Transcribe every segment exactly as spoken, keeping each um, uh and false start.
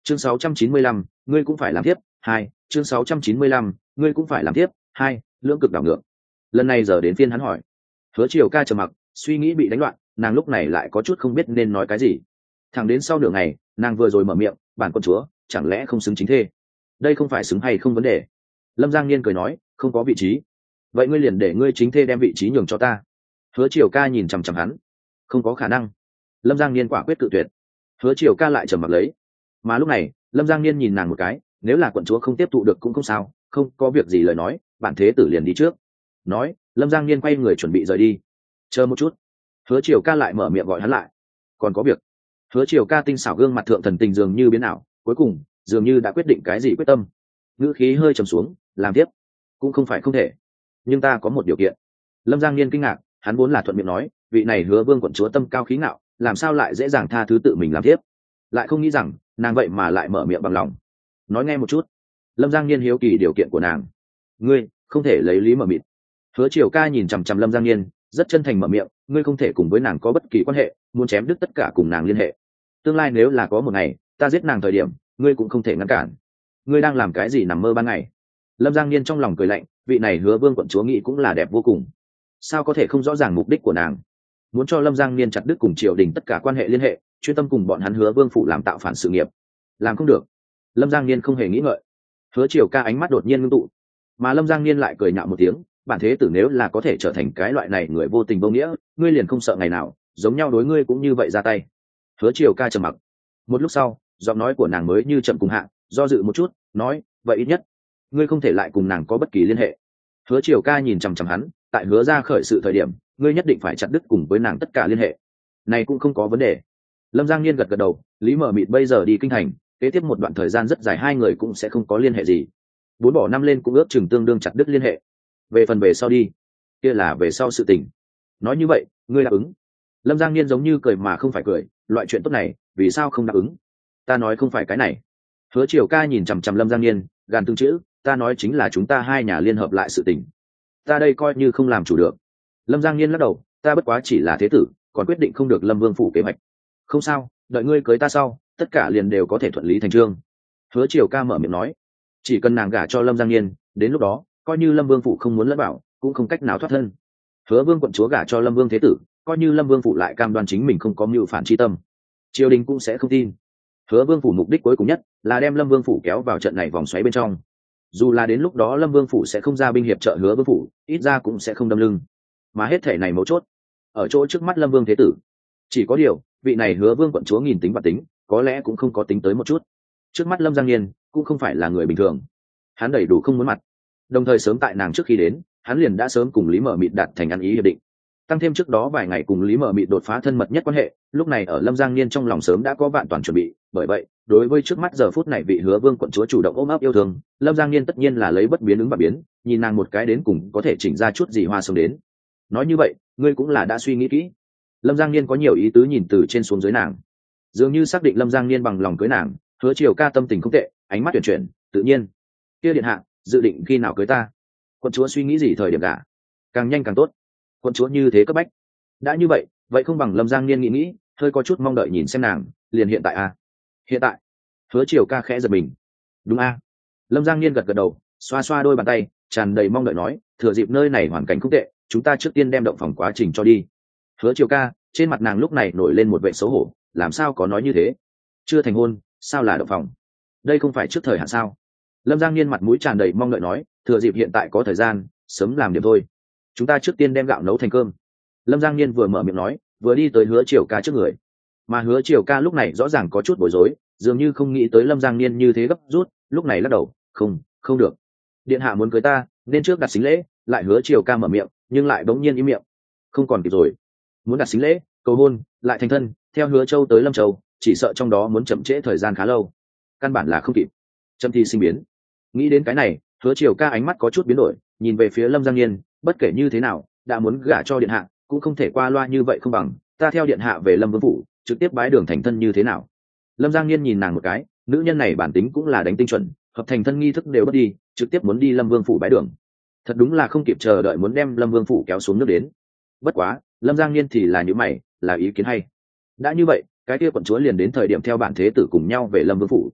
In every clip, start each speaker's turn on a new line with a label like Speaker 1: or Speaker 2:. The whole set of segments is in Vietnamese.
Speaker 1: chương sáu trăm chín mươi lăm, ngươi cũng phải làm tiếp hai chương sáu trăm chín mươi lăm, ngươi cũng phải làm tiếp hai lưỡng cực đảo ngược. Lần này giờ đến phiên hắn hỏi. Hứa Triều Ca trầm mặc, suy nghĩ bị đánh loạn, nàng lúc này lại có chút không biết nên nói cái gì. Thẳng đến sau nửa ngày, nàng vừa rồi mở miệng, bản quân chúa chẳng lẽ không xứng chính thê? Đây không phải xứng hay không vấn đề. Lâm Giang Niên cười nói, không có vị trí, vậy ngươi liền để ngươi chính thê đem vị trí nhường cho ta. Hứa Triều Ca nhìn chằm chằm hắn, không có khả năng. Lâm Giang Niên quả quyết cự tuyệt. Hứa Triều Ca lại trầm mặc lấy, mà lúc này Lâm Giang Niên nhìn nàng một cái, nếu là quận chúa không tiếp thụ được cũng không sao, không có việc gì lời nói, bản thế tử liền đi trước. Nói, Lâm Giang Niên quay người chuẩn bị rời đi. Chờ một chút. Hứa Triều Ca lại mở miệng gọi hắn lại, còn có việc. Hứa Triều Ca tinh xảo gương mặt thượng thần tình dường như biến ảo, cuối cùng dường như đã quyết định cái gì quyết tâm. Ngữ khí hơi trầm xuống, làm tiếp cũng không phải không thể, nhưng ta có một điều kiện. Lâm Giang Niên kinh ngạc, hắn vốn là thuận miệng nói, vị này Hứa Vương quận chúa tâm cao khí ngạo, làm sao lại dễ dàng tha thứ tự mình làm tiếp, lại không nghĩ rằng nàng vậy mà lại mở miệng bằng lòng. Nói nghe một chút. Lâm Giang Niên hiếu kỳ điều kiện của nàng. Ngươi không thể lấy lý mở mịt. Hứa Triều Ca nhìn chằm chằm Lâm Giang Niên, rất chân thành mở miệng, ngươi không thể cùng với nàng có bất kỳ quan hệ, muốn chém đứt tất cả cùng nàng liên hệ. Tương lai nếu là có một ngày ta giết nàng thời điểm, ngươi cũng không thể ngăn cản. Ngươi đang làm cái gì nằm mơ ban ngày? Lâm Giang Niên trong lòng cười lạnh, vị này Hứa Vương quận chúa nghĩ cũng là đẹp vô cùng, sao có thể không rõ ràng mục đích của nàng? Muốn cho Lâm Giang Niên chặt đứt cùng triều đình tất cả quan hệ liên hệ, chuyên tâm cùng bọn hắn Hứa Vương phủ làm tạo phản sự nghiệp. Làm không được. Lâm Giang Niên không hề nghĩ ngợi. Hứa Triều Ca ánh mắt đột nhiên ngưng tụ, mà Lâm Giang Niên lại cười nhạo một tiếng, bản thế tử nếu là có thể trở thành cái loại này người vô tình vô nghĩa, ngươi liền không sợ ngày nào giống nhau đối ngươi cũng như vậy ra tay. Hứa Triều Ca trầm mặc. Một lúc sau, giọng nói của nàng mới như chậm cùng hạ, do dự một chút, nói, vậy ít nhất ngươi không thể lại cùng nàng có bất kỳ liên hệ. Hứa Triều Ca nhìn chằm chằm hắn, tại Hứa ra khởi sự thời điểm, ngươi nhất định phải chặt đứt cùng với nàng tất cả liên hệ. Này cũng không có vấn đề. Lâm Giang Niên gật gật đầu, Lý Mở Mịt bây giờ đi kinh thành, kế tiếp một đoạn thời gian rất dài hai người cũng sẽ không có liên hệ gì. Bốn bỏ năm lên cũng ước chừng tương đương chặt đứt liên hệ. Về phần về sau đi, kia là về sau sự tình. Nói như vậy, ngươi đáp ứng? Lâm Giang Niên giống như cười mà không phải cười, loại chuyện tốt này, vì sao không đáp ứng? Ta nói không phải cái này. Hứa Triều Ca nhìn chằm chằm Lâm Giang Niên, gàn tương chữ, ta nói chính là chúng ta hai nhà liên hợp lại sự tình. Ta đây coi như không làm chủ được. Lâm Giang Niên lắc đầu, ta bất quá chỉ là thế tử, còn quyết định không được Lâm Vương phủ kế hoạch. Không sao, đợi ngươi cưới ta sau, tất cả liền đều có thể thuận lý thành chương. Hứa Triều Ca mở miệng nói, chỉ cần nàng gả cho Lâm Giang Niên, đến lúc đó coi như Lâm Vương phủ không muốn lẫn bảo, cũng không cách nào thoát thân. Hứa Vương quận chúa gả cho Lâm Vương thế tử, coi như Lâm Vương phủ lại cam đoan chính mình không có mưu phản chi tâm, triều đình cũng sẽ không tin. Hứa Vương phủ mục đích cuối cùng nhất là đem Lâm Vương phủ kéo vào trận này vòng xoáy bên trong. Dù là đến lúc đó Lâm Vương phủ sẽ không ra binh hiệp trợ Hứa Vương phủ, ít ra cũng sẽ không đâm lưng. Mà hết thể này mấu chốt ở chỗ trước mắt Lâm Vương thế tử. Chỉ có điều, vị này Hứa Vương quận chúa nghìn tính và tính, có lẽ cũng không có tính tới một chút. Trước mắt Lâm Giang Niên cũng không phải là người bình thường, hắn đầy đủ không muốn mặt. Đồng thời sớm tại nàng trước khi đến, hắn liền đã sớm cùng Lý Mở Mịt đạt thành ăn ý hiệp định. Tăng thêm trước đó vài ngày cùng Lý Mở Mịt đột phá thân mật nhất quan hệ, lúc này ở Lâm Giang Niên trong lòng sớm đã có vạn toàn chuẩn bị. Bởi vậy, đối với trước mắt giờ phút này vị Hứa Vương quận chúa chủ động ôm ấp yêu thương, Lâm Giang Niên tất nhiên là lấy bất biến ứng và biến, nhìn nàng một cái đến cùng có thể chỉnh ra chút gì hoa sông đến. Nói như vậy, ngươi cũng là đã suy nghĩ kỹ. Lâm Giang Niên có nhiều ý tứ nhìn từ trên xuống dưới nàng, dường như xác định Lâm Giang Niên bằng lòng cưới nàng. Hứa Triều Ca tâm tình không tệ, ánh mắt chuyển chuyển, tự nhiên. Kia điện hạ, dự định khi nào cưới ta? Quận chúa suy nghĩ gì thời điểm cả? Càng nhanh càng tốt. Quận chúa như thế cấp bách. Đã như vậy, vậy không bằng Lâm Giang Niên nghĩ nghĩ, hơi có chút mong đợi nhìn xem nàng, liền hiện tại à? Hiện tại? Hứa Triều Ca khẽ giật mình. Đúng a. À? Lâm Giang Niên gật gật đầu, xoa xoa đôi bàn tay, tràn đầy mong đợi nói, thừa dịp nơi này hoàn cảnh không tệ, chúng ta trước tiên đem động phòng quá trình cho đi. Hứa Triều Ca, trên mặt nàng lúc này nổi lên một vẻ xấu hổ, làm sao có nói như thế? Chưa thành hôn, sao là động phòng? Đây không phải trước thời hạn sao? Lâm Giang Niên mặt mũi tràn đầy mong đợi nói, thừa dịp hiện tại có thời gian, sớm làm điểm thôi. Chúng ta trước tiên đem gạo nấu thành cơm. Lâm Giang Niên vừa mở miệng nói, vừa đi tới Hứa Triều Ca trước người. Mà Hứa Triều Ca lúc này rõ ràng có chút bối rối, dường như không nghĩ tới Lâm Giang Niên như thế gấp rút, lúc này lắc đầu, không, không được. Điện hạ muốn cưới ta, nên trước đặt sính lễ. Lại Hứa Triều Ca mở miệng, nhưng lại bỗng nhiên im miệng. Không còn kịp rồi. Muốn đặt sính lễ, cầu hôn, lại thành thân, theo Hứa Châu tới Lâm Châu, chỉ sợ trong đó muốn chậm trễ thời gian khá lâu, căn bản là không kịp. Châm thi sinh biến. Nghĩ đến cái này, Hứa Triều Ca ánh mắt có chút biến đổi, nhìn về phía Lâm Giang Niên, bất kể như thế nào, đã muốn gả cho điện hạ, cũng không thể qua loa như vậy không bằng, ta theo điện hạ về Lâm Vương phủ, trực tiếp bái đường thành thân như thế nào? Lâm Giang Niên nhìn nàng một cái, nữ nhân này bản tính cũng là đánh tinh chuẩn, hợp thành thân nghi thức đều bất đi, trực tiếp muốn đi Lâm Vương phủ bái đường. Thật đúng là không kịp chờ đợi muốn đem Lâm Vương phủ kéo xuống nước đến. Bất quá, Lâm Giang Niên thì là như mày, là ý kiến hay. Đã như vậy, cái kia quận chúa liền đến thời điểm theo bản thế tử cùng nhau về Lâm Vương phủ.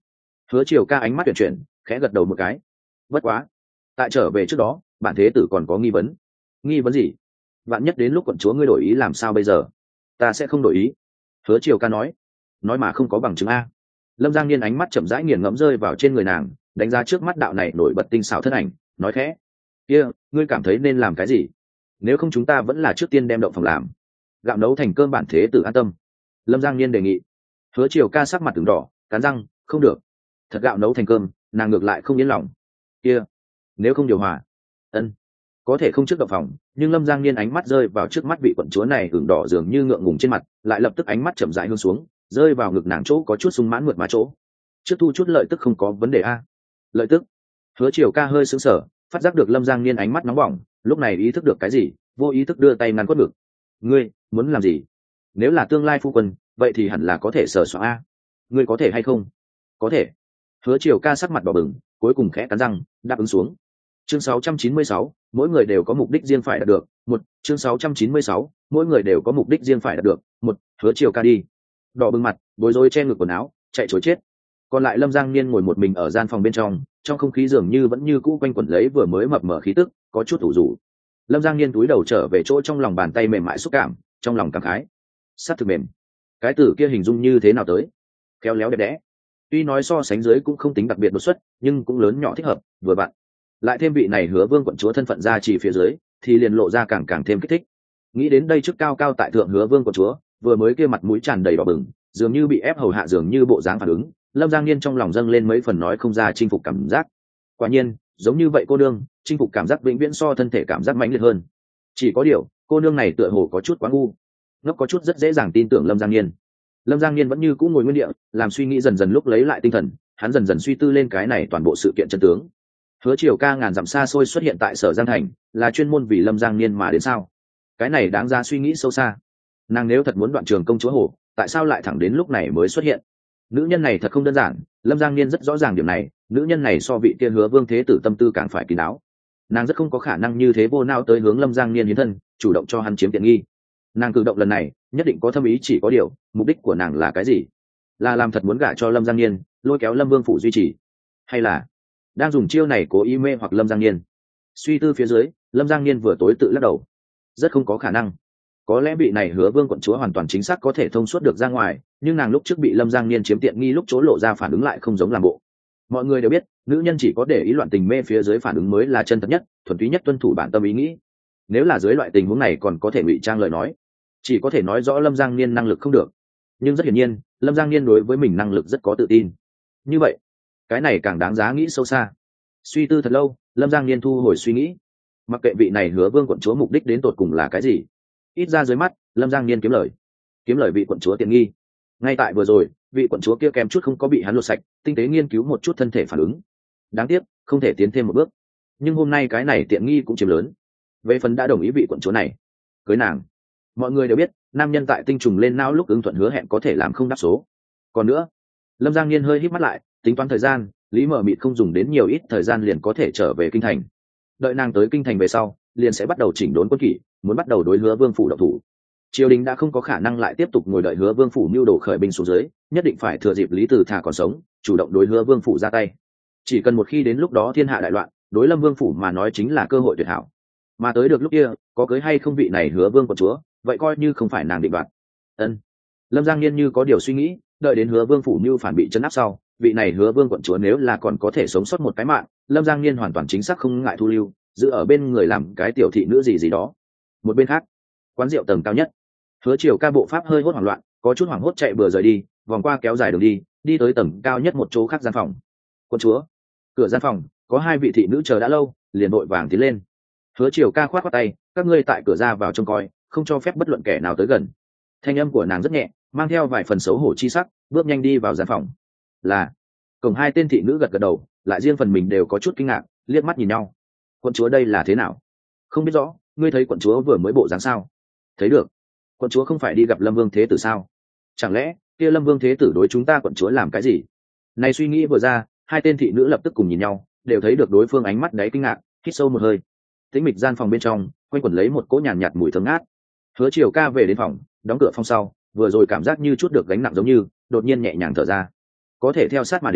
Speaker 1: Hứa Triều Ca ánh mắt chuyển chuyển, khẽ gật đầu một cái. Bất quá, tại trở về trước đó, bản thế tử còn có nghi vấn. Nghi vấn gì? Vạn nhất đến lúc quận chúa ngươi đổi ý làm sao bây giờ? Ta sẽ không đổi ý. Hứa Triều Ca nói. Nói mà không có bằng chứng a. Lâm Giang Niên ánh mắt chậm rãi nghiền ngẫm rơi vào trên người nàng, đánh giá trước mắt đạo này nổi bật tinh xảo thân ảnh, nói khẽ: kia, ngươi cảm thấy nên làm cái gì? Nếu không chúng ta vẫn là trước tiên đem động phòng làm, gạo nấu thành cơm bản thế tử an tâm. Lâm Giang Niên đề nghị. Hứa Triều Ca sắc mặt từng đỏ, cắn răng: không được. Thật gạo nấu thành cơm, nàng ngược lại không yên lòng. Kia, nếu không điều hòa, ân, có thể không trước động phòng. Nhưng Lâm Giang Niên ánh mắt rơi vào trước mắt vị quận chúa này ửng đỏ dường như ngượng ngùng trên mặt, lại lập tức ánh mắt chậm rãi hướng xuống, rơi vào ngực nàng chỗ có chút sung mãn mượt mà chỗ. Trước thu chút lợi tức không có vấn đề a. Lợi tức? Hứa Triều Ca hơi sững sờ, phát giác được Lâm Giang Niên ánh mắt nóng bỏng, lúc này ý thức được cái gì, vô ý thức đưa tay ngăn quất ngực. Ngươi muốn làm gì? Nếu là tương lai phu quân, vậy thì hẳn là có thể sở soạn a. Ngươi có thể hay không? Có thể. Hứa Triều Ca sắc mặt đỏ bừng, cuối cùng khẽ cắn răng đáp ứng xuống. Chương sáu trăm chín mươi sáu, mỗi người đều có mục đích riêng phải đạt được. Một, chương sáu trăm chín mươi sáu, mỗi người đều có mục đích riêng phải đạt được. Một, Hứa Triều Ca đi. Đỏ bừng mặt, bối rối che ngực quần áo, chạy trối chết. Còn lại Lâm Giang Niên ngồi một mình ở gian phòng bên trong, trong không khí dường như vẫn như cũ quanh quẩn lấy vừa mới mập mờ khí tức, có chút ủ rũ. Lâm Giang Niên cúi đầu trở về chỗ trong lòng bàn tay mềm mại xúc cảm, trong lòng cảm khái. Sát thực mềm. Cái tử kia hình dung như thế nào tới? Khéo léo đẹp đẽ. Tuy nói so sánh dưới cũng không tính đặc biệt đột xuất, nhưng cũng lớn nhỏ thích hợp, vừa vặn. Lại thêm vị này Hứa Vương quận chúa thân phận ra chỉ phía dưới, thì liền lộ ra càng càng thêm kích thích. Nghĩ đến đây trước cao cao tại thượng Hứa Vương quận chúa, vừa mới kia mặt mũi tràn đầy đỏ bừng, dường như bị ép hầu hạ dường như bộ dáng phản ứng, Lâm Giang Niên trong lòng dâng lên mấy phần nói không ra chinh phục cảm giác. Quả nhiên, giống như vậy cô nương, chinh phục cảm giác vĩnh viễn so thân thể cảm giác mãnh liệt hơn. Chỉ có điều, cô nương này tựa hồ có chút quá ngu, ngốc có chút rất dễ dàng tin tưởng Lâm Giang Niên. Lâm Giang Niên vẫn như cũ ngồi nguyên địa, làm suy nghĩ dần dần lúc lấy lại tinh thần, hắn dần dần suy tư lên cái này toàn bộ sự kiện chân tướng. Hứa Triều Ca ngàn dặm xa xôi xuất hiện tại Sở Giang Thành, là chuyên môn vì Lâm Giang Niên mà đến sao? Cái này đáng ra suy nghĩ sâu xa. Nàng nếu thật muốn đoạn trường công chúa hồ, tại sao lại thẳng đến lúc này mới xuất hiện? Nữ nhân này thật không đơn giản, Lâm Giang Niên rất rõ ràng điểm này, nữ nhân này so vị kia Hứa Vương thế tử tâm tư càng phải kín đáo. Nàng rất không có khả năng như thế vô nao tới hướng Lâm Giang Niên hiến thân, chủ động cho hắn chiếm tiện nghi. Nàng cử động lần này nhất định có thâm ý, chỉ có điều mục đích của nàng là cái gì? Là làm thật muốn gả cho Lâm Giang Niên, lôi kéo Lâm Vương phủ duy trì, hay là đang dùng chiêu này cố ý mê hoặc Lâm Giang Niên? Suy tư phía dưới, Lâm Giang Niên vừa tối tự lắc đầu. Rất không có khả năng. Có lẽ vị này Hứa Vương quận chúa hoàn toàn chính xác có thể thông suốt được ra ngoài, nhưng nàng lúc trước bị Lâm Giang Niên chiếm tiện nghi lúc chỗ lộ ra phản ứng lại không giống làm bộ. Mọi người đều biết, nữ nhân chỉ có để ý loạn tình mê phía dưới phản ứng mới là chân thật nhất, thuần túy nhất tuân thủ bản tâm ý nghĩ. Nếu là dưới loại tình huống này còn có thể ngụy trang lời nói, chỉ có thể nói rõ Lâm Giang Niên năng lực không được. Nhưng rất hiển nhiên, Lâm Giang Niên đối với mình năng lực rất có tự tin. Như vậy, cái này càng đáng giá nghĩ sâu xa. Suy tư thật lâu, Lâm Giang Niên thu hồi suy nghĩ. Mặc kệ vị này Hứa Vương quận chúa mục đích đến tột cùng là cái gì, ít ra dưới mắt, Lâm Giang Niên kiếm lời, kiếm lời vị quận chúa tiện nghi. Ngay tại vừa rồi, vị quận chúa kia kèm chút không có bị hắn lột sạch, tinh tế nghiên cứu một chút thân thể phản ứng. Đáng tiếc, không thể tiến thêm một bước. Nhưng hôm nay cái này tiện nghi cũng chiếm lớn. Về phần đã đồng ý vị quận chúa này cưới nàng. Mọi người đều biết, nam nhân tại tinh trùng lên não lúc ứng thuận hứa hẹn có thể làm không đáp số. Còn nữa, Lâm Giang Niên hơi híp mắt lại, tính toán thời gian, Lý Mở Mịt không dùng đến nhiều ít thời gian liền có thể trở về kinh thành. Đợi nàng tới kinh thành về sau, liền sẽ bắt đầu chỉnh đốn quân kỷ, muốn bắt đầu đối Hứa Vương phủ động thủ. Triều đình đã không có khả năng lại tiếp tục ngồi đợi Hứa Vương phủ mưu đồ khởi binh xuống dưới, nhất định phải thừa dịp Lý Từ Thà còn sống, chủ động đối Hứa Vương phủ ra tay. Chỉ cần một khi đến lúc đó thiên hạ đại loạn, đối Lâm Vương phủ mà nói chính là cơ hội tuyệt hảo. Mà tới được lúc kia, có cưới hay không vị này Hứa Vương quận chúa, vậy coi như không phải nàng định đoạt. Ân. Lâm Giang Niên như có điều suy nghĩ, đợi đến Hứa Vương phủ mưu phản bị trấn áp sau, vị này Hứa Vương quận chúa nếu là còn có thể sống sót một cái mạng, Lâm Giang Niên hoàn toàn chính xác không ngại thu lưu, giữ ở bên người làm cái tiểu thị nữ gì gì đó. Một bên khác, quán rượu tầng cao nhất, Hứa Triều Ca bộ pháp hơi hốt hoảng loạn, có chút hoảng hốt chạy bừa rời đi, vòng qua kéo dài đường đi, đi tới tầng cao nhất một chỗ khác gian phòng. Quận chúa, cửa gian phòng có hai vị thị nữ chờ đã lâu, liền vội vàng tiến lên. Hứa Triều Ca khoát khoát tay, các ngươi tại cửa ra vào trông coi, không cho phép bất luận kẻ nào tới gần. Thanh âm của nàng rất nhẹ, mang theo vài phần xấu hổ chi sắc, bước nhanh đi vào gian phòng. Là cùng hai tên thị nữ gật gật đầu, lại riêng phần mình đều có chút kinh ngạc, liếc mắt nhìn nhau. Quận chúa đây là thế nào? Không biết rõ, ngươi thấy quận chúa vừa mới bộ dáng sao? Thấy được. Quận chúa không phải đi gặp Lâm Vương thế tử sao? Chẳng lẽ kia Lâm Vương thế tử đối chúng ta quận chúa làm cái gì? Này suy nghĩ vừa ra, hai tên thị nữ lập tức cùng nhìn nhau, đều thấy được đối phương ánh mắt đáy kinh ngạc, hít sâu một hơi. Tĩnh mịch gian phòng bên trong, quanh quẩn lấy một cỗ nhàn nhạt, nhạt mùi thơm ngát. Hứa Triều Ca về đến phòng, đóng cửa phòng sau, vừa rồi cảm giác như chút được gánh nặng giống như, đột nhiên nhẹ nhàng thở ra. Có thể theo sát mà đến,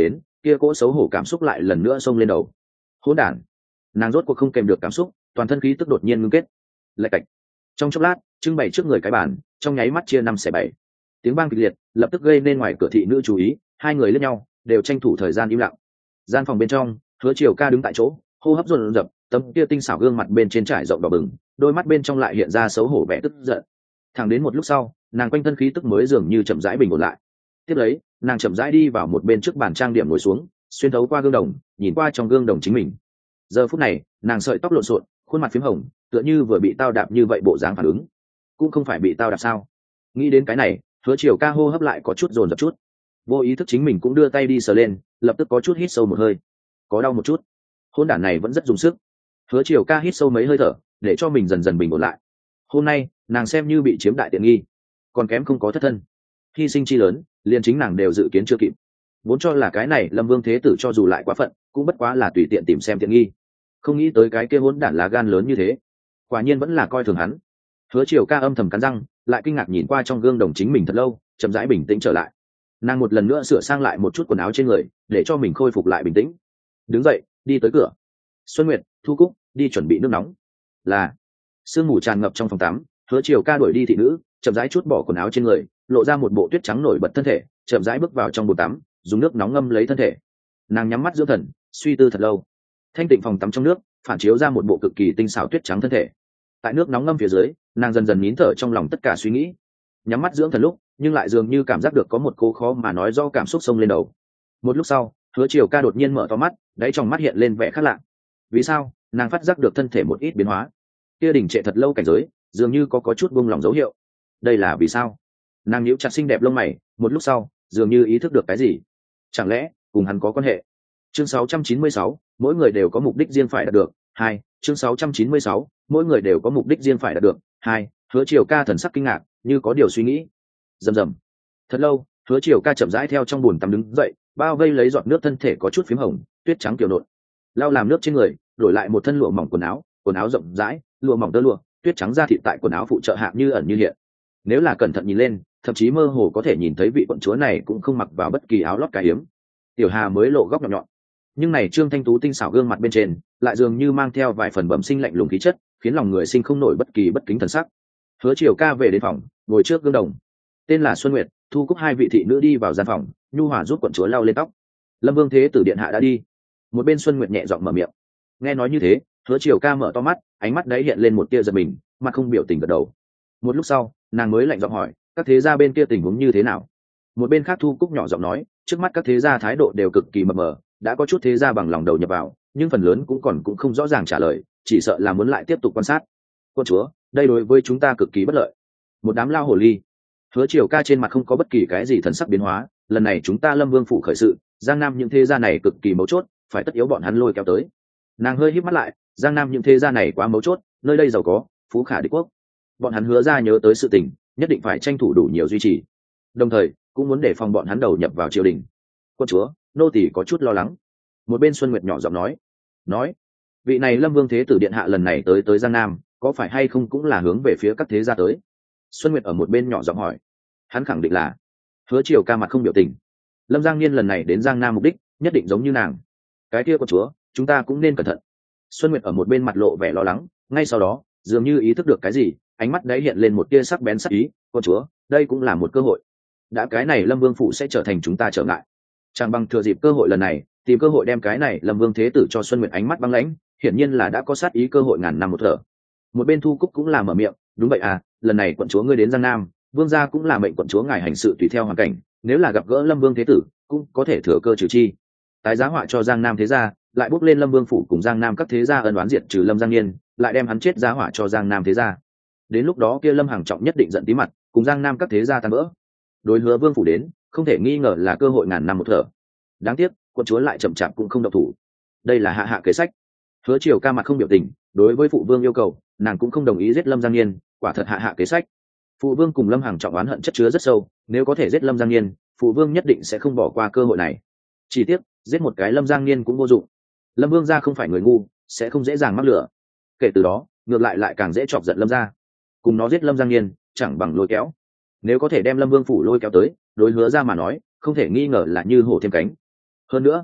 Speaker 1: kia cỗ xấu hổ cảm xúc lại lần nữa xông lên đầu. Hỗn đản, nàng rốt cuộc không kèm được cảm xúc, toàn thân khí tức đột nhiên ngưng kết. Lạch cạch. Trong chốc lát, trưng bày trước người cái bàn trong nháy mắt chia năm xẻ bảy. Tiếng vang kịch liệt lập tức gây nên ngoài cửa thị nữ chú ý, hai người lướt nhau đều tranh thủ thời gian im lặng. Gian phòng bên trong, Hứa Triều Ca đứng tại chỗ, hô hấp dồn dập, tấm kia tinh xảo gương mặt bên trên trải rộng đỏ bừng, đôi mắt bên trong lại hiện ra xấu hổ vẻ tức giận. Thẳng đến một lúc sau, nàng quanh thân khí tức mới dường như chậm rãi bình ổn lại. Tiếp lấy, nàng chậm rãi đi vào một bên trước bàn trang điểm ngồi xuống, xuyên thấu qua gương đồng, nhìn qua trong gương đồng chính mình. Giờ phút này, nàng sợi tóc lộn xộn, khuôn mặt phím hồng, tựa như vừa bị tao đạp như vậy bộ dáng phản ứng. Cũng không phải bị tao đạp sao? Nghĩ đến cái này, Hứa Triều Ca hô hấp lại có chút dồn dập chút. Vô ý thức chính mình cũng đưa tay đi sờ lên, lập tức có chút hít sâu một hơi. Có đau một chút. Hôn đản này vẫn rất dùng sức. Hứa Triều Ca hít sâu mấy hơi thở, để cho mình dần dần bình ổn lại. Hôm nay, nàng xem như bị chiếm đại tiện nghi, còn kém không có thất thân. Hy sinh chi lớn, liền chính nàng đều dự kiến chưa kịp. Vốn cho là cái này Lâm Vương Thế Tử cho dù lại quá phận, cũng bất quá là tùy tiện tìm xem tiện nghi. Không nghĩ tới cái kia hỗn đản lá gan lớn như thế, quả nhiên vẫn là coi thường hắn. Hứa Triều Ca âm thầm cắn răng, lại kinh ngạc nhìn qua trong gương đồng chính mình thật lâu, chậm rãi bình tĩnh trở lại. Nàng một lần nữa sửa sang lại một chút quần áo trên người, để cho mình khôi phục lại bình tĩnh. Đứng dậy, đi tới cửa. Xuân Nguyệt, Thu Cúc, đi chuẩn bị nước nóng. Là. Sương mù tràn ngập trong phòng tắm, Hứa Triều Ca đuổi đi thị nữ, chậm rãi chút bỏ quần áo trên người, lộ ra một bộ tuyết trắng nổi bật thân thể, chậm rãi bước vào trong bồn tắm, dùng nước nóng ngâm lấy thân thể. Nàng nhắm mắt dưỡng thần, suy tư thật lâu. Thanh tịnh phòng tắm trong nước phản chiếu ra một bộ cực kỳ tinh xảo tuyết trắng thân thể. Tại nước nóng ngâm phía dưới, nàng dần dần nín thở trong lòng tất cả suy nghĩ. Nhắm mắt dưỡng thần lúc, nhưng lại dường như cảm giác được có một cô khó mà nói do cảm xúc xông lên đầu. Một lúc sau, Hứa Triều Ca đột nhiên mở to mắt, đáy trong mắt hiện lên vẻ khác lạ. Vì sao? Nàng phát giác được thân thể một ít biến hóa. Kia đỉnh trệ thật lâu cảnh giới, dường như có có chút buông lỏng dấu hiệu. Đây là vì sao? Nàng nhíu chặt xinh đẹp lông mày, một lúc sau, dường như ý thức được cái gì. Chẳng lẽ cùng hắn có quan hệ? Chương sáu trăm chín mươi sáu, mỗi người đều có mục đích riêng phải đạt được. Hai, chương sáu trăm chín mươi sáu, mỗi người đều có mục đích riêng phải đạt được. Hai, Hứa Triều Ca thần sắc kinh ngạc, như có điều suy nghĩ. Rầm rầm. Thật lâu, Hứa Triều Ca chậm rãi theo trong bồn tắm đứng dậy, bao vây lấy giọt nước, thân thể có chút phím hồng, tuyết trắng kiểu nộn. Lau làm nước trên người, đổi lại một thân lụa mỏng quần áo, quần áo rộng rãi, lụa mỏng tơ lụa, tuyết trắng da thịt tại quần áo phụ trợ hạ như ẩn như hiện. Nếu là cẩn thận nhìn lên, thậm chí mơ hồ có thể nhìn thấy vị quận chúa này cũng không mặc vào bất kỳ áo lót cà hiếm. Tiểu Hà mới lộ góc nhọn nhọn, nhưng này trương thanh tú tinh xảo gương mặt bên trên lại dường như mang theo vài phần bẩm sinh lạnh lùng khí chất, khiến lòng người sinh không nổi bất kỳ bất kính thần sắc. Hứa Triều Ca về đến phòng, ngồi trước gương đồng. Tên là Xuân Nguyệt, Thu Cúc hai vị thị nữ đi vào gian phòng, nhu hòa giúp quận chúa lau lên tóc. Lâm Vương Thế Tử điện hạ đã đi. Một bên Xuân Nguyệt nhẹ giọng mở miệng. Nghe nói như thế, Hứa Triều Ca mở to mắt, ánh mắt đấy hiện lên một tia giật mình, mặt không biểu tình gật đầu. Một lúc sau, nàng mới lạnh giọng hỏi, các thế gia bên kia tình huống như thế nào? Một bên khác Thu Cúc nhỏ giọng nói, trước mắt các thế gia thái độ đều cực kỳ mập mờ, đã có chút thế gia bằng lòng đầu nhập vào, nhưng phần lớn cũng còn cũng không rõ ràng trả lời, chỉ sợ là muốn lại tiếp tục quan sát. Quân chúa, đây đối với chúng ta cực kỳ bất lợi. Một đám lao hồ ly. Hứa Triều Ca trên mặt không có bất kỳ cái gì thần sắc biến hóa, lần này chúng ta Lâm Vương phủ khởi sự, Giang Nam những thế gia này cực kỳ mấu chốt, phải tất yếu bọn hắn lôi kéo tới. Nàng hơi híp mắt lại, Giang Nam những thế gia này quá mấu chốt, nơi đây giàu có, phú khả địch quốc. Bọn hắn hứa ra nhớ tới sự tình, nhất định phải tranh thủ đủ nhiều duy trì. Đồng thời, cũng muốn để phòng bọn hắn đầu nhập vào triều đình. Quân chúa, nô tỳ có chút lo lắng. Một bên Xuân Nguyệt nhỏ giọng nói, nói, vị này Lâm Vương Thế Tử điện hạ lần này tới tới Giang Nam, có phải hay không cũng là hướng về phía các thế gia tới? Xuân Nguyệt ở một bên nhỏ giọng hỏi. Hắn khẳng định là. Hứa Triều Ca mặt không biểu tình. Lâm Giang Niên lần này đến Giang Nam mục đích nhất định giống như nàng. Cái kia quân chúa, chúng ta cũng nên cẩn thận. Xuân Nguyệt ở một bên mặt lộ vẻ lo lắng, ngay sau đó, dường như ý thức được cái gì, ánh mắt đấy hiện lên một tia sắc bén sắc ý. Quân chúa, đây cũng là một cơ hội. Đã cái này Lâm Vương phủ sẽ trở thành chúng ta trở ngại, chẳng bằng thừa dịp cơ hội lần này, tìm cơ hội đem cái này Lâm Vương Thế Tử cho Xuân Nguyệt ánh mắt băng lãnh, hiển nhiên là đã có sát ý cơ hội ngàn năm một thở. Một bên Thu Cúc cũng là mở miệng, đúng vậy à, lần này quận chúa ngươi đến Giang Nam, vương gia cũng là mệnh quận chúa ngài hành sự tùy theo hoàn cảnh, nếu là gặp gỡ Lâm Vương Thế Tử, cũng có thể thừa cơ trừ chi. Tái giá họa cho Giang Nam thế gia, lại bốc lên Lâm Vương phủ cùng Giang Nam các thế gia ân oán diệt trừ Lâm Giang Niên, lại đem hắn chết giá họa cho Giang Nam thế gia. Đến lúc đó kia Lâm Hằng Trọng nhất định giận tí mặt, cùng Giang Nam các thế gia tan vỡ. Đối Hứa Vương phủ đến, không thể nghi ngờ là cơ hội ngàn năm một thở. Đáng tiếc, quận chúa lại chậm chạp cũng không động thủ. Đây là hạ hạ kế sách. Hứa Triều Ca mặt không biểu tình, đối với phụ vương yêu cầu, nàng cũng không đồng ý giết Lâm Giang Niên, quả thật hạ hạ kế sách. Phụ vương cùng Lâm Hằng Trọng oán hận chất chứa rất sâu, nếu có thể giết Lâm Giang Niên, phụ vương nhất định sẽ không bỏ qua cơ hội này. Chỉ tiếc, giết một cái Lâm Giang Niên cũng vô dụng. Lâm vương gia không phải người ngu, sẽ không dễ dàng mắc lửa. Kể từ đó, ngược lại lại càng dễ chọc giận Lâm gia. Cùng nó giết Lâm Giang Niên, chẳng bằng lôi kéo. Nếu có thể đem Lâm Vương phủ lôi kéo tới, đối Hứa ra mà nói, không thể nghi ngờ là như hổ thêm cánh. Hơn nữa,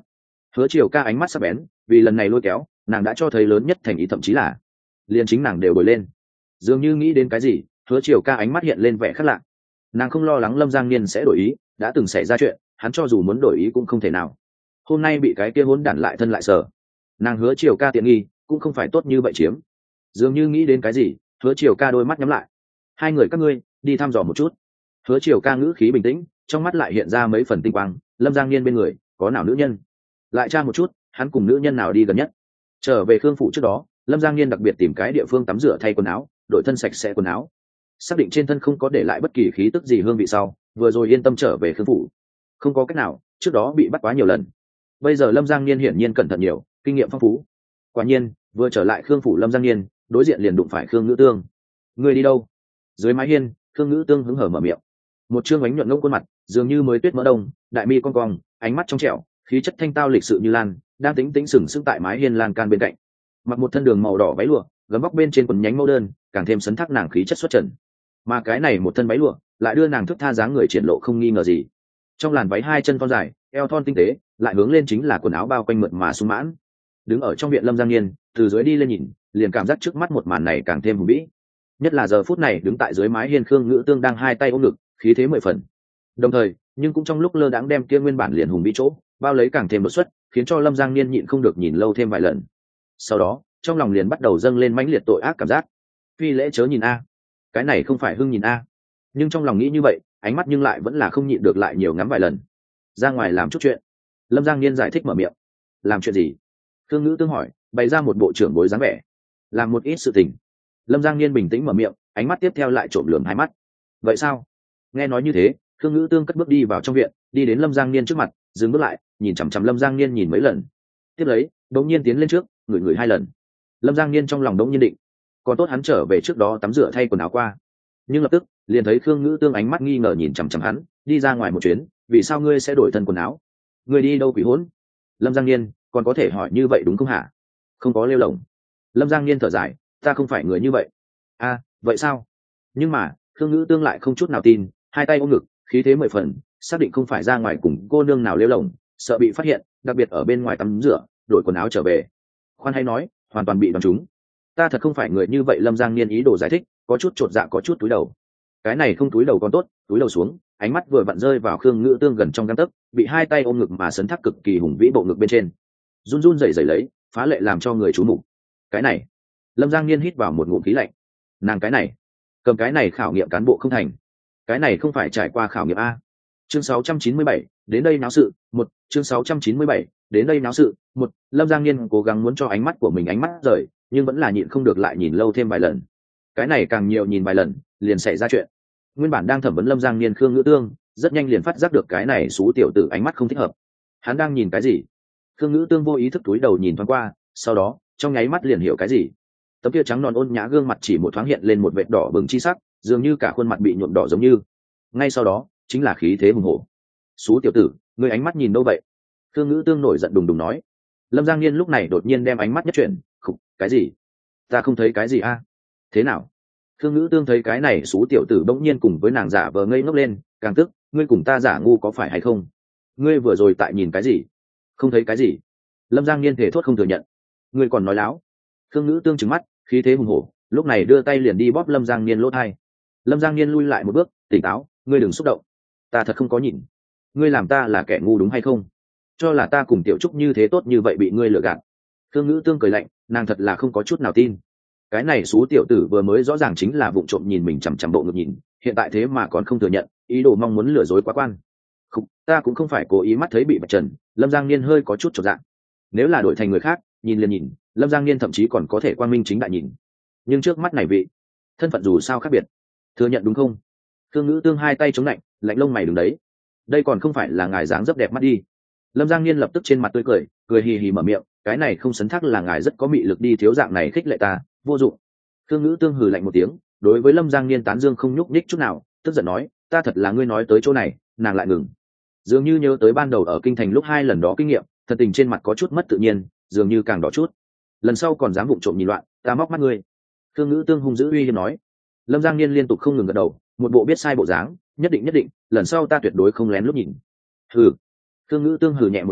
Speaker 1: Hứa Triều Ca ánh mắt sắc bén, vì lần này lôi kéo nàng đã cho thấy lớn nhất thành ý, thậm chí là liền chính nàng đều đổi lên, dường như nghĩ đến cái gì. Hứa Triều Ca ánh mắt hiện lên vẻ khác lạ. Nàng không lo lắng Lâm Giang Niên sẽ đổi ý, đã từng xảy ra chuyện, hắn cho dù muốn đổi ý cũng không thể nào. Hôm nay bị cái kia hỗn đản lại thân lại sở, nàng Hứa Triều Ca tiện nghi cũng không phải tốt như vậy chiếm. Dường như nghĩ đến cái gì, Hứa Triều Ca đôi mắt nhắm lại. Hai người các ngươi đi thăm dò một chút. Hứa Triều Ca ngữ khí bình tĩnh, trong mắt lại hiện ra mấy phần tinh quang. Lâm Giang Niên bên người có nào nữ nhân? Lại tra một chút, hắn cùng nữ nhân nào đi gần nhất. Trở về Khương phủ trước đó, Lâm Giang Niên đặc biệt tìm cái địa phương tắm rửa thay quần áo, đổi thân sạch sẽ quần áo, xác định trên thân không có để lại bất kỳ khí tức gì hương vị sau, vừa rồi yên tâm trở về Khương phủ. Không có cách nào, trước đó bị bắt quá nhiều lần. Bây giờ Lâm Giang Niên hiển nhiên cẩn thận nhiều, kinh nghiệm phong phú. Quả nhiên, vừa trở lại Khương phủ Lâm Giang Niên, đối diện liền đụng phải Khương Ngữ Tương. Người đi đâu? Dưới mái hiên, Khương Ngữ Tương hứng hở mở miệng. Một trương ánh nhuận ngông khuôn mặt, dường như mới tuyết mỡ đông, đại mi cong cong, ánh mắt trong trẻo, khí chất thanh tao lịch sự như lan, đang tính tính sừng sững tại mái hiên lan can bên cạnh. Mặc một thân đường màu đỏ váy lụa, gấm vóc bên trên quần nhánh mẫu đơn, càng thêm sấn thác nàng khí chất xuất trần. Mà cái này một thân váy lụa, lại đưa nàng thức tha dáng người triển lộ không nghi ngờ gì. Trong làn váy hai chân thon dài, eo thon tinh tế, lại hướng lên chính là quần áo bao quanh mượt mà sung mãn. Đứng ở trong viện Lâm Giang Niên, từ dưới đi lên nhìn, liền cảm giác trước mắt một màn này càng thêm hùng vĩ. Nhất là giờ phút này đứng tại dưới mái hiên Khương Ngữ Tương đang hai tay ôm ngực, khí thế mười phần. Đồng thời, nhưng cũng trong lúc lơ đãng đem kia nguyên bản liền hùng vĩ chỗ bao lấy càng thêm đột xuất, khiến cho Lâm Giang Niên nhịn không được nhìn lâu thêm vài lần. Sau đó, trong lòng liền bắt đầu dâng lên mãnh liệt tội ác cảm giác. Phi lễ chớ nhìn a, cái này không phải hưng nhìn a. Nhưng trong lòng nghĩ như vậy, ánh mắt nhưng lại vẫn là không nhịn được lại nhiều ngắm vài lần. Ra ngoài làm chút chuyện. Lâm Giang Niên giải thích mở miệng. Làm chuyện gì? Khương Ngữ Tương hỏi, bày ra một bộ trưởng bối dáng vẻ. Làm một ít sự tình. Lâm Giang Niên bình tĩnh mở miệng, ánh mắt tiếp theo lại trộm lườm hai mắt. Vậy sao? Nghe nói như thế, Khương Ngữ Tương cất bước đi vào trong viện, đi đến Lâm Giang Niên trước mặt, dừng bước lại, nhìn chằm chằm Lâm Giang Niên nhìn mấy lần. Tiếp lấy, đống nhiên tiến lên trước, ngửi ngửi hai lần. Lâm Giang Niên trong lòng đống nhiên định, còn tốt hắn trở về trước đó tắm rửa thay quần áo qua. Nhưng lập tức, liền thấy Khương Ngữ Tương ánh mắt nghi ngờ nhìn chằm chằm hắn, đi ra ngoài một chuyến, vì sao ngươi sẽ đổi thân quần áo? Ngươi đi đâu quỷ hỗn? Lâm Giang Niên, còn có thể hỏi như vậy đúng không hả? Không có lêu lổng. Lâm Giang Niên thở dài, ta không phải người như vậy. A, à, vậy sao? Nhưng mà, Khương Ngữ Tương lại không chút nào tin, hai tay ôm ngực, khí thế mười phần, xác định không phải ra ngoài cùng cô nương nào lêu lổng, sợ bị phát hiện, đặc biệt ở bên ngoài tắm rửa, đổi quần áo trở về. Khoan hay nói, hoàn toàn bị đoán trúng. Ta thật không phải người như vậy. Lâm Giang Niên ý đồ giải thích, có chút chột dạ có chút túi đầu. Cái này không túi đầu còn tốt, túi đầu xuống, ánh mắt vừa vặn rơi vào Khương Ngữ Tương gần trong gang tấc, bị hai tay ôm ngực mà sấn thác cực kỳ hùng vĩ bộ ngực bên trên, run run rẩy rẩy lấy, phá lệ làm cho người chú mục. Cái này, Lâm Giang Niên hít vào một ngụm khí lạnh. Nàng cái này, cầm cái này khảo nghiệm cán bộ không thành, cái này không phải trải qua khảo nghiệm a. Chương sáu trăm chín mươi bảy, đến đây náo sự, một, chương sáu trăm chín mươi bảy, đến đây náo sự, một. Lâm Giang Niên cố gắng muốn cho ánh mắt của mình ánh mắt rời, nhưng vẫn là nhịn không được lại nhìn lâu thêm vài lần. Cái này càng nhiều nhìn vài lần, liền xảy ra chuyện. Nguyên bản đang thẩm vấn Lâm Giang Niên Khương Ngữ Tương, rất nhanh liền phát giác được cái này xú tiểu tử ánh mắt không thích hợp. Hắn đang nhìn cái gì? Khương Ngữ Tương vô ý thức túi đầu nhìn thoáng qua, sau đó, trong nháy mắt liền hiểu cái gì. Tấm kia trắng non ôn nhã gương mặt chỉ một thoáng hiện lên một vệt đỏ bừng chi sắc, dường như cả khuôn mặt bị nhuộm đỏ giống như. Ngay sau đó, chính là khí thế hùng hổ. Xú tiểu tử, ngươi ánh mắt nhìn đâu vậy? Khương Ngữ Tương nổi giận đùng đùng nói. Lâm Giang Niên lúc này đột nhiên đem ánh mắt nhất chuyển, khục, cái gì? Ta không thấy cái gì a? Thế nào? Khương Ngữ Tương thấy cái này xú tiểu tử bỗng nhiên cùng với nàng giả vờ ngây ngốc lên, càng tức, ngươi cùng ta giả ngu có phải hay không? Ngươi vừa rồi tại nhìn cái gì? Không thấy cái gì? Lâm Giang Niên thể thốt không thừa nhận. Ngươi còn nói láo. Khương Ngữ Tương trừng mắt, khí thế hùng hổ, lúc này đưa tay liền đi bóp Lâm Giang Niên lỗ tai. Lâm Giang Niên lui lại một bước, tỉnh táo, ngươi đừng xúc động. Ta thật không có nhìn. Ngươi làm ta là kẻ ngu đúng hay không? Cho là ta cùng Tiểu Trúc như thế tốt như vậy bị ngươi lừa gạt. Khương Ngữ Tương cười lạnh, nàng thật là không có chút nào tin. Cái này xú tiểu tử vừa mới rõ ràng chính là vụng trộm nhìn mình chằm chằm bộ ngực nhìn, hiện tại thế mà còn không thừa nhận, ý đồ mong muốn lừa dối quá quan. Không, ta cũng không phải cố ý mắt thấy bị bạch trần. Lâm Giang Niên hơi có chút chột dạ. Nếu là đổi thành người khác, nhìn liền nhìn, Lâm Giang Niên thậm chí còn có thể quang minh chính đại nhìn. Nhưng trước mắt này vị, thân phận dù sao khác biệt, thừa nhận đúng không? Khương Ngữ Tương hai tay chống lạnh, lạnh lông mày đứng đấy. Đây còn không phải là ngài dáng dấp đẹp mắt đi. Lâm Giang Niên lập tức trên mặt tươi cười, cười hì hì mở miệng, cái này không sấn thác là ngài rất có mị lực đi, thiếu dạng này khích lệ ta, vô dụng. Khương Ngữ Tương hừ lạnh một tiếng, đối với Lâm Giang Niên tán dương không nhúc nhích chút nào, tức giận nói, ta thật là ngươi nói tới chỗ này, nàng lại ngừng. Dường như nhớ tới ban đầu ở kinh thành lúc hai lần đó kinh nghiệm, thật tình trên mặt có chút mất tự nhiên, dường như càng đỏ chút. Lần sau còn dám vụng trộm nhìn loạn, ta móc mắt ngươi. Khương Ngữ Tương hung dữ uy hiếp nói. Lâm Giang Niên liên tục không ngừng gật đầu, một bộ biết sai bộ dáng, nhất định nhất định, lần sau ta tuyệt đối không lén lúc nhìn. Hừ. Khương Ngữ Tương hừ nhẹ một tiếng,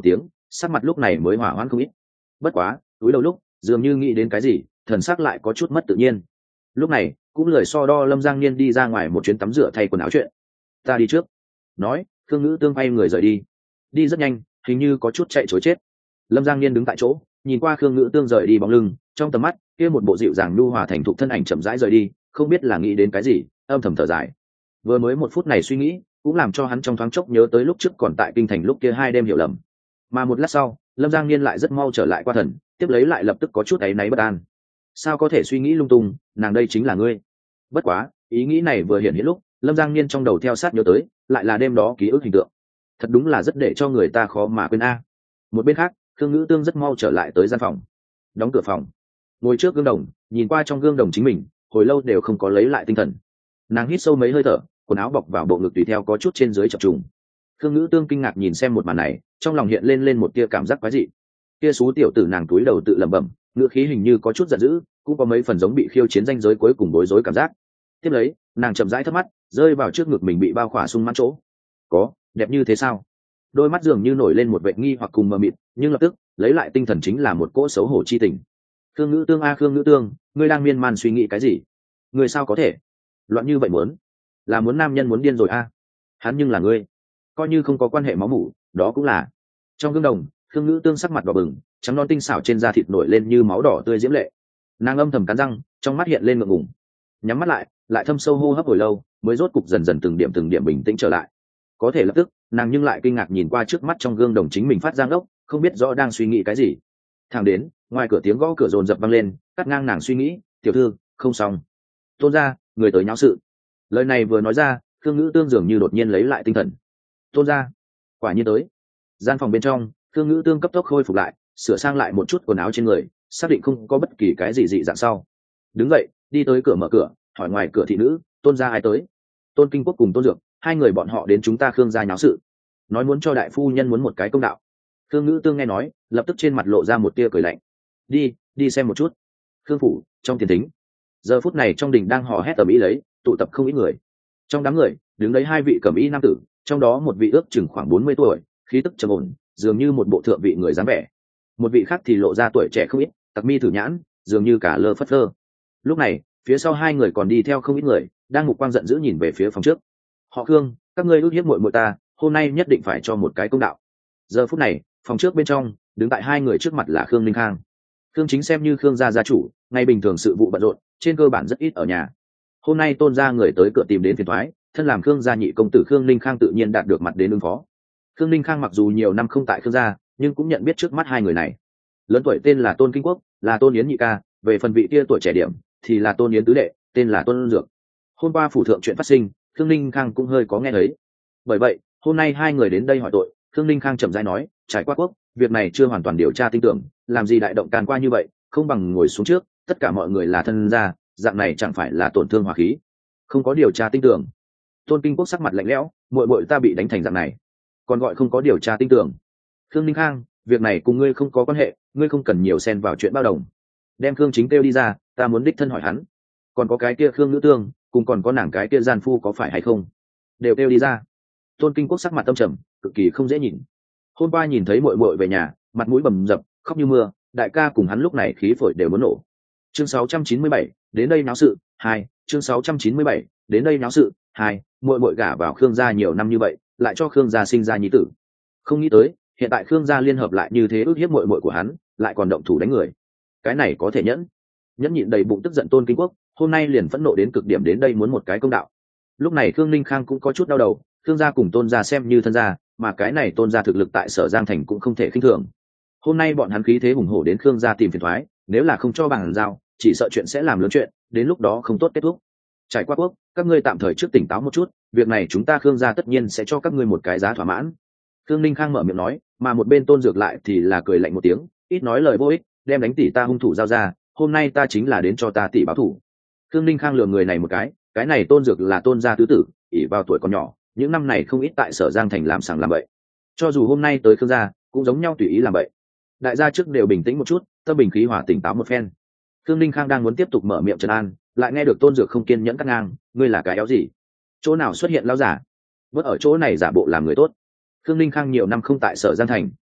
Speaker 1: sắc mặt lúc này mới hỏa hoãn không ít. Bất quá túi đầu lúc dường như nghĩ đến cái gì, thần sắc lại có chút mất tự nhiên. Lúc này cũng lười so đo Lâm Giang Niên đi ra ngoài một chuyến tắm rửa thay quần áo chuyện. Ta đi trước. Nói Khương Ngữ Tương quay người rời đi. Đi rất nhanh, hình như có chút chạy chối chết. Lâm Giang Niên đứng tại chỗ nhìn qua Khương Ngữ Tương rời đi bóng lưng, trong tầm mắt kia một bộ dịu dàng nhu hòa thành thục thân ảnh chậm rãi rời đi, không biết là nghĩ đến cái gì, âm thầm thở dài. Vừa mới một phút này suy nghĩ cũng làm cho hắn trong thoáng chốc nhớ tới lúc trước còn tại kinh thành lúc kia hai đêm hiểu lầm. Mà một lát sau Lâm Giang Niên lại rất mau trở lại qua thần, tiếp lấy lại lập tức có chút áy náy bất an. Sao có thể suy nghĩ lung tung, nàng đây chính là ngươi. Bất quá ý nghĩ này vừa hiện hiện lúc Lâm Giang Niên trong đầu theo sát nhớ tới lại là đêm đó ký ức hình tượng. Thật đúng là rất để cho người ta khó mà quên a. Một bên khác Khương Ngữ Tương rất mau trở lại tới gian phòng, đóng cửa phòng, ngồi trước gương đồng nhìn qua trong gương đồng chính mình, hồi lâu đều không có lấy lại tinh thần. Nàng hít sâu mấy hơi thở, quần áo bọc vào bộ ngực tùy theo có chút trên dưới chập trùng. Khương Ngữ Tương kinh ngạc nhìn xem một màn này, trong lòng hiện lên lên một tia cảm giác quái dị. Kia xú tiểu tử nàng túi đầu tự lẩm bẩm, ngữ khí hình như có chút giận dữ, cũng có mấy phần giống bị khiêu chiến danh giới cuối cùng bối rối cảm giác. Tiếp lấy nàng chậm rãi thấp mắt rơi vào trước ngực mình bị bao khỏa sung mãn chỗ. Có đẹp như thế sao? Đôi mắt dường như nổi lên một vệ nghi hoặc cùng mờ mịt, nhưng lập tức lấy lại tinh thần chính là một cỗ xấu hổ chi tình. Khương Ngữ Tương a Khương Ngữ Tương, ngươi đang miên man suy nghĩ cái gì? Ngươi sao có thể loạn như vậy, muốn là muốn nam nhân muốn điên rồi a? Hắn nhưng là ngươi, coi như không có quan hệ máu mủ đó cũng là. Trong gương đồng Khương Ngữ Tương sắc mặt đỏ bừng, trắng non tinh xảo trên da thịt nổi lên như máu đỏ tươi diễm lệ. Nàng âm thầm cắn răng, trong mắt hiện lên ngượng ngùng, nhắm mắt lại lại thâm sâu hô hấp hồi lâu mới rốt cục dần dần từng điểm từng điểm bình tĩnh trở lại. Có thể lập tức nàng nhưng lại kinh ngạc nhìn qua trước mắt trong gương đồng chính mình phát ra ngốc, không biết rõ đang suy nghĩ cái gì. Thẳng đến ngoài cửa tiếng gõ cửa dồn dập vang lên, cắt ngang nàng suy nghĩ. Tiểu thư không xong, Tôn gia người tới nháo sự. Lời này vừa nói ra Khương Ngữ Tương dường như đột nhiên lấy lại tinh thần. Tôn gia quả nhiên tới. Gian phòng bên trong Khương Ngữ Tương cấp tốc khôi phục lại, sửa sang lại một chút quần áo trên người, xác định không có bất kỳ cái gì dị dạng sau đứng dậy đi tới cửa mở cửa, hỏi ngoài cửa thị nữ, Tôn gia ai tới? Tôn Kinh Quốc cùng Tôn Dược, hai người bọn họ đến chúng ta Khương gia nháo sự, nói muốn cho đại phu nhân muốn một cái công đạo. Khương Ngữ Tương nghe nói lập tức trên mặt lộ ra một tia cười lạnh. Đi đi xem một chút. Khương phủ trong tiền thính, giờ phút này trong đình đang hò hét ầm ĩ lấy, tụ tập không ít người. Trong đám người đứng đấy hai vị cẩm y nam tử, trong đó một vị ước chừng khoảng bốn mươi tuổi, khí tức trầm ổn, dường như một bộ thượng vị người dáng vẻ. Một vị khác thì lộ ra tuổi trẻ không ít, tặc mi thử nhãn, dường như cả lơ phất lơ. Lúc này phía sau hai người còn đi theo không ít người, đang mục quang giận dữ nhìn về phía phòng trước. Họ Khương, các ngươi ước hiếp muội muội ta, hôm nay nhất định phải cho một cái công đạo. Giờ phút này phòng trước bên trong đứng tại hai người trước mặt là Khương Linh Khang. Khương Chính xem như Khương gia gia chủ, ngày bình thường sự vụ bận rộn, trên cơ bản rất ít ở nhà. Hôm nay Tôn gia người tới cửa tìm đến phiền toái, thân làm Khương gia nhị công tử Khương Linh Khang tự nhiên đạt được mặt đến ứng phó. Khương Linh Khang mặc dù nhiều năm không tại Khương gia, nhưng cũng nhận biết trước mắt hai người này. Lớn tuổi tên là Tôn Kinh Quốc, là Tôn Yến nhị ca, về phần vị kia tuổi trẻ điểm thì là Tôn Yến tứ đệ, tên là Tôn Dược. Hôm qua phủ thượng chuyện phát sinh, Khương Linh Khang cũng hơi có nghe thấy. Bởi vậy hôm nay hai người đến đây hỏi tội. Khương Linh Khang chậm rãi nói, trải qua quốc việc này chưa hoàn toàn điều tra tin tưởng, làm gì đại động can qua như vậy, không bằng ngồi xuống trước, tất cả mọi người là thân gia, dạng này chẳng phải là tổn thương hòa khí. Không có điều tra tin tưởng? Tôn Kinh Quốc sắc mặt lạnh lẽo, muội muội ta bị đánh thành dạng này, còn gọi không có điều tra tin tưởng? Khương Linh Khang, việc này cùng ngươi không có quan hệ, ngươi không cần nhiều xen vào chuyện bao đồng. Đem Khương Chính kêu đi ra, ta muốn đích thân hỏi hắn. Còn có cái kia Khương Ngữ Tương, cùng còn có nàng cái kia gian phu có phải hay không, đều kêu đi ra. Tôn Kinh Quốc sắc mặt tâm trầm, cực kỳ không dễ nhìn. Hôm qua nhìn thấy muội muội về nhà, mặt mũi bầm dập, khóc như mưa, đại ca cùng hắn lúc này khí phổi đều muốn nổ. Chương sáu trăm chín mươi bảy, đến đây náo sự, hai, chương sáu trăm chín mươi bảy, đến đây náo sự, hai, muội muội gả vào Khương gia nhiều năm như vậy, lại cho Khương gia sinh ra nhi tử. Không nghĩ tới, hiện tại Khương gia liên hợp lại như thế ức hiếp muội muội của hắn, lại còn động thủ đánh người. Cái này có thể nhẫn? Nhẫn nhịn đầy bụng tức giận Tôn Kinh Quốc, hôm nay liền phẫn nộ đến cực điểm đến đây muốn một cái công đạo. Lúc này Khương Ninh Khang cũng có chút đau đầu, Khương gia cùng Tôn gia xem như thân gia, mà cái này Tôn gia thực lực tại Sở Giang thành cũng không thể khinh thường. Hôm nay bọn hắn khí thế hùng hổ đến Khương gia tìm phiền toái, nếu là không cho bằng giao, chỉ sợ chuyện sẽ làm lớn chuyện, đến lúc đó không tốt kết thúc. Trải qua quốc, các ngươi tạm thời trước tỉnh táo một chút, việc này chúng ta Khương gia tất nhiên sẽ cho các ngươi một cái giá thỏa mãn. Khương Ninh Khang mở miệng nói, mà một bên Tôn Dược lại thì là cười lạnh một tiếng, ít nói lời vô ích, đem đánh tỷ ta hung thủ giao ra, hôm nay ta chính là đến cho ta tỷ báo thủ. Khương Ninh Khang lừa người này một cái, cái này Tôn Dược là Tôn gia tứ tử, ỷ vào tuổi còn nhỏ, những năm này không ít tại Sở Giang thành làm sàng làm bậy. Cho dù hôm nay tới Khương gia, cũng giống nhau tùy ý làm bậy. Đại gia trước đều bình tĩnh một chút, tâm bình khí hòa tỉnh táo một phen. Khương Ninh Khang đang muốn tiếp tục mở miệng trấn an, lại nghe được Tôn Dược không kiên nhẫn cắt ngang, ngươi là cái éo gì? Chỗ nào xuất hiện lão giả? Vớt ở chỗ này giả bộ làm người tốt. Khương Ninh Khang nhiều năm không tại Sở Giang thành,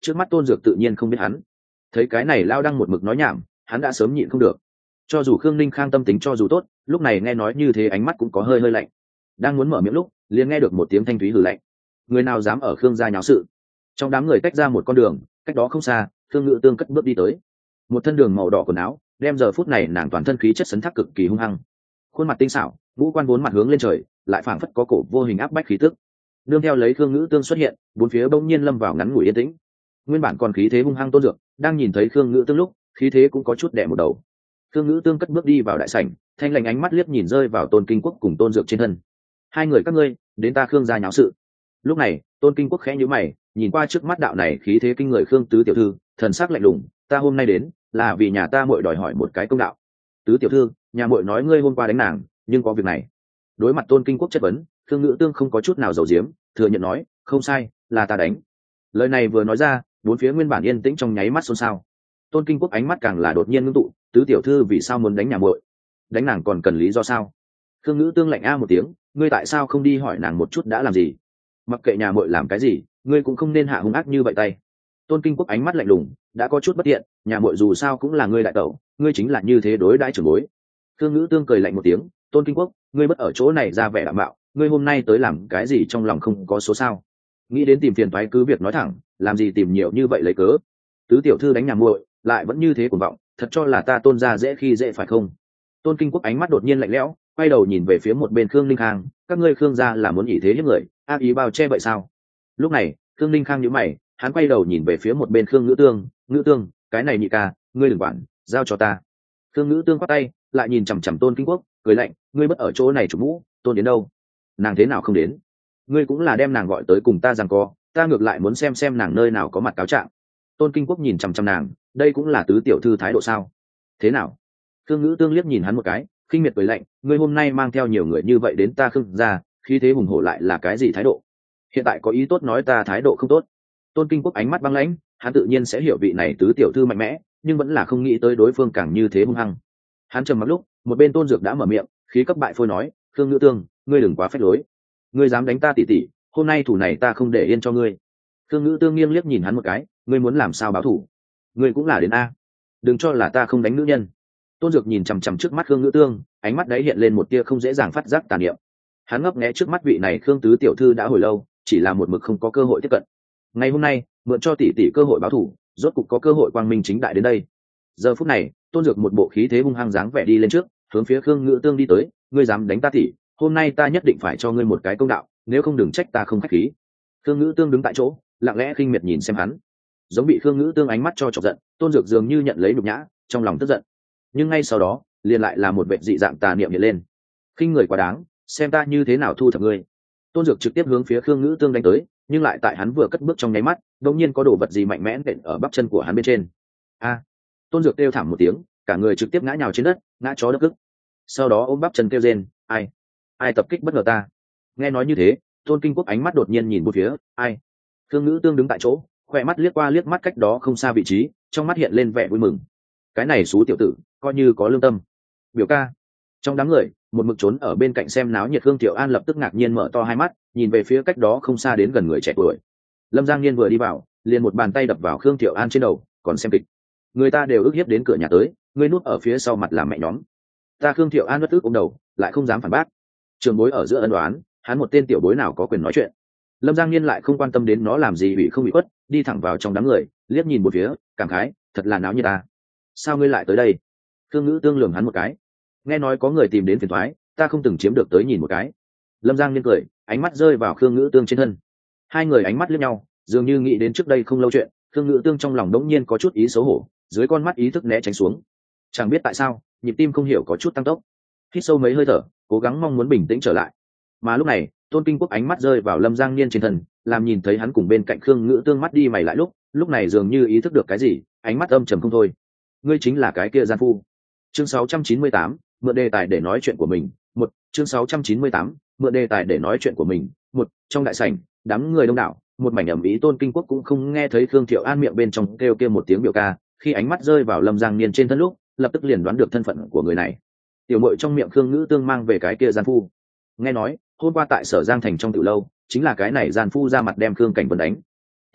Speaker 1: trước mắt Tôn Dược tự nhiên không biết hắn. Thấy cái này lao đang một mực nói nhảm, hắn đã sớm nhịn không được. Cho dù Khương Ninh Khang tâm tính cho dù tốt, lúc này nghe nói như thế ánh mắt cũng có hơi hơi lạnh. Đang muốn mở miệng lúc, liền nghe được một tiếng thanh thúy hừ lạnh. Người nào dám ở Khương gia nháo sự? Trong đám người tách ra một con đường, cách đó không xa, Khương Ngự Tương cất bước đi tới. Một thân đường màu đỏ quần áo, đem giờ phút này nàng toàn thân khí chất sấn thác cực kỳ hung hăng. Khuôn mặt tinh xảo, ngũ quan vốn mặt hướng lên trời, lại phảng phất có cổ vô hình áp bách khí tức. Nương theo lấy Khương Ngự Tương xuất hiện, bốn phía bỗng nhiên lâm vào ngắn ngủi yên tĩnh. Nguyên bản còn khí thế hung hăng Tôn Dược, đang nhìn thấy Khương Ngự Tương lúc, khí thế cũng có chút đè một đầu. Khương Ngự Tương cất bước đi vào đại sảnh, thanh lành ánh mắt liếc nhìn rơi vào Tôn Kinh Quốc cùng Tôn Dược trên thân. Hai người các ngươi, đến ta Khương gia nháo sự. Lúc này, Tôn Kinh Quốc khẽ nhíu mày, nhìn qua trước mắt đạo này khí thế kinh người Khương tứ tiểu thư, thần sắc lạnh lùng, ta hôm nay đến, là vì nhà ta muội đòi hỏi một cái công đạo. Tứ tiểu thư, nhà muội nói ngươi hôm qua đánh nàng, nhưng có việc này. Đối mặt Tôn Kinh Quốc chất vấn, Khương Ngự Tương không có chút nào giấu giếm, thừa nhận nói, không sai, là ta đánh. Lời này vừa nói ra, bốn phía nguyên bản yên tĩnh trong nháy mắt xôn xao. Tôn Kinh Quốc ánh mắt càng là đột nhiên ngưng tụ, tứ tiểu thư vì sao muốn đánh nhà muội? Đánh nàng còn cần lý do sao? Khương Ngự Tương lạnh a một tiếng, ngươi tại sao không đi hỏi nàng một chút đã làm gì? Mặc kệ nhà muội làm cái gì, ngươi cũng không nên hạ hung ác như vậy tay. Tôn Kinh Quốc ánh mắt lạnh lùng, đã có chút bất tiện, nhà muội dù sao cũng là ngươi đại tẩu, ngươi chính là như thế đối đãi trưởng bối. Khương Ngự Tương cười lạnh một tiếng, Tôn Kinh Quốc, ngươi bất ở chỗ này ra vẻ đạm bạo, ngươi hôm nay tới làm cái gì trong lòng không có số sao? Nghĩ đến tìm phiền toái cứ việc nói thẳng, làm gì tìm nhiều như vậy lấy cớ? Tứ tiểu thư đánh nhà muội, lại vẫn như thế cuồng vọng, thật cho là ta Tôn gia dễ khi dễ phải không? Tôn Kinh Quốc ánh mắt đột nhiên lạnh lẽo, quay đầu nhìn về phía một bên Khương Ninh Khang, các ngươi Khương gia là muốn ỷ thế hiếp người, ác ý bao che vậy sao? Lúc này, Khương Ninh Khang nhíu mày, hắn quay đầu nhìn về phía một bên Khương Ngữ Tương, Ngữ Tương, cái này nhị ca, ngươi đừng quản, giao cho ta. Khương Ngữ Tương quát tay, lại nhìn chằm chằm Tôn Kinh Quốc, cười lạnh, ngươi bất ở chỗ này chủ mũ, Tôn đến đâu? Nàng thế nào không đến? Ngươi cũng là đem nàng gọi tới cùng ta giằng co, ta ngược lại muốn xem xem nàng nơi nào có mặt cáo trạng. Tôn Kinh Quốc nhìn chằm chằm nàng, đây cũng là tứ tiểu thư thái độ sao? Thế nào? Khương Ngữ Tương liếc nhìn hắn một cái, khinh miệt cười lạnh, ngươi hôm nay mang theo nhiều người như vậy đến ta Khương gia, khí thế hùng hổ lại là cái gì thái độ? Hiện tại có ý tốt nói ta thái độ không tốt. Tôn Kinh Quốc ánh mắt băng lãnh, hắn tự nhiên sẽ hiểu vị này tứ tiểu thư mạnh mẽ, nhưng vẫn là không nghĩ tới đối phương càng như thế hung hăng. Hắn trầm mặc lúc, một bên Tôn Dược đã mở miệng, khí cấp bại phôi nói, Khương Ngữ Tương, ngươi đừng quá phách lối, ngươi dám đánh ta tỷ tỷ, hôm nay thủ này ta không để yên cho ngươi. Khương Ngữ Tương nghiêng liếc nhìn hắn một cái, ngươi muốn làm sao báo thủ? Ngươi cũng là đến a, đừng cho là ta không đánh nữ nhân. Tôn Dược nhìn chằm chằm trước mắt Khương Ngữ Tương, ánh mắt đấy hiện lên một tia không dễ dàng phát giác tàn niệm. Hắn ngấp nghé trước mắt vị này Khương tứ tiểu thư đã hồi lâu, chỉ là một mực không có cơ hội tiếp cận. Ngày hôm nay, mượn cho tỷ tỷ cơ hội báo thủ, rốt cục có cơ hội quang minh chính đại đến đây. Giờ phút này, Tôn Dược một bộ khí thế hung hăng dáng vẻ đi lên trước, hướng phía Khương Ngữ Tương đi tới, ngươi dám đánh ta tỷ, hôm nay ta nhất định phải cho ngươi một cái công đạo, nếu không đừng trách ta không khách khí. Khương Ngữ Tương đứng tại chỗ, lặng lẽ khinh miệt nhìn xem hắn, giống bị Khương Ngữ Tương ánh mắt cho chọc giận. Tôn Dược dường như nhận lấy nhục nhã, trong lòng tức giận, nhưng ngay sau đó, liền lại là một vệ dị dạng tà niệm hiện lên. Khinh người quá đáng, xem ta như thế nào thu thập ngươi. Tôn Dược trực tiếp hướng phía Khương Ngữ Tương đánh tới, nhưng lại tại hắn vừa cất bước trong nháy mắt, đột nhiên có đồ vật gì mạnh mẽ nện ở bắp chân của hắn bên trên. A! Tôn Dược kêu thảm một tiếng, cả người trực tiếp ngã nhào trên đất, ngã chó đất ức. Sau đó ôm bắp chân kêu rên, ai? Ai tập kích bất ngờ ta? Nghe nói như thế, Tôn Kinh Quốc ánh mắt đột nhiên nhìn một phía, ai? Khương Ngữ Tương đứng tại chỗ, khỏe mắt liếc qua liếc mắt cách đó không xa vị trí, trong mắt hiện lên vẻ vui mừng. Cái này xú tiểu tử, coi như có lương tâm. Biểu ca. Trong đám người, một mực trốn ở bên cạnh xem náo nhiệt Khương Tiểu An lập tức ngạc nhiên mở to hai mắt, nhìn về phía cách đó không xa đến gần người trẻ tuổi. Lâm Giang Niên vừa đi vào, liền một bàn tay đập vào Khương Tiểu An trên đầu, còn xem kịch. Người ta đều ức hiếp đến cửa nhà tới, ngươi núp ở phía sau mặt làm mẹ nhóm. Ta Khương Tiểu An bất tức ôm đầu, lại không dám phản bác. Trường bối ở giữa ân đoán, hắn một tên tiểu bối nào có quyền nói chuyện. Lâm Giang Niên lại không quan tâm đến nó làm gì bị không bị quất, đi thẳng vào trong đám người, liếc nhìn một phía, cảm khái, thật là náo như ta. Sao ngươi lại tới đây? Khương Ngữ Tương lườm hắn một cái. Nghe nói có người tìm đến phiền toái, ta không từng chiếm được tới nhìn một cái. Lâm Giang Niên cười, ánh mắt rơi vào Khương Ngữ Tương trên thân. Hai người ánh mắt liếc nhau, dường như nghĩ đến trước đây không lâu chuyện. Khương Ngữ Tương trong lòng đống nhiên có chút ý xấu hổ, dưới con mắt ý thức né tránh xuống. Chẳng biết tại sao, nhịp tim không hiểu có chút tăng tốc. Hít sâu mấy hơi thở, cố gắng mong muốn bình tĩnh trở lại. Mà lúc này, Tôn Kinh Quốc ánh mắt rơi vào Lâm Giang Niên trên thân, làm nhìn thấy hắn cùng bên cạnh Khương Ngữ Tương mắt đi mày lại lúc, lúc này dường như ý thức được cái gì, ánh mắt âm trầm không thôi. Ngươi chính là cái kia gian phu. Chương sáu trăm chín mươi tám, mượn đề tài để nói chuyện của mình. Một, chương sáu trăm chín mươi tám, mượn đề tài để nói chuyện của mình. Một, trong đại sảnh, đám người đông đảo, một mảnh ầm ĩ. Tôn Kinh Quốc cũng không nghe thấy Khương Thiệu An miệng bên trong kêu kêu một tiếng biểu ca, khi ánh mắt rơi vào Lâm Giang Niên trên thân lúc, lập tức liền đoán được thân phận của người này. Tiểu muội trong miệng Khương Ngữ Tương mang về cái kia gian phu. Nghe nói, hôm qua tại Sở Giang thành trong tiểu lâu, chính là cái này gian phu ra mặt đem Khương Cảnh Vân đánh. Tiếp lấy,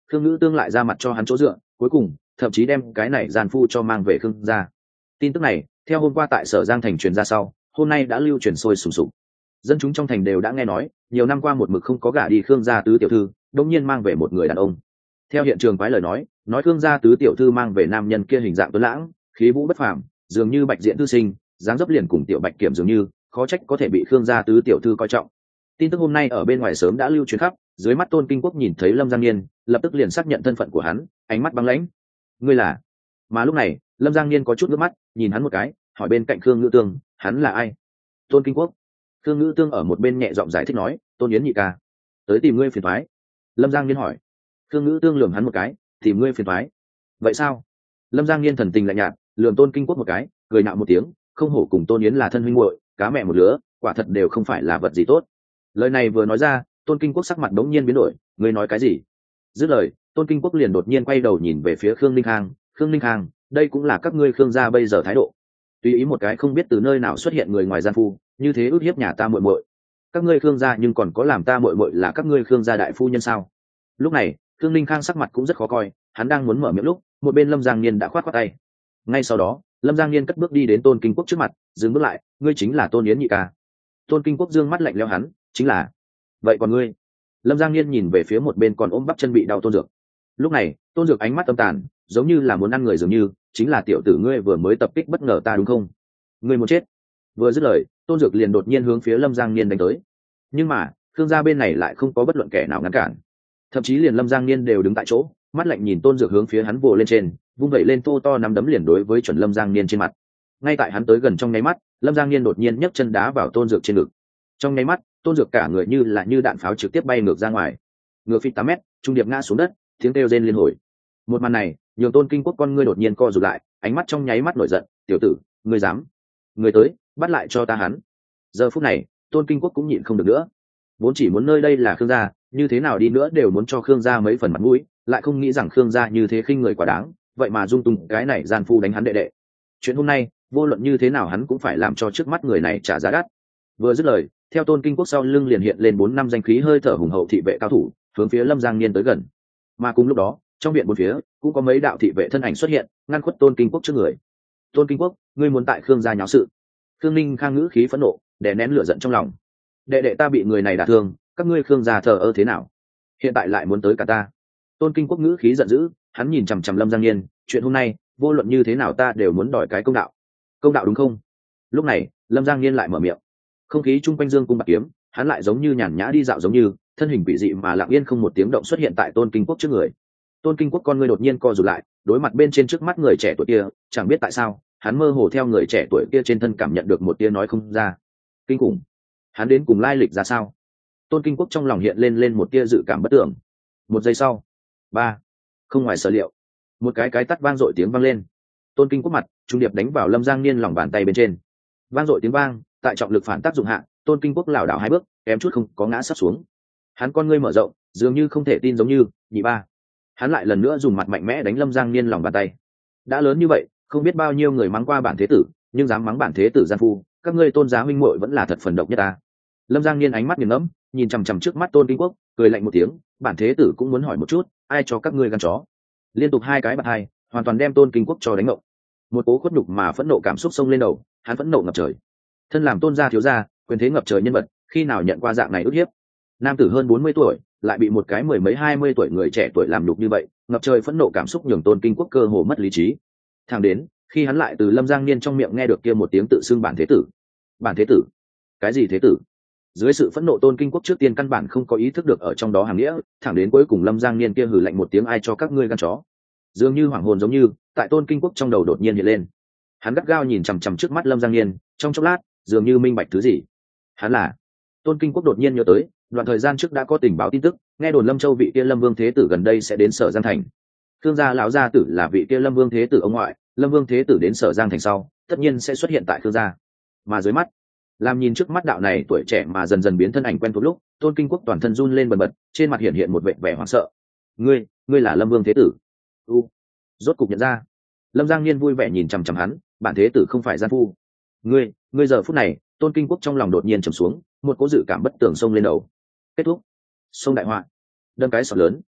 Speaker 1: Khương Ngữ Tương lại ra mặt cho hắn chỗ dựa, cuối cùng thậm chí đem cái này gian phu cho mang về Khương gia. Tin tức này theo hôm qua tại Sở Giang thành truyền ra sau, hôm nay đã lưu truyền sôi sùng sục. Dân chúng trong thành đều đã nghe nói, nhiều năm qua một mực không có gả đi Khương gia tứ tiểu thư, đột nhiên mang về một người đàn ông. Theo hiện trường quái lời nói, nói Khương gia tứ tiểu thư mang về nam nhân kia hình dạng tuấn lãng, khí vũ bất phàm, dường như bạch diện thư sinh, dáng dấp liền cùng tiểu bạch kiểm dường như, khó trách có thể bị Khương gia tứ tiểu thư coi trọng. Tin tức hôm nay ở bên ngoài sớm đã lưu truyền khắp, dưới mắt Tôn Kinh Quốc nhìn thấy Lâm Giang Niên, lập tức liền xác nhận thân phận của hắn, ánh mắt băng lãnh. Ngươi là? Mà lúc này, Lâm Giang Niên có chút nước mắt, nhìn hắn một cái, hỏi bên cạnh Khương Ngữ Tương, hắn là ai? Tôn Kinh Quốc. Khương Ngữ Tương ở một bên nhẹ giọng giải thích nói, Tôn Yến nhị ca, tới tìm ngươi phiền toái. Lâm Giang Niên hỏi. Khương Ngữ Tương lườm hắn một cái, tìm ngươi phiền toái. Vậy sao? Lâm Giang Niên thần tình lạnh nhạt, lườm Tôn Kinh Quốc một cái, cười nạo một tiếng, không hổ cùng Tôn Yến là thân huynh muội, cá mẹ một lứa, quả thật đều không phải là vật gì tốt. Lời này vừa nói ra, Tôn Kinh Quốc sắc mặt đống nhiên biến đổi, ngươi nói cái gì? Dứt lời, Tôn Kinh Quốc liền đột nhiên quay đầu nhìn về phía Khương Ninh Khang, Khương Ninh Khang, đây cũng là các ngươi Khương gia bây giờ thái độ. Tùy ý một cái không biết từ nơi nào xuất hiện người ngoài gian phu, như thế ức hiếp nhà ta muội muội. Các ngươi Khương gia nhưng còn có làm ta muội muội là các ngươi Khương gia đại phu nhân sao? Lúc này, Khương Ninh Khang sắc mặt cũng rất khó coi, hắn đang muốn mở miệng lúc, một bên Lâm Giang Niên đã khoát khoát tay. Ngay sau đó, Lâm Giang Niên cất bước đi đến Tôn Kinh Quốc trước mặt, dừng bước lại, ngươi chính là Tôn Yến nhị ca. Tôn Kinh Quốc dương mắt lạnh lẽo hắn, chính là. Vậy còn ngươi? Lâm Giang Niên nhìn về phía một bên còn ôm bắp chân bị đau Tôn Dược. Lúc này, Tôn Dược ánh mắt âm tàn, giống như là muốn ăn người dường như, chính là tiểu tử ngươi vừa mới tập kích bất ngờ ta đúng không? Ngươi muốn chết. Vừa dứt lời, Tôn Dược liền đột nhiên hướng phía Lâm Giang Niên đánh tới. Nhưng mà, Khương gia bên này lại không có bất luận kẻ nào ngăn cản. Thậm chí liền Lâm Giang Niên đều đứng tại chỗ, mắt lạnh nhìn Tôn Dược hướng phía hắn vồ lên trên, vung vẩy lên thô to nắm đấm liền đối với chuẩn Lâm Giang Niên trên mặt. Ngay tại hắn tới gần trong nháy mắt, Lâm Giang Niên đột nhiên nhấc chân đá vào Tôn Dược trên ngực. Trong nháy mắt, Tôn Dược cả người như là như đạn pháo trực tiếp bay ngược ra ngoài. Ngược phi tám mét, trung điệp ngã xuống đất, tiếng kêu rên liên hồi. Một màn này, nhường Tôn Kinh Quốc con ngươi đột nhiên co rụt lại, ánh mắt trong nháy mắt nổi giận, "Tiểu tử, ngươi dám? Ngươi tới, bắt lại cho ta hắn." Giờ phút này, Tôn Kinh Quốc cũng nhịn không được nữa. Vốn chỉ muốn nơi đây là Khương gia, như thế nào đi nữa đều muốn cho Khương gia mấy phần mặt mũi, lại không nghĩ rằng Khương gia như thế khinh người quá đáng, vậy mà dung tung cái này gian phu đánh hắn đệ đệ. Chuyện hôm nay, vô luận như thế nào hắn cũng phải làm cho trước mắt người này trả giá đắt. Vừa dứt lời, theo Tôn Kinh Quốc sau lưng liền hiện lên bốn năm danh khí hơi thở hùng hậu thị vệ cao thủ, hướng phía Lâm Giang Niên tới gần. Mà cùng lúc đó, trong viện bốn phía cũng có mấy đạo thị vệ thân ảnh xuất hiện, ngăn khuất Tôn Kinh Quốc trước người. "Tôn Kinh Quốc, ngươi muốn tại Khương gia nháo sự?" Khương Ninh Khang ngữ khí phẫn nộ, đè nén lửa giận trong lòng. "Đệ đệ ta bị người này đả thương, các ngươi Khương gia thờ ơ thế nào? Hiện tại lại muốn tới cả ta?" Tôn Kinh Quốc ngữ khí giận dữ, hắn nhìn chằm chằm Lâm Giang Niên, "Chuyện hôm nay, vô luận như thế nào ta đều muốn đòi cái công đạo." "Công đạo đúng không?" Lúc này, Lâm Giang Niên lại mở miệng. Không khí chung quanh dương cung bạc kiếm, hắn lại giống như nhàn nhã đi dạo giống như, thân hình quỷ dị mà lặng yên không một tiếng động xuất hiện tại Tôn Kinh Quốc trước người. Tôn Kinh Quốc con ngươi đột nhiên co rụt lại, đối mặt bên trên trước mắt người trẻ tuổi kia, chẳng biết tại sao, hắn mơ hồ theo người trẻ tuổi kia trên thân cảm nhận được một tia nói không ra. Kinh khủng. Hắn đến cùng lai lịch ra sao? Tôn Kinh Quốc trong lòng hiện lên lên một tia dự cảm bất tưởng. Một giây sau, ba, không ngoài sở liệu, một cái cái tắt vang dội tiếng vang lên. Tôn Kinh Quốc mặt trung điệp đánh vào Lâm Giang Niên lòng bàn tay bên trên. Vang dội tiếng vang, tại trọng lực phản tác dụng hạ, Tôn Kinh Quốc lảo đảo hai bước, kém chút không có ngã sắp xuống. Hắn con ngươi mở rộng, dường như không thể tin giống như, nhị ba. Hắn lại lần nữa dùng mặt mạnh mẽ đánh Lâm Giang Niên lòng bàn tay. Đã lớn như vậy, không biết bao nhiêu người mắng qua bản thế tử, nhưng dám mắng bản thế tử gian phu, các ngươi Tôn gia huynh muội vẫn là thật phần độc nhất ta. Lâm Giang Niên ánh mắt nghiền ngẫm, nhìn chằm chằm trước mắt Tôn Kinh Quốc, cười lạnh một tiếng, bản thế tử cũng muốn hỏi một chút, ai cho các ngươi gan chó? Liên tục hai cái bạt hai, hoàn toàn đem Tôn Kinh Quốc cho đánh ngộng. Một cố khuất nhục mà phẫn nộ cảm xúc xông lên đầu, hắn phẫn nộ ngập trời. Thân làm Tôn gia thiếu gia, quyền thế ngập trời nhân vật, khi nào nhận qua dạng này ức hiếp? Nam tử hơn bốn mươi tuổi, lại bị một cái mười mấy hai mươi tuổi người trẻ tuổi làm nhục như vậy, ngập trời phẫn nộ cảm xúc nhường Tôn Kinh Quốc cơ hồ mất lý trí. Thẳng đến khi hắn lại từ Lâm Giang Niên trong miệng nghe được kia một tiếng tự xưng bản thế tử. Bản thế tử? Cái gì thế tử? Dưới sự phẫn nộ, Tôn Kinh Quốc trước tiên căn bản không có ý thức được ở trong đó hàm nghĩa, thẳng đến cuối cùng Lâm Giang Niên kia hừ lạnh một tiếng, ai cho các ngươi gan chó? Dường như hoảng hồn giống như, tại Tôn Kinh Quốc trong đầu đột nhiên hiện lên. Hắn gắt gao nhìn chằm chằm trước mắt Lâm Giang Niên, trong chốc lát, dường như minh bạch thứ gì. Hắn là Tôn Kinh Quốc đột nhiên nhớ tới, đoạn thời gian trước đã có tình báo tin tức, nghe đồn Lâm Châu vị kia Lâm Vương Thế Tử gần đây sẽ đến Sở Giang thành. Khương gia lão gia tử là vị kia Lâm Vương Thế Tử ông ngoại, Lâm Vương Thế Tử đến Sở Giang thành sau, tất nhiên sẽ xuất hiện tại Khương gia. Mà dưới mắt, làm nhìn trước mắt đạo này tuổi trẻ mà dần dần biến thân ảnh quen thuộc lúc, Tôn Kinh Quốc toàn thân run lên bần bật, trên mặt hiện hiện một vẻ vẻ hoảng sợ. "Ngươi, ngươi là Lâm Vương Thế Tử?" "U." Rốt cục nhận ra. Lâm Giang Niên vui vẻ nhìn chằm chằm hắn, "Bản thế tử không phải gian phu." "Ngươi, ngươi." Giờ phút này, Tôn Kinh Quốc trong lòng đột nhiên trầm xuống, một cỗ dự cảm bất tường xông lên đầu. Kết thúc. Sông đại họa. Đâm cái sọt lớn.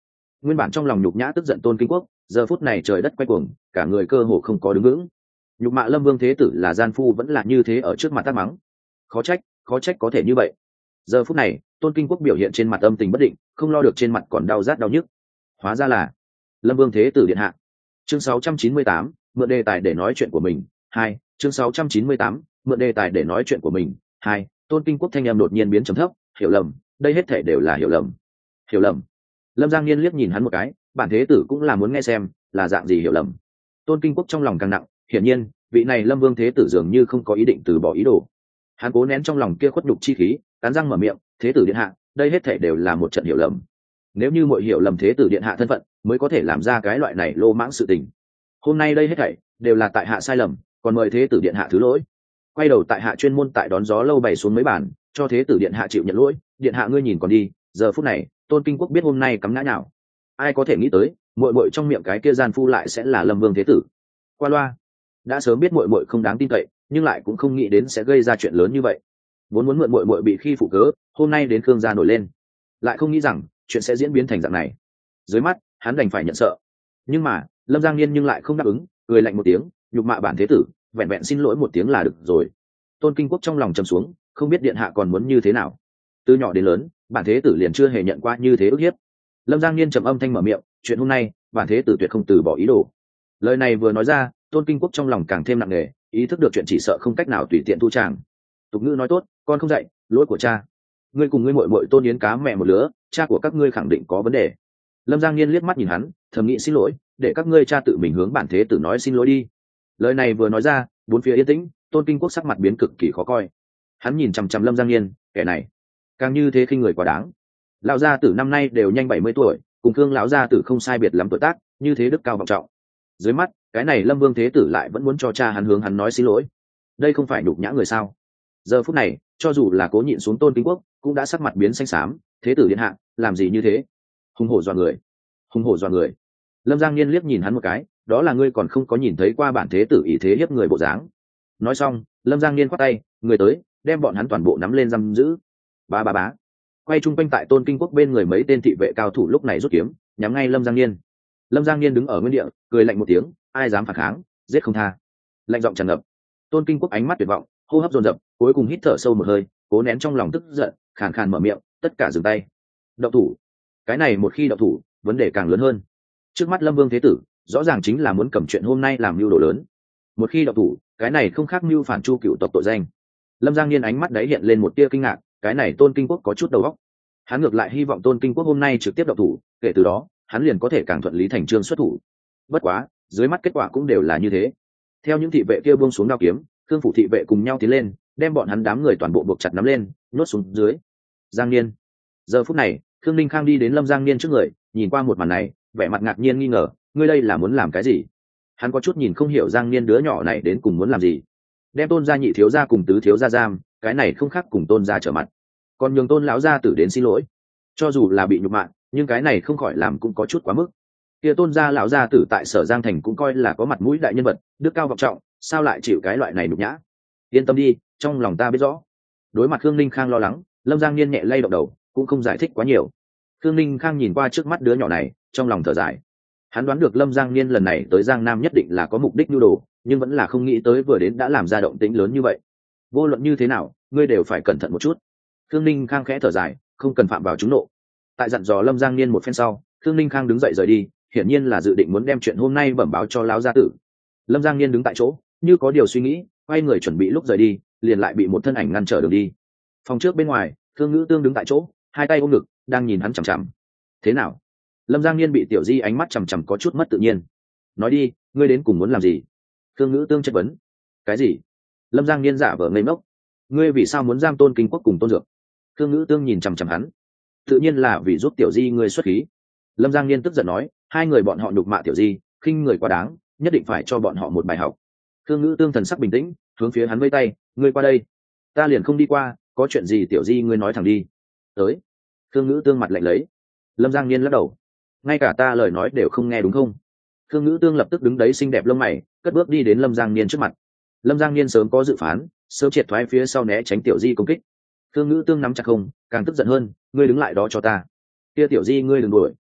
Speaker 1: Nguyên bản trong lòng nhục nhã tức giận Tôn Kinh Quốc, giờ phút này trời đất quay cuồng, cả người cơ hồ không có đứng vững. Nhục mạ Lâm Vương thế tử là gian phu vẫn là như thế ở trước mặt tác mắng. Khó trách, khó trách có thể như vậy. Giờ phút này, Tôn Kinh Quốc biểu hiện trên mặt âm tình bất định, không lo được trên mặt còn đau rát đau nhức. Hóa ra là Lâm Vương thế tử điện hạ. Chương sáu trăm chín mươi tám, mượn đề tài để nói chuyện của mình. Hai, chương sáu trăm chín mươi tám, mượn đề tài để nói chuyện của mình. Hai, Tôn Kinh Quốc thanh em đột nhiên biến trầm thấp, hiểu lầm, đây hết thể đều là hiểu lầm. Hiểu lầm. Lâm Giang Niên liếc nhìn hắn một cái, bản thế tử cũng là muốn nghe xem là dạng gì hiểu lầm. Tôn Kinh Quốc trong lòng càng nặng, hiển nhiên vị này Lâm Vương thế tử dường như không có ý định từ bỏ ý đồ. Hắn cố nén trong lòng kia khuất nhục chi khí, cắn răng mở miệng, thế tử điện hạ, đây hết thể đều là một trận hiểu lầm. Nếu như mọi hiểu lầm thế tử điện hạ thân phận mới có thể làm ra cái loại này lô mãng sự tình, hôm nay đây hết thảy đều là tại hạ sai lầm, còn mời thế tử điện hạ thứ lỗi. Quay đầu tại hạ chuyên môn tại đón gió lâu bày xuống mấy bản, cho thế tử điện hạ chịu nhận lỗi. Điện hạ ngươi nhìn còn đi. Giờ phút này Tôn Kinh Quốc biết hôm nay cắm ngã nào, ai có thể nghĩ tới muội muội trong miệng cái kia gian phu lại sẽ là Lâm Vương thế tử. Qua loa, đã sớm biết muội muội không đáng tin cậy, nhưng lại cũng không nghĩ đến sẽ gây ra chuyện lớn như vậy. Vốn muốn mượn muội muội bị khi phụ cớ, hôm nay đến Khương gia nổi lên, lại không nghĩ rằng chuyện sẽ diễn biến thành dạng này. Dưới mắt hắn đành phải nhận sợ, nhưng mà Lâm Giang Niên nhưng lại không đáp ứng, cười lạnh một tiếng, nhục mạ bản thế tử, vẹn vẹn xin lỗi một tiếng là được rồi. Tôn Kinh Quốc trong lòng trầm xuống, không biết điện hạ còn muốn như thế nào. Từ nhỏ đến lớn, bản thế tử liền chưa hề nhận qua như thế ức hiếp. Lâm Giang Niên trầm âm thanh mở miệng, chuyện hôm nay bản thế tử tuyệt không từ bỏ ý đồ. Lời này vừa nói ra, Tôn Kinh Quốc trong lòng càng thêm nặng nề, ý thức được chuyện chỉ sợ không cách nào tùy tiện thu tràng. Tục ngữ nói tốt, con không dạy, lỗi của cha. Ngươi cùng ngươi muội muội Tôn Yến cá mẹ một lứa, cha của các ngươi khẳng định có vấn đề. Lâm Giang Niên liếc mắt nhìn hắn, thầm nghĩ xin lỗi, để các ngươi cha tự mình hướng bản thế tử nói xin lỗi đi. Lời này vừa nói ra, bốn phía yên tĩnh, Tôn Kinh Quốc sắc mặt biến cực kỳ khó coi. Hắn nhìn chằm chằm Lâm Giang Niên, kẻ này càng như thế khinh người quá đáng. Lão gia tử năm nay đều nhanh bảy mươi tuổi, cùng Khương lão gia tử không sai biệt lắm tuổi tác, như thế đức cao vọng trọng. Dưới mắt, cái này Lâm Vương thế tử lại vẫn muốn cho cha hắn hướng hắn nói xin lỗi. Đây không phải nhục nhã người sao? Giờ phút này, cho dù là cố nhịn xuống Tôn Kinh Quốc, cũng đã sắc mặt biến xanh xám, thế tử điện hạ, làm gì như thế? Hùng hổ dọa người. Hùng hổ dọa người. Lâm Giang Niên liếc nhìn hắn một cái, đó là ngươi còn không có nhìn thấy qua bản thế tử ý thế hiếp người bộ dáng. Nói xong, Lâm Giang Niên quát tay, người tới, đem bọn hắn toàn bộ nắm lên giam giữ. Ba ba bá. Quay chung quanh tại Tôn Kinh Quốc bên người mấy tên thị vệ cao thủ lúc này rút kiếm, nhắm ngay Lâm Giang Niên. Lâm Giang Niên đứng ở nguyên địa, cười lạnh một tiếng, ai dám phản kháng, giết không tha. Lạnh giọng tràn ngập. Tôn Kinh Quốc ánh mắt tuyệt vọng, hô hấp dồn dập, cuối cùng hít thở sâu một hơi, cố nén trong lòng tức giận, khàn khàn mở miệng, tất cả dừng tay. Động thủ. Cái này một khi động thủ, vấn đề càng lớn hơn. Trước mắt Lâm Vương thế tử, rõ ràng chính là muốn cầm chuyện hôm nay làm mưu đồ lớn. Một khi động thủ, cái này không khác mưu phản Chu cựu tộc tội danh. Lâm Giang Niên ánh mắt đấy hiện lên một tia kinh ngạc, cái này Tôn Kinh Quốc có chút đầu óc. Hắn ngược lại hy vọng Tôn Kinh Quốc hôm nay trực tiếp động thủ, kể từ đó, hắn liền có thể càng thuận lý thành chương xuất thủ. Bất quá, dưới mắt kết quả cũng đều là như thế. Theo những thị vệ kia buông xuống đao kiếm, Khương phủ thị vệ cùng nhau tiến lên, đem bọn hắn đám người toàn bộ buộc chặt nắm lên, nhốt xuống dưới. Giang Niên. Giờ phút này, Khương Ninh Khang đi đến Lâm Giang Niên trước người, nhìn qua một màn này, vẻ mặt ngạc nhiên nghi ngờ, ngươi đây là muốn làm cái gì? Hắn có chút nhìn không hiểu Giang Niên đứa nhỏ này đến cùng muốn làm gì. Đem Tôn gia nhị thiếu gia cùng tứ thiếu gia giam, cái này không khác cùng Tôn gia trở mặt. Còn nhường Tôn lão gia tử đến xin lỗi. Cho dù là bị nhục mạ, nhưng cái này không khỏi làm cũng có chút quá mức. Kia Tôn gia lão gia tử tại Sở Giang thành cũng coi là có mặt mũi đại nhân vật, đức cao vọng trọng, sao lại chịu cái loại này nhục nhã? Yên tâm đi, trong lòng ta biết rõ. Đối mặt Khương Ninh Khang lo lắng, Lâm Giang Niên nhẹ lay động đầu, cũng không giải thích quá nhiều. Khương Ninh Khang nhìn qua trước mắt đứa nhỏ này, trong lòng thở dài. Hắn đoán được Lâm Giang Niên lần này tới Giang Nam nhất định là có mục đích nhu đồ, nhưng vẫn là không nghĩ tới vừa đến đã làm ra động tĩnh lớn như vậy. Vô luận như thế nào, ngươi đều phải cẩn thận một chút. Khương Ninh Khang khẽ thở dài, không cần phạm vào trúng nộ. Tại dặn dò Lâm Giang Niên một phen sau, Khương Ninh Khang đứng dậy rời đi, hiển nhiên là dự định muốn đem chuyện hôm nay bẩm báo cho lão gia tử. Lâm Giang Niên đứng tại chỗ, như có điều suy nghĩ, quay người chuẩn bị lúc rời đi, liền lại bị một thân ảnh ngăn trở đường đi. Phòng trước bên ngoài, Khương Ngữ Tương đứng tại chỗ, hai tay ôm ngực, đang nhìn hắn chằm chằm. Thế nào? Lâm Giang Niên bị Tiểu Di ánh mắt chằm chằm có chút mất tự nhiên. Nói đi, ngươi đến cùng muốn làm gì? Khương Ngữ Tương chất vấn. Cái gì? Lâm Giang Niên giả vờ ngây ngốc. Ngươi vì sao muốn giam Tôn Kinh Quốc cùng Tôn Dược? Khương Ngữ Tương nhìn chằm chằm hắn. Tự nhiên là vì giúp Tiểu Di ngươi xuất khí. Lâm Giang Niên tức giận nói, hai người bọn họ nhục mạ Tiểu Di, khinh người quá đáng, nhất định phải cho bọn họ một bài học. Khương Ngữ Tương thần sắc bình tĩnh, hướng phía hắn vây tay, ngươi qua đây. Ta liền không đi qua, có chuyện gì Tiểu Di ngươi nói thẳng đi. Tới. Khương Ngữ Tương mặt lạnh lấy. Lâm Giang Niên lắc đầu. Ngay cả ta lời nói đều không nghe đúng không? Khương Ngữ Tương lập tức đứng đấy xinh đẹp lông mày, cất bước đi đến Lâm Giang Niên trước mặt. Lâm Giang Niên sớm có dự phán, sớm triệt thoái phía sau né tránh Tiểu Di công kích. Khương Ngữ Tương nắm chặt không, càng tức giận hơn, ngươi đứng lại đó cho ta. Kia Tiểu Di ngươi đừng đuổi.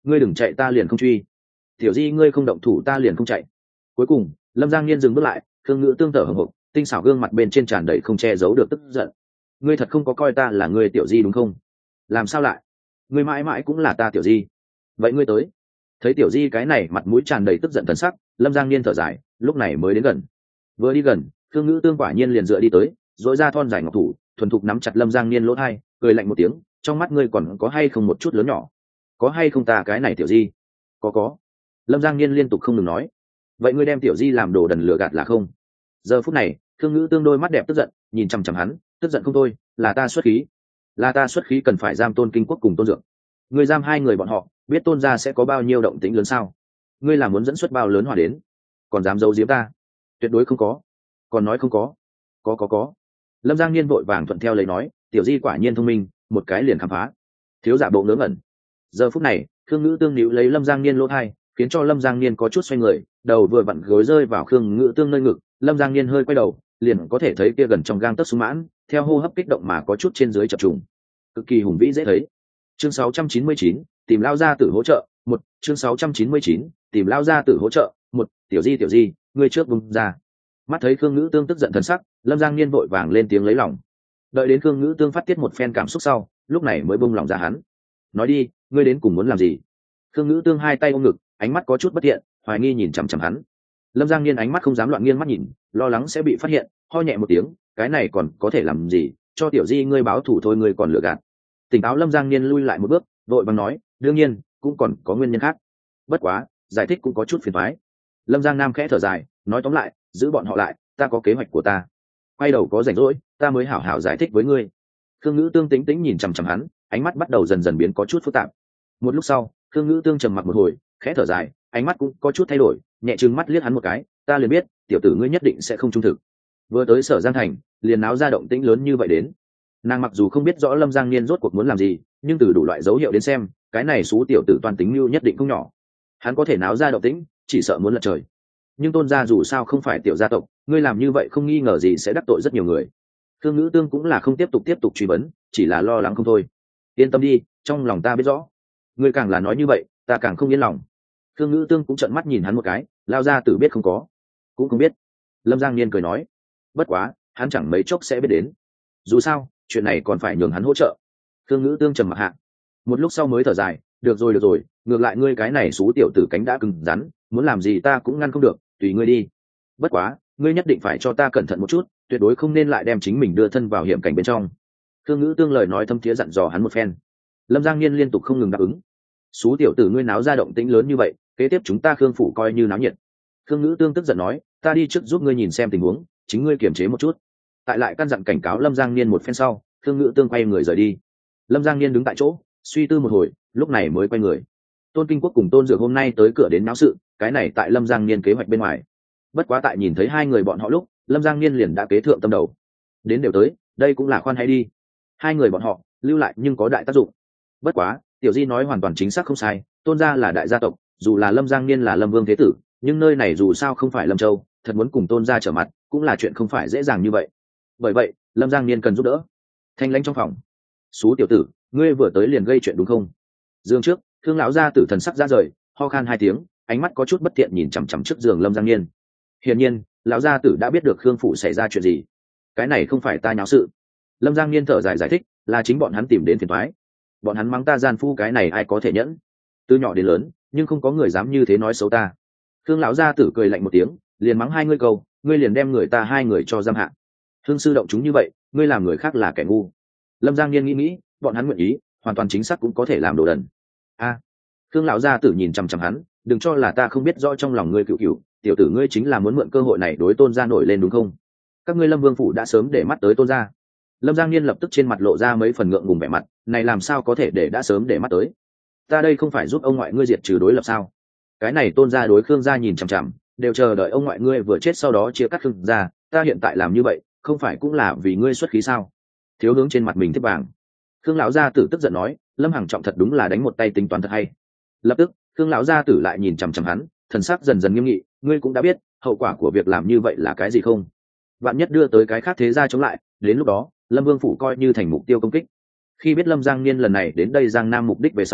Speaker 1: ngươi đừng chạy ta liền không truy. Tiểu di ngươi không động thủ ta liền không chạy. Cuối cùng Lâm Giang Niên dừng bước lại, Khương Ngữ Tương thở hổn hộc, tinh xảo gương mặt bên trên tràn đầy không che giấu được tức giận. Ngươi thật không có coi ta là ngươi tiểu di đúng không? Làm sao lại? Ngươi mãi mãi cũng là ta tiểu di. Vậy ngươi tới. Thấy tiểu di cái này mặt mũi tràn đầy tức giận thần sắc, Lâm Giang Niên thở dài, lúc này mới đến gần. Vừa đi gần, Khương Ngữ Tương quả nhiên liền dựa đi tới, dỗi ra thon dài ngọc thủ, thuần thục nắm chặt Lâm Giang Niên lỗ tai, cười lạnh một tiếng, trong mắt ngươi còn có hay không một chút lớn nhỏ? Có hay không ta cái này tiểu di? Có có. Lâm Giang Niên liên tục không ngừng nói. Vậy ngươi đem tiểu di làm đồ đần lừa gạt là không? Giờ phút này Khương Ngữ Tương đôi mắt đẹp tức giận nhìn chằm chằm hắn, tức giận không thôi, là ta xuất khí, là ta xuất khí cần phải giam Tôn Kinh Quốc cùng Tôn Dược. Ngươi giam hai người bọn họ, biết Tôn gia sẽ có bao nhiêu động tĩnh lớn sao? Ngươi là muốn dẫn xuất bao lớn hỏa đến, còn dám giấu giếm ta? Tuyệt đối không có. Còn nói không có? Có có có. Lâm Giang Niên vội vàng thuận theo lấy nói, tiểu di quả nhiên thông minh, một cái liền khám phá. Thiếu giả bộ ngớ ngẩn. Giờ phút này Khương Ngữ Tương níu lấy Lâm Giang Niên lỗ tai, khiến cho Lâm Giang Niên có chút xoay người, đầu vừa vặn gối rơi vào Khương Ngữ Tương nơi ngực, Lâm Giang Niên hơi quay đầu, liền có thể thấy kia gần trong gang tấc sung mãn, theo hô hấp kích động mà có chút trên dưới chập trùng, cực kỳ hùng vĩ dễ thấy. Chương sáu trăm chín mươi chín, tìm lao gia tử hỗ trợ, một, chương sáu trăm chín mươi chín, tìm lao gia tử hỗ trợ, một, tiểu di tiểu di, ngươi trước vùng ra. Mắt thấy Khương Ngữ Tương tức giận thần sắc, Lâm Giang Niên vội vàng lên tiếng lấy lòng. Đợi đến Khương Ngữ Tương phát tiết một phen cảm xúc sau, lúc này mới buông lòng ra hắn. Nói đi, ngươi đến cùng muốn làm gì? Khương Ngữ Tương hai tay ôm ngực, ánh mắt có chút bất thiện, hoài nghi nhìn chằm chằm hắn. Lâm Giang Niên ánh mắt không dám loạn nghiêng mắt nhìn, lo lắng sẽ bị phát hiện, ho nhẹ một tiếng, cái này còn có thể làm gì, cho tiểu di ngươi báo thủ thôi, ngươi còn lừa gạt. Tỉnh táo Lâm Giang Niên lui lại một bước, vội vàng nói, đương nhiên cũng còn có nguyên nhân khác, bất quá giải thích cũng có chút phiền toái. Lâm Giang Nam khẽ thở dài, nói tóm lại, giữ bọn họ lại, ta có kế hoạch của ta, quay đầu có rảnh rỗi ta mới hảo hảo giải thích với ngươi. Khương Ngữ Tương tĩnh tĩnh nhìn chằm chằm hắn, ánh mắt bắt đầu dần dần biến có chút phức tạp. Một lúc sau Khương Ngữ Tương trầm mặc một hồi, khẽ thở dài, ánh mắt cũng có chút thay đổi, nhẹ trừng mắt liếc hắn một cái, ta liền biết tiểu tử ngươi nhất định sẽ không trung thực. Vừa tới Sở Giang Thành liền náo ra động tĩnh lớn như vậy đến. Nàng mặc dù không biết rõ Lâm Giang Niên rốt cuộc muốn làm gì, nhưng từ đủ loại dấu hiệu đến xem, cái này xú tiểu tử toàn tính mưu nhất định không nhỏ. Hắn có thể náo ra động tĩnh, chỉ sợ muốn lật trời. Nhưng Tôn gia dù sao không phải tiểu gia tộc, ngươi làm như vậy không nghi ngờ gì sẽ đắc tội rất nhiều người. Khương Ngữ Tương cũng là không tiếp tục tiếp tục truy vấn, chỉ là lo lắng không thôi. Yên tâm đi, trong lòng ta biết rõ. Ngươi càng là nói như vậy, ta càng không yên lòng. Khương Ngữ Tương cũng trợn mắt nhìn hắn một cái, lao ra tử biết không có, cũng không biết. Lâm Giang Niên cười nói, bất quá hắn chẳng mấy chốc sẽ biết đến. Dù sao chuyện này còn phải nhường hắn hỗ trợ. Khương Ngữ Tương trầm mặc hạ, một lúc sau mới thở dài, được rồi được rồi, ngược lại ngươi cái này xú tiểu tử cánh đã cứng rắn, muốn làm gì ta cũng ngăn không được, tùy ngươi đi. Bất quá ngươi nhất định phải cho ta cẩn thận một chút, tuyệt đối không nên lại đem chính mình đưa thân vào hiểm cảnh bên trong. Khương Ngữ Tương lời nói thâm thiế dặn dò hắn một phen. Lâm Giang Niên liên tục không ngừng đáp ứng. Xú tiểu tử ngươi náo ra động tĩnh lớn như vậy, kế tiếp chúng ta Khương phủ coi như náo nhiệt. Khương Ngữ Tương tức giận nói, ta đi trước giúp ngươi nhìn xem tình huống, chính ngươi kiềm chế một chút. Tại lại căn dặn cảnh cáo Lâm Giang Niên một phen sau, Khương Ngữ Tương quay người rời đi. Lâm Giang Niên đứng tại chỗ suy tư một hồi, lúc này mới quay người. Tôn Kinh Quốc cùng Tôn Dược hôm nay tới cửa đến náo sự, cái này tại Lâm Giang Niên kế hoạch bên ngoài. Bất quá tại nhìn thấy hai người bọn họ lúc, Lâm Giang Niên liền đã kế thượng tâm đầu. Đến đều tới, đây cũng là khoan hay đi. Hai người bọn họ lưu lại nhưng có đại tác dụng. Bất quá tiểu di nói hoàn toàn chính xác không sai, Tôn gia là đại gia tộc, dù là Lâm Giang Niên là Lâm Vương thế tử, nhưng nơi này dù sao không phải Lâm Châu, thật muốn cùng Tôn gia trở mặt cũng là chuyện không phải dễ dàng như vậy. Bởi vậy Lâm Giang Niên cần giúp đỡ. Thanh lãnh trong phòng, xú tiểu tử, ngươi vừa tới liền gây chuyện đúng không? Dương trước Thương lão gia tử thần sắc ra rời, ho khan hai tiếng, ánh mắt có chút bất thiện nhìn chằm chằm trước giường Lâm Giang Niên. Hiển nhiên lão gia tử đã biết được Khương phủ xảy ra chuyện gì. Cái này không phải ta nháo sự. Lâm Giang Niên thở dài giải thích, là chính bọn hắn tìm đến phiền toái. Bọn hắn mắng ta gian phu, cái này ai có thể nhẫn. Từ nhỏ đến lớn nhưng không có người dám như thế nói xấu ta. Khương lão gia tử cười lạnh một tiếng, liền mắng hai ngươi câu, ngươi liền đem người ta hai người cho giam hạ. Hương sư động chúng như vậy, ngươi làm người khác là kẻ ngu. Lâm Giang Niên nghĩ nghĩ, bọn hắn nguyện ý, hoàn toàn chính xác cũng có thể làm đồ đần. A, à, Khương lão gia tử nhìn chằm chằm hắn, đừng cho là ta không biết rõ trong lòng ngươi cựu cựu, tiểu tử ngươi chính là muốn mượn cơ hội này đối Tôn gia nổi lên đúng không? Các ngươi Lâm Vương phủ đã sớm để mắt tới Tôn gia. Lâm Giang Niên lập tức trên mặt lộ ra mấy phần ngượng ngùng vẻ mặt, này làm sao có thể để đã sớm để mắt tới? Ta đây không phải giúp ông ngoại ngươi diệt trừ đối lập sao? Cái này Tôn gia đối Khương gia nhìn chằm chằm, đều chờ đợi ông ngoại ngươi vừa chết sau đó chia cắt Khương gia, ta hiện tại làm như vậy, không phải cũng là vì ngươi xuất khí sao? Thiếu hướng trên mặt mình thiếp vàng. Khương lão gia tử tức giận nói, Lâm Hằng Trọng thật đúng là đánh một tay tính toán thật hay. Lập tức Khương lão gia tử lại nhìn chằm chằm hắn, thần sắc dần dần nghiêm nghị, ngươi cũng đã biết hậu quả của việc làm như vậy là cái gì không? Vạn nhất đưa tới cái khác thế gia chống lại, đến lúc đó Lâm Vương phủ coi như thành mục tiêu công kích. Khi biết Lâm Giang Niên lần này đến đây Giang Nam mục đích về sau,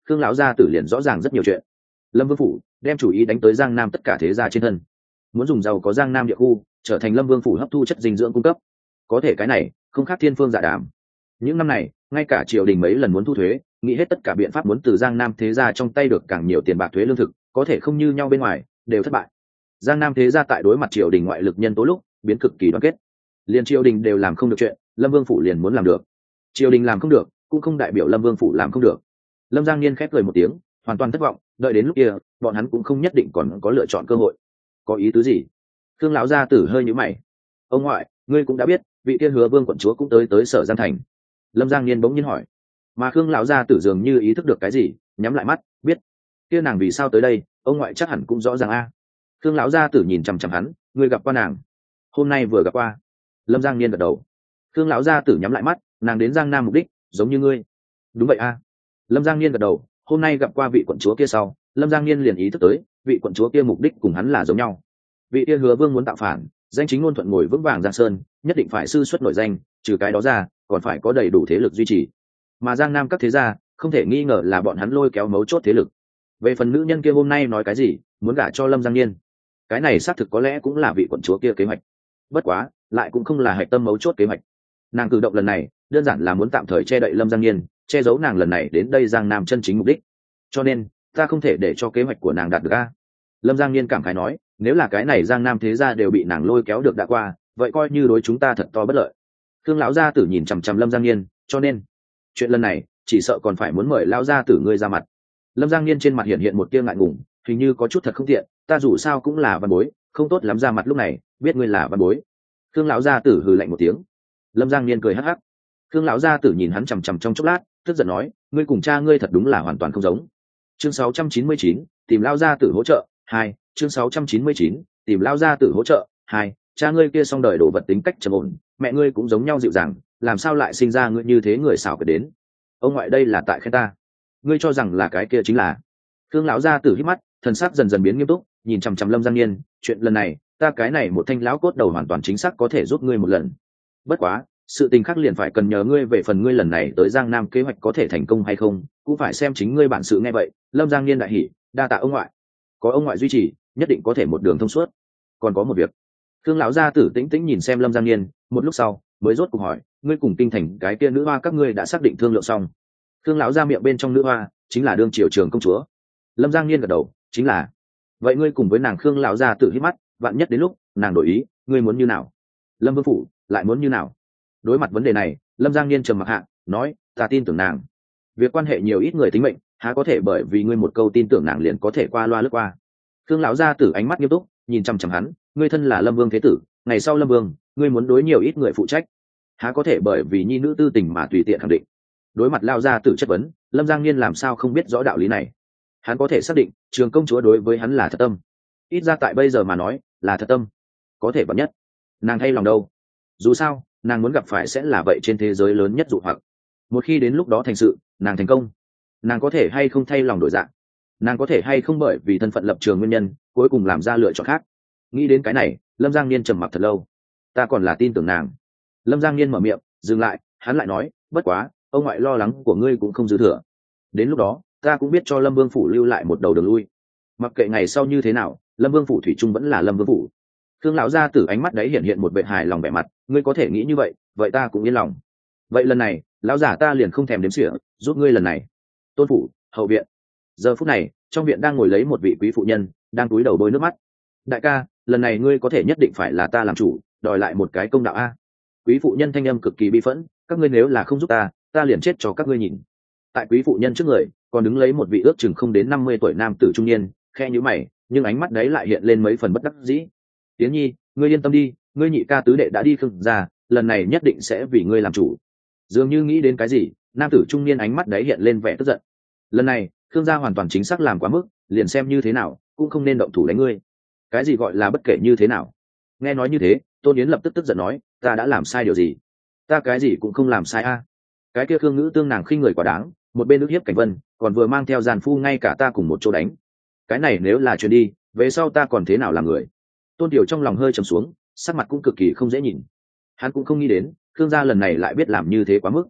Speaker 1: khương lão gia tử liền rõ ràng rất nhiều chuyện. Lâm Vương phủ đem chủ ý đánh tới Giang Nam tất cả thế gia trên thân, muốn dùng giàu có Giang Nam địa khu trở thành Lâm Vương phủ hấp thu chất dinh dưỡng cung cấp. Có thể cái này không khác thiên phương dạ đàm. Những năm này ngay cả triều đình mấy lần muốn thu thuế, nghĩ hết tất cả biện pháp muốn từ Giang Nam thế gia trong tay được càng nhiều tiền bạc thuế lương thực, có thể không như nhau bên ngoài, đều thất bại. Giang Nam thế gia tại đối mặt triều đình ngoại lực nhân tố lúc biến cực kỳ đoàn kết, liền triều đình đều làm không được chuyện, Lâm Vương phủ liền muốn làm được. Triều đình làm không được cũng không đại biểu Lâm Vương phủ làm không được. Lâm Giang Niên khép cười một tiếng, hoàn toàn thất vọng, đợi đến lúc kia bọn hắn cũng không nhất định còn có lựa chọn cơ hội. Có ý tứ gì? Khương lão gia tử hơi nhíu mày. Ông ngoại, ngươi cũng đã biết vị kia Hứa Vương quận chúa cũng tới tới Sở Giang thành. Lâm Giang Niên bỗng nhiên hỏi. Mà Khương lão gia tử dường như ý thức được cái gì, nhắm lại mắt, biết. Kia nàng vì sao tới đây, ông ngoại chắc hẳn cũng rõ ràng a. À. Khương lão gia tử nhìn chằm chằm hắn, ngươi gặp qua nàng? Hôm nay vừa gặp qua. Lâm Giang Niên gật đầu. Khương lão gia tử nhắm lại mắt, nàng đến Giang Nam mục đích giống như ngươi. Đúng vậy a. À. Lâm Giang Niên gật đầu, hôm nay gặp qua vị quận chúa kia sau, Lâm Giang Niên liền ý thức tới vị quận chúa kia mục đích cùng hắn là giống nhau. Vị kia Hứa Vương muốn tạo phản, danh chính ngôn thuận ngồi vững vàng Giang Sơn, nhất định phải sư xuất nổi danh, trừ cái đó ra còn phải có đầy đủ thế lực duy trì. Mà Giang Nam các thế gia không thể nghi ngờ là bọn hắn lôi kéo mấu chốt thế lực. Về phần nữ nhân kia hôm nay nói cái gì, muốn gả cho Lâm Giang Niên, cái này xác thực có lẽ cũng là vị quận chúa kia kế hoạch. Bất quá lại cũng không là hạch tâm mấu chốt kế hoạch. Nàng cử động lần này đơn giản là muốn tạm thời che đậy Lâm Giang Niên, che giấu nàng lần này đến đây Giang Nam chân chính mục đích. Cho nên ta không thể để cho kế hoạch của nàng đạt được a. Lâm Giang Niên cảm khái nói, nếu là cái này Giang Nam thế gia đều bị nàng lôi kéo được đã qua, vậy coi như đối chúng ta thật to bất lợi. Khương lão gia tử nhìn chằm chằm Lâm Giang Niên, cho nên chuyện lần này chỉ sợ còn phải muốn mời lão gia tử ngươi ra mặt. Lâm Giang Niên trên mặt hiện hiện một tia ngại ngùng, hình như có chút thật không tiện, ta dù sao cũng là văn bối, không tốt lắm ra mặt lúc này, biết ngươi là văn bối. Khương lão gia tử hừ lạnh một tiếng. Lâm Giang Niên cười hắc hắc. Khương lão gia tử nhìn hắn chằm chằm trong chốc lát, tức giận nói, ngươi cùng cha ngươi thật đúng là hoàn toàn không giống. Chương sáu trăm chín mươi chín, tìm lão gia tử hỗ trợ hai. Chương sáu trăm chín mươi chín, tìm lão gia tử hỗ trợ hai. Cha ngươi kia xong đời đổ vật tính cách trầm ổn, mẹ ngươi cũng giống nhau dịu dàng, làm sao lại sinh ra ngươi như thế người xảo quyệt đến? Ông ngoại đây là tại khen ta, ngươi cho rằng là cái kia chính là? Khương lão gia tử hít mắt, thần sắc dần dần biến nghiêm túc, nhìn chằm chằm Lâm Giang Niên, chuyện lần này, ta cái này một thanh lão cốt đầu hoàn toàn chính xác có thể giúp ngươi một lần. Bất quá, sự tình khác liền phải cần nhờ ngươi, về phần ngươi lần này tới Giang Nam kế hoạch có thể thành công hay không, cũng phải xem chính ngươi bản sự. Nghe vậy, Lâm Giang Niên đại hỉ, đa tạ ông ngoại, có ông ngoại duy trì, nhất định có thể một đường thông suốt. Còn có một việc. Khương lão gia tử tĩnh tĩnh nhìn xem Lâm Giang Niên, một lúc sau mới rốt cuộc hỏi, ngươi cùng kinh thành cái kia nữ hoa các ngươi đã xác định thương lượng xong? Khương lão gia miệng bên trong nữ hoa chính là đương triều trường công chúa. Lâm Giang Niên gật đầu, chính là. Vậy ngươi cùng với nàng? Khương lão gia tử hít mắt, vạn nhất đến lúc nàng đổi ý, ngươi muốn như nào? Lâm Vương phủ lại muốn như nào? Đối mặt vấn đề này, Lâm Giang Niên trầm mặc hạ, nói, ta tin tưởng nàng. Việc quan hệ nhiều ít người tính mệnh, há có thể bởi vì ngươi một câu tin tưởng nàng liền có thể qua loa lướt qua? Khương lão gia tử ánh mắt nghiêm túc, nhìn chằm chằm hắn, ngươi thân là Lâm Vương thế tử, ngày sau Lâm Vương, ngươi muốn đối nhiều ít người phụ trách, há có thể bởi vì nhi nữ tư tình mà tùy tiện khẳng định? Đối mặt lão gia tử chất vấn, Lâm Giang Niên làm sao không biết rõ đạo lý này? Hắn có thể xác định, trường công chúa đối với hắn là thật tâm, ít ra tại bây giờ mà nói, là thật tâm. Có thể bận nhất, nàng thay lòng đâu? Dù sao, nàng muốn gặp phải sẽ là vậy trên thế giới lớn nhất dụ hoặc. Một khi đến lúc đó thành sự, nàng thành công, nàng có thể hay không thay lòng đổi dạng? Nàng có thể hay không bởi vì thân phận lập trường nguyên nhân cuối cùng làm ra lựa chọn khác? Nghĩ đến cái này, Lâm Giang Niên trầm mặc thật lâu. Ta còn là tin tưởng nàng. Lâm Giang Niên mở miệng, dừng lại, hắn lại nói, bất quá, ông ngoại lo lắng của ngươi cũng không dư thừa. Đến lúc đó, ta cũng biết cho Lâm Vương phủ lưu lại một đầu đường lui. Mặc kệ ngày sau như thế nào, Lâm Vương phủ thủy chung vẫn là Lâm Vương phủ. Khương lão gia tử ánh mắt đấy hiện hiện một vẻ hài lòng vẻ mặt, ngươi có thể nghĩ như vậy, vậy ta cũng yên lòng. Vậy lần này, lão giả ta liền không thèm đếm xỉa, giúp ngươi lần này. Tôn phủ, hậu viện. Giờ phút này, trong viện đang ngồi lấy một vị quý phụ nhân, đang cúi đầu bôi nước mắt. Đại ca, lần này ngươi có thể nhất định phải là ta làm chủ, đòi lại một cái công đạo a. Quý phụ nhân thanh âm cực kỳ bi phẫn, các ngươi nếu là không giúp ta, ta liền chết cho các ngươi nhìn. Tại quý phụ nhân trước người, còn đứng lấy một vị ước chừng không đến năm mươi tuổi nam tử trung niên, khe nhíu mày, nhưng ánh mắt đấy lại hiện lên mấy phần bất đắc dĩ. Tiến Nhi, ngươi yên tâm đi, ngươi nhị ca tứ đệ đã đi Khương gia, lần này nhất định sẽ vì ngươi làm chủ. Dường như nghĩ đến cái gì, nam tử trung niên ánh mắt đấy hiện lên vẻ tức giận. Lần này, Khương gia hoàn toàn chính xác làm quá mức, liền xem như thế nào, cũng không nên động thủ đánh ngươi. Cái gì gọi là bất kể như thế nào? Nghe nói như thế, Tôn Yến lập tức tức giận nói, ta đã làm sai điều gì? Ta cái gì cũng không làm sai a. Cái kia Khương Ngữ Tương nàng khinh người quá đáng, một bên ức hiếp Cảnh Vân, còn vừa mang theo giàn phu ngay cả ta cùng một chỗ đánh. Cái này nếu là chuyện đi, về sau ta còn thế nào làm người? Tôn Tiểu trong lòng hơi trầm xuống, sắc mặt cũng cực kỳ không dễ nhìn. Hắn cũng không nghĩ đến, Khương gia lần này lại biết làm như thế quá mức.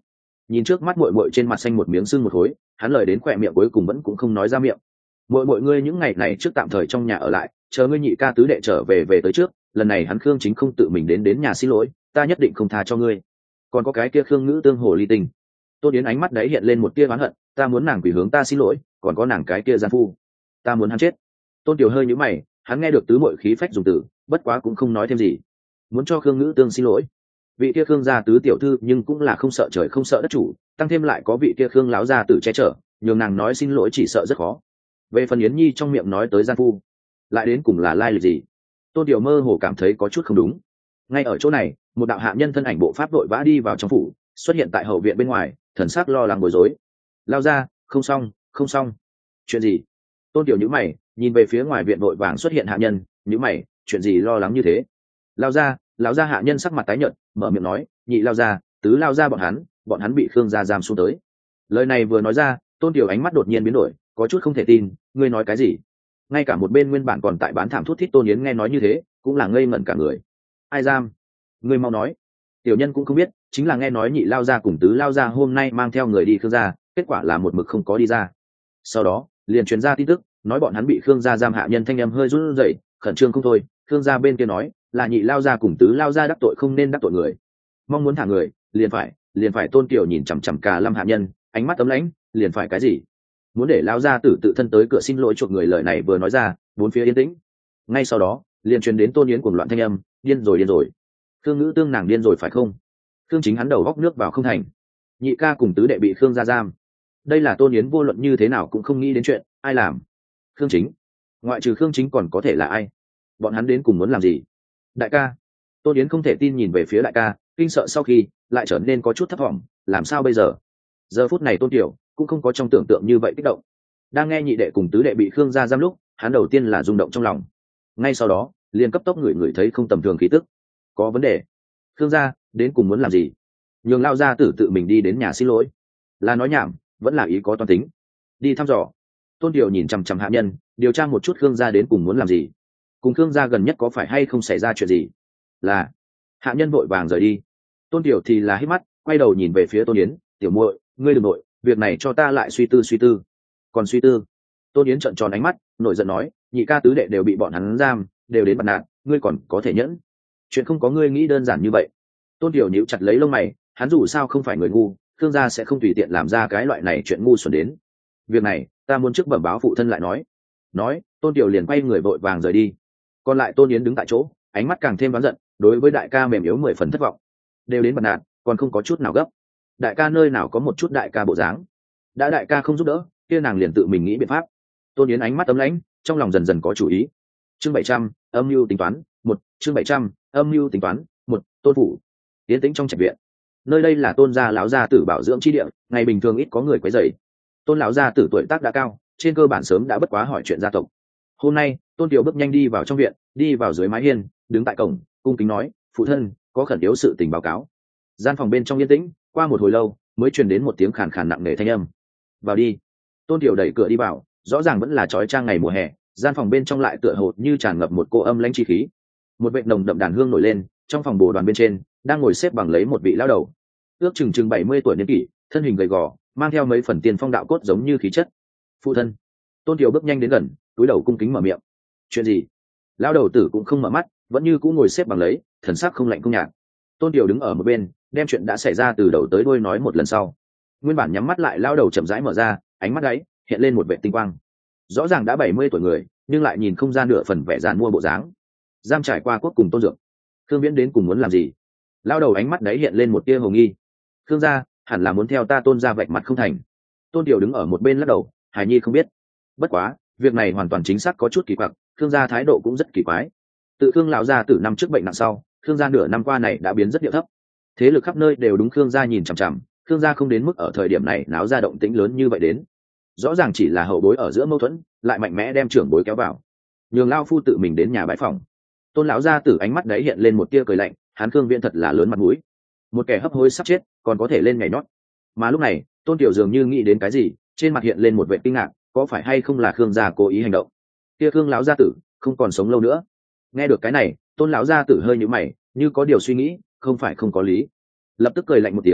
Speaker 1: nhìn trước mắt muội muội trên mặt xanh một miếng sưng một khối, hắn lời đến khỏe miệng cuối cùng vẫn cũng không nói ra miệng. Muội muội ngươi những ngày này trước tạm thời trong nhà ở lại, chờ ngươi nhị ca tứ đệ trở về về tới trước, lần này hắn Khương Chính không tự mình đến đến nhà xin lỗi, ta nhất định không tha cho ngươi. Còn có cái kia Khương Ngữ Tương hồ ly tình. Tôn Yến ánh mắt đấy hiện lên một tia oán hận, ta muốn nàng quỳ hướng ta xin lỗi, còn có nàng cái kia gian phu, ta muốn hắn chết. Tôn Tiểu hơi nhíu mày, hắn nghe được tứ muội khí phách dùng từ, bất quá cũng không nói thêm gì. Muốn cho Khương Ngữ Tương xin lỗi. Vị kia Khương gia tứ tiểu thư nhưng cũng là không sợ trời không sợ đất chủ, tăng thêm lại có vị kia Khương láo gia tử che chở, nhường nàng nói xin lỗi chỉ sợ rất khó. Về phần Yến Nhi trong miệng nói tới gian phu, lại đến cùng là lai lịch gì? Tôn Tiểu mơ hồ cảm thấy có chút không đúng. Ngay ở chỗ này, một đạo hạ nhân thân ảnh bộ pháp đội vã đi vào trong phủ, xuất hiện tại hậu viện bên ngoài, thần sắc lo lắng bối rối. Lao ra, không xong, không xong. Chuyện gì? Tôn Tiểu nhíu mày, nhìn về phía ngoài viện vội vàng xuất hiện hạ nhân, nhíu mày, chuyện gì lo lắng như thế? Lao ra, lão gia hạ nhân sắc mặt tái nhợt, mở miệng nói, nhị lao ra, tứ lao ra bọn hắn, bọn hắn bị Khương gia giam xuống tới. Lời này vừa nói ra, Tôn Tiểu ánh mắt đột nhiên biến đổi, có chút không thể tin, ngươi nói cái gì? Ngay cả một bên nguyên bản còn tại bán thảm thuốc thít Tôn Yến nghe nói như thế, cũng là ngây ngẩn cả người. Ai giam? Ngươi mau nói. Tiểu nhân cũng không biết, chính là nghe nói nhị lao ra cùng tứ lao ra hôm nay mang theo người đi Khương gia, kết quả là một mực không có đi ra. Sau đó, liền truyền ra tin tức, nói bọn hắn bị Khương gia giam hạ nhân thanh âm hơi run rẩy, khẩn trương không thôi. Khương gia bên kia nói, là nhị lao ra cùng tứ lao ra đắc tội không nên đắc tội người, mong muốn thả người, liền phải, liền phải. Tôn Kiều nhìn chằm chằm cả lâm hạ nhân, ánh mắt ấm lãnh, liền phải cái gì? Muốn để lao ra tử tự thân tới cửa xin lỗi chuộc người, lời này vừa nói ra, bốn phía yên tĩnh. Ngay sau đó, liền truyền đến Tôn Yến cuồng loạn thanh âm, điên rồi điên rồi. Khương Ngữ Tương nàng điên rồi phải không? Khương Chính hắn đầu góc nước vào không thành. Nhị ca cùng tứ đệ bị Khương gia giam. Đây là Tôn Yến vô luận như thế nào cũng không nghĩ đến chuyện, ai làm? Khương Chính. Ngoại trừ Khương Chính còn có thể là ai? Bọn hắn đến cùng muốn làm gì? Đại ca. Tôn Yến không thể tin nhìn về phía đại ca, kinh sợ sau khi lại trở nên có chút thất vọng, làm sao bây giờ? Giờ phút này Tôn Tiểu cũng không có trong tưởng tượng như vậy kích động. Đang nghe nhị đệ cùng tứ đệ bị Khương gia giam lúc, hắn đầu tiên là rung động trong lòng. Ngay sau đó, liền cấp tốc ngửi ngửi thấy không tầm thường khí tức. Có vấn đề. Khương gia đến cùng muốn làm gì? Nhường lao gia tử tự mình đi đến nhà xin lỗi, là nói nhảm, vẫn là ý có toan tính. Đi thăm dò. Tôn Tiểu nhìn chằm chằm hạ nhân, điều tra một chút Khương gia đến cùng muốn làm gì. Cùng Khương gia gần nhất có phải hay không xảy ra chuyện gì? Là. Hạ nhân vội vàng rời đi. Tôn Tiểu thì là hít mắt, quay đầu nhìn về phía Tôn Yến, tiểu muội, ngươi đừng nội, việc này cho ta lại suy tư suy tư. Còn suy tư? Tôn Yến trợn tròn ánh mắt, nổi giận nói, nhị ca tứ đệ đều bị bọn hắn giam, đều đến bật nạn, ngươi còn có thể nhẫn? Chuyện không có ngươi nghĩ đơn giản như vậy. Tôn Tiểu nhíu chặt lấy lông mày, hắn dù sao không phải người ngu, Khương gia sẽ không tùy tiện làm ra cái loại này chuyện ngu xuẩn đến. Việc này, ta muốn trước bẩm báo phụ thân lại nói. Nói, Tôn Tiểu liền quay người vội vàng rời đi. Còn lại Tôn Yến đứng tại chỗ, ánh mắt càng thêm đoán giận, đối với đại ca mềm yếu mười phần thất vọng. Đều đến bật nạn, còn không có chút nào gấp. Đại ca nơi nào có một chút đại ca bộ dáng. Đã đại ca không giúp đỡ, kia nàng liền tự mình nghĩ biện pháp. Tôn Yến ánh mắt ấm lãnh, trong lòng dần dần có chủ ý. Chương bảy trăm, âm mưu tính toán, một, chương bảy trăm, âm mưu tính toán, một, Tôn phủ. Tiến tĩnh trong trạch viện. Nơi đây là Tôn gia lão gia tử bảo dưỡng chi địa, ngày bình thường ít có người quấy rầy. Tôn lão gia tử tuổi tác đã cao, trên cơ bản sớm đã bất quá hỏi chuyện gia tộc. Hôm nay, Tôn Tiểu bước nhanh đi vào trong viện, đi vào dưới mái hiên, đứng tại cổng, cung kính nói, phụ thân, có khẩn yếu sự tình báo cáo. Gian phòng bên trong yên tĩnh, qua một hồi lâu, mới truyền đến một tiếng khàn khàn nặng nề thanh âm. Vào đi. Tôn Tiểu đẩy cửa đi vào, rõ ràng vẫn là chói chang ngày mùa hè, gian phòng bên trong lại tựa hồ như tràn ngập một cô âm lãnh chi khí. Một vệt nồng đậm đàn hương nổi lên, trong phòng bồ đoàn bên trên đang ngồi xếp bằng lấy một vị lão đầu, ước chừng chừng bảy mươi tuổi niên kỷ, thân hình gầy gò, mang theo mấy phần tiền phong đạo cốt giống như khí chất. Phụ thân. Tôn Tiểu bước nhanh đến gần, cúi đầu cung kính mở miệng. Chuyện gì? Lão đầu tử cũng không mở mắt, vẫn như cũ ngồi xếp bằng lấy, thần sắc không lạnh không nhạt. Tôn Tiểu đứng ở một bên, đem chuyện đã xảy ra từ đầu tới đuôi nói một lần sau. Nguyên bản nhắm mắt lại lão đầu chậm rãi mở ra, ánh mắt gáy hiện lên một vệt tinh quang. Rõ ràng đã bảy mươi tuổi người, nhưng lại nhìn không ra nửa phần vẻ giàn mua bộ dáng. Giam trải qua quốc cùng Tôn Dược, Khương Viễn đến cùng muốn làm gì? Lão đầu ánh mắt đấy hiện lên một tia hồ nghi. Khương gia hẳn là muốn theo ta Tôn gia vạch mặt không thành. Tôn Tiểu đứng ở một bên lắc đầu, hài nhi không biết. Bất quá, việc này hoàn toàn chính xác có chút kỳ quặc, Khương gia thái độ cũng rất kỳ quái. Tự Khương lão gia tử năm trước bệnh nặng sau, Khương gia nửa năm qua này đã biến rất điệu thấp. Thế lực khắp nơi đều đúng Khương gia nhìn chằm chằm, Khương gia không đến mức ở thời điểm này náo ra động tĩnh lớn như vậy đến. Rõ ràng chỉ là hậu bối ở giữa mâu thuẫn, lại mạnh mẽ đem trưởng bối kéo vào. Nhường lão phu tự mình đến nhà bãi phòng. Tôn lão gia tử ánh mắt đấy hiện lên một tia cười lạnh, hắn Khương Viễn thật là lớn mặt mũi. Một kẻ hấp hối sắp chết, còn có thể lên nhảy nhót. Mà lúc này, Tôn Tiểu dường như nghĩ đến cái gì, trên mặt hiện lên một vẻ kinh ngạc, có phải hay không là Khương gia cố ý hành động? Kia Khương lão gia tử không còn sống lâu nữa. Nghe được cái này, Tôn lão gia tử hơi nhíu mày, như có điều suy nghĩ, không phải không có lý. Lập tức cười lạnh một tiếng,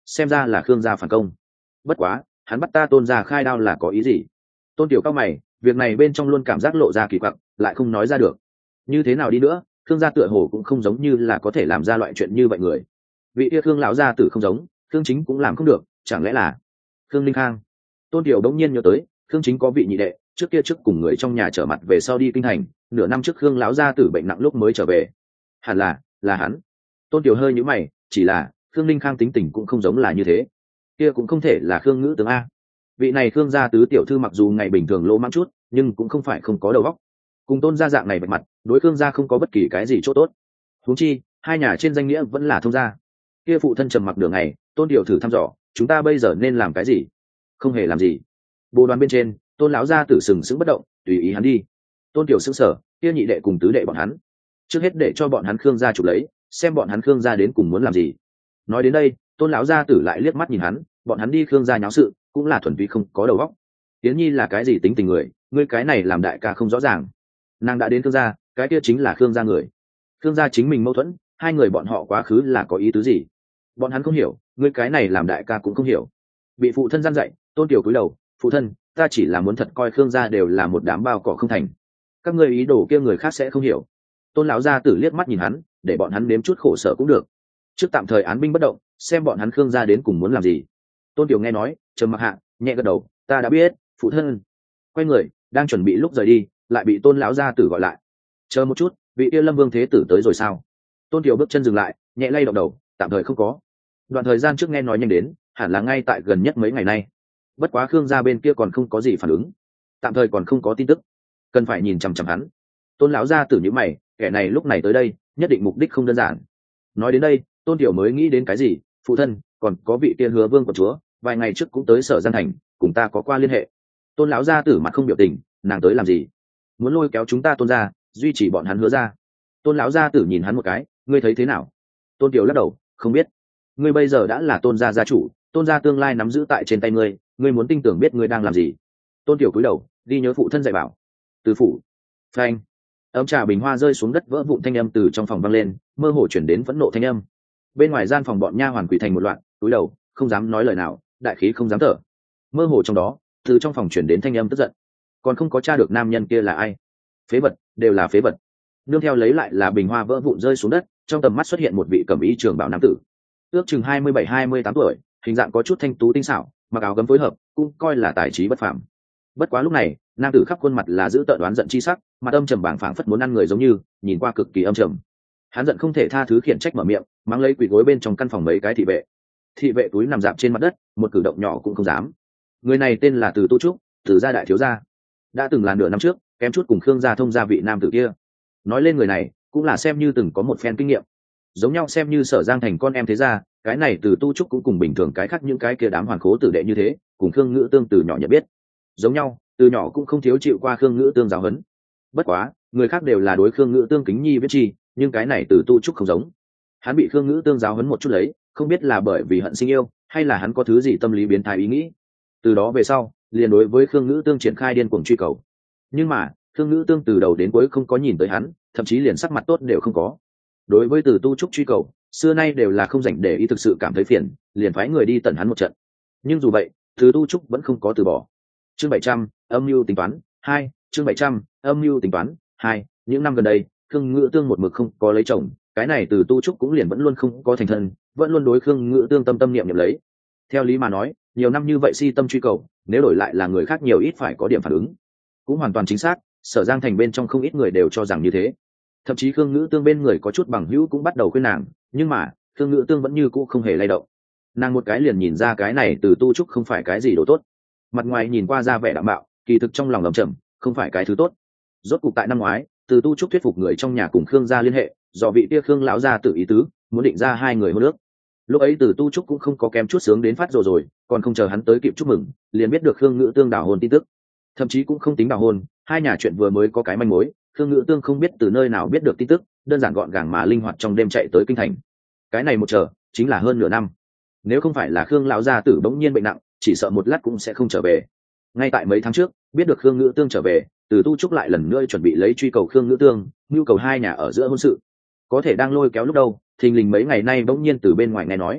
Speaker 1: xem ra là khương gia phản công. Bất quá hắn bắt ta tôn gia khai đao là có ý gì? Tôn tiểu cao mày, việc này bên trong luôn cảm giác lộ ra kỳ quặc, lại không nói ra được. Như thế nào đi nữa, khương gia tựa hồ cũng không giống như là có thể làm ra loại chuyện như vậy người. Vị kia khương lão gia tử không giống, khương chính cũng làm không được, chẳng lẽ là khương linh khang? Tôn tiểu đống nhiên nhớ tới, khương chính có vị nhị đệ, trước kia trước cùng người trong nhà trở mặt về sau đi kinh thành, nửa năm trước khương lão gia tử bệnh nặng lúc mới trở về. Hẳn là là hắn. Tôn tiểu hơi nhíu mày, chỉ là khương linh khang tính tình cũng không giống là như thế, kia cũng không thể là khương ngữ tướng a. Vị này khương gia tứ tiểu thư mặc dù ngày bình thường lỗ mãng chút, nhưng cũng không phải không có đầu óc. Cùng tôn gia dạng này bạch mặt, đối khương gia không có bất kỳ cái gì chỗ tốt. Huống chi hai nhà trên danh nghĩa vẫn là thông gia. Kia phụ thân trầm mặc đường này, tôn tiểu thử thăm dò, chúng ta bây giờ nên làm cái gì? Không hề làm gì. Bồ đoàn bên trên, tôn lão gia tử sừng sững bất động, tùy ý hắn đi. Tôn tiểu sững sở, kia nhị đệ cùng tứ đệ bọn hắn, trước hết để cho bọn hắn khương gia chụp lấy, xem bọn hắn khương gia đến cùng muốn làm gì. Nói đến đây, tôn lão gia tử lại liếc mắt nhìn hắn, bọn hắn đi khương gia nháo sự cũng là thuần túy không có đầu óc. Tiến nhi là cái gì tính tình người, ngươi cái này làm đại ca không rõ ràng. Nàng đã đến khương gia, cái kia chính là khương gia người. Khương gia chính mình mâu thuẫn, hai người bọn họ quá khứ là có ý tứ gì? Bọn hắn không hiểu, ngươi cái này làm đại ca cũng không hiểu. Bị phụ thân gian dạy, tôn tiểu cúi đầu, phụ thân, ta chỉ là muốn thật coi khương gia đều là một đám bao cỏ không thành. Các ngươi ý đồ kia người khác sẽ không hiểu. Tôn lão gia tử liếc mắt nhìn hắn, để bọn hắn nếm chút khổ sở cũng được. Trước tạm thời án binh bất động, xem bọn hắn khương gia đến cùng muốn làm gì. Tôn tiểu nghe nói, trầm mặc hạ, nhẹ gật đầu, ta đã biết, phụ thân. Quay người, đang chuẩn bị lúc rời đi, lại bị tôn lão gia tử gọi lại. Chờ một chút, vị yêu lâm vương thế tử tới rồi sao? Tôn tiểu bước chân dừng lại, nhẹ lay động đầu, tạm thời không có. Đoạn thời gian trước nghe nói nhanh đến, hẳn là ngay tại gần nhất mấy ngày nay. Bất quá khương gia bên kia còn không có gì phản ứng, tạm thời còn không có tin tức, cần phải nhìn chằm chằm hắn. Tôn lão gia tử nhíu mày, kẻ này lúc này tới đây, nhất định mục đích không đơn giản. Nói đến đây, tôn tiểu mới nghĩ đến cái gì, phụ thân, còn có vị kia hứa vương của chúa, vài ngày trước cũng tới sở gian thành, cùng ta có qua liên hệ. Tôn lão gia tử mặt không biểu tình, nàng tới làm gì? Muốn lôi kéo chúng ta tôn gia, duy trì bọn hắn hứa ra. Tôn lão gia tử nhìn hắn một cái, ngươi thấy thế nào? Tôn tiểu lắc đầu, không biết. Ngươi bây giờ đã là tôn gia gia chủ, tôn gia tương lai nắm giữ tại trên tay ngươi, ngươi muốn tin tưởng biết ngươi đang làm gì. Tôn tiểu cúi đầu, đi nhớ phụ thân dạy bảo. Từ phủ. Phanh. Ấm trà bình hoa rơi xuống đất, vỡ vụn thanh âm từ trong phòng vang lên, mơ hồ chuyển đến phẫn nộ thanh âm. Bên ngoài gian phòng bọn nha hoàn quỳ thành một loạt, cúi đầu, không dám nói lời nào, đại khí không dám thở. Mơ hồ trong đó, từ trong phòng chuyển đến thanh âm tức giận. Còn không có tra được nam nhân kia là ai. Phế vật, đều là phế vật. Nương theo lấy lại là bình hoa vỡ vụn rơi xuống đất, trong tầm mắt xuất hiện một vị cẩm y trường bảo nam tử. Ước chừng hai mươi bảy hai mươi tám tuổi, hình dạng có chút thanh tú tinh xảo, mặc áo gấm phối hợp, cũng coi là tài trí bất phàm. Bất quá lúc này, nam tử khắp khuôn mặt là giữ tợn đoán giận chi sắc, mặt âm trầm bảng phảng phất muốn ăn người giống như, nhìn qua cực kỳ âm trầm. Hắn giận không thể tha thứ, khiển trách mở miệng, mắng lấy quỳ gối bên trong căn phòng mấy cái thị vệ. Thị vệ túi nằm dạp trên mặt đất, một cử động nhỏ cũng không dám. Người này tên là Từ Tu Trúc, Từ gia đại thiếu gia, đã từng là nửa năm trước kém chút cùng khương gia thông gia vị nam tử kia. Nói lên người này, cũng là xem như từng có một phen kinh nghiệm, giống nhau xem như sở giang thành con em thế gia. Cái này Từ Tu Trúc cũng cùng bình thường cái khác những cái kia đám hoàn khố tử đệ như thế, cùng khương ngữ tương từ nhỏ nhận biết, giống nhau từ nhỏ cũng không thiếu chịu qua khương ngữ tương giáo huấn. Bất quá người khác đều là đối khương ngữ tương kính nhi biết chi, nhưng cái này Từ Tu Trúc không giống. Hắn bị khương ngữ tương giáo huấn một chút lấy, không biết là bởi vì hận sinh yêu, hay là hắn có thứ gì tâm lý biến thái ý nghĩ. Từ đó về sau, liền đối với khương ngữ tương triển khai điên cuồng truy cầu. Nhưng mà khương ngữ tương từ đầu đến cuối không có nhìn tới hắn, thậm chí liền sắc mặt tốt đều không có. Đối với Từ Tu Trúc truy cầu, xưa nay đều là không dành để ý, thực sự cảm thấy phiền, liền phái người đi tận hắn một trận. Nhưng dù vậy, Từ Tu Trúc vẫn không có từ bỏ. Chương bảy trăm, âm mưu tính toán hai. Chương bảy trăm, âm mưu tính toán hai. Những năm gần đây, khương ngữ tương một mực không có lấy chồng, cái này Từ Tu Trúc cũng liền vẫn luôn không có thành thân, vẫn luôn đối khương ngữ tương tâm tâm niệm niệm lấy. Theo lý mà nói, nhiều năm như vậy si tâm truy cầu, nếu đổi lại là người khác nhiều ít phải có điểm phản ứng. Cũng hoàn toàn chính xác, sở giang thành bên trong không ít người đều cho rằng như thế. Thậm chí khương ngữ tương bên người có chút bằng hữu cũng bắt đầu khuyên nàng, nhưng mà khương ngữ tương vẫn như cũ không hề lay động. Nàng một cái liền nhìn ra cái này Từ Tu Trúc không phải cái gì đồ tốt. Mặt ngoài nhìn qua ra vẻ đạm bạo, kỳ thực trong lòng lầm chậm, không phải cái thứ tốt. Rốt cục tại năm ngoái, Từ Tu Trúc thuyết phục người trong nhà cùng khương gia liên hệ, do vị kia khương lão gia tự ý tứ muốn định ra hai người hôn ước. Lúc ấy Từ Tu Trúc cũng không có kém chút sướng đến phát rồi rồi, còn không chờ hắn tới kịp chúc mừng, liền biết được khương ngữ tương đào hôn tin tức. Thậm chí cũng không tính đào hôn, hai nhà chuyện vừa mới có cái manh mối, khương ngữ tương không biết từ nơi nào biết được tin tức, đơn giản gọn gàng mà linh hoạt trong đêm chạy tới kinh thành. Cái này một chờ chính là hơn nửa năm. Nếu không phải là khương lão gia tử bỗng nhiên bệnh nặng, chỉ sợ một lát cũng sẽ không trở về. Ngay tại mấy tháng trước, biết được khương ngữ tương trở về, Từ Tu Trúc lại lần nữa chuẩn bị lấy truy cầu khương ngữ tương, nhu cầu hai nhà ở giữa hôn sự. Có thể đang lôi kéo lúc đâu, thình lình mấy ngày nay bỗng nhiên từ bên ngoài nghe nói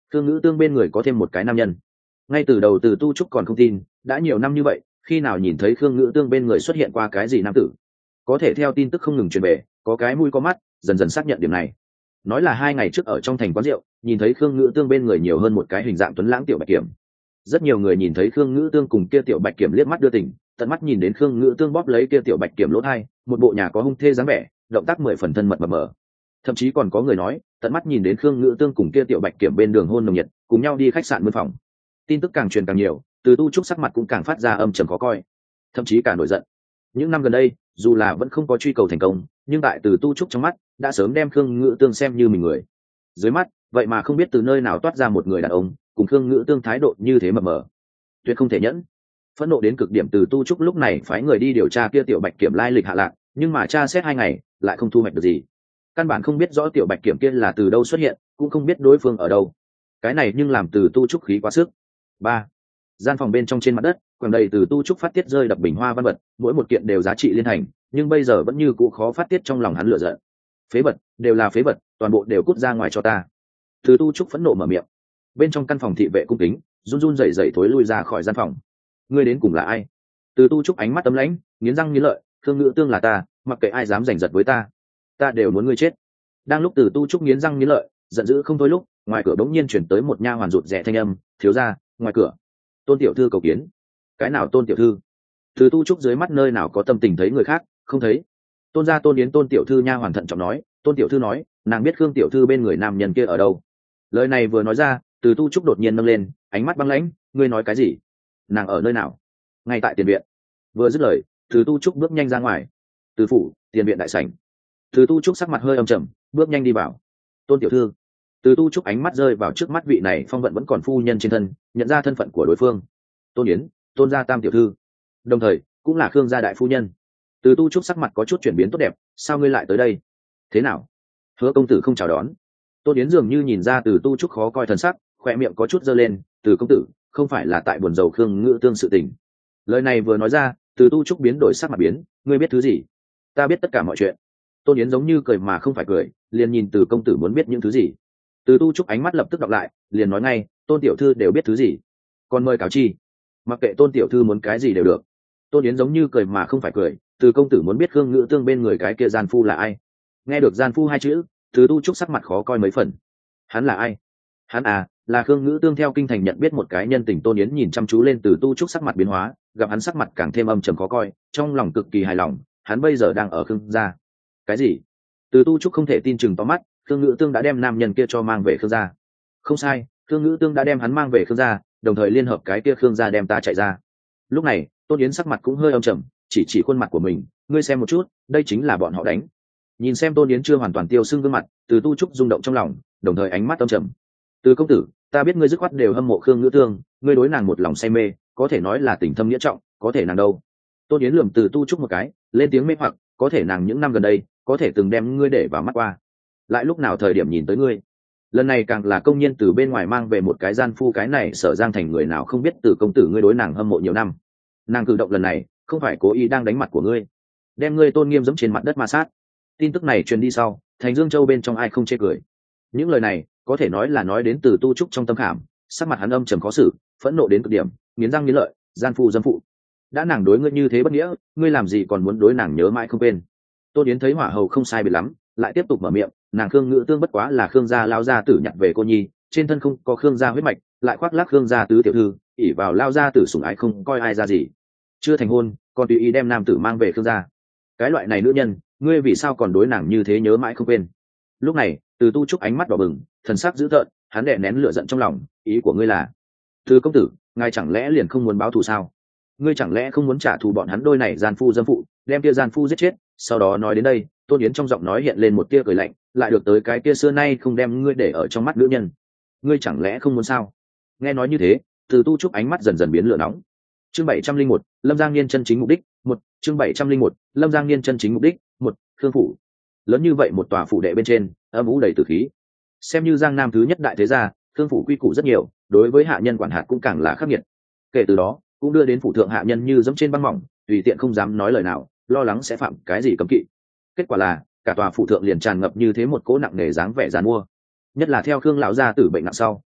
Speaker 1: Khương Ngữ Tương bên người có thêm một cái nam nhân. Ngay từ đầu Từ Tu Trúc còn không tin, đã nhiều năm như vậy, khi nào nhìn thấy Khương Ngữ Tương bên người xuất hiện qua cái gì nam tử. Có thể theo tin tức không ngừng truyền về, có cái mũi có mắt, dần dần xác nhận điểm này. Nói là hai ngày trước ở trong thành quán rượu, nhìn thấy Khương Ngữ Tương bên người nhiều hơn một cái hình dạng tuấn lãng tiểu bạch kiểm. Rất nhiều người nhìn thấy Khương Ngữ Tương cùng kia tiểu bạch kiểm liếc mắt đưa tình, tận mắt nhìn đến Khương Ngữ Tương bóp lấy kia tiểu bạch kiểm lỗ thai, một bộ nhà có hung thê dáng vẻ, động tác mười phần thân mật mập mờ. Thậm chí còn có người nói, tận mắt nhìn đến Khương Ngữ Tương cùng kia tiểu bạch kiểm bên đường hôn nồng nhiệt, cùng nhau đi khách sạn mướn phòng. Tin tức càng truyền càng nhiều, Từ Tu Trúc sắc mặt cũng càng phát ra âm trầm khó coi, thậm chí cả nổi giận. Những năm gần đây, dù là vẫn không có truy cầu thành công, nhưng tại Từ Tu Trúc trong mắt, đã sớm đem Khương Ngữ Tương xem như mình người. Dưới mắt, vậy mà không biết từ nơi nào toát ra một người đàn ông, cùng Khương Ngữ Tương thái độ như thế mập mờ, tuyệt không thể nhẫn. Phẫn nộ đến cực điểm, Từ Tu Trúc lúc này phái người đi điều tra kia tiểu bạch kiểm lai lịch hạ lạc, nhưng mà tra xét hai ngày, lại không thu hoạch được gì. Căn bản không biết rõ tiểu bạch kiểm kia là từ đâu xuất hiện, cũng không biết đối phương ở đâu. Cái này nhưng làm Từ Tu Trúc khí quá sức. Ba, gian phòng bên trong trên mặt đất quẳng đầy Từ Tu Trúc phát tiết rơi đập bình hoa văn vật, mỗi một kiện đều giá trị liên thành, nhưng bây giờ vẫn như cũ khó phát tiết trong lòng hắn lửa giận. Phế vật, đều là phế vật, toàn bộ đều cút ra ngoài cho ta. Từ Tu Trúc phẫn nộ mở miệng. Bên trong căn phòng thị vệ cung kính, run run rẩy rẩy thối lui ra khỏi gian phòng. Ngươi đến cùng là ai? Từ Tu Trúc ánh mắt tấm lãnh, nghiến răng nghiến lợi, Khương Ngữ Tương là ta, mặc kệ ai dám giành giật với ta, ta đều muốn ngươi chết. Đang lúc Từ Tu Trúc nghiến răng nghiến lợi, giận dữ không thôi lúc, ngoài cửa bỗng nhiên chuyển tới một nha hoàn rụt rè thanh âm, thiếu gia, ngoài cửa. Tôn tiểu thư cầu kiến. Cái nào Tôn tiểu thư? Từ Tu Trúc dưới mắt nơi nào có tâm tình thấy người khác, không thấy. Tôn gia Tôn Yến Tôn tiểu thư nha hoàn thận trọng nói, Tôn tiểu thư nói, nàng biết Khương tiểu thư bên người nam nhân kia ở đâu. Lời này vừa nói ra, Từ Tu Trúc đột nhiên nâng lên, ánh mắt băng lãnh, ngươi nói cái gì? Nàng ở nơi nào? Ngay tại tiền viện. Vừa dứt lời, Từ Tu Trúc bước nhanh ra ngoài. Từ phủ, tiền viện đại sảnh. Từ Tu Trúc sắc mặt hơi âm trầm, bước nhanh đi vào. Tôn tiểu thư. Từ Tu Trúc ánh mắt rơi vào trước mắt vị này phong vận vẫn còn phu nhân trên thân, nhận ra thân phận của đối phương. Tôn Yến, Tôn gia tam tiểu thư, đồng thời cũng là Khương gia đại phu nhân. Từ Tu Trúc sắc mặt có chút chuyển biến tốt đẹp, sao ngươi lại tới đây? Thế nào? Hứa công tử không chào đón. Tôn Yến dường như nhìn ra Từ Tu Trúc khó coi thần sắc, khoe miệng có chút giơ lên, Từ công tử, không phải là tại buồn rầu Khương Ngữ Tương sự tình. Lời này vừa nói ra, Từ Tu Trúc biến đổi sắc mặt biến, ngươi biết thứ gì? Ta biết tất cả mọi chuyện. Tôn Yến giống như cười mà không phải cười, liền nhìn Từ công tử muốn biết những thứ gì. Từ Tu Trúc ánh mắt lập tức đọc lại, liền nói ngay, Tôn tiểu thư đều biết thứ gì, còn mời cáo chi. Mặc kệ Tôn tiểu thư muốn cái gì đều được. Tôn Yến giống như cười mà không phải cười, Từ công tử muốn biết Khương Ngữ Tương bên người cái kia gian phu là ai? Nghe được gian phu hai chữ, Từ Tu Trúc sắc mặt khó coi mấy phần. Hắn là ai? Hắn à, là Khương Ngữ Tương theo kinh thành nhận biết một cái nhân tình. Tôn Yến nhìn chăm chú lên Từ Tu Trúc sắc mặt biến hóa, gặp hắn sắc mặt càng thêm âm trầm khó coi, trong lòng cực kỳ hài lòng, hắn bây giờ đang ở Khương gia. Cái gì? Từ Tu Trúc không thể tin chừng to mắt, Khương Ngữ Tương đã đem nam nhân kia cho mang về Khương gia. Không sai, Khương Ngữ Tương đã đem hắn mang về Khương gia, đồng thời liên hợp cái kia Khương gia đem ta chạy ra. Lúc này, Tôn Yến sắc mặt cũng hơi âm trầm, chỉ chỉ khuôn mặt của mình, ngươi xem một chút, đây chính là bọn họ đánh. Nhìn xem Tôn Yến chưa hoàn toàn tiêu sưng gương mặt, Từ Tu Trúc rung động trong lòng, đồng thời ánh mắt âm trầm. Từ công tử, ta biết ngươi dứt khoát đều hâm mộ Khương Ngữ Tương, ngươi đối nàng một lòng say mê, có thể nói là tình thâm nghĩa trọng, có thể nàng đâu? Tôn Yến lườm Từ Tu Trúc một cái, lên tiếng mê hoặc, có thể nàng những năm gần đây, có thể từng đem ngươi để vào mắt qua. Lại lúc nào thời điểm nhìn tới ngươi? Lần này càng là công nhân từ bên ngoài mang về một cái gian phu, cái này Sở Giang thành người nào không biết Từ công tử ngươi đối nàng hâm mộ nhiều năm. Nàng cử động lần này, không phải cố ý đang đánh mặt của ngươi, đem ngươi tôn nghiêm giẫm trên mặt đất ma sát. Tin tức này truyền đi sau, thành Dương Châu bên trong ai không chê cười. Những lời này có thể nói là nói đến Từ Tu Trúc trong tâm khảm, sắc mặt hắn âm trầm khó xử, phẫn nộ đến cực điểm, nghiến răng nghiến lợi, gian phu dâm phụ. Đã nàng đối ngươi như thế bất nghĩa, ngươi làm gì còn muốn đối nàng nhớ mãi không quên? Tôn Yến thấy hỏa hầu không sai biệt lắm, lại tiếp tục mở miệng, nàng Khương Ngữ Tương bất quá là Khương gia lao gia tử nhặt về cô nhi, trên thân không có Khương gia huyết mạch, lại khoác lác Khương gia tứ tiểu thư, ỷ vào lao gia tử sủng ái không coi ai ra gì. Chưa thành hôn, còn tùy ý đem nam tử mang về Khương gia. Cái loại này nữ nhân, ngươi vì sao còn đối nàng như thế nhớ mãi không quên? Lúc này, Từ Tu Trúc ánh mắt đỏ bừng, thần sắc dữ tợn, hắn đè nén lửa giận trong lòng, ý của ngươi là, Từ công tử, ngài chẳng lẽ liền không muốn báo thù sao? Ngươi chẳng lẽ không muốn trả thù bọn hắn đôi này gian phu dâm phụ, đem kia gian phu giết chết? Sau đó nói đến đây, Tôn Yến trong giọng nói hiện lên một tia cười lạnh, lại được tới cái kia xưa nay không đem ngươi để ở trong mắt nữ nhân. Ngươi chẳng lẽ không muốn sao? Nghe nói như thế, Từ Tu Trúc ánh mắt dần dần biến lửa nóng. Chương bảy trăm linh một, Lâm Giang Niên chân chính mục đích, một, chương bảy trăm linh một, Lâm Giang Niên chân chính mục đích, một, Khương phủ. Lớn như vậy một tòa phủ đệ bên trên, âm u đầy tử khí. Xem như Giang Nam thứ nhất đại thế gia, Khương phủ quy củ rất nhiều, đối với hạ nhân quản hạt cũng càng là khắc nghiệt. Kể từ đó, cũng đưa đến phủ thượng hạ nhân như dẫm trên băng mỏng, tùy tiện không dám nói lời nào, lo lắng sẽ phạm cái gì cấm kỵ. Kết quả là, cả tòa phủ thượng liền tràn ngập như thế một cỗ nặng nề dáng vẻ giàn mua. Nhất là theo Khương lão gia tử bệnh nặng sau,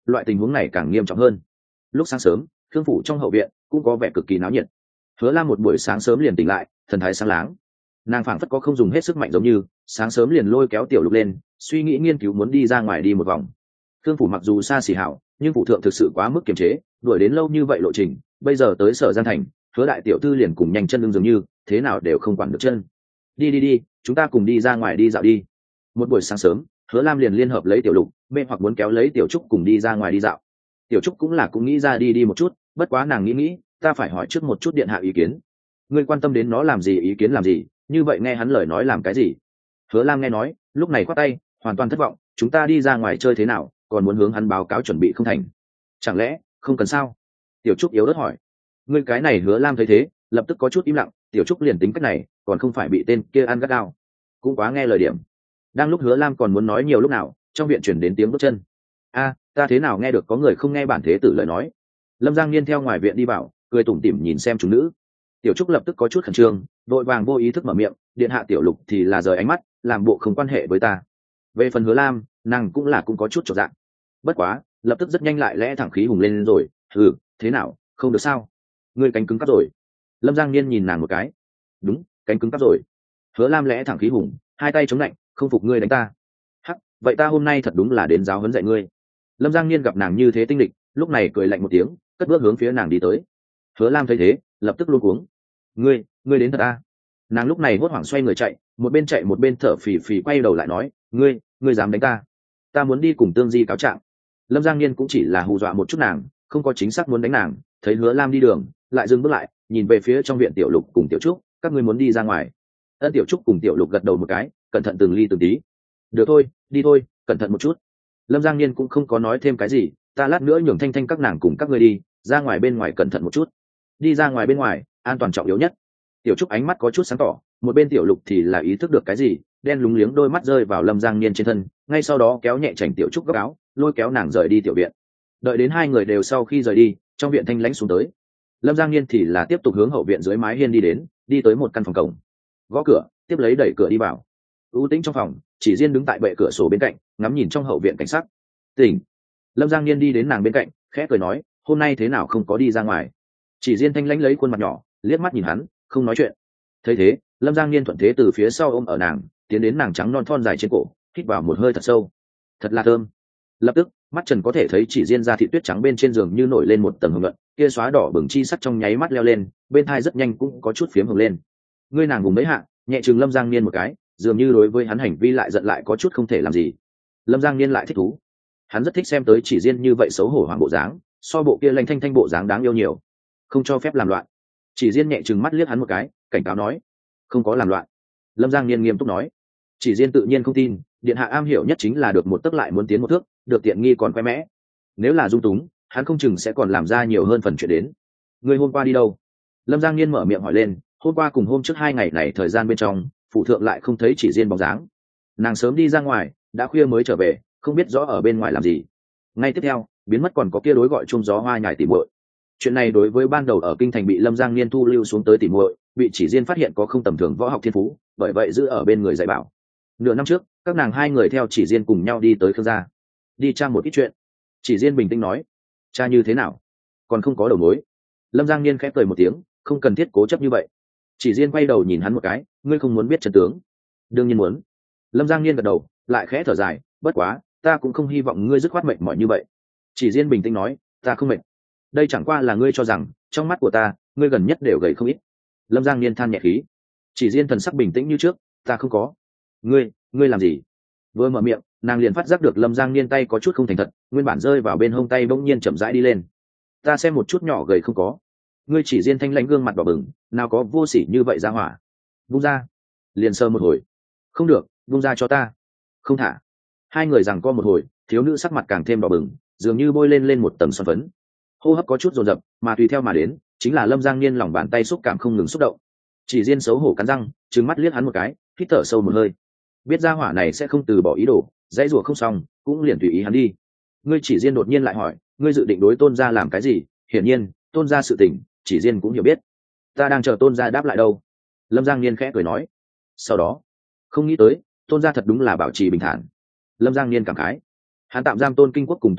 Speaker 1: loại tình huống này càng nghiêm trọng hơn. Lúc sáng sớm, Khương phủ trong hậu viện cũng có vẻ cực kỳ náo nhiệt. Hứa Lam một buổi sáng sớm liền tỉnh lại, thần thái sáng láng. Nàng phảng phất có không dùng hết sức mạnh giống như, sáng sớm liền lôi kéo Tiểu Lục lên, suy nghĩ nghiên cứu muốn đi ra ngoài đi một vòng. Khương phủ mặc dù xa xỉ hảo, nhưng phủ thượng thực sự quá mức kiềm chế, đuổi đến lâu như vậy lộ trình, bây giờ tới Sở Giang thành, Hứa đại tiểu thư liền cùng nhanh chân lưng dường như, thế nào đều không quản được chân. Đi đi đi, chúng ta cùng đi ra ngoài đi dạo đi. Một buổi sáng sớm, Hứa Lam liền liên hợp lấy Tiểu Lục, mê hoặc muốn kéo lấy Tiểu Trúc cùng đi ra ngoài đi dạo. Tiểu Trúc cũng là cũng nghĩ ra đi đi một chút, bất quá nàng nghĩ nghĩ, ta phải hỏi trước một chút điện hạ ý kiến. Ngươi quan tâm đến nó làm gì, ý kiến làm gì, như vậy nghe hắn lời nói làm cái gì? Hứa Lam nghe nói, lúc này quát tay, hoàn toàn thất vọng, chúng ta đi ra ngoài chơi thế nào, còn muốn hướng hắn báo cáo chuẩn bị không thành. Chẳng lẽ không cần sao? Tiểu Trúc yếu ớt hỏi. Ngươi cái này Hứa Lam thấy thế, lập tức có chút im lặng, Tiểu Trúc liền tính cách này, còn không phải bị tên kia ăn gắt gao. Cũng quá nghe lời điểm. Đang lúc Hứa Lam còn muốn nói nhiều lúc nào, trong viện chuyển đến tiếng bước chân. A, ta thế nào nghe được có người không nghe bản thế tử lời nói? Lâm Giang Niên theo ngoài viện đi vào, cười tủm tỉm nhìn xem chúng nữ. Tiểu Trúc lập tức có chút khẩn trương, vội vàng vô ý thức mở miệng, điện hạ Tiểu Lục thì là rời ánh mắt, làm bộ không quan hệ với ta. Về phần Hứa Lam, nàng cũng là cũng có chút chột dạ. Bất quá, lập tức rất nhanh lại lẽ thẳng khí hùng lên rồi, ừ, thế nào, không được sao? Ngươi cánh cứng cắp rồi. Lâm Giang Niên nhìn nàng một cái. Đúng, cánh cứng cắp rồi. Hứa Lam lẽ thẳng khí hùng, hai tay chống lạnh, không phục ngươi đánh ta. Hắc, vậy ta hôm nay thật đúng là đến giáo huấn dạy ngươi. Lâm Giang Niên gặp nàng như thế tinh lịch, lúc này cười lạnh một tiếng, cất bước hướng phía nàng đi tới. Hứa Lam thấy thế, lập tức luống cuống. Ngươi, ngươi đến thật à? Nàng lúc này hốt hoảng xoay người chạy, một bên chạy một bên thở phì phì quay đầu lại nói, ngươi, ngươi dám đánh ta? Ta muốn đi cùng Tương Di cáo trạng. Lâm Giang Niên cũng chỉ là hù dọa một chút nàng, không có chính xác muốn đánh nàng. Thấy Hứa Lam đi đường, lại dừng bước lại, nhìn về phía trong viện Tiểu Lục cùng Tiểu Trúc, các ngươi muốn đi ra ngoài? Ân Tiểu Trúc cùng Tiểu Lục gật đầu một cái, cẩn thận từng ly từng tí. Được thôi, đi thôi, cẩn thận một chút. Lâm Giang Niên cũng không có nói thêm cái gì, ta lát nữa nhường Thanh Thanh các nàng cùng các ngươi đi, ra ngoài bên ngoài cẩn thận một chút. Đi ra ngoài bên ngoài, an toàn trọng yếu nhất. Tiểu Trúc ánh mắt có chút sáng tỏ, một bên Tiểu Lục thì là ý thức được cái gì, đen lúng liếng đôi mắt rơi vào Lâm Giang Niên trên thân, ngay sau đó kéo nhẹ chảnh Tiểu Trúc góc áo, lôi kéo nàng rời đi tiểu viện. Đợi đến hai người đều sau khi rời đi, trong viện thanh lãnh xuống tới. Lâm Giang Niên thì là tiếp tục hướng hậu viện dưới mái hiên đi đến, đi tới một căn phòng cổng, gõ cửa, tiếp lấy đẩy cửa đi vào. U tĩnh trong phòng, chỉ riêng đứng tại bệ cửa sổ bên cạnh, ngắm nhìn trong hậu viện cảnh sắc. Tỉnh. Lâm Giang Niên đi đến nàng bên cạnh, khẽ cười nói, hôm nay thế nào không có đi ra ngoài? Chỉ riêng thanh lãnh lấy khuôn mặt nhỏ, liếc mắt nhìn hắn, không nói chuyện. Thấy thế, Lâm Giang Niên thuận thế từ phía sau ôm ở nàng, tiến đến nàng trắng non thon dài trên cổ, hít vào một hơi thật sâu. Thật là thơm. Lập tức, mắt Trần có thể thấy chỉ riêng da thịt tuyết trắng bên trên giường như nổi lên một tầng hồng nhuận, kia xóa đỏ bừng chi sắc trong nháy mắt leo lên, bên thai rất nhanh cũng có chút phiếm hồng lên. Ngươi nàng vùng mấy hạ, nhẹ chừng Lâm Giang Niên một cái, dường như đối với hắn hành vi lại giận lại có chút không thể làm gì. Lâm Giang Niên lại thích thú, hắn rất thích xem tới chỉ riêng như vậy xấu hổ hoàng bộ dáng, so bộ kia lanh thanh thanh bộ dáng đáng yêu nhiều. Không cho phép làm loạn. Chỉ riêng nhẹ chừng mắt liếc hắn một cái, cảnh cáo nói, không có làm loạn. Lâm Giang Niên nghiêm túc nói. Chỉ riêng tự nhiên không tin, điện hạ am hiểu nhất chính là được một tấc lại muốn tiến một thước, được tiện nghi còn khoe mẽ. Nếu là dung túng, hắn không chừng sẽ còn làm ra nhiều hơn phần chuyện đến. Người hôm qua đi đâu? Lâm Giang Niên mở miệng hỏi lên, hôm qua cùng hôm trước hai ngày này thời gian bên trong, phụ thượng lại không thấy chỉ riêng bóng dáng. Nàng sớm đi ra ngoài, đã khuya mới trở về, không biết rõ ở bên ngoài làm gì. Ngay tiếp theo, biến mất còn có kia đối gọi chung gió hoa nhài tỉ muội. Chuyện này đối với ban đầu ở kinh thành bị Lâm Giang Niên thu lưu xuống tới tỉ muội, bị chỉ riêng phát hiện có không tầm thường võ học thiên phú, bởi vậy giữ ở bên người dạy bảo. Nửa năm trước, các nàng hai người theo chỉ riêng cùng nhau đi tới Khương gia, đi tra một ít chuyện. Chỉ riêng bình tĩnh nói, cha như thế nào? Còn không có đầu mối. Lâm Giang Niên khẽ cười một tiếng, không cần thiết cố chấp như vậy. Chỉ riêng quay đầu nhìn hắn một cái, ngươi không muốn biết chân tướng? Đương nhiên muốn. Lâm Giang Niên gật đầu, lại khẽ thở dài, bất quá, ta cũng không hy vọng ngươi dứt khoát mệt mỏi như vậy. Chỉ riêng bình tĩnh nói, ta không mệt. Đây chẳng qua là ngươi cho rằng, trong mắt của ta, ngươi gần nhất đều gầy không ít. Lâm Giang Niên than nhẹ khí. Chỉ riêng thần sắc bình tĩnh như trước, ta không có. Ngươi, ngươi làm gì? Vừa mở miệng, nàng liền phát giác được Lâm Giang Niên tay có chút không thành thật, nguyên bản rơi vào bên hông tay bỗng nhiên chậm rãi đi lên. Ta xem một chút nhỏ gầy không có. Ngươi chỉ riêng thanh lãnh gương mặt đỏ bừng, nào có vô sỉ như vậy ra hỏa. Vung ra. Liền sơ một hồi. Không được, vung ra cho ta. Không thả. Hai người giằng co một hồi, thiếu nữ sắc mặt càng thêm đỏ bừng, dường như bôi lên lên một tầng son phấn. Hô hấp có chút dồn dập, mà tùy theo mà đến, chính là Lâm Giang Niên lòng bàn tay xúc cảm không ngừng xúc động. Chỉ riêng xấu hổ cắn răng, trừng mắt liếc hắn một cái, hít thở sâu một hơi. Biết ra hỏa này sẽ không từ bỏ ý đồ, dãy rủa không xong, cũng liền tùy ý hắn đi. Ngươi chỉ riêng đột nhiên lại hỏi, ngươi dự định đối Tôn gia làm cái gì? Hiển nhiên, Tôn gia sự tình, chỉ riêng cũng hiểu biết. Ta đang chờ Tôn gia đáp lại đâu. Lâm Giang Niên khẽ cười nói. Sau đó, không nghĩ tới, Tôn gia thật đúng là bảo trì bình thản. Lâm Giang Niên cảm khái. Hắn tạm giam Tôn Kinh Quốc cùng Tôn Dược,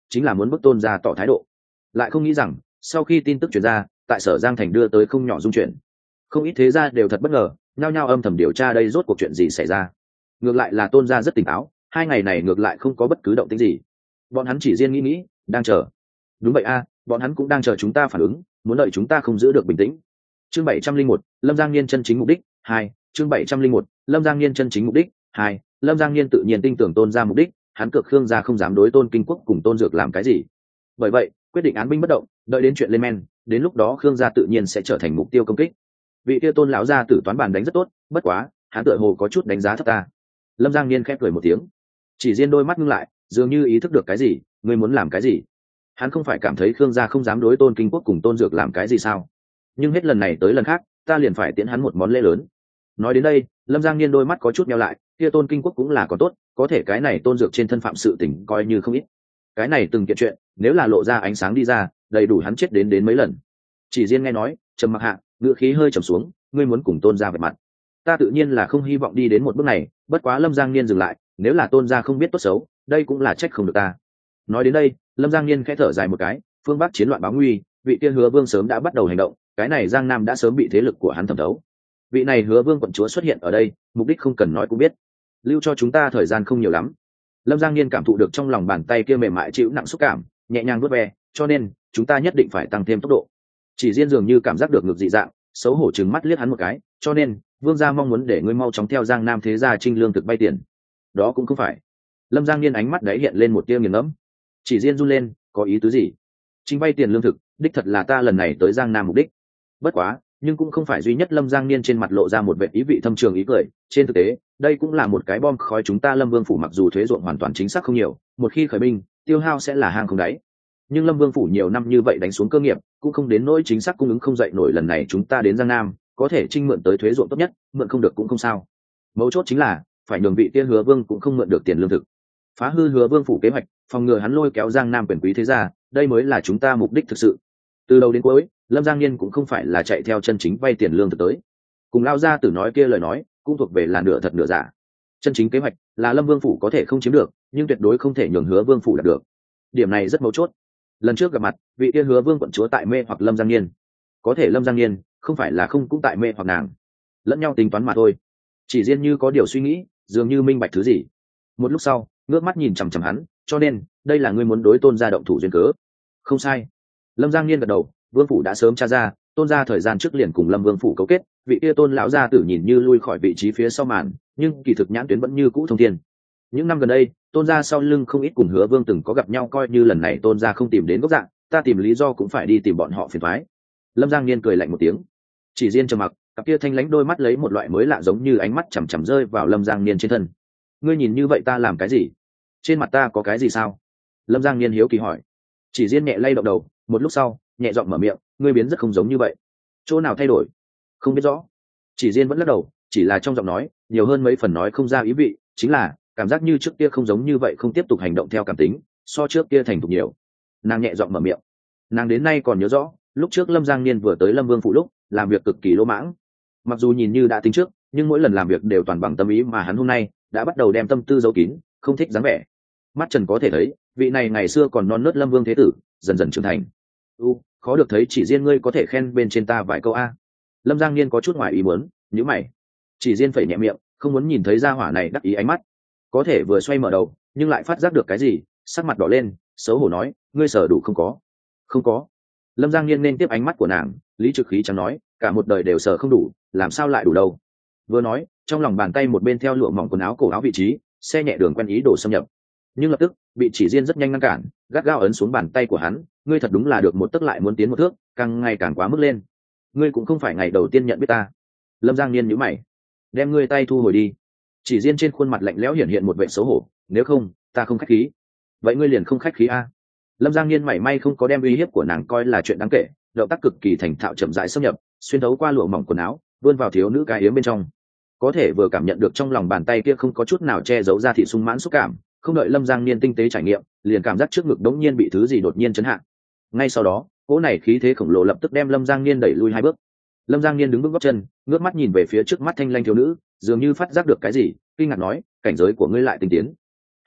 Speaker 1: chính là muốn bức tôn gia tỏ thái độ. Lại không nghĩ rằng sau khi tin tức truyền ra, tại Sở Giang thành đưa tới không nhỏ dung chuyển, không ít thế gia đều thật bất ngờ, nhao nhao âm thầm điều tra đây rốt cuộc chuyện gì xảy ra. Ngược lại là tôn gia rất tỉnh táo, hai ngày này ngược lại không có bất cứ động tĩnh gì. Bọn hắn chỉ riêng nghĩ nghĩ, đang chờ. Đúng vậy a, bọn hắn cũng đang chờ chúng ta phản ứng, muốn đợi chúng ta không giữ được bình tĩnh. Chương bảy trăm linh một, Lâm Giang Niên chân chính mục đích hai. Chương bảy trăm linh một, Lâm Giang Niên chân chính mục đích hai. Lâm Giang Niên tự nhiên tin tưởng tôn gia mục đích, hắn cược Khương gia không dám đối Tôn Kinh Quốc cùng Tôn Dược làm cái gì. Bởi vậy, quyết định án binh bất động, đợi đến chuyện lên men, đến lúc đó Khương gia tự nhiên sẽ trở thành mục tiêu công kích. Vị kia Tôn lão gia tử toán bàn đánh rất tốt, bất quá, hắn tựa hồ có chút đánh giá thấp ta. Lâm Giang Niên khép cười một tiếng, chỉ riêng đôi mắt ngưng lại, dường như ý thức được cái gì. Ngươi muốn làm cái gì? Hắn không phải cảm thấy Khương gia không dám đối Tôn Kinh Quốc cùng Tôn Dược làm cái gì sao? Nhưng hết lần này tới lần khác, ta liền phải tiễn hắn một món lễ lớn. Nói đến đây, Lâm Giang Niên đôi mắt có chút nheo lại, kia Tôn Kinh Quốc cũng là có tốt, có thể cái này Tôn Dược trên thân phạm sự tình coi như không ít. Cái này từng kiện chuyện, nếu là lộ ra ánh sáng đi ra, đầy đủ hắn chết đến đến mấy lần. Chỉ riêng nghe nói, trầm mặc hạ, ngựa khí hơi trầm xuống, ngươi muốn cùng Tôn gia vạch mặt. Ta tự nhiên là không hy vọng đi đến một bước này, bất quá Lâm Giang Niên dừng lại, nếu là Tôn gia không biết tốt xấu, đây cũng là trách không được ta. Nói đến đây, Lâm Giang Niên khẽ thở dài một cái, phương Bắc chiến loạn báo nguy, vị kia Hứa Vương sớm đã bắt đầu hành động, cái này Giang Nam đã sớm bị thế lực của hắn thẩm thấu. Vị này Hứa Vương quận chúa xuất hiện ở đây, mục đích không cần nói cũng biết, lưu cho chúng ta thời gian không nhiều lắm. Lâm Giang Niên cảm thụ được trong lòng bàn tay kia mềm mại chịu nặng xúc cảm, nhẹ nhàng vuốt ve, cho nên chúng ta nhất định phải tăng thêm tốc độ. Chỉ riêng dường như cảm giác được ngược dị dạng, xấu hổ trừng mắt liếc hắn một cái, cho nên Vương gia mong muốn để ngươi mau chóng theo Giang Nam thế gia trinh lương thực bay tiền. Đó cũng không phải. Lâm Giang Niên ánh mắt đấy hiện lên một tia nghiền ngẫm. Chỉ riêng run lên, có ý tứ gì? Trinh bay tiền lương thực, đích thật là ta lần này tới Giang Nam mục đích. Bất quá, nhưng cũng không phải duy nhất. Lâm Giang Niên trên mặt lộ ra một vẻ ý vị thâm trường ý cười, trên thực tế, đây cũng là một cái bom khói. Chúng ta Lâm Vương phủ mặc dù thuế ruộng hoàn toàn chính xác không nhiều, một khi khởi binh, tiêu hao sẽ là hang không đáy. Nhưng Lâm Vương phủ nhiều năm như vậy đánh xuống cơ nghiệp, cũng không đến nỗi chính xác cung ứng không dậy nổi. Lần này chúng ta đến Giang Nam, có thể trinh mượn tới thuế ruộng tốt nhất, mượn không được cũng không sao. Mấu chốt chính là, phải nhường vị tiên Hứa Vương cũng không mượn được tiền lương thực. Phá hư Hứa Vương phủ kế hoạch, phòng ngừa hắn lôi kéo Giang Nam quyền quý thế gia, đây mới là chúng ta mục đích thực sự. Từ đầu đến cuối, Lâm Giang Niên cũng không phải là chạy theo chân chính vay tiền lương thực tới. Cùng lao gia tử nói kia lời nói, cũng thuộc về là nửa thật nửa giả. Chân chính kế hoạch là Lâm Vương phủ có thể không chiếm được, nhưng tuyệt đối không thể nhường Hứa Vương phủ đạt được. Điểm này rất mấu chốt. Lần trước gặp mặt, vị kia Hứa Vương quận chúa tại mê hoặc Lâm Giang Niên. Có thể Lâm Giang Niên không phải là không cũng tại mê hoặc nàng, lẫn nhau tính toán mà thôi. Chỉ riêng như có điều suy nghĩ, dường như minh bạch thứ gì. Một lúc sau, ngước mắt nhìn chằm chằm hắn, cho nên đây là ngươi muốn đối Tôn gia động thủ duyên cớ. Không sai. Lâm Giang Niên gật đầu, Vương phủ đã sớm tra ra, Tôn gia thời gian trước liền cùng Lâm Vương phủ cấu kết, vị kia Tôn lão gia tử nhìn như lui khỏi vị trí phía sau màn, nhưng kỳ thực nhãn tuyến vẫn như cũ thông thiên. Những năm gần đây, Tôn gia sau lưng không ít cùng Hứa Vương từng có gặp nhau, coi như lần này Tôn gia không tìm đến gốc dạng, ta tìm lý do cũng phải đi tìm bọn họ phiền toái. Lâm Giang Niên cười lạnh một tiếng. Chỉ riêng trầm mặc, cặp kia thanh lãnh đôi mắt lấy một loại mới lạ giống như ánh mắt chằm chằm rơi vào Lâm Giang Niên trên thân. Ngươi nhìn như vậy ta làm cái gì? Trên mặt ta có cái gì sao? Lâm Giang Niên hiếu kỳ hỏi. Chỉ riêng nhẹ lay động đầu, một lúc sau, nhẹ giọng mở miệng, ngươi biến rất không giống như vậy. Chỗ nào thay đổi? Không biết rõ. Chỉ riêng vẫn lắc đầu, chỉ là trong giọng nói nhiều hơn mấy phần nói không ra ý vị, chính là cảm giác như trước kia không giống như vậy, không tiếp tục hành động theo cảm tính, so trước kia thành thục nhiều. Nàng nhẹ giọng mở miệng. Nàng đến nay còn nhớ rõ, lúc trước Lâm Giang Niên vừa tới Lâm Vương phủ lúc làm việc cực kỳ lỗ mãng. Mặc dù nhìn như đã tính trước, nhưng mỗi lần làm việc đều toàn bằng tâm ý, mà hắn hôm nay đã bắt đầu đem tâm tư giấu kín, không thích dáng vẻ. Mắt trần có thể thấy, vị này ngày xưa còn non nớt Lâm Vương thế tử dần dần trưởng thành. U, khó được thấy chỉ riêng ngươi có thể khen bên trên ta vài câu a. Lâm Giang Niên có chút ngoài ý muốn, nhíu mày. Chỉ riêng phẩy nhẹ miệng, không muốn nhìn thấy gia hỏa này đắc ý ánh mắt. Có thể vừa xoay mở đầu, nhưng lại phát giác được cái gì, sắc mặt đỏ lên, xấu hổ nói, ngươi sở đủ không có? Không có. Lâm Giang Niên nên tiếp ánh mắt của nàng, lý trực khí chẳng nói, cả một đời đều sở không đủ, làm sao lại đủ đâu? Vừa nói, trong lòng bàn tay một bên theo lụa mỏng quần áo cổ áo vị trí, xe nhẹ đường quen ý đồ xâm nhập. Nhưng lập tức bị chỉ riêng rất nhanh ngăn cản, gắt gao ấn xuống bàn tay của hắn, ngươi thật đúng là được một tấc lại muốn tiến một thước, càng ngày càng quá mức lên. Ngươi cũng không phải ngày đầu tiên nhận biết ta. Lâm Giang Niên nhíu mày, đem ngươi tay thu hồi đi. Chỉ riêng trên khuôn mặt lạnh lẽo hiện hiện một vẻ xấu hổ, nếu không ta không khách khí. Vậy ngươi liền không khách khí a? Lâm Giang Niên mảy may không có đem uy hiếp của nàng coi là chuyện đáng kể, động tác cực kỳ thành thạo chậm rãi xâm nhập, xuyên thấu qua lụa mỏng quần áo, vươn vào thiếu nữ cái yếm bên trong. Có thể vừa cảm nhận được trong lòng bàn tay kia không có chút nào che giấu ra thị sung mãn xúc cảm, không đợi Lâm Giang Niên tinh tế trải nghiệm, liền cảm giác trước ngực đống nhiên bị thứ gì đột nhiên chấn hạ. Ngay sau đó, cỗ này khí thế khổng lồ lập tức đem Lâm Giang Niên đẩy lui hai bước. Lâm Giang Niên đứng vững gót chân, ngước mắt nhìn về phía trước mắt thanh lanh thiếu nữ, dường như phát giác được cái gì, kinh ngạc nói, cảnh giới của ngươi lại tinh tiến.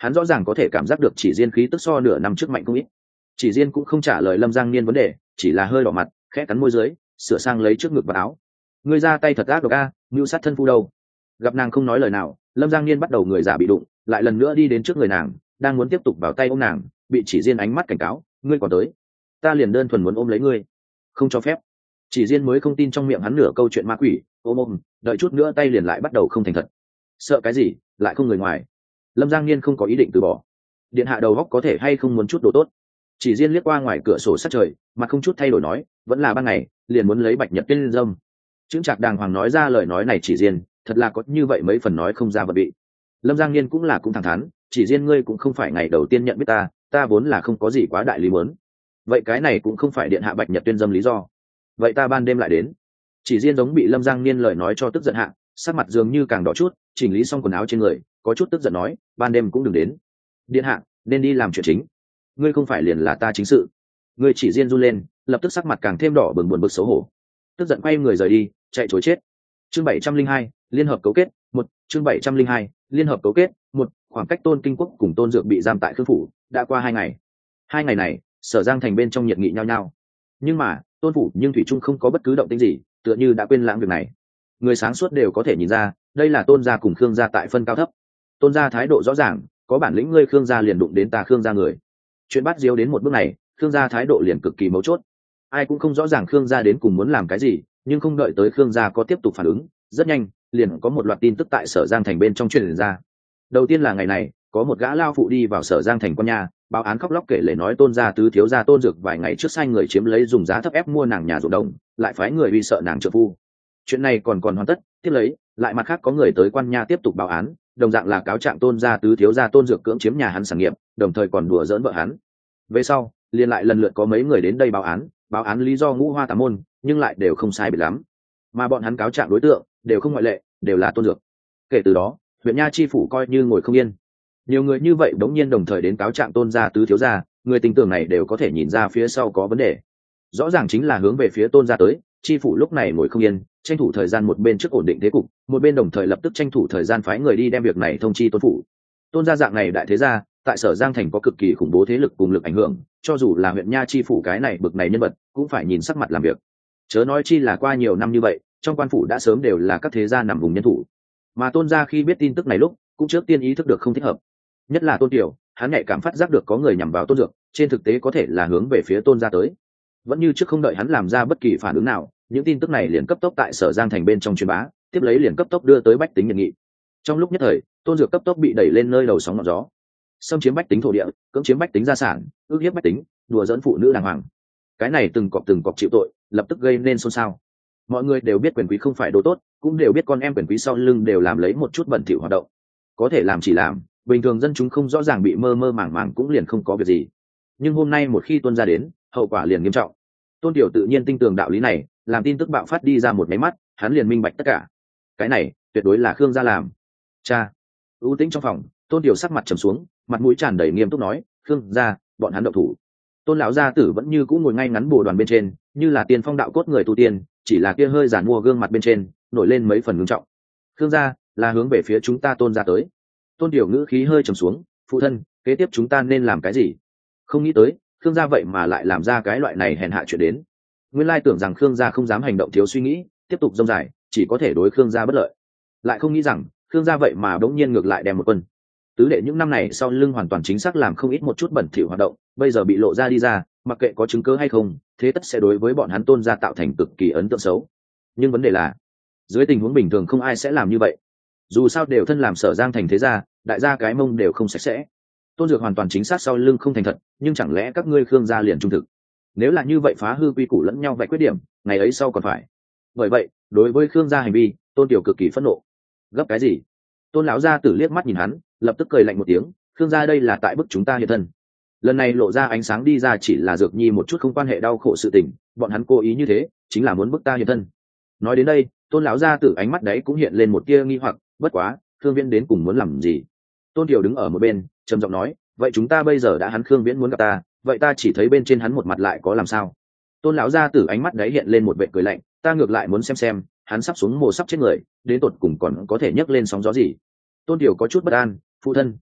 Speaker 1: hắn rõ ràng có thể cảm giác được Chỉ Diên khí tức so nửa năm trước mạnh không ít. Chỉ Diên cũng không trả lời Lâm Giang Niên vấn đề, chỉ là hơi đỏ mặt, khẽ cắn môi dưới, sửa sang lấy trước ngực và áo. Ngươi ra tay thật ác độc a, mưu sát thân phu đâu. Gặp nàng không nói lời nào, Lâm Giang Niên bắt đầu người giả bị đụng, lại lần nữa đi đến trước người nàng, đang muốn tiếp tục vào tay ôm nàng, bị Chỉ Diên ánh mắt cảnh cáo, ngươi còn tới, ta liền đơn thuần muốn ôm lấy ngươi, không cho phép. Chỉ Diên mới không tin trong miệng hắn nửa câu chuyện ma quỷ, ôm ôm, đợi chút nữa tay liền lại bắt đầu không thành thật. Sợ cái gì, lại không người ngoài. Lâm Giang Niên không có ý định từ bỏ. Điện hạ đầu góc có thể hay không muốn chút đồ tốt. Chỉ Diên liếc qua ngoài cửa sổ sát trời, mặt không chút thay đổi nói, vẫn là ban ngày, liền muốn lấy Bạch Nhật Tiên dâm. Chứng Trạc đàng hoàng nói ra lời nói này Chỉ Diên, thật là có như vậy mấy phần nói không ra vật bị. Lâm Giang Niên cũng là cũng thẳng thắn, Chỉ Diên ngươi cũng không phải ngày đầu tiên nhận biết ta, ta vốn là không có gì quá đại lý muốn. Vậy cái này cũng không phải điện hạ Bạch Nhật Tuyên dâm lý do. Vậy ta ban đêm lại đến. Chỉ Diên giống bị Lâm Giang Niên lời nói cho tức giận hạ, sắc mặt dường như càng đỏ chút, chỉnh lý xong quần áo trên người, có chút tức giận nói, ban đêm cũng đừng đến. Điện hạ, nên đi làm chuyện chính. Ngươi không phải liền là ta chính sự. Ngươi Chỉ Diên run lên, lập tức sắc mặt càng thêm đỏ bừng buồn bực xấu hổ. Tức giận quay người rời đi, chạy trối chết. Chương bảy trăm linh hai, liên hợp cấu kết, một, chương bảy trăm linh hai, liên hợp cấu kết, một, khoảng cách Tôn Kinh Quốc cùng Tôn Dược bị giam tại Khương phủ, đã qua hai ngày. Hai ngày này, Sở Giang thành bên trong nhiệt nghị nhau nhau. Nhưng mà, Tôn phủ nhưng thủy trung không có bất cứ động tĩnh gì, tựa như đã quên lãng việc này. Người sáng suốt đều có thể nhìn ra, đây là Tôn gia cùng Khương gia tại phân cao thấp. Tôn gia thái độ rõ ràng, có bản lĩnh ngươi Khương gia liền đụng đến ta Khương gia người. Chuyện bắt diếu đến một bước này, Khương gia thái độ liền cực kỳ mấu chốt. Ai cũng không rõ ràng Khương gia đến cùng muốn làm cái gì, nhưng không đợi tới Khương gia có tiếp tục phản ứng, rất nhanh, liền có một loạt tin tức tại Sở Giang thành bên trong truyền ra. Đầu tiên là ngày này, có một gã lao phụ đi vào Sở Giang thành quan nhà, báo án khóc lóc kể lể nói Tôn gia tứ thiếu gia Tôn Dược vài ngày trước sai người chiếm lấy dùng giá thấp ép mua nàng nhà ruộng đồng, lại phái người vì sợ nàng trợ phu. Chuyện này còn còn hoàn tất, tiếp lấy, lại mặt khác có người tới quan nhà tiếp tục báo án, đồng dạng là cáo trạng Tôn gia tứ thiếu gia Tôn Dược cưỡng chiếm nhà hắn sản nghiệp, đồng thời còn đùa giỡn vợ hắn. Về sau, liền lại lần lượt có mấy người đến đây báo án, báo án lý do ngũ hoa tám môn, nhưng lại đều không sai biệt lắm. Mà bọn hắn cáo trạng đối tượng đều không ngoại lệ, đều là Tôn Dược. Kể từ đó, huyện nha chi phủ coi như ngồi không yên. Nhiều người như vậy đống nhiên đồng thời đến cáo trạng Tôn gia tứ thiếu gia, người tình tưởng này đều có thể nhìn ra phía sau có vấn đề. Rõ ràng chính là hướng về phía Tôn gia tới, chi phủ lúc này ngồi không yên, tranh thủ thời gian một bên trước ổn định thế cục, một bên đồng thời lập tức tranh thủ thời gian phái người đi đem việc này thông chi Tôn phủ. Tôn gia dạng này đại thế gia, tại Sở Giang thành có cực kỳ khủng bố thế lực cùng lực ảnh hưởng, cho dù là huyện nha chi phủ cái này bực này nhân vật, cũng phải nhìn sắc mặt làm việc. Chớ nói chi là qua nhiều năm như vậy, trong quan phủ đã sớm đều là các thế gia nằm vùng nhân thủ. Mà Tôn gia khi biết tin tức này lúc, cũng trước tiên ý thức được không thích hợp. Nhất là Tôn Tiểu, hắn nhạy cảm phát giác được có người nhằm vào Tôn Dược, trên thực tế có thể là hướng về phía Tôn gia tới. Vẫn như trước không đợi hắn làm ra bất kỳ phản ứng nào, những tin tức này liền cấp tốc tại Sở Giang thành bên trong truyền bá, tiếp lấy liền cấp tốc đưa tới bách tính nhận nghị. Trong lúc nhất thời, Tôn Dược cấp tốc bị đẩy lên nơi đầu sóng ngọn gió. Xâm chiếm bách tính thổ địa, cưỡng chiếm bách tính gia sản, ước hiếp bách tính, đùa dẫn phụ nữ đàng hoàng. Cái này từng cọp từng cọp chịu tội, lập tức gây nên xôn xao. Mọi người đều biết quyền quý không phải đồ tốt, cũng đều biết con em quyền quý sau lưng đều làm lấy một chút bẩn thỉu hoạt động. Có thể làm chỉ làm, bình thường dân chúng không rõ ràng bị mơ mơ màng màng cũng liền không có việc gì. Nhưng hôm nay một khi Tôn gia đến, hậu quả liền nghiêm trọng. Tôn Tiểu tự nhiên tin tưởng đạo lý này, làm tin tức bạo phát đi ra một máy mắt, hắn liền minh bạch tất cả. Cái này tuyệt đối là Khương gia làm. Cha, ưu tĩnh trong phòng, Tôn Tiểu sắc mặt trầm xuống, mặt mũi tràn đầy nghiêm túc nói, Khương gia, bọn hắn động thủ. Tôn lão gia tử vẫn như cũ ngồi ngay ngắn bồ đoàn bên trên, như là tiên phong đạo cốt người tu tiên, chỉ là kia hơi giản mua gương mặt bên trên nổi lên mấy phần ngưng trọng. Khương gia là hướng về phía chúng ta Tôn gia tới. Tôn Tiểu ngữ khí hơi trầm xuống, phụ thân, kế tiếp chúng ta nên làm cái gì? Không nghĩ tới, Khương gia vậy mà lại làm ra cái loại này hèn hạ chuyện đến. Nguyên lai tưởng rằng Khương gia không dám hành động thiếu suy nghĩ, tiếp tục dông dài, chỉ có thể đối Khương gia bất lợi. Lại không nghĩ rằng, Khương gia vậy mà đống nhiên ngược lại đem một quân. Tứ đệ những năm này sau lưng hoàn toàn chính xác làm không ít một chút bẩn thỉu hoạt động, bây giờ bị lộ ra đi ra, mặc kệ có chứng cứ hay không, thế tất sẽ đối với bọn hắn Tôn gia tạo thành cực kỳ ấn tượng xấu. Nhưng vấn đề là, dưới tình huống bình thường không ai sẽ làm như vậy. Dù sao đều thân làm Sở Giang thành thế gia, đại gia cái mông đều không sạch sẽ. Tôn Dược hoàn toàn chính xác sau lưng không thành thật, nhưng chẳng lẽ các ngươi Khương gia liền trung thực? Nếu là như vậy phá hư quy củ lẫn nhau vạch khuyết điểm, ngày ấy sau còn phải. Bởi vậy, đối với Khương gia hành vi, Tôn Tiểu cực kỳ phẫn nộ. Gấp cái gì? Tôn lão gia tử liếc mắt nhìn hắn, lập tức cười lạnh một tiếng, Khương gia đây là tại bức chúng ta hiện thân. Lần này lộ ra ánh sáng đi ra chỉ là Dược Nhi một chút không quan hệ đau khổ sự tình, bọn hắn cố ý như thế, chính là muốn bức ta hiện thân. Nói đến đây, Tôn lão gia tử ánh mắt đấy cũng hiện lên một tia nghi hoặc, bất quá, Khương Viễn đến cùng muốn làm gì? Tôn Tiểu đứng ở một bên, trầm giọng nói, vậy chúng ta bây giờ đã hắn Khương Viễn muốn gặp ta, vậy ta chỉ thấy bên trên hắn một mặt lại có làm sao? Tôn lão gia tử ánh mắt đấy hiện lên một vẻ cười lạnh, ta ngược lại muốn xem xem, hắn sắp xuống mồ sắp chết người, đến tột cùng còn có thể nhấc lên sóng gió gì? Tôn Tiểu có chút bất an, phụ thân,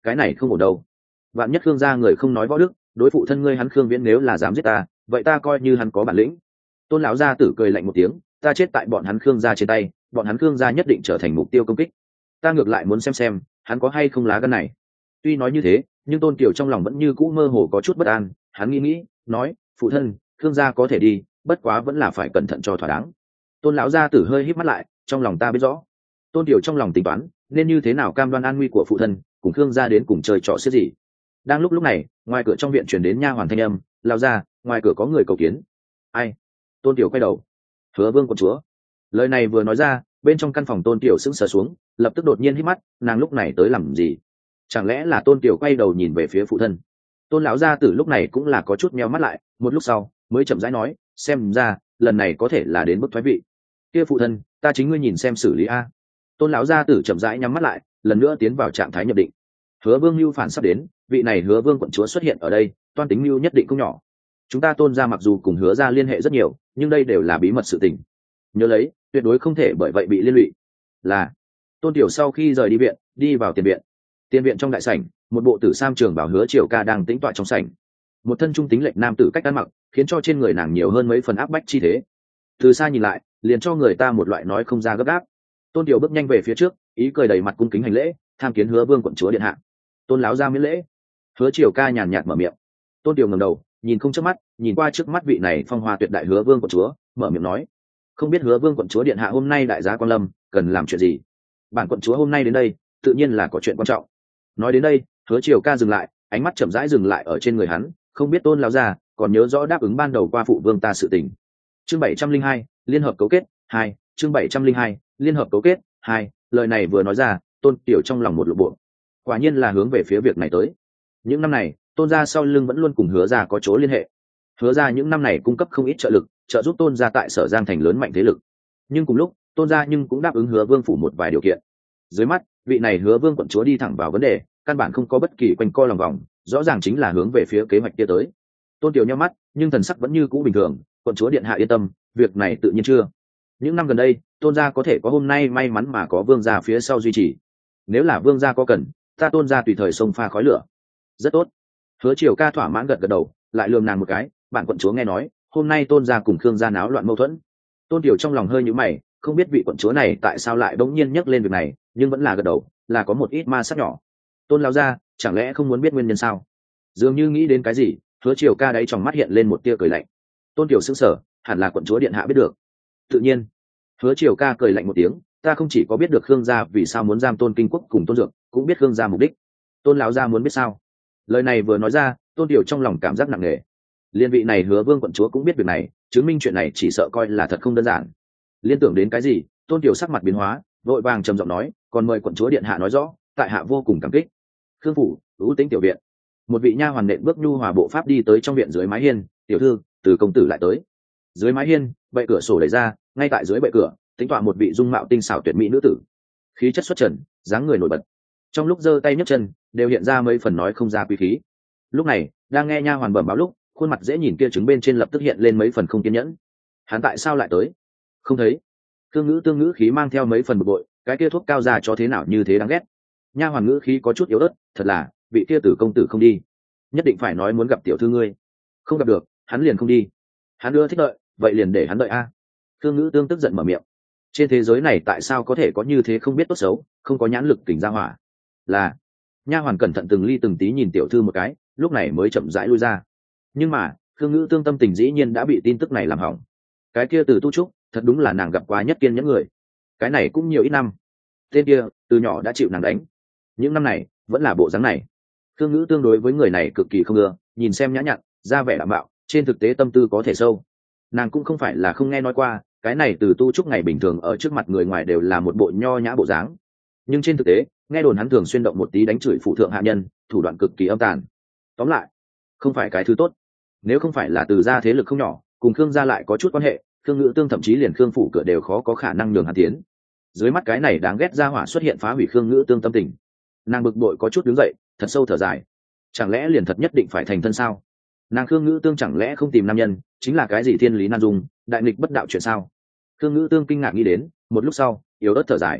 Speaker 1: cái này không ổn đâu. Vạn nhất Khương gia người không nói võ đức, đối phụ thân ngươi hắn Khương Viễn nếu là dám giết ta, vậy ta coi như hắn có bản lĩnh. Tôn lão gia tử cười lạnh một tiếng, ta chết tại bọn hắn Khương gia trên tay, bọn hắn Khương gia nhất định trở thành mục tiêu công kích. Ta ngược lại muốn xem xem hắn có hay không lá gan này. Tuy nói như thế, nhưng Tôn Kiều trong lòng vẫn như cũ mơ hồ có chút bất an. Hắn nghĩ nghĩ, nói, phụ thân, Khương gia có thể đi, bất quá vẫn là phải cẩn thận cho thỏa đáng. Tôn lão gia tử hơi híp mắt lại, trong lòng ta biết rõ. Tôn Kiều trong lòng tính toán, nên như thế nào cam đoan an nguy của phụ thân, cùng Khương gia đến cùng chơi trò xiết gì. Đang lúc lúc này, ngoài cửa trong viện truyền đến nha hoàn thanh âm, lao ra, ngoài cửa có người cầu kiến. Ai? Tôn Kiều quay đầu. Hứa Vương quận chúa. Lời này vừa nói ra, bên trong căn phòng Tôn Kiều sững sờ xuống, lập tức đột nhiên hít mắt, nàng lúc này tới làm gì? Chẳng lẽ là Tôn Kiều quay đầu nhìn về phía phụ thân? Tôn lão gia tử lúc này cũng là có chút meo mắt lại, một lúc sau mới chậm rãi nói, xem ra lần này có thể là đến bước thoái vị. Kia phụ thân, ta chính ngươi nhìn xem xử lý a. Tôn lão gia tử chậm rãi nhắm mắt lại, lần nữa tiến vào trạng thái nhập định. Hứa Vương Lưu phản sắp đến, vị này Hứa Vương quận chúa xuất hiện ở đây, toan tính Lưu nhất định không nhỏ. Chúng ta Tôn gia mặc dù cùng Hứa gia liên hệ rất nhiều, nhưng đây đều là bí mật sự tình. Nhớ lấy, tuyệt đối không thể bởi vậy bị liên lụy. Là Tôn Tiểu sau khi rời đi viện, đi vào tiền viện. Tiền viện trong đại sảnh, một bộ tử sam trường bảo Hứa Triều Ca đang tĩnh tọa trong sảnh. Một thân trung tính lệch nam tử cách ăn mặc, khiến cho trên người nàng nhiều hơn mấy phần áp bách chi thế. Từ xa nhìn lại, liền cho người ta một loại nói không ra gấp gáp. Tôn Tiểu bước nhanh về phía trước, ý cười đầy mặt cung kính hành lễ, tham kiến Hứa Vương quận chúa điện hạ. Tôn láo ra miễn lễ. Hứa Triều Ca nhàn nhạt mở miệng. Tôn Tiểu ngẩng đầu, nhìn không chớp mắt, nhìn qua trước mắt vị này phong hoa tuyệt đại Hứa Vương quận chúa, mở miệng nói: không biết Hứa Vương quận chúa điện hạ hôm nay đại giá quan lâm, cần làm chuyện gì? Bản quận chúa hôm nay đến đây, tự nhiên là có chuyện quan trọng. Nói đến đây, Hứa Triều Ca dừng lại, ánh mắt chậm rãi dừng lại ở trên người hắn, không biết Tôn lão gia còn nhớ rõ đáp ứng ban đầu qua phụ vương ta sự tình. Chương bảy trăm linh hai, liên hợp cấu kết hai, chương bảy trăm linh hai, liên hợp cấu kết hai, lời này vừa nói ra, Tôn Tiểu trong lòng một lộ bộ. Quả nhiên là hướng về phía việc này tới. Những năm này, Tôn gia sau lưng vẫn luôn cùng Hứa gia có chỗ liên hệ. Hứa gia những năm này cung cấp không ít trợ lực, trợ giúp Tôn gia tại Sở Giang thành lớn mạnh thế lực. Nhưng cùng lúc, Tôn gia nhưng cũng đáp ứng Hứa Vương phủ một vài điều kiện. Dưới mắt, vị này Hứa Vương quận chúa đi thẳng vào vấn đề, căn bản không có bất kỳ quanh co lòng vòng, rõ ràng chính là hướng về phía kế hoạch kia tới. Tôn Tiểu nhíu mắt, nhưng thần sắc vẫn như cũ bình thường, quận chúa điện hạ yên tâm, việc này tự nhiên chưa. Những năm gần đây, Tôn gia có thể có hôm nay may mắn mà có Vương gia phía sau duy trì. Nếu là Vương gia có cần, ta Tôn gia tùy thời xông pha khói lửa. Rất tốt. Hứa Triều Ca thỏa mãn gật gật đầu, lại lườm nàng một cái, bản quận chúa nghe nói, hôm nay Tôn gia cùng Khương gia náo loạn mâu thuẫn. Tôn Tiểu trong lòng hơi nhíu mày, không biết vị quận chúa này tại sao lại bỗng nhiên nhắc lên việc này, nhưng vẫn là gật đầu, là có một ít ma sát nhỏ. Tôn lão gia, chẳng lẽ không muốn biết nguyên nhân sao? Dường như nghĩ đến cái gì, Hứa Triều Ca đáy trong mắt hiện lên một tia cười lạnh. Tôn Tiểu sững sờ, hẳn là quận chúa điện hạ biết được. Tự nhiên. Hứa Triều Ca cười lạnh một tiếng, ta không chỉ có biết được Khương gia vì sao muốn giam Tôn Kinh Quốc cùng Tôn Dược, cũng biết Khương gia mục đích. Tôn lão gia muốn biết sao? Lời này vừa nói ra, Tôn Tiểu trong lòng cảm giác nặng nề. Liên vị này Hứa Vương quận chúa cũng biết việc này, chứng minh chuyện này chỉ sợ coi là thật không đơn giản. Liên tưởng đến cái gì, Tôn Tiểu sắc mặt biến hóa, vội vàng trầm giọng nói, còn mời quận chúa điện hạ nói rõ, tại hạ vô cùng cảm kích. Khương phủ, ưu tính tiểu viện. Một vị nha hoàn nện bước nhu hòa bộ pháp đi tới trong viện dưới mái hiên, tiểu thư, từ công tử lại tới. Dưới mái hiên, bệ cửa sổ đẩy ra, ngay tại dưới bệ cửa, tính tọa một vị dung mạo tinh xảo tuyệt mỹ nữ tử, khí chất xuất trần, dáng người nổi bật. Trong lúc giơ tay nhấc chân, đều hiện ra mấy phần nói không ra quý khí. Lúc này, đang nghe nha hoàn bẩm báo lúc, khuôn mặt dễ nhìn kia trứng bên trên lập tức hiện lên mấy phần không kiên nhẫn. Hắn tại sao lại tới? Không thấy. Thương ngữ tương ngữ khí mang theo mấy phần bực bội, cái kia thuốc cao ra cho thế nào như thế đáng ghét. Nha hoàn ngữ khí có chút yếu ớt, thật là, vị kia tử công tử không đi, nhất định phải nói muốn gặp tiểu thư ngươi. Không gặp được, hắn liền không đi. Hắn ưa thích đợi, vậy liền để hắn đợi a. Thương ngữ tương tức giận mở miệng. Trên thế giới này tại sao có thể có như thế không biết tốt xấu, không có nhãn lực kình ra hỏa? Là. Nha hoàn cẩn thận từng ly từng tí nhìn tiểu thư một cái, lúc này mới chậm rãi lui ra. Nhưng mà, Thương ngữ tương tâm tình dĩ nhiên đã bị tin tức này làm hỏng. Cái kia từ tu trúc, thật đúng là nàng gặp quá nhất kiên nhẫn người. Cái này cũng nhiều ít năm. Tên kia, từ nhỏ đã chịu nàng đánh. Những năm này, vẫn là bộ dáng này. Thương ngữ tương đối với người này cực kỳ không ưa, nhìn xem nhã nhặn, ra vẻ đạm bạo, trên thực tế tâm tư có thể sâu. Nàng cũng không phải là không nghe nói qua, cái này từ tu trúc ngày bình thường ở trước mặt người ngoài đều là một bộ nho nhã bộ dáng. Nhưng trên thực tế, nghe đồn hắn thường xuyên động một tí đánh chửi phụ thượng hạ nhân, thủ đoạn cực kỳ âm tàn. Tóm lại, không phải cái thứ tốt. Nếu không phải là từ gia thế lực không nhỏ, cùng Khương gia lại có chút quan hệ, Khương ngữ tương thậm chí liền Khương phủ cửa đều khó có khả năng nhường hắn tiến. Dưới mắt cái này đáng ghét ra hỏa xuất hiện phá hủy Khương ngữ tương tâm tình. Nàng bực bội có chút đứng dậy, thật sâu thở dài. Chẳng lẽ liền thật nhất định phải thành thân sao? Nàng Khương ngữ tương chẳng lẽ không tìm nam nhân, chính là cái gì thiên lý nan dung, đại nghịch bất đạo chuyện sao? Khương ngữ tương kinh ngạc nghĩ đến, một lúc sau, yếu ớt thở dài.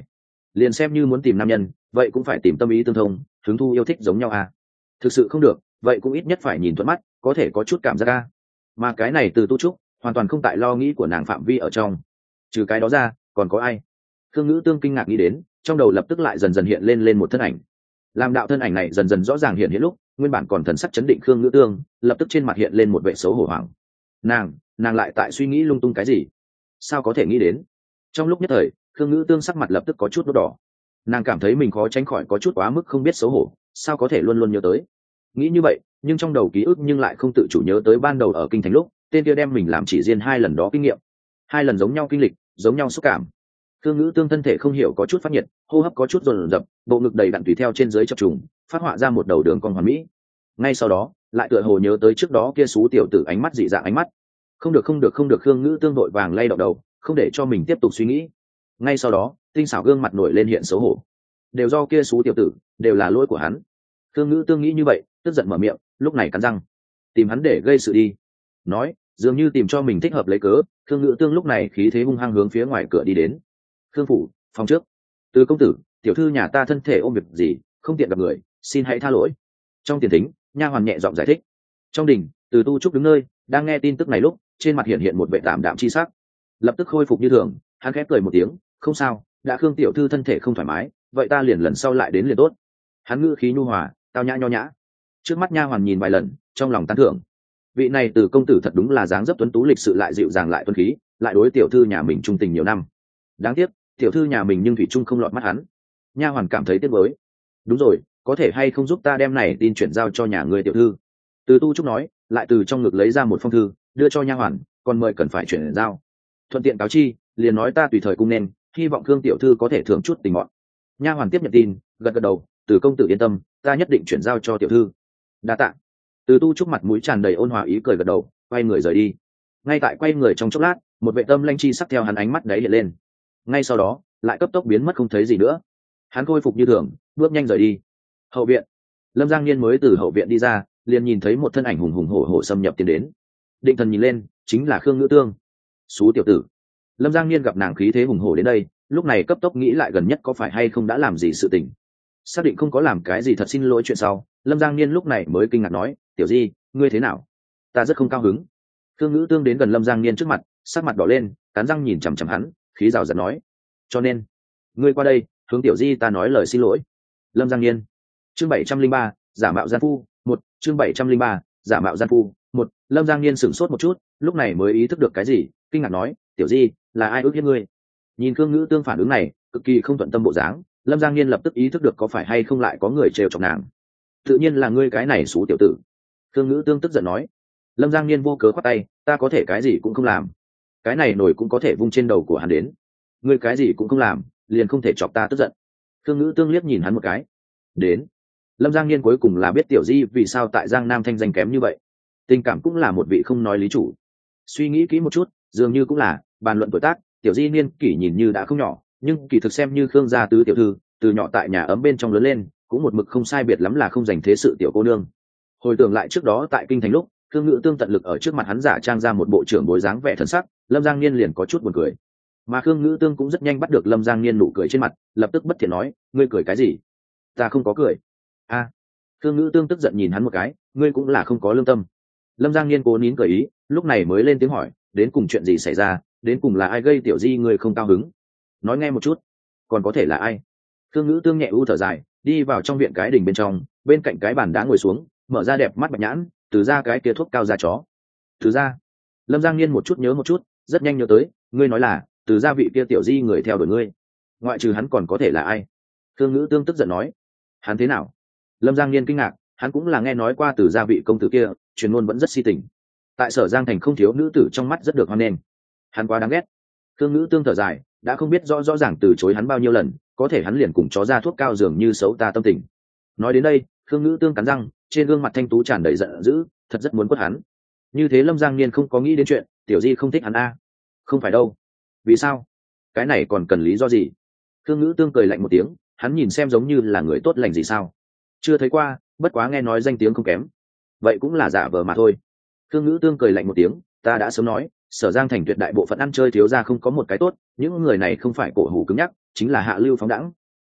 Speaker 1: liền xem như muốn tìm nam nhân vậy cũng phải tìm tâm ý tương thông, hứng thu yêu thích giống nhau à. Thực sự không được vậy cũng ít nhất phải nhìn thuận mắt, có thể có chút cảm giác à. Mà cái này từ tu trúc hoàn toàn không tại lo nghĩ của nàng phạm vi ở trong. Trừ cái đó ra còn có ai? Khương Ngữ Tương kinh ngạc nghĩ đến, trong đầu lập tức lại dần dần hiện lên lên một thân ảnh. Làm đạo thân ảnh này dần dần rõ ràng hiện hiện lúc, nguyên bản còn thần sắc chấn định Khương Ngữ Tương lập tức trên mặt hiện lên một vẻ xấu hổ hoảng. nàng nàng lại tại suy nghĩ lung tung cái gì? Sao có thể nghĩ đến? Trong lúc nhất thời Khương Ngữ Tương sắc mặt lập tức có chút đốt đỏ. Nàng cảm thấy mình khó tránh khỏi có chút quá mức không biết xấu hổ, sao có thể luôn luôn nhớ tới. Nghĩ như vậy nhưng trong đầu ký ức nhưng lại không tự chủ nhớ tới ban đầu ở kinh thành lúc tên kia đem mình làm chỉ riêng hai lần đó kinh nghiệm, hai lần giống nhau kinh lịch, giống nhau xúc cảm. Khương Ngữ Tương thân thể không hiểu có chút phát nhiệt, hô hấp có chút dồn dập, bộ ngực đầy đặn tùy theo trên dưới chập trùng, phát họa ra một đầu đường cong hoàn mỹ. Ngay sau đó, lại tựa hồ nhớ tới trước đó kia xú tiểu tử ánh mắt dị dạng ánh mắt. Không được không được không được, Khương Ngữ Tương đội vàng lay động đầu, không để cho mình tiếp tục suy nghĩ. Ngay sau đó, tinh xảo gương mặt nổi lên hiện xấu hổ. Đều do kia xú tiểu tử, đều là lỗi của hắn. Khương Ngữ Tương nghĩ như vậy, tức giận mở miệng, lúc này cắn răng, tìm hắn để gây sự đi. Nói, dường như tìm cho mình thích hợp lấy cớ, Khương Ngữ Tương lúc này khí thế hung hăng hướng phía ngoài cửa đi đến. Khương phủ phòng trước. Từ công tử, tiểu thư nhà ta thân thể ôm việc gì, không tiện gặp người, xin hãy tha lỗi. Trong tiền thính, nha hoàn nhẹ giọng giải thích. Trong đình, Từ Tu Trúc đứng nơi đang nghe tin tức này lúc trên mặt hiện hiện một vẻ tạm đạm chi sắc, lập tức khôi phục như thường. Hắn khép cười một tiếng, không sao, đã Khương tiểu thư thân thể không thoải mái, vậy ta liền lần sau lại đến liền tốt. Hắn ngữ khí nhu hòa, tao nhã nho nhã. Trước mắt nha hoàn nhìn vài lần, trong lòng tán thưởng. Vị này Từ công tử thật đúng là dáng dấp tuấn tú lịch sự, lại dịu dàng lại tuấn khí, lại đối tiểu thư nhà mình trung tình nhiều năm. Đáng tiếc tiểu thư nhà mình nhưng thủy trung không lọt mắt hắn. Nha hoàn cảm thấy tiếc nuối. Đúng rồi, có thể hay không giúp ta đem này tin chuyển giao cho nhà người tiểu thư? Từ Tu Trúc nói, lại từ trong ngực lấy ra một phong thư đưa cho nha hoàn, còn mời cần phải chuyển giao. Thuận tiện cáo chi, liền nói ta tùy thời cung nên, hy vọng Khương tiểu thư có thể thưởng chút tình mọn. Nha hoàn tiếp nhận tin, gật gật đầu, Từ công tử yên tâm, ta nhất định chuyển giao cho tiểu thư. Đa tạ. Từ Tu Trúc mặt mũi tràn đầy ôn hòa ý cười gật đầu, quay người rời đi. Ngay tại quay người trong chốc lát, một vệ tâm lanh chi sắc theo hắn ánh mắt đấy hiện lên. Ngay sau đó lại cấp tốc biến mất không thấy gì nữa. Hắn khôi phục như thường, bước nhanh rời đi. Hậu viện, Lâm Giang Niên mới từ hậu viện đi ra, liền nhìn thấy một thân ảnh hùng hùng hổ hổ xâm nhập tiến đến. Định thần nhìn lên, chính là Khương Ngữ Tương. Xú tiểu tử. Lâm Giang Niên gặp nàng khí thế hùng hổ đến đây, lúc này cấp tốc nghĩ lại gần nhất có phải hay không đã làm gì sự tình. Xác định không có làm cái gì thật xin lỗi chuyện sau, Lâm Giang Niên lúc này mới kinh ngạc nói, tiểu di, ngươi thế nào? Ta rất không cao hứng. Khương Ngữ Tương đến gần Lâm Giang Niên trước mặt, sắc mặt đỏ lên, cắn răng nhìn chằm chằm hắn, khí rào rạt nói, cho nên ngươi qua đây hướng tiểu di ta nói lời xin lỗi. Lâm Giang Niên. Chương bảy trăm linh ba, giả mạo gian phu một. Chương bảy trăm linh ba, giả mạo gian phu một. Lâm Giang Niên sửng sốt một chút, lúc này mới ý thức được cái gì, kinh ngạc nói, tiểu di, là ai ước hiếp ngươi? Nhìn Khương Ngữ Tương phản ứng này cực kỳ không thuận tâm bộ dáng, Lâm Giang Niên lập tức ý thức được có phải hay không lại có người trêu chọc nàng. Tự nhiên là ngươi cái này xú tiểu tử. Khương Ngữ Tương tức giận nói. Lâm Giang Niên vô cớ khoát tay, ta có thể cái gì cũng không làm, cái này nổi cũng có thể vung trên đầu của hắn đến. Ngươi cái gì cũng không làm, liền không thể chọc ta tức giận. Khương Ngữ Tương liếc nhìn hắn một cái. Đến. Lâm Giang Niên cuối cùng là biết tiểu di vì sao tại Giang Nam thanh danh kém như vậy. Tình cảm cũng là một vị không nói lý chủ. Suy nghĩ kỹ một chút, dường như cũng là bàn luận tuổi tác, tiểu di niên kỷ nhìn như đã không nhỏ, nhưng kỳ thực xem như Khương gia tứ tiểu thư, từ nhỏ tại nhà ấm bên trong lớn lên, cũng một mực không sai biệt lắm là không dành thế sự tiểu cô nương. Hồi tưởng lại trước đó tại kinh thành lúc, Khương Ngữ Tương tận lực ở trước mặt hắn giả trang ra một bộ trưởng bối dáng vẻ thần sắc, Lâm Giang Niên liền có chút buồn cười. Mà Khương Ngữ Tương cũng rất nhanh bắt được Lâm Giang Niên nụ cười trên mặt, lập tức bất thiện nói, ngươi cười cái gì? Ta không có cười. A. À. Khương Ngữ Tương tức giận nhìn hắn một cái, ngươi cũng là không có lương tâm. Lâm Giang Niên cố nín cười ý, lúc này mới lên tiếng hỏi, đến cùng chuyện gì xảy ra, đến cùng là ai gây tiểu di ngươi không cao hứng? Nói nghe một chút. Còn có thể là ai? Khương Ngữ Tương nhẹ u thở dài, đi vào trong viện cái đình bên trong, bên cạnh cái bàn đá ngồi xuống, mở ra đẹp mắt bạch nhãn, từ ra cái kia thuốc cao da chó. Từ ra. Lâm Giang Niên một chút nhớ một chút, rất nhanh nhớ tới, ngươi nói là từ gia vị kia tiểu di người theo đuổi ngươi, ngoại trừ hắn còn có thể là ai? Khương Ngữ Tương tức giận nói. Hắn thế nào? Lâm Giang Niên kinh ngạc, hắn cũng là nghe nói qua từ gia vị công tử kia, truyền ngôn vẫn rất si tình, tại Sở Giang thành không thiếu nữ tử trong mắt rất được hoan nghênh. Hắn quá đáng ghét. Khương Ngữ Tương thở dài, đã không biết rõ rõ ràng từ chối hắn bao nhiêu lần, có thể hắn liền cùng chó ra thuốc cao dường như xấu ta tâm tình. Nói đến đây, Khương Ngữ Tương cắn răng, trên gương mặt thanh tú tràn đầy giận dữ, thật rất muốn quất hắn. Như thế Lâm Giang Niên không có nghĩ đến chuyện tiểu di không thích hắn a? Không phải đâu. Vì sao? Cái này còn cần lý do gì? Khương Ngữ Tương cười lạnh một tiếng, hắn nhìn xem giống như là người tốt lành gì sao? Chưa thấy qua, bất quá nghe nói danh tiếng không kém. Vậy cũng là giả vờ mà thôi. Khương Ngữ Tương cười lạnh một tiếng, ta đã sớm nói, Sở Giang thành tuyệt đại bộ phận ăn chơi thiếu gia không có một cái tốt, những người này không phải cổ hủ cứng nhắc, chính là hạ lưu phóng đẳng,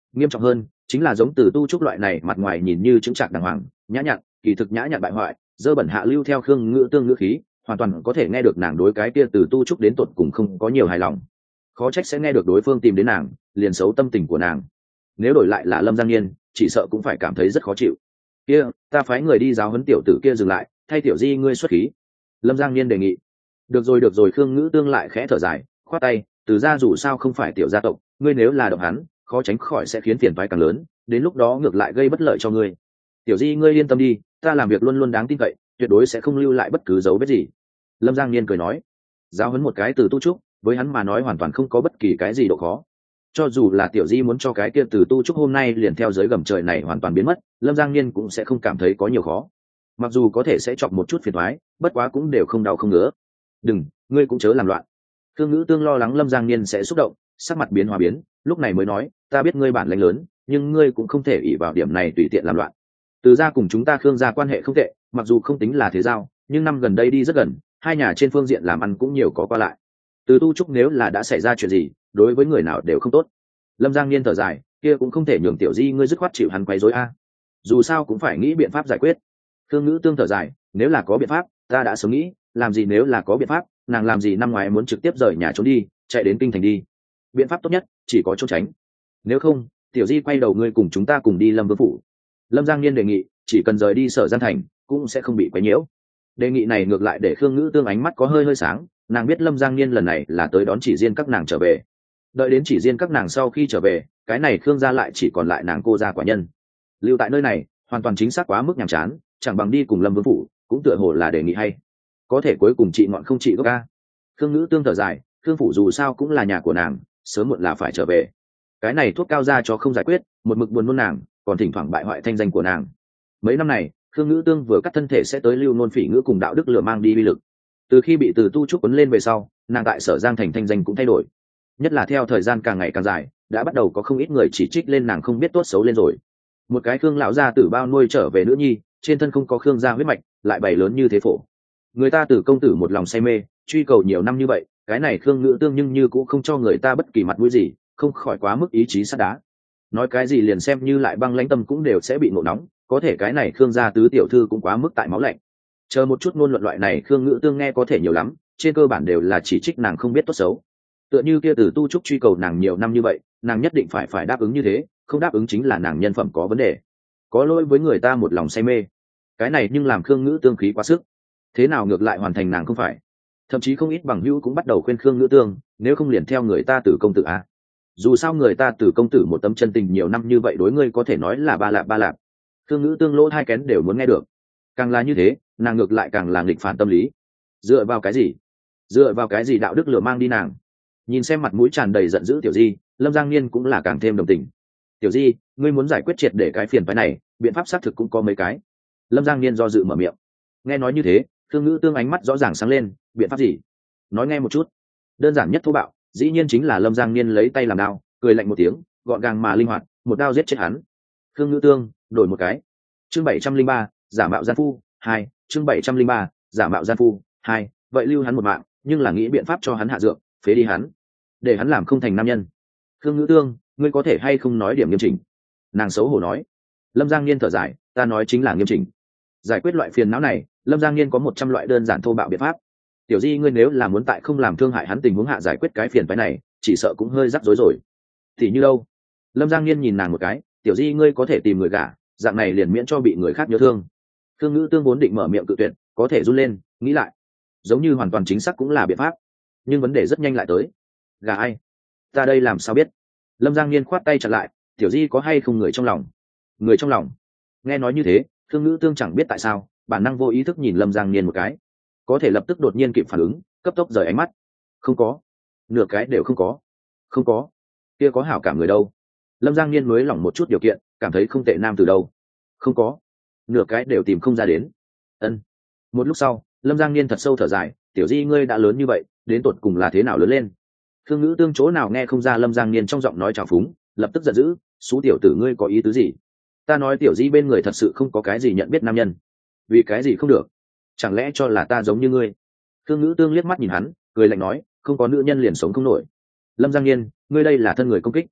Speaker 1: Nghiêm trọng hơn chính là giống Từ Tu Trúc loại này mặt ngoài nhìn như chững chạc đàng hoàng nhã nhặn, kỳ thực nhã nhặn bại hoại dơ bẩn hạ lưu theo Khương Ngữ Tương ngữ khí, hoàn toàn có thể nghe được nàng đối cái kia Từ Tu Trúc đến tột cùng không có nhiều hài lòng. Khó trách sẽ nghe được đối phương tìm đến nàng liền xấu tâm tình của nàng. Nếu đổi lại là Lâm Giang Nhiên, chỉ sợ cũng phải cảm thấy rất khó chịu. Kia, ta phái người đi giáo huấn tiểu tử kia dừng lại, thay tiểu di ngươi xuất khí. Lâm Giang Nhiên đề nghị. Được rồi được rồi, Khương Ngữ Tương lại khẽ thở dài, khoát tay, Từ gia dù sao không phải tiểu gia tộc, ngươi nếu là động hắn, khó tránh khỏi sẽ khiến phiền toái càng lớn, đến lúc đó ngược lại gây bất lợi cho ngươi. Tiểu di ngươi yên tâm đi, ta làm việc luôn luôn đáng tin cậy, tuyệt đối sẽ không lưu lại bất cứ dấu vết gì. Lâm Giang Nhiên cười nói. Giáo huấn một cái Từ Tu Trúc, với hắn mà nói hoàn toàn không có bất kỳ cái gì độ khó. Cho dù là tiểu di muốn cho cái kia Từ Tu Trúc hôm nay liền theo dưới gầm trời này hoàn toàn biến mất, Lâm Giang Nhiên cũng sẽ không cảm thấy có nhiều khó. Mặc dù có thể sẽ chọc một chút phiền toái, bất quá cũng đều không đau không ngứa. Đừng, ngươi cũng chớ làm loạn. Khương Ngữ Tương lo lắng Lâm Giang Nhiên sẽ xúc động, sắc mặt biến hóa biến, lúc này mới nói, ta biết ngươi bản lĩnh lớn, nhưng ngươi cũng không thể ỷ vào điểm này tùy tiện làm loạn. Từ gia cùng chúng ta Khương gia quan hệ không tệ, mặc dù không tính là thế giao, nhưng năm gần đây đi rất gần, hai nhà trên phương diện làm ăn cũng nhiều có qua lại. Từ Tu Trúc nếu là đã xảy ra chuyện gì, đối với người nào đều không tốt. Lâm Giang Nhiên thở dài, kia cũng không thể nhường tiểu di ngươi dứt khoát chịu hắn quấy rối a. Dù sao cũng phải nghĩ biện pháp giải quyết. Khương Ngữ Tương thở dài, nếu là có biện pháp, ta đã sớm nghĩ, làm gì nếu là có biện pháp, nàng làm gì năm ngoái muốn trực tiếp rời nhà trốn đi, chạy đến kinh thành đi. Biện pháp tốt nhất chỉ có trốn tránh. Nếu không, tiểu di quay đầu ngươi cùng chúng ta cùng đi Lâm Vương phủ. Lâm Giang Nhiên đề nghị, chỉ cần rời đi Sở Gian thành, cũng sẽ không bị quấy nhiễu. Đề nghị này ngược lại để Khương Ngữ Tương ánh mắt có hơi hơi sáng, nàng biết Lâm Giang Nhiên lần này là tới đón Chỉ Diên các nàng trở về. Đợi đến Chỉ Diên các nàng sau khi trở về, cái này Khương gia lại chỉ còn lại nàng cô gia quả nhân. Lưu tại nơi này, hoàn toàn chính xác quá mức nhàm chán, chẳng bằng đi cùng Lâm Vương phủ, cũng tựa hồ là đề nghị hay. Có thể cuối cùng chị ngọn không chị gốc ca. Khương Ngữ Tương thở dài, Khương phủ dù sao cũng là nhà của nàng, sớm muộn là phải trở về. Cái này thuốc cao ra cho không giải quyết, một mực buồn nôn nàng, còn thỉnh thoảng bại hoại thanh danh của nàng. Mấy năm này, Khương Ngữ Tương vừa cắt thân thể sẽ tới lưu nôn phỉ ngữ cùng đạo đức lừa mang đi uy lực. Từ khi bị Từ Tu Trúc quấn lên về sau, nàng tại Sở Giang thành thanh danh cũng thay đổi. Nhất là theo thời gian càng ngày càng dài, đã bắt đầu có không ít người chỉ trích lên nàng không biết tốt xấu lên rồi. Một cái Khương lão gia tử bao nuôi trở về nữ nhi, trên thân không có Khương gia huyết mạch, lại bày lớn như thế phổ. Người ta Tử công tử một lòng say mê, truy cầu nhiều năm như vậy, cái này Khương Ngữ Tương nhưng như cũng không cho người ta bất kỳ mặt mũi gì, không khỏi quá mức ý chí sắt đá. Nói cái gì liền xem như lại băng lãnh tâm cũng đều sẽ bị nổ nóng, có thể cái này Khương gia tứ tiểu thư cũng quá mức tại máu lạnh. Chờ một chút ngôn luận loại này Khương Ngữ Tương nghe có thể nhiều lắm, trên cơ bản đều là chỉ trích nàng không biết tốt xấu. Tựa như kia Từ Tu Trúc truy cầu nàng nhiều năm như vậy, nàng nhất định phải phải đáp ứng như thế, không đáp ứng chính là nàng nhân phẩm có vấn đề, có lỗi với người ta một lòng say mê. Cái này nhưng làm Khương Ngữ Tương khí quá sức. Thế nào ngược lại hoàn thành nàng không phải? Thậm chí không ít bằng hữu cũng bắt đầu khuyên Khương Ngữ Tương, nếu không liền theo người ta Tử công tử a. Dù sao người ta Tử công tử một tấm chân tình nhiều năm như vậy đối ngươi có thể nói là ba lạp ba lạp. Khương Ngữ Tương lỗ hai kén đều muốn nghe được. Càng là như thế, nàng ngược lại càng là nghịch phản tâm lý. Dựa vào cái gì? Dựa vào cái gì đạo đức lửa mang đi nàng? Nhìn xem mặt mũi tràn đầy giận dữ tiểu di, Lâm Giang Niên cũng là càng thêm đồng tình. Tiểu di, ngươi muốn giải quyết triệt để cái phiền phái này, biện pháp xác thực cũng có mấy cái. Lâm Giang Niên do dự mở miệng. Nghe nói như thế, Khương Ngữ Tương ánh mắt rõ ràng sáng lên, biện pháp gì? Nói nghe một chút. Đơn giản nhất thô bạo, dĩ nhiên chính là Lâm Giang Niên lấy tay làm đao, cười lạnh một tiếng, gọn gàng mà linh hoạt, một đao giết chết hắn. Khương Ngữ Tương, đổi một cái. Chương bảy trăm linh ba, giả mạo gian phu, hai, chương bảy trăm linh ba, giả mạo gian phu, hai, vậy lưu hắn một mạng, nhưng là nghĩ biện pháp cho hắn hạ dược, phế đi hắn, để hắn làm không thành nam nhân. Khương Ngữ Tương, ngươi có thể hay không nói điểm nghiêm chỉnh? Nàng xấu hổ nói. Lâm Giang Niên thở dài, ta nói chính là nghiêm chỉnh. Giải quyết loại phiền não này, Lâm Giang Niên có một trăm loại đơn giản thô bạo biện pháp. Tiểu di ngươi nếu là muốn tại không làm thương hại hắn tình huống hạ giải quyết cái phiền phái này, chỉ sợ cũng hơi rắc rối rồi. Thì như đâu? Lâm Giang Niên nhìn nàng một cái, tiểu di ngươi có thể tìm người gả, dạng này liền miễn cho bị người khác nhớ thương. Khương Ngữ Tương vốn định mở miệng cự tuyệt, có thể run lên, nghĩ lại, giống như hoàn toàn chính xác cũng là biện pháp, nhưng vấn đề rất nhanh lại tới. Gả ai? Ta đây làm sao biết? Lâm Giang Niên khoát tay chặn lại, tiểu di có hay không người trong lòng? Người trong lòng? Nghe nói như thế, Khương Ngữ Tương chẳng biết tại sao, bản năng vô ý thức nhìn Lâm Giang Niên một cái, có thể lập tức đột nhiên kịp phản ứng, cấp tốc rời ánh mắt. Không có, nửa cái đều không có. Không có, kia có hảo cảm người đâu? Lâm Giang Niên mới lỏng một chút điều kiện, cảm thấy không tệ nam từ đâu. Không có, nửa cái đều tìm không ra đến. Ân. Một lúc sau, Lâm Giang Niên thật sâu thở dài, tiểu di ngươi đã lớn như vậy, đến tột cùng là thế nào lớn lên? Khương Ngữ Tương chỗ nào nghe không ra Lâm Giang Niên trong giọng nói trào phúng, lập tức giận dữ, xú tiểu tử ngươi có ý tứ gì? Ta nói tiểu di bên người thật sự không có cái gì nhận biết nam nhân. Vì cái gì không được? Chẳng lẽ cho là ta giống như ngươi? Khương Ngữ Tương liếc mắt nhìn hắn, cười lạnh nói, không có nữ nhân liền sống không nổi. Lâm Giang Niên, ngươi đây là thân người công kích.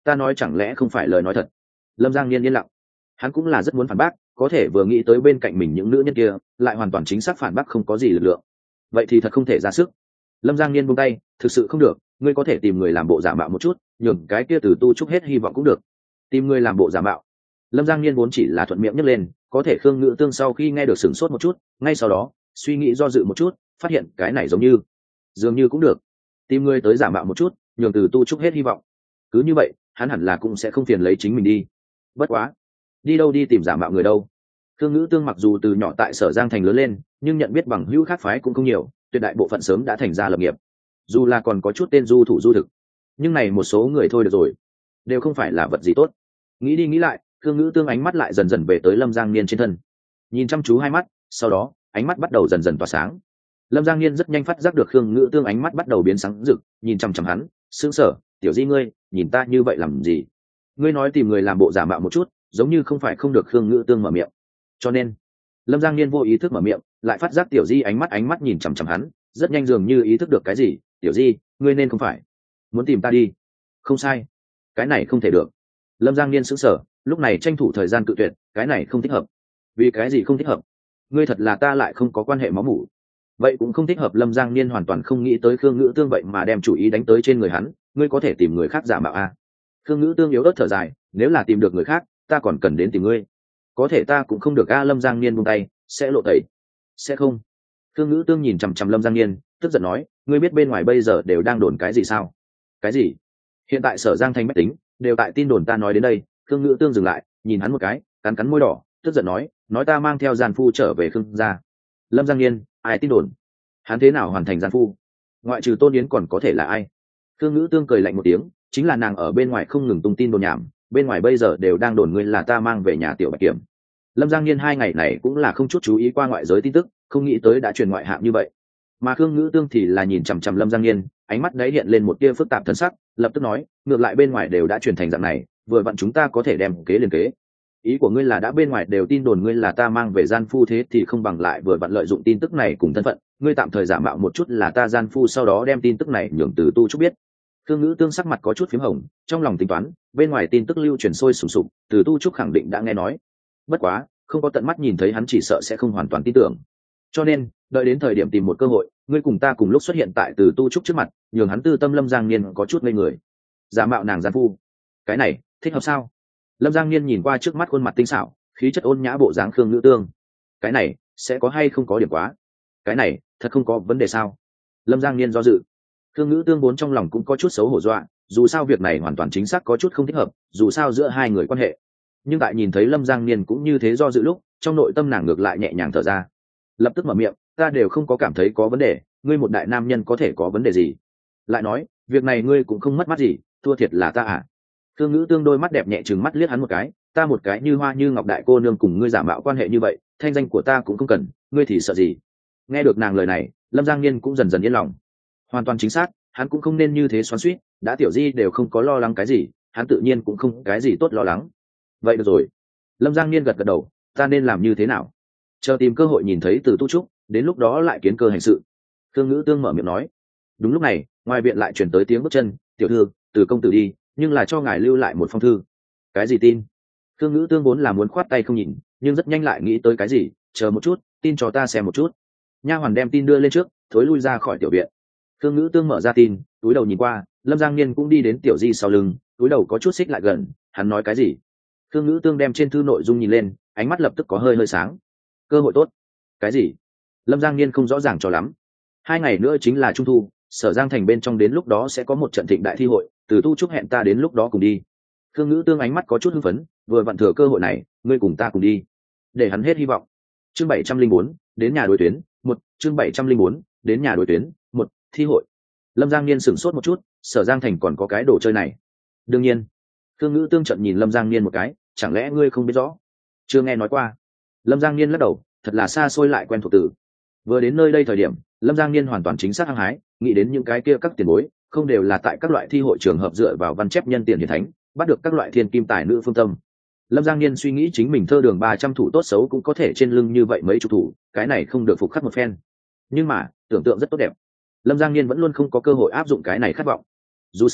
Speaker 1: ta nói chẳng lẽ không phải lời nói thật? Lâm Giang Niên yên lặng. Hắn cũng là rất muốn phản bác, có thể vừa nghĩ tới bên cạnh mình những nữ nhân kia lại hoàn toàn chính xác phản bác không có gì lực lượng, vậy thì thật không thể ra sức. Lâm Giang Niên buông tay, thực sự không được, ngươi có thể tìm người làm bộ giả mạo một chút, nhường cái kia Từ Tu Trúc hết hy vọng cũng được. Tìm người làm bộ giả mạo. Lâm Giang Niên vốn chỉ là thuận miệng nhấc lên, có thể Khương Ngữ Tương sau khi nghe được sửng sốt một chút, ngay sau đó suy nghĩ do dự một chút, phát hiện cái này giống như dường như cũng được. Tìm người tới giả mạo một chút, nhường Từ Tu Trúc hết hy vọng. Cứ như vậy, hắn hẳn là cũng sẽ không phiền lấy chính mình đi. Bất quá, đi đâu đi tìm giả mạo người đâu? Khương Ngữ Tương mặc dù từ nhỏ tại Sở Giang thành lớn lên, nhưng nhận biết bằng hữu khác phái cũng không nhiều, tuyệt đại bộ phận sớm đã thành ra lập nghiệp. Dù là còn có chút tên du thủ du thực, nhưng này một số người thôi được rồi, đều không phải là vật gì tốt. Nghĩ đi nghĩ lại, Khương Ngữ Tương ánh mắt lại dần dần về tới Lâm Giang Niên trên thân, nhìn chăm chú hai mắt, sau đó ánh mắt bắt đầu dần dần tỏa sáng. Lâm Giang Niên rất nhanh phát giác được Khương Ngữ Tương ánh mắt bắt đầu biến sáng rực, nhìn chăm chăm hắn, sững sờ, tiểu Di ngươi, nhìn ta như vậy làm gì? Ngươi nói tìm người làm bộ giả mạo một chút, giống như không phải không được. Khương Ngữ Tương mở miệng, cho nên Lâm Giang Niên vô ý thức mở miệng, lại phát giác tiểu Di ánh mắt ánh mắt nhìn chằm chằm hắn, rất nhanh dường như ý thức được cái gì, tiểu Di, ngươi nên không phải muốn tìm ta đi? Không sai, cái này không thể được. Lâm Giang Niên sững sờ, lúc này tranh thủ thời gian cự tuyệt, cái này không thích hợp. Vì cái gì không thích hợp? Ngươi thật là ta lại không có quan hệ máu mủ, vậy cũng không thích hợp. Lâm Giang Niên hoàn toàn không nghĩ tới Khương Ngữ Tương vậy mà đem chủ ý đánh tới trên người hắn. Ngươi có thể tìm người khác giả mạo à? Khương Ngữ Tương yếu ớt thở dài, nếu là tìm được người khác, ta còn cần đến tìm ngươi, có thể ta cũng không được a. Lâm Giang Niên buông tay, sẽ lộ tẩy. Sẽ không. Khương Ngữ Tương nhìn chằm chằm Lâm Giang Niên, tức giận nói, ngươi biết bên ngoài bây giờ đều đang đồn cái gì sao? Cái gì? Hiện tại Sở Giang thành bách tính đều tại tin đồn ta nói đến đây. Khương Ngữ Tương dừng lại, nhìn hắn một cái, cắn cắn môi đỏ, tức giận nói, nói ta mang theo gian phu trở về Khương gia. Lâm Giang Niên, ai tin đồn? Hắn thế nào hoàn thành gian phu? Ngoại trừ Tôn Yến còn có thể là ai? Khương Ngữ Tương cười lạnh một tiếng, chính là nàng ở bên ngoài không ngừng tung tin đồn nhảm, bên ngoài bây giờ đều đang đồn ngươi là ta mang về nhà tiểu Bạch Kiểm. Lâm Giang Niên hai ngày này cũng là không chút chú ý qua ngoại giới tin tức, không nghĩ tới đã truyền ngoại hạng như vậy. Mà Khương Ngữ Tương thì là nhìn chằm chằm Lâm Giang Niên, ánh mắt đấy hiện lên một tia phức tạp thần sắc, lập tức nói, ngược lại bên ngoài đều đã truyền thành dạng này, vừa vặn chúng ta có thể đem kế liền kế. Ý của ngươi là đã bên ngoài đều tin đồn ngươi là ta mang về gian phu, thế thì không bằng lại vừa vặn lợi dụng tin tức này cùng thân phận, ngươi tạm thời giả mạo một chút là ta gian phu, sau đó đem tin tức này nhường Từ Tu Trúc biết. Khương Ngữ Tương sắc mặt có chút phím hồng, trong lòng tính toán, bên ngoài tin tức lưu truyền sôi sùng sục, Từ Tu Trúc khẳng định đã nghe nói. Bất quá, không có tận mắt nhìn thấy hắn chỉ sợ sẽ không hoàn toàn tin tưởng. Cho nên, đợi đến thời điểm tìm một cơ hội, ngươi cùng ta cùng lúc xuất hiện tại Từ Tu Trúc trước mặt, nhường hắn tư tâm. Lâm Giang Niên có chút ngây người. Giả mạo nàng gian phu, cái này thích hợp sao? Lâm Giang Niên nhìn qua trước mắt khuôn mặt tinh xảo, khí chất ôn nhã bộ dáng Khương Ngữ Tương, cái này sẽ có hay không có điểm quá? Cái này thật không có vấn đề sao? Lâm Giang Niên do dự. Khương Ngữ Tương vốn trong lòng cũng có chút xấu hổ dọa, dù sao việc này hoàn toàn chính xác có chút không thích hợp, dù sao giữa hai người quan hệ. Nhưng tại nhìn thấy Lâm Giang Niên cũng như thế do dự lúc, trong nội tâm nàng ngược lại nhẹ nhàng thở ra, lập tức mở miệng, ta đều không có cảm thấy có vấn đề, ngươi một đại nam nhân có thể có vấn đề gì? Lại nói, việc này ngươi cũng không mất mát gì, thua thiệt là ta à? Khương Ngữ Tương đôi mắt đẹp nhẹ trừng mắt liếc hắn một cái, ta một cái như hoa như ngọc đại cô nương cùng ngươi giả mạo quan hệ như vậy, thanh danh của ta cũng không cần, ngươi thì sợ gì? Nghe được nàng lời này, Lâm Giang Niên cũng dần dần yên lòng. Hoàn toàn chính xác, hắn cũng không nên như thế xoắn xuýt, đã tiểu Di đều không có lo lắng cái gì, hắn tự nhiên cũng không cái gì tốt lo lắng. Vậy được rồi. Lâm Giang Niên gật gật đầu, ta nên làm như thế nào? Chờ tìm cơ hội nhìn thấy Từ Tu Trúc, đến lúc đó lại kiến cơ hành sự. Khương Ngữ Tương mở miệng nói. Đúng lúc này, ngoài viện lại truyền tới tiếng bước chân, tiểu thư, Từ công tử đi, nhưng là cho ngài lưu lại một phong thư. Cái gì tin? Khương Ngữ Tương vốn là muốn khoát tay không nhìn, nhưng rất nhanh lại nghĩ tới cái gì, chờ một chút, tin cho ta xem một chút. Nha hoàn đem tin đưa lên trước, thối lui ra khỏi tiểu viện. Khương Ngữ Tương mở ra tin, túi đầu nhìn qua, Lâm Giang Niên cũng đi đến tiểu Di sau lưng, túi đầu có chút xích lại gần, hắn nói cái gì? Khương Ngữ Tương đem trên thư nội dung nhìn lên, ánh mắt lập tức có hơi hơi sáng. Cơ hội tốt. Cái gì? Lâm Giang Niên không rõ ràng cho lắm. Hai ngày nữa chính là trung thu, Sở Giang thành bên trong đến lúc đó sẽ có một trận thịnh đại thi hội, Từ Tu Trúc hẹn ta đến lúc đó cùng đi. Khương Ngữ Tương ánh mắt có chút hưng phấn, vừa vặn thừa cơ hội này, ngươi cùng ta cùng đi, để hắn hết hy vọng. Chương bảy trăm linh bốn, đến nhà đối tuyến, một, chương bảy trăm linh bốn, đến nhà đối tuyến, một, thi hội. Lâm Giang Niên sửng sốt một chút, Sở Giang thành còn có cái đồ chơi này? Đương nhiên. Khương Ngữ Tương trận nhìn Lâm Giang Niên một cái, chẳng lẽ ngươi không biết rõ? Chưa nghe nói qua. Lâm Giang Niên lắc đầu, thật là xa xôi lại quen thuộc từ. Vừa đến nơi đây thời điểm, Lâm Giang Niên hoàn toàn chính xác hăng hái, nghĩ đến những cái kia các tiền bối, không đều là tại các loại thi hội trường hợp dựa vào văn chép nhân tiền hiển thánh, bắt được các loại thiên kim tài nữ phương tâm. Lâm Giang Niên suy nghĩ chính mình thơ đường ba trăm thủ tốt xấu cũng có thể trên lưng như vậy mấy chục thủ, cái này không được phục khắc một phen. Nhưng mà, tưởng tượng rất tốt đẹp. Lâm Giang Niên vẫn luôn không có cơ hội áp dụng cái này khát vọng. Dù sao,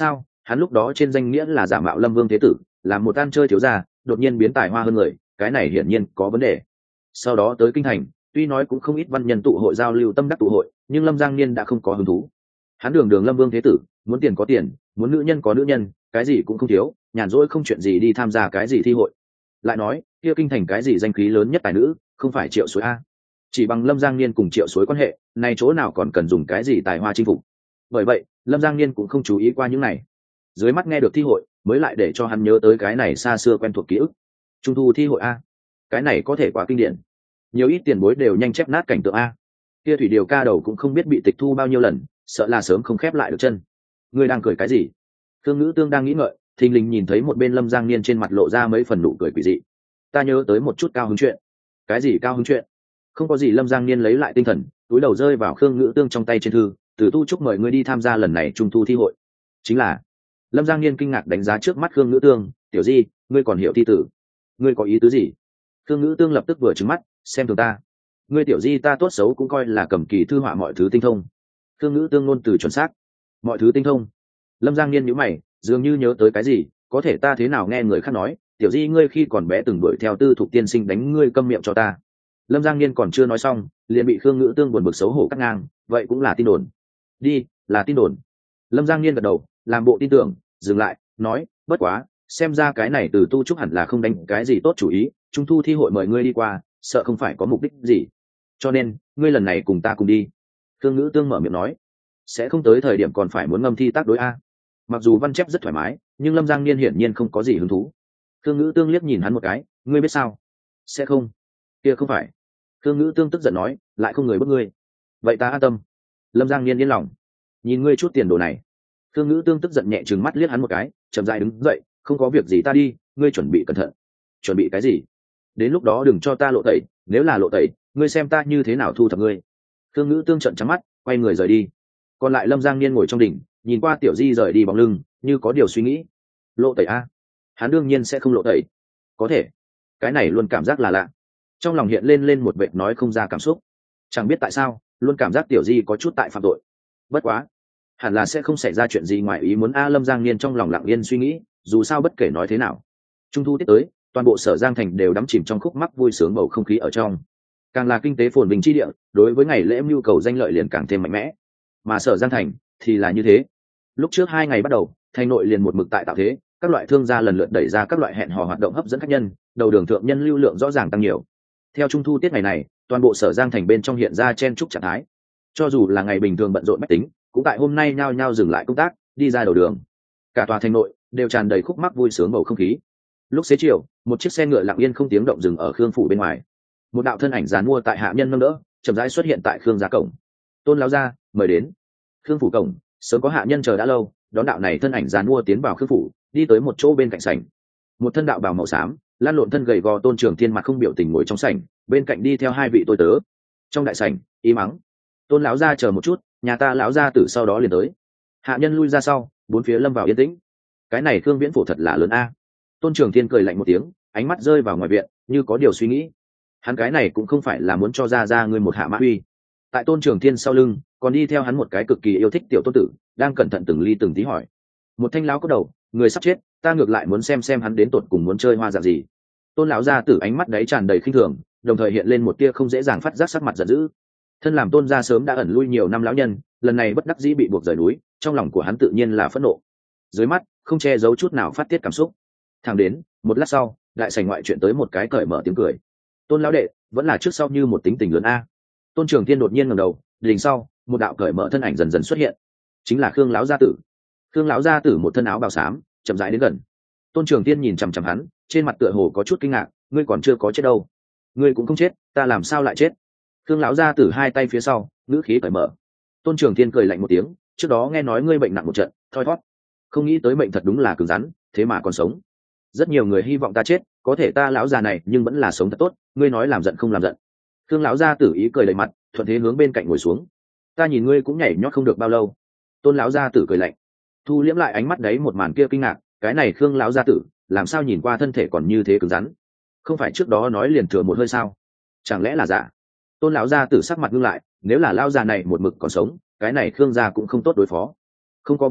Speaker 1: hắn lúc đó trên danh nghĩa là giả mạo Lâm Vương thế tử, là một ăn chơi thiếu gia, đột nhiên biến tài hoa hơn người, cái này hiển nhiên có vấn đề. Sau đó tới kinh thành, tuy nói cũng không ít văn nhân tụ hội giao lưu tâm đắc tụ hội, nhưng Lâm Giang Niên đã không có hứng thú. Hắn đường đường Lâm Vương thế tử, muốn tiền có tiền, muốn nữ nhân có nữ nhân, cái gì cũng không thiếu, nhàn rỗi không chuyện gì đi tham gia cái gì thi hội. Lại nói, kia kinh thành cái gì danh khí lớn nhất tài nữ, không phải Triệu Suối a. Chỉ bằng Lâm Giang Niên cùng Triệu Suối quan hệ, này chỗ nào còn cần dùng cái gì tài hoa chinh phục. Bởi vậy, Lâm Giang Niên cũng không chú ý qua những này. Dưới mắt nghe được thi hội, mới lại để cho hắn nhớ tới cái này xa xưa quen thuộc ký ức. Trung thu thi hội a, cái này có thể quá kinh điển. Nhiều ít tiền bối đều nhanh chép nát cảnh tượng a. Kia thủy điều ca đầu cũng không biết bị tịch thu bao nhiêu lần, sợ là sớm không khép lại được chân. Ngươi đang cười cái gì? Thương Ngữ Tương đang nghĩ ngợi, thình lình nhìn thấy một bên Lâm Giang Niên trên mặt lộ ra mấy phần nụ cười quỷ dị. Ta nhớ tới một chút cao hứng chuyện. Cái gì cao hứng chuyện? Không có gì. Lâm Giang Niên lấy lại tinh thần, túi đầu rơi vào Khương Ngữ Tương trong tay trên thư, từ tu chúc mời ngươi đi tham gia lần này trung thu thi hội. Chính là. Lâm Giang Niên kinh ngạc đánh giá trước mắt Khương Ngữ Tương, tiểu di, ngươi còn hiểu thi tử? Ngươi có ý tứ gì? Khương Ngữ Tương lập tức vừa trừng mắt, xem thường ta. Ngươi tiểu di ta tốt xấu cũng coi là cầm kỳ thư họa mọi thứ tinh thông. Khương Ngữ Tương ngôn từ chuẩn xác. Mọi thứ tinh thông. Lâm Giang Niên nhíu mày, dường như nhớ tới cái gì, có thể ta thế nào nghe người khác nói, tiểu di ngươi khi còn bé từng đuổi theo Tư Thục tiên sinh đánh ngươi, câm miệng cho ta. Lâm Giang Niên còn chưa nói xong, liền bị Khương Ngữ Tương buồn bực xấu hổ cắt ngang, vậy cũng là tin đồn. Đi, là tin đồn. Lâm Giang Niên gật đầu, làm bộ tin tưởng, dừng lại, nói, bất quá, xem ra cái này từ tu trúc hẳn là không đánh cái gì tốt chủ ý, trung thu thi hội mời ngươi đi qua, sợ không phải có mục đích gì. Cho nên, ngươi lần này cùng ta cùng đi. Khương Ngữ Tương mở miệng nói, sẽ không tới thời điểm còn phải muốn ngâm thi tác đối a. Mặc dù văn chép rất thoải mái, nhưng Lâm Giang Niên hiển nhiên không có gì hứng thú. Khương Ngữ Tương liếc nhìn hắn một cái, ngươi biết sao? Sẽ không. Kia không phải. Khương Ngữ Tương tức giận nói, lại không người bức ngươi. Vậy ta an tâm. Lâm Giang Niên yên lòng. Nhìn ngươi chút tiền đồ này. Khương Ngữ Tương tức giận nhẹ trừng mắt liếc hắn một cái, chậm rãi đứng dậy, không có việc gì ta đi, ngươi chuẩn bị cẩn thận. Chuẩn bị cái gì? Đến lúc đó đừng cho ta lộ tẩy, nếu là lộ tẩy, ngươi xem ta như thế nào thu thập ngươi. Khương Ngữ Tương trợn trắng mắt, quay người rời đi. Còn lại Lâm Giang Niên ngồi trong đỉnh, nhìn qua tiểu di rời đi bóng lưng, như có điều suy nghĩ. Lộ tẩy a? Hắn đương nhiên sẽ không lộ tẩy. Có thể, cái này luôn cảm giác là lạ. Trong lòng hiện lên lên một vệt nói không ra cảm xúc. Chẳng biết tại sao, luôn cảm giác tiểu di có chút tại phạm tội. Bất quá, hẳn là sẽ không xảy ra chuyện gì ngoài ý muốn a. Lâm Giang Niên trong lòng lặng yên suy nghĩ, dù sao bất kể nói thế nào, trung thu tiết tới, toàn bộ Sở Giang thành đều đắm chìm trong khúc mắc vui sướng bầu không khí ở trong. Càng là kinh tế phồn vinh chi địa, đối với ngày lễ nhu cầu danh lợi liền càng thêm mạnh mẽ. Mà Sở Giang thành thì là như thế. Lúc trước hai ngày bắt đầu, thành nội liền một mực tại tạo thế, các loại thương gia lần lượt đẩy ra các loại hẹn hò hoạt động hấp dẫn khách nhân, đầu đường thượng nhân lưu lượng rõ ràng tăng nhiều. Theo trung thu tiết ngày này, toàn bộ Sở Giang thành bên trong hiện ra chen chúc trạng thái. Cho dù là ngày bình thường bận rộn bách tính, cũng tại hôm nay nhao nhao dừng lại công tác, đi ra đầu đường. Cả tòa thành nội đều tràn đầy khúc mắc vui sướng bầu không khí. Lúc xế chiều, một chiếc xe ngựa lặng yên không tiếng động dừng ở Khương phủ bên ngoài. Một đạo thân ảnh dàn mua tại hạ nhân nâng đỡ, chậm rãi xuất hiện tại Khương gia cổng. Tôn lão gia, mời đến. Khương phủ cổng, sớm có hạ nhân chờ đã lâu, đón đạo này thân ảnh dàn mua tiến vào Khương phủ, đi tới một chỗ bên cạnh sảnh. Một thân đạo bào màu xám, lan lộn thân gầy gò Tôn Trường Thiên mặt không biểu tình ngồi trong sảnh, bên cạnh đi theo hai vị tôi tớ. Trong đại sảnh, im mắng. Tôn lão gia chờ một chút, nhà ta lão gia tử sau đó liền tới. Hạ nhân lui ra sau, bốn phía lâm vào yên tĩnh. Cái này Khương Viễn phủ thật là lớn a. Tôn Trường Thiên cười lạnh một tiếng, ánh mắt rơi vào ngoài viện, như có điều suy nghĩ. Hắn cái này cũng không phải là muốn cho ra ra ngươi một hạ mã uy. Tại Tôn Trường Thiên sau lưng, còn đi theo hắn một cái cực kỳ yêu thích tiểu tôn tử, đang cẩn thận từng ly từng tí hỏi. Một thanh lão có đầu, người sắp chết, ta ngược lại muốn xem xem hắn đến tột cùng muốn chơi hoa dạng gì. Tôn lão gia tử ánh mắt đấy tràn đầy khinh thường, đồng thời hiện lên một tia không dễ dàng phát giác sắc mặt giận dữ. Thân làm Tôn gia sớm đã ẩn lui nhiều năm lão nhân, lần này bất đắc dĩ bị buộc rời núi, trong lòng của hắn tự nhiên là phẫn nộ. Dưới mắt, không che giấu chút nào phát tiết cảm xúc. Thẳng đến, một lát sau, đại sảnh ngoại chuyện tới một cái cởi mở tiếng cười. Tôn lão đệ, vẫn là trước sau như một tính tình lớn a. Tôn Trường Thiên đột nhiên ngẩng đầu, đình sau, một đạo cởi mở thân ảnh dần dần xuất hiện, chính là Khương lão gia tử. Khương lão gia tử một thân áo bào xám, chậm rãi đến gần. Tôn Trường Thiên nhìn chằm chằm hắn, trên mặt tựa hồ có chút kinh ngạc, ngươi còn chưa có chết đâu. Ngươi cũng không chết, ta làm sao lại chết? Khương lão gia tử hai tay phía sau, ngữ khí cởi mở. Tôn Trường Thiên cười lạnh một tiếng, trước đó nghe nói ngươi bệnh nặng một trận, thoi thoát, không nghĩ tới bệnh thật đúng là cứng rắn, thế mà còn sống. Rất nhiều người hy vọng ta chết, có thể ta lão già này nhưng vẫn là sống thật tốt, ngươi nói làm giận không làm giận. Khương lão gia tử ý cười đầy mặt, thuận thế hướng bên cạnh ngồi xuống. Ta nhìn ngươi cũng nhảy nhót không được bao lâu. Tôn lão gia tử cười lạnh, thu liễm lại ánh mắt đấy một màn kia kinh ngạc, cái này Khương lão gia tử, làm sao nhìn qua thân thể còn như thế cứng rắn? Không phải trước đó nói liền thừa một hơi sao? Chẳng lẽ là giả? Tôn lão gia tử sắc mặt ngưng lại, nếu là lão già này một mực còn sống, cái này Khương gia cũng không tốt đối phó. Không có việc gì,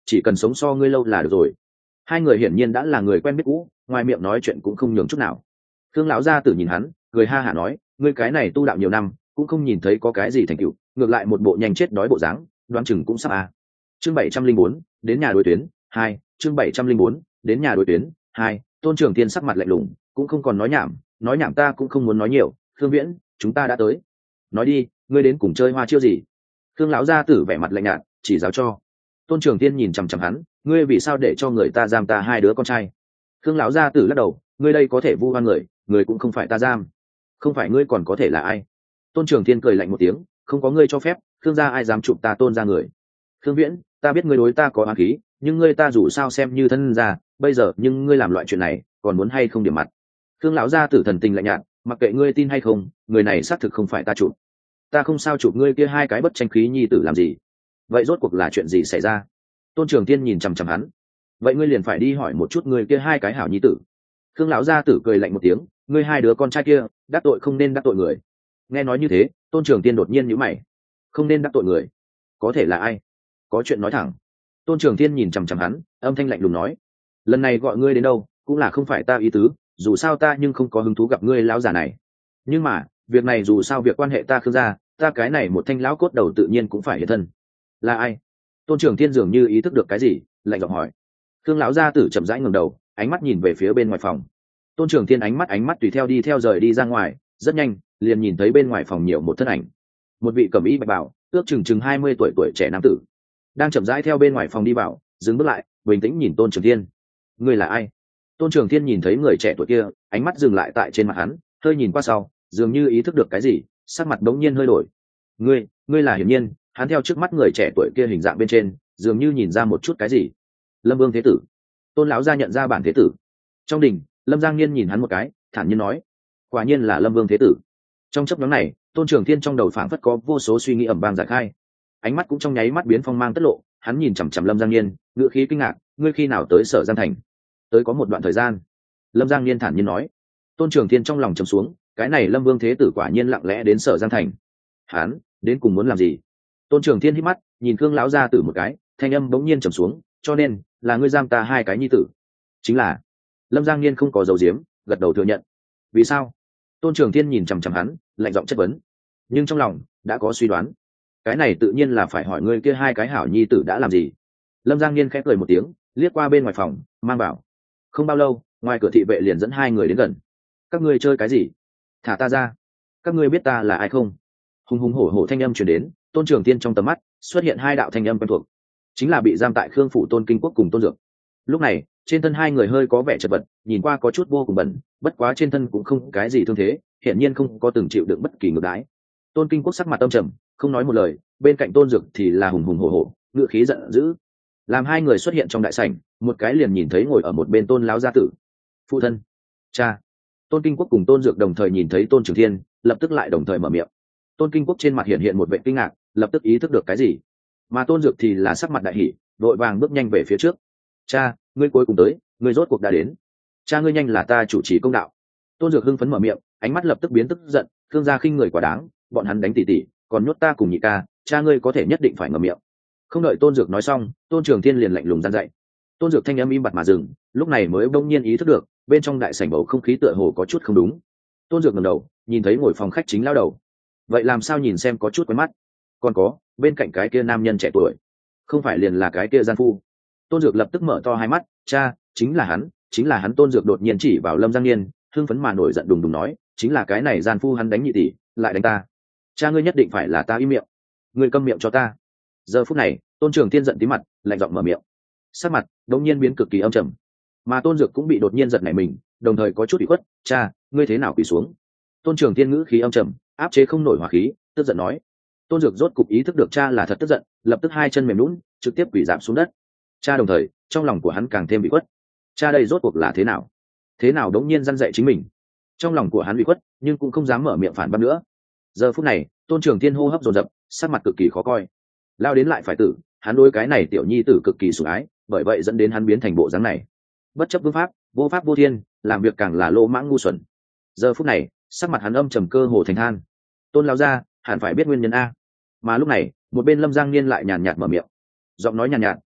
Speaker 1: chỉ cần sống so ngươi lâu là được rồi. Hai người hiển nhiên đã là người quen biết cũ, ngoài miệng nói chuyện cũng không nhường chút nào. Khương lão gia tử nhìn hắn, cười ha hả nói, ngươi cái này tu đạo nhiều năm cũng không nhìn thấy có cái gì thành tựu, ngược lại một bộ nhanh chết đói bộ dáng, đoán chừng cũng sắp à. Chương bảy trăm linh bốn, đến nhà đối tuyến hai. Chương bảy trăm linh bốn, đến nhà đối tuyến hai. Tôn Trường Tiên sắc mặt lạnh lùng, cũng không còn nói nhảm, nói nhảm ta cũng không muốn nói nhiều. Khương Viễn, chúng ta đã tới. Nói đi, ngươi đến cùng chơi hoa chiêu gì? Khương lão gia tử vẻ mặt lạnh nhạt, chỉ giáo cho. Tôn Trường Tiên nhìn chằm chằm hắn, ngươi vì sao để cho người ta giam ta hai đứa con trai? Khương lão gia tử lắc đầu, ngươi đây có thể vu oan người, người cũng không phải ta giam. Không phải ngươi còn có thể là ai? Tôn Trường Tiên cười lạnh một tiếng, không có ngươi cho phép, Khương gia ai dám chụp ta Tôn gia người? Khương Viễn, ta biết ngươi đối ta có oán khí, nhưng ngươi ta dù sao xem như thân gia, bây giờ nhưng ngươi làm loại chuyện này, còn muốn hay không điểm mặt? Khương lão gia tử thần tình lạnh nhạt, mặc kệ ngươi tin hay không, người này xác thực không phải ta chụp. Ta không sao chụp ngươi kia hai cái bất tranh khí nhi tử làm gì? Vậy rốt cuộc là chuyện gì xảy ra? Tôn Trường Tiên nhìn chằm chằm hắn. Vậy ngươi liền phải đi hỏi một chút người kia hai cái hảo nhi tử. Khương lão gia tử cười lạnh một tiếng, ngươi hai đứa con trai kia, đắc tội không nên đắc tội người. Nghe nói như thế, Tôn Trường Tiên đột nhiên nhíu mày. Không nên đắc tội người, có thể là ai? Có chuyện nói thẳng. Tôn Trường Tiên nhìn chằm chằm hắn, âm thanh lạnh lùng nói, lần này gọi ngươi đến đâu, cũng là không phải ta ý tứ, dù sao ta nhưng không có hứng thú gặp ngươi lão già này. Nhưng mà, việc này dù sao việc quan hệ ta Khương gia, ta cái này một thanh lão cốt đầu tự nhiên cũng phải hiện thân. Là ai? Tôn Trường Tiên dường như ý thức được cái gì, lạnh giọng hỏi. Khương lão gia tử chậm rãi ngẩng đầu, ánh mắt nhìn về phía bên ngoài phòng. Tôn Trường Tiên ánh mắt ánh mắt tùy theo đi theo rời đi ra ngoài, rất nhanh, liền nhìn thấy bên ngoài phòng nhiều một thân ảnh. Một vị cẩm y bạch bào, ước chừng chừng hai mươi tuổi tuổi trẻ nam tử, đang chậm rãi theo bên ngoài phòng đi vào, dừng bước lại, bình tĩnh nhìn Tôn Trường Tiên. Ngươi là ai? Tôn Trường Tiên nhìn thấy người trẻ tuổi kia, ánh mắt dừng lại tại trên mặt hắn, hơi nhìn qua sau, dường như ý thức được cái gì, sắc mặt đống nhiên hơi đổi. Ngươi, ngươi là Hiển Nhiên? Hắn theo trước mắt người trẻ tuổi kia hình dạng bên trên, dường như nhìn ra một chút cái gì. Lâm Vương thế tử. Tôn lão gia nhận ra bản thế tử. Trong đình, Lâm Giang Niên nhìn hắn một cái, thản nhiên nói, quả nhiên là Lâm Vương thế tử. Trong chốc ngắn này, Tôn Trường Thiên trong đầu phảng phất có vô số suy nghĩ ẩm vang giải khai, ánh mắt cũng trong nháy mắt biến phong mang tất lộ. Hắn nhìn chằm chằm Lâm Giang Niên, ngựa khí kinh ngạc, ngươi khi nào tới Sở Giang thành? Tới có một đoạn thời gian. Lâm Giang Niên thản nhiên nói. Tôn Trường Thiên trong lòng trầm xuống, cái này Lâm Vương thế tử quả nhiên lặng lẽ đến Sở Giang thành. Hắn đến cùng muốn làm gì? Tôn Trường Thiên hít mắt, nhìn Khương lão gia tử một cái, thanh âm bỗng nhiên trầm xuống, cho nên là ngươi giam ta hai cái nhi tử. Chính là. Lâm Giang Niên không có dấu diếm, gật đầu thừa nhận. Vì sao? Tôn Trường Thiên nhìn chằm chằm hắn, lạnh giọng chất vấn. Nhưng trong lòng đã có suy đoán. Cái này tự nhiên là phải hỏi ngươi kia hai cái hảo nhi tử đã làm gì. Lâm Giang Niên khẽ cười một tiếng, liếc qua bên ngoài phòng, mang bảo. Không bao lâu, ngoài cửa thị vệ liền dẫn hai người đến gần. Các ngươi chơi cái gì? Thả ta ra. Các ngươi biết ta là ai không? Hùng hùng hổ hổ thanh âm truyền đến. Tôn Trường Tiên trong tầm mắt xuất hiện hai đạo thanh âm quen thuộc, chính là bị giam tại Khương phủ Tôn Kinh Quốc cùng Tôn Dược. Lúc này trên thân hai người hơi có vẻ chật vật, nhìn qua có chút vô cùng bẩn, bất quá trên thân cũng không cái gì thương thế, hiển nhiên không có từng chịu đựng bất kỳ ngược đãi. Tôn Kinh Quốc sắc mặt âm trầm, không nói một lời, bên cạnh Tôn Dược thì là hùng hùng hổ hổ, ngựa khí giận dữ. Làm hai người xuất hiện trong đại sảnh, một cái liền nhìn thấy ngồi ở một bên Tôn lão gia tử. Phụ thân, cha. Tôn Kinh Quốc cùng Tôn Dược đồng thời nhìn thấy Tôn Trường Thiên, lập tức lại đồng thời mở miệng. Tôn Kinh Quốc trên mặt hiện hiện một vẻ kinh ngạc, lập tức ý thức được cái gì, mà Tôn Dược thì là sắc mặt đại hỉ, vội vàng bước nhanh về phía trước. Cha, ngươi cuối cùng tới, ngươi rốt cuộc đã đến. Cha ngươi nhanh là ta chủ trì công đạo. Tôn Dược hưng phấn mở miệng, ánh mắt lập tức biến tức giận, Khương gia khinh người quá đáng, bọn hắn đánh tỷ tỷ, còn nhốt ta cùng nhị ca, cha ngươi có thể nhất định phải ngậm miệng. Không đợi Tôn Dược nói xong, Tôn Trường Thiên liền lạnh lùng gian dạy. Tôn Dược thanh âm im bặt mà dừng, lúc này mới bỗng nhiên ý thức được, bên trong đại sảnh bầu không khí tựa hồ có chút không đúng. Tôn Dược ngẩng đầu, nhìn thấy ngồi phòng khách chính lao đầu. Vậy làm sao nhìn xem có chút quen mắt? Còn có bên cạnh cái kia nam nhân trẻ tuổi, không phải liền là cái kia gian phu? Tôn Dược lập tức mở to hai mắt, cha, chính là hắn, chính là hắn. Tôn Dược đột nhiên chỉ vào Lâm Giang Niên, hưng phấn mà nổi giận đùng đùng nói, chính là cái này gian phu, hắn đánh nhị tỷ, lại đánh ta. Cha ngươi nhất định phải là ta im miệng, ngươi câm miệng cho ta. Giờ phút này, Tôn Trường Thiên giận tí mặt, lạnh giọng mở miệng, sắc mặt đống nhiên biến cực kỳ âm trầm. Mà Tôn Dược cũng bị đột nhiên giật nảy mình, đồng thời có chút ủy khuất, cha, ngươi thế nào quỳ xuống? Tôn Trường Thiên ngữ khí âm trầm, áp chế không nổi hỏa khí, tức giận nói. Tôn Dược rốt cục ý thức được cha là thật tức giận, lập tức hai chân mềm nhũn, trực tiếp quỳ rạp xuống đất. Cha đồng thời, trong lòng của hắn càng thêm bị khuất. Cha đây rốt cuộc là thế nào? Thế nào đống nhiên răn dạy chính mình? Trong lòng của hắn bị khuất, nhưng cũng không dám mở miệng phản bác nữa. Giờ phút này, Tôn Trường Thiên hô hấp dồn dập, sắc mặt cực kỳ khó coi. Lao đến lại phải tử, hắn đối cái này tiểu nhi tử cực kỳ sủng ái, bởi vậy dẫn đến hắn biến thành bộ dáng này. Bất chấp vương pháp, vô pháp vô thiên, làm việc càng là lỗ mãng ngu xuẩn. Giờ phút này, sắc mặt hắn âm trầm cơ hồ thành than. Tôn lão gia, hẳn phải biết nguyên nhân a. Mà lúc này, một bên Lâm Giang Niên lại nhàn nhạt mở miệng, giọng nói nhàn nhạt,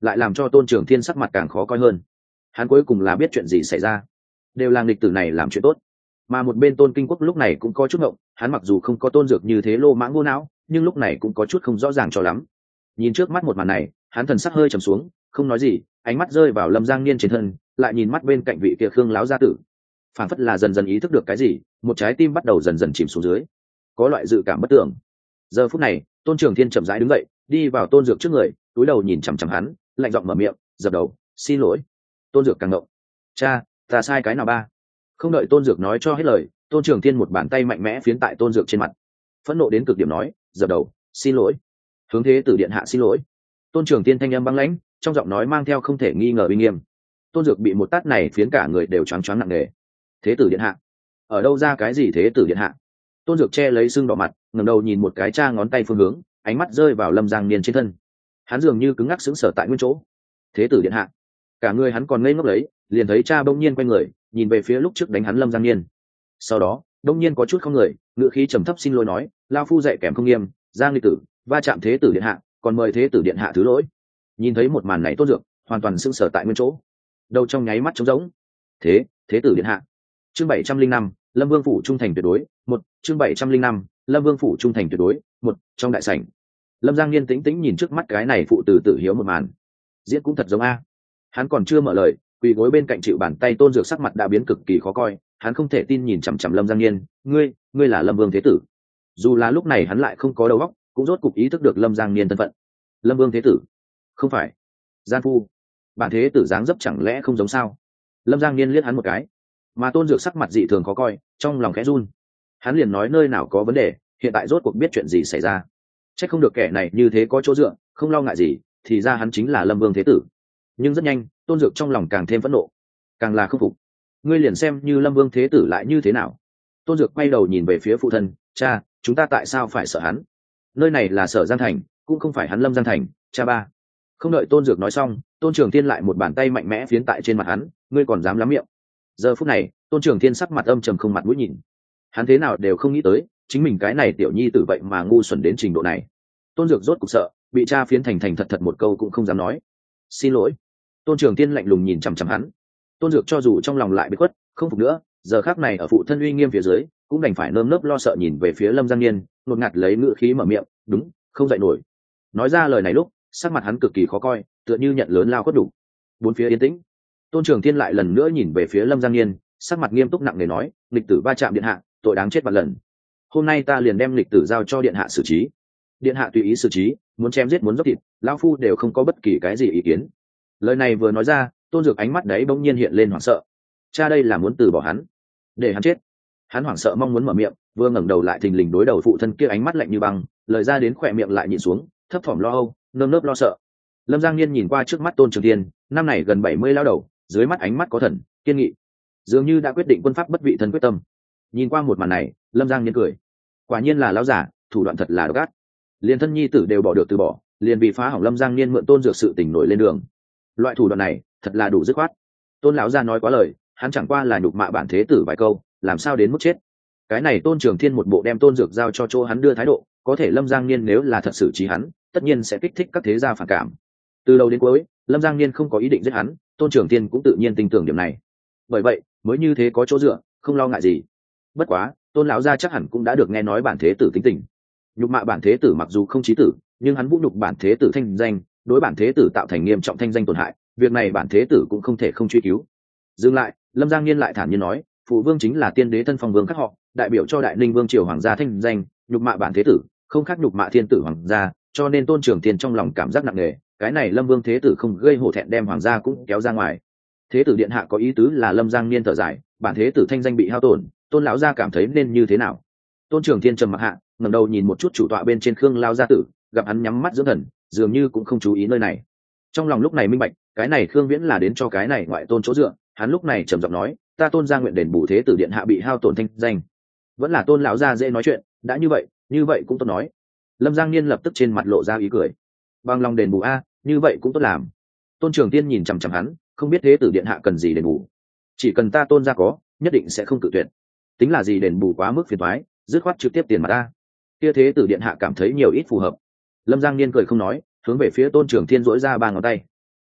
Speaker 1: lại làm cho tôn trường thiên sắc mặt càng khó coi hơn. Hắn cuối cùng là biết chuyện gì xảy ra, đều là nghịch tử này làm chuyện tốt. Mà một bên tôn kinh quốc lúc này cũng có chút ngộng, hắn mặc dù không có tôn dược như thế lô mãng vô não, nhưng lúc này cũng có chút không rõ ràng cho lắm. Nhìn trước mắt một màn này, hắn thần sắc hơi trầm xuống, không nói gì, ánh mắt rơi vào Lâm Giang Niên trên thân, lại nhìn mắt bên cạnh vị kia Khương lão gia tử, phản phất là dần dần ý thức được cái gì, một trái tim bắt đầu dần dần chìm xuống dưới, có loại dự cảm bất tưởng. Giờ phút này, tôn trường thiên chậm rãi đứng dậy, đi vào tôn dược trước người, cúi đầu nhìn chằm chằm hắn, lạnh giọng mở miệng, dập đầu, xin lỗi. Tôn dược càng ngộng, cha, ta sai cái nào ba? Không đợi tôn dược nói cho hết lời, tôn trường thiên một bàn tay mạnh mẽ phiến tại tôn dược trên mặt, phẫn nộ đến cực điểm nói, dập đầu, xin lỗi. Hướng thế tử điện hạ xin lỗi. Tôn trường thiên thanh âm băng lãnh, trong giọng nói mang theo không thể nghi ngờ uy nghiêm. Tôn dược bị một tát này phiến cả người đều choáng choáng nặng nề. Thế tử điện hạ? Ở đâu ra cái gì thế tử điện hạ? Tôn dược che lấy sưng đỏ mặt, ngẩng đầu nhìn một cái cha ngón tay phương hướng, ánh mắt rơi vào Lâm Giang Niên trên thân. Hắn dường như cứng ngắc sững sờ tại nguyên chỗ. Thế tử điện hạ? Cả người hắn còn ngây ngốc lấy, liền thấy cha bỗng nhiên quay người, nhìn về phía lúc trước đánh hắn Lâm Giang Niên. Sau đó, bỗng nhiên có chút không người, ngựa khí trầm thấp xin lỗi nói, lao phu dạy kèm không nghiêm, Giang nghịch tử, va chạm thế tử điện hạ, còn mời thế tử điện hạ thứ lỗi. Nhìn thấy một màn này Tôn dược hoàn toàn sững sờ tại nguyên chỗ, đầu trong nháy mắt trống rỗng. Thế, thế tử điện hạ. Chương bảy trăm linh năm, Lâm Vương phủ trung thành tuyệt đối, một, chương bảy trăm linh năm, Lâm Vương phủ trung thành tuyệt đối, một, trong đại sảnh. Lâm Giang Niên tĩnh tĩnh nhìn trước mắt cái này phụ tử tử hiếu một màn. Diễn cũng thật giống a. Hắn còn chưa mở lời, quỳ gối bên cạnh chịu bàn tay Tôn dược sắc mặt đã biến cực kỳ khó coi, hắn không thể tin nhìn chằm chằm Lâm Giang Niên, ngươi, ngươi là Lâm Vương thế tử. Dù là lúc này hắn lại không có đầu óc, cũng rốt cục ý thức được Lâm Giang Niên thân phận. Lâm Vương thế tử? Không phải. Gian phu. Bản thế tử dáng dấp chẳng lẽ không giống sao? Lâm Giang Niên liếc hắn một cái, mà Tôn dược sắc mặt dị thường khó coi, trong lòng khẽ run. Hắn liền nói nơi nào có vấn đề, hiện tại rốt cuộc biết chuyện gì xảy ra. Chắc không được kẻ này như thế có chỗ dựa, không lo ngại gì, thì ra hắn chính là Lâm Vương thế tử. Nhưng rất nhanh, Tôn dược trong lòng càng thêm phẫn nộ, càng là không phục. Ngươi liền xem như Lâm Vương thế tử lại như thế nào? Tôn dược quay đầu nhìn về phía phụ thân, cha, chúng ta tại sao phải sợ hắn? Nơi này là Sở Giang Thành, cũng không phải hắn Lâm Giang Thành, cha ba. Không đợi Tôn dược nói xong, Tôn Trường Thiên lại một bàn tay mạnh mẽ phiến tại trên mặt hắn, ngươi còn dám lắm miệng? Giờ phút này, Tôn Trường Thiên sắc mặt âm trầm không mặt mũi nhìn. Hắn thế nào đều không nghĩ tới, chính mình cái này tiểu nhi tử vậy mà ngu xuẩn đến trình độ này. Tôn dược rốt cục sợ, bị cha phiến thành thành thật thật một câu cũng không dám nói. Xin lỗi. Tôn Trường Thiên lạnh lùng nhìn chằm chằm hắn. Tôn dược cho dù trong lòng lại bị khuất, không phục nữa, giờ khắc này ở phụ thân uy nghiêm phía dưới, cũng đành phải nơm nớp lo sợ nhìn về phía Lâm Giang Niên, ngột ngạt lấy ngữ khí mở miệng, đúng, không dậy nổi. Nói ra lời này lúc, sắc mặt hắn cực kỳ khó coi, tựa như nhận lớn lao khuất đủ. Bốn phía yên tĩnh. Tôn Trường Thiên lại lần nữa nhìn về phía Lâm Giang Niên, sắc mặt nghiêm túc nặng nề nói, lịch tử va chạm điện hạ, tội đáng chết vạn lần. Hôm nay ta liền đem lịch tử giao cho điện hạ xử trí. Điện hạ tùy ý xử trí, muốn chém giết muốn dốc thịt, lão phu đều không có bất kỳ cái gì ý kiến. Lời này vừa nói ra, Tôn dược ánh mắt đấy bỗng nhiên hiện lên hoảng sợ. Cha đây là muốn từ bỏ hắn, để hắn chết. Hắn hoảng sợ mong muốn mở miệng, vừa ngẩng đầu lại thình lình đối đầu phụ thân kia ánh mắt lạnh như băng, lời ra đến khỏe miệng lại nhịn xuống, thấp thỏm lo âu, nơm nớp lo sợ. Lâm Giang Niên nhìn qua trước mắt Tôn Trường Thiên, năm này gần bảy mươi lao đầu, dưới mắt ánh mắt có thần, kiên nghị, dường như đã quyết định quân pháp bất vị thân quyết tâm. Nhìn qua một màn này, Lâm Giang Niên cười, quả nhiên là lão giả, thủ đoạn thật là độc ác. Liên thân nhi tử đều bỏ được từ bỏ, liền vì phá hỏng Lâm Giang Niên mượn Tôn dược sự tình nổi lên đường. Loại thủ đoạn này, thật là đủ dứt khoát. Tôn lão gia nói quá lời, hắn chẳng qua là nhục mạ bản thế tử vài câu, làm sao đến mức chết. Cái này Tôn Trường Thiên một bộ đem Tôn dược giao cho chỗ hắn đưa thái độ, có thể Lâm Giang Niên nếu là thật sự trí hắn, tất nhiên sẽ kích thích các thế gia phản cảm. Từ đầu đến cuối, Lâm Giang Niên không có ý định giết hắn, Tôn Trường Thiên cũng tự nhiên tin tưởng điểm này. Bởi vậy, mới như thế có chỗ dựa, không lo ngại gì. Bất quá, Tôn lão gia chắc hẳn cũng đã được nghe nói bản thế tử tính tình. Nhục mạ bản thế tử mặc dù không chí tử, nhưng hắn vũ nhục bản thế tử thanh danh, đối bản thế tử tạo thành nghiêm trọng thanh danh tổn hại, việc này bản thế tử cũng không thể không truy cứu. Dừng lại, Lâm Giang Niên lại thản nhiên nói, phụ vương chính là tiên đế thân phong vương các họ, đại biểu cho Đại Ninh vương triều hoàng gia thanh danh, nhục mạ bản thế tử, không khác nhục mạ thiên tử hoàng gia, cho nên Tôn Trường Thiên trong lòng cảm giác nặng nề, cái này Lâm Vương thế tử không gây hổ thẹn đem hoàng gia cũng kéo ra ngoài. Thế tử điện hạ có ý tứ là Lâm Giang Niên thở dài, bản thế tử thanh danh bị hao tổn, Tôn lão gia cảm thấy nên như thế nào? Tôn Trường Thiên trầm mặc hạ, ngẩng đầu nhìn một chút chủ tọa bên trên Khương lão gia tử, gặp hắn nhắm mắt dưỡng thần, dường như cũng không chú ý nơi này. Trong lòng lúc này minh bạch, cái này Khương Viễn là đến cho cái này ngoại tôn chỗ dựa, hắn lúc này trầm giọng nói, ta Tôn gia nguyện đền bù thế tử điện hạ bị hao tổn thanh danh. Vẫn là Tôn lão gia dễ nói chuyện, đã như vậy, như vậy cũng tốt nói. Lâm Giang Niên lập tức trên mặt lộ ra ý cười. Bằng lòng đền bù a, như vậy cũng tốt làm. Tôn Trường Tiên nhìn chằm chằm hắn, không biết thế tử điện hạ cần gì đền bù, chỉ cần ta Tôn gia có, nhất định sẽ không cự tuyệt. Tính là gì đền bù quá mức phiền toái, dứt khoát trực tiếp tiền mà ta. Kia thế tử điện hạ cảm thấy nhiều ít phù hợp. Lâm Giang Niên cười không nói, hướng về phía Tôn Trường Thiên duỗi ra ba ngón tay.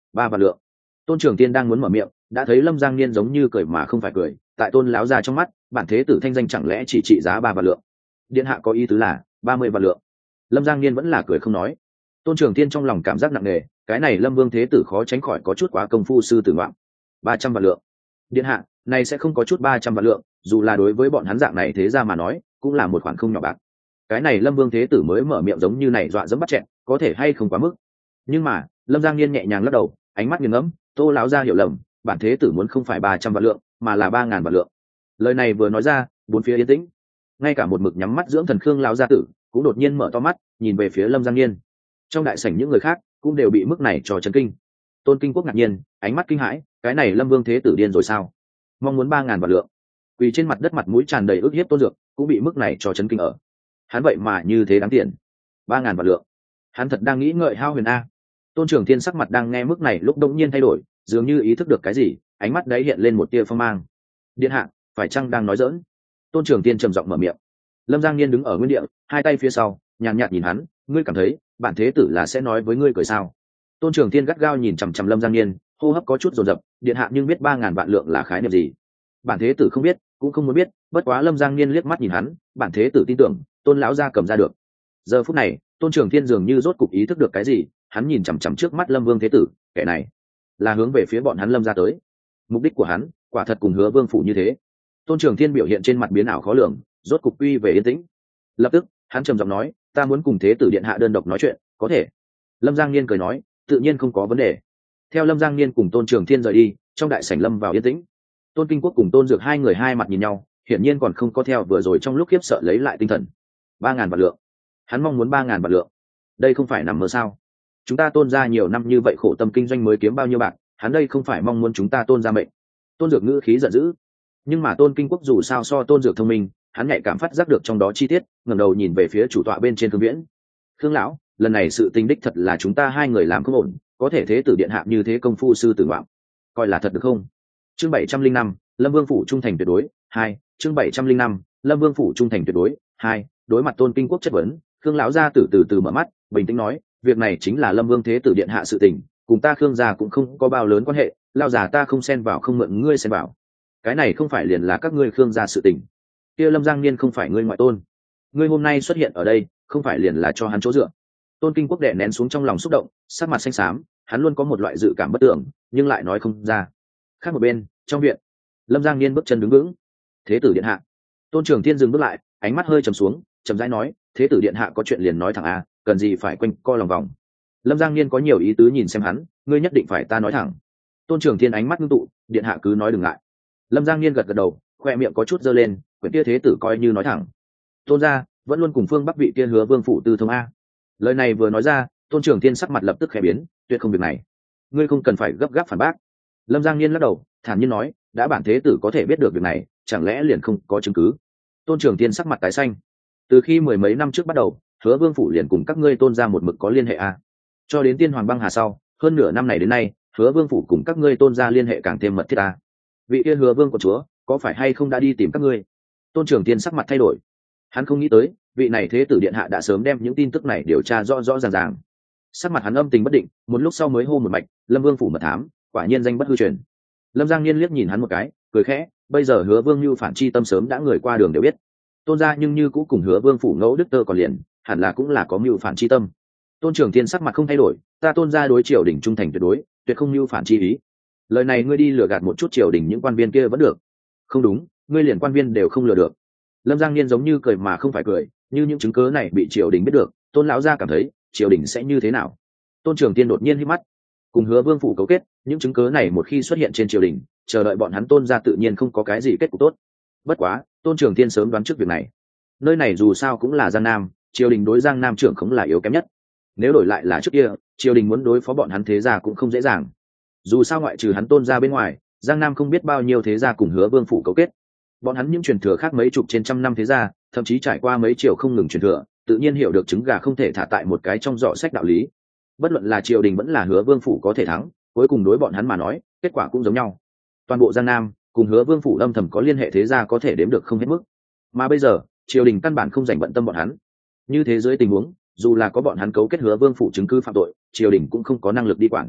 Speaker 1: ba vạn lượng. Tôn Trường Tiên đang muốn mở miệng, đã thấy Lâm Giang Niên giống như cười mà không phải cười, tại Tôn lão gia trong mắt, bản thế tử thanh danh chẳng lẽ chỉ trị giá ba vạn lượng? Điện hạ có ý tứ là ba mươi vạn lượng. Lâm Giang Niên vẫn là cười không nói. Tôn Trường Tiên trong lòng cảm giác nặng nề, cái này Lâm Vương thế tử khó tránh khỏi có chút quá công phu sư tử ngoạm. ba trăm vạn lượng. Điện hạ, này sẽ không có chút ba trăm vạn lượng, dù là đối với bọn hắn dạng này thế ra mà nói, cũng là một khoản không nhỏ bạc. Cái này Lâm Vương thế tử mới mở miệng giống như này dọa dẫm bắt chẹn, có thể hay không quá mức. Nhưng mà, Lâm Giang Niên nhẹ nhàng lắc đầu, ánh mắt nghiêng ngẫm, Tô lão gia hiểu lầm, bản thế tử muốn không phải ba trăm vạn lượng, mà là ba ngàn vạn lượng. Lời này vừa nói ra, bốn phía yên tĩnh. Ngay cả một mực nhắm mắt dưỡng thần Khương lão gia tử, cũng đột nhiên mở to mắt, nhìn về phía Lâm Giang Niên. Trong đại sảnh những người khác cũng đều bị mức này cho chấn kinh. Tôn Kinh Quốc ngạc nhiên, ánh mắt kinh hãi, cái này Lâm Vương thế tử điên rồi sao? Mong muốn ba ngàn vạn lượng. Quỳ trên mặt đất mặt mũi tràn đầy ức hiếp Tôn Dược, cũng bị mức này cho chấn kinh ở. Hắn vậy mà như thế đáng tiền. ba ngàn vạn lượng. Hắn thật đang nghĩ ngợi hao huyền a. Tôn Trường Thiên sắc mặt đang nghe mức này lúc đông nhiên thay đổi, dường như ý thức được cái gì, ánh mắt đấy hiện lên một tia phong mang. Điện hạ, phải chăng đang nói giỡn? Tôn Trường Thiên trầm giọng mở miệng. Lâm Giang Niên đứng ở nguyên địa, hai tay phía sau, nhàn nhạt nhìn hắn, ngươi cảm thấy bản thế tử là sẽ nói với ngươi cười sao? Tôn Trường Thiên gắt gao nhìn chằm chằm Lâm Giang Niên, hô hấp có chút dồn dập, điện hạ nhưng biết ba ngàn vạn lượng là khái niệm gì? Bản thế tử không biết, cũng không muốn biết, bất quá Lâm Giang Niên liếc mắt nhìn hắn, bản thế tử tin tưởng, Tôn lão gia cầm ra được. Giờ phút này, Tôn Trường Thiên dường như rốt cục ý thức được cái gì, hắn nhìn chằm chằm trước mắt Lâm Vương thế tử, kẻ này là hướng về phía bọn hắn Lâm gia tới. Mục đích của hắn, quả thật cùng Hứa Vương phủ như thế. Tôn Trường Thiên biểu hiện trên mặt biến ảo khó lường, rốt cục uy về yên tĩnh. Lập tức, hắn trầm giọng nói, ta muốn cùng thế tử điện hạ đơn độc nói chuyện, có thể? Lâm Giang Niên cười nói, tự nhiên không có vấn đề. Theo Lâm Giang Niên cùng Tôn Trường Thiên rời đi, trong đại sảnh lâm vào yên tĩnh. Tôn Kinh Quốc cùng Tôn Dược hai người hai mặt nhìn nhau, hiển nhiên còn không có theo vừa rồi trong lúc khiếp sợ lấy lại tinh thần. Ba ngàn vạn lượng. Hắn mong muốn ba ngàn vạn lượng. Đây không phải nằm mơ sao? Chúng ta Tôn gia nhiều năm như vậy khổ tâm kinh doanh mới kiếm bao nhiêu bạc, hắn đây không phải mong muốn chúng ta Tôn gia mệnh. Tôn Dược ngữ khí giận dữ. Nhưng mà Tôn Kinh Quốc dù sao so Tôn Dược thông minh, hắn nhạy cảm phát giác được trong đó chi tiết, ngẩng đầu nhìn về phía chủ tọa bên trên Khương Viễn. Khương lão, lần này sự tình đích thật là chúng ta hai người làm không ổn, có thể thế tử điện hạ như thế công phu sư tử ngoạm, coi là thật được không? Chương bảy trăm linh năm, Lâm Vương phủ trung thành tuyệt đối, hai, chương bảy trăm linh năm, Lâm Vương phủ trung thành tuyệt đối, hai, đối mặt Tôn Kinh Quốc chất vấn, Khương lão gia tử từ từ mở mắt, bình tĩnh nói, việc này chính là Lâm Vương thế tử điện hạ sự tình, cùng ta Khương gia cũng không có bao lớn quan hệ, lão già ta không xen vào không mượn ngươi xen vào. Cái này không phải liền là các ngươi Khương gia sự tình. Kia Lâm Giang Niên không phải ngươi ngoại tôn, ngươi hôm nay xuất hiện ở đây, không phải liền là cho hắn chỗ dựa. Tôn Kinh Quốc đè nén xuống trong lòng xúc động, sắc mặt xanh xám, hắn luôn có một loại dự cảm bất tưởng, nhưng lại nói không ra. Khác một bên, trong viện, Lâm Giang Niên bước chân đứng vững. Thế tử điện hạ. Tôn Trường Thiên dừng bước lại, ánh mắt hơi trầm xuống, trầm rãi nói, thế tử điện hạ có chuyện liền nói thẳng a, cần gì phải quanh co lòng vòng. Lâm Giang Niên có nhiều ý tứ nhìn xem hắn, ngươi nhất định phải ta nói thẳng. Tôn Trường Thiên ánh mắt ngưng tụ, điện hạ cứ nói đừng ngại. Lâm Giang Niên gật gật đầu, khoe miệng có chút giơ lên, quyển kia thế tử coi như nói thẳng. Tôn gia vẫn luôn cùng phương Bắc vị kia Hứa Vương phủ tư thông a. Lời này vừa nói ra, Tôn Trường Thiên sắc mặt lập tức khẽ biến, tuyệt không việc này, ngươi không cần phải gấp gáp phản bác. Lâm Giang Niên lắc đầu, thản nhiên nói, đã bản thế tử có thể biết được việc này, chẳng lẽ liền không có chứng cứ? Tôn Trường Thiên sắc mặt tái xanh. Từ khi mười mấy năm trước bắt đầu, Hứa Vương phủ liền cùng các ngươi Tôn gia một mực có liên hệ a. Cho đến Tiên Hoàng băng hà sau, hơn nửa năm này đến nay, Hứa Vương phủ cùng các ngươi Tôn gia liên hệ càng thêm mật thiết a. Vị kia Hứa Vương của chúa, có phải hay không đã đi tìm các ngươi? Tôn Trường Thiên sắc mặt thay đổi. Hắn không nghĩ tới, vị này thế tử điện hạ đã sớm đem những tin tức này điều tra rõ rõ ràng ràng. Sắc mặt hắn âm tình bất định, một lúc sau mới hô một mạch, Lâm Vương phủ mật thám, quả nhiên danh bất hư truyền. Lâm Giang Niên liếc nhìn hắn một cái, cười khẽ, bây giờ Hứa Vương Nưu phản chi tâm sớm đã người qua đường đều biết. Tôn gia nhưng như cũng cùng Hứa Vương phủ ngẫu đức tơ còn liền, hẳn là cũng là có mưu phản chi tâm. Tôn Trường Thiên sắc mặt không thay đổi, ta Tôn gia đối triều đình trung thành tuyệt đối, tuyệt không mưu phản chi ý. Lời này ngươi đi lừa gạt một chút triều đình những quan viên kia vẫn được. Không đúng, ngươi liền quan viên đều không lừa được. Lâm Giang Niên giống như cười mà không phải cười, như những chứng cớ này bị triều đình biết được, Tôn lão gia cảm thấy triều đình sẽ như thế nào? Tôn Trường Thiên đột nhiên hít mắt, cùng Hứa Vương phủ cấu kết, những chứng cớ này một khi xuất hiện trên triều đình, chờ đợi bọn hắn Tôn gia tự nhiên không có cái gì kết cục tốt. Bất quá, Tôn Trường Thiên sớm đoán trước việc này. Nơi này dù sao cũng là Giang Nam, triều đình đối Giang Nam trưởng không là yếu kém nhất. Nếu đổi lại là trước kia, triều đình muốn đối phó bọn hắn thế gia cũng không dễ dàng. Dù sao ngoại trừ hắn Tôn gia bên ngoài, Giang Nam không biết bao nhiêu thế gia cùng Hứa Vương phủ cấu kết. Bọn hắn những truyền thừa khác mấy chục trên trăm năm thế gia, thậm chí trải qua mấy triều không ngừng truyền thừa, tự nhiên hiểu được trứng gà không thể thả tại một cái trong giỏ sách đạo lý. Bất luận là triều đình vẫn là Hứa Vương phủ có thể thắng, cuối cùng đối bọn hắn mà nói, kết quả cũng giống nhau. Toàn bộ Giang Nam cùng Hứa Vương phủ âm thầm có liên hệ thế gia có thể đếm được không hết mức. Mà bây giờ, triều đình căn bản không dành bận tâm bọn hắn. Như thế dưới tình huống, dù là có bọn hắn cấu kết Hứa Vương phủ chứng cứ phạm tội, triều đình cũng không có năng lực đi quản.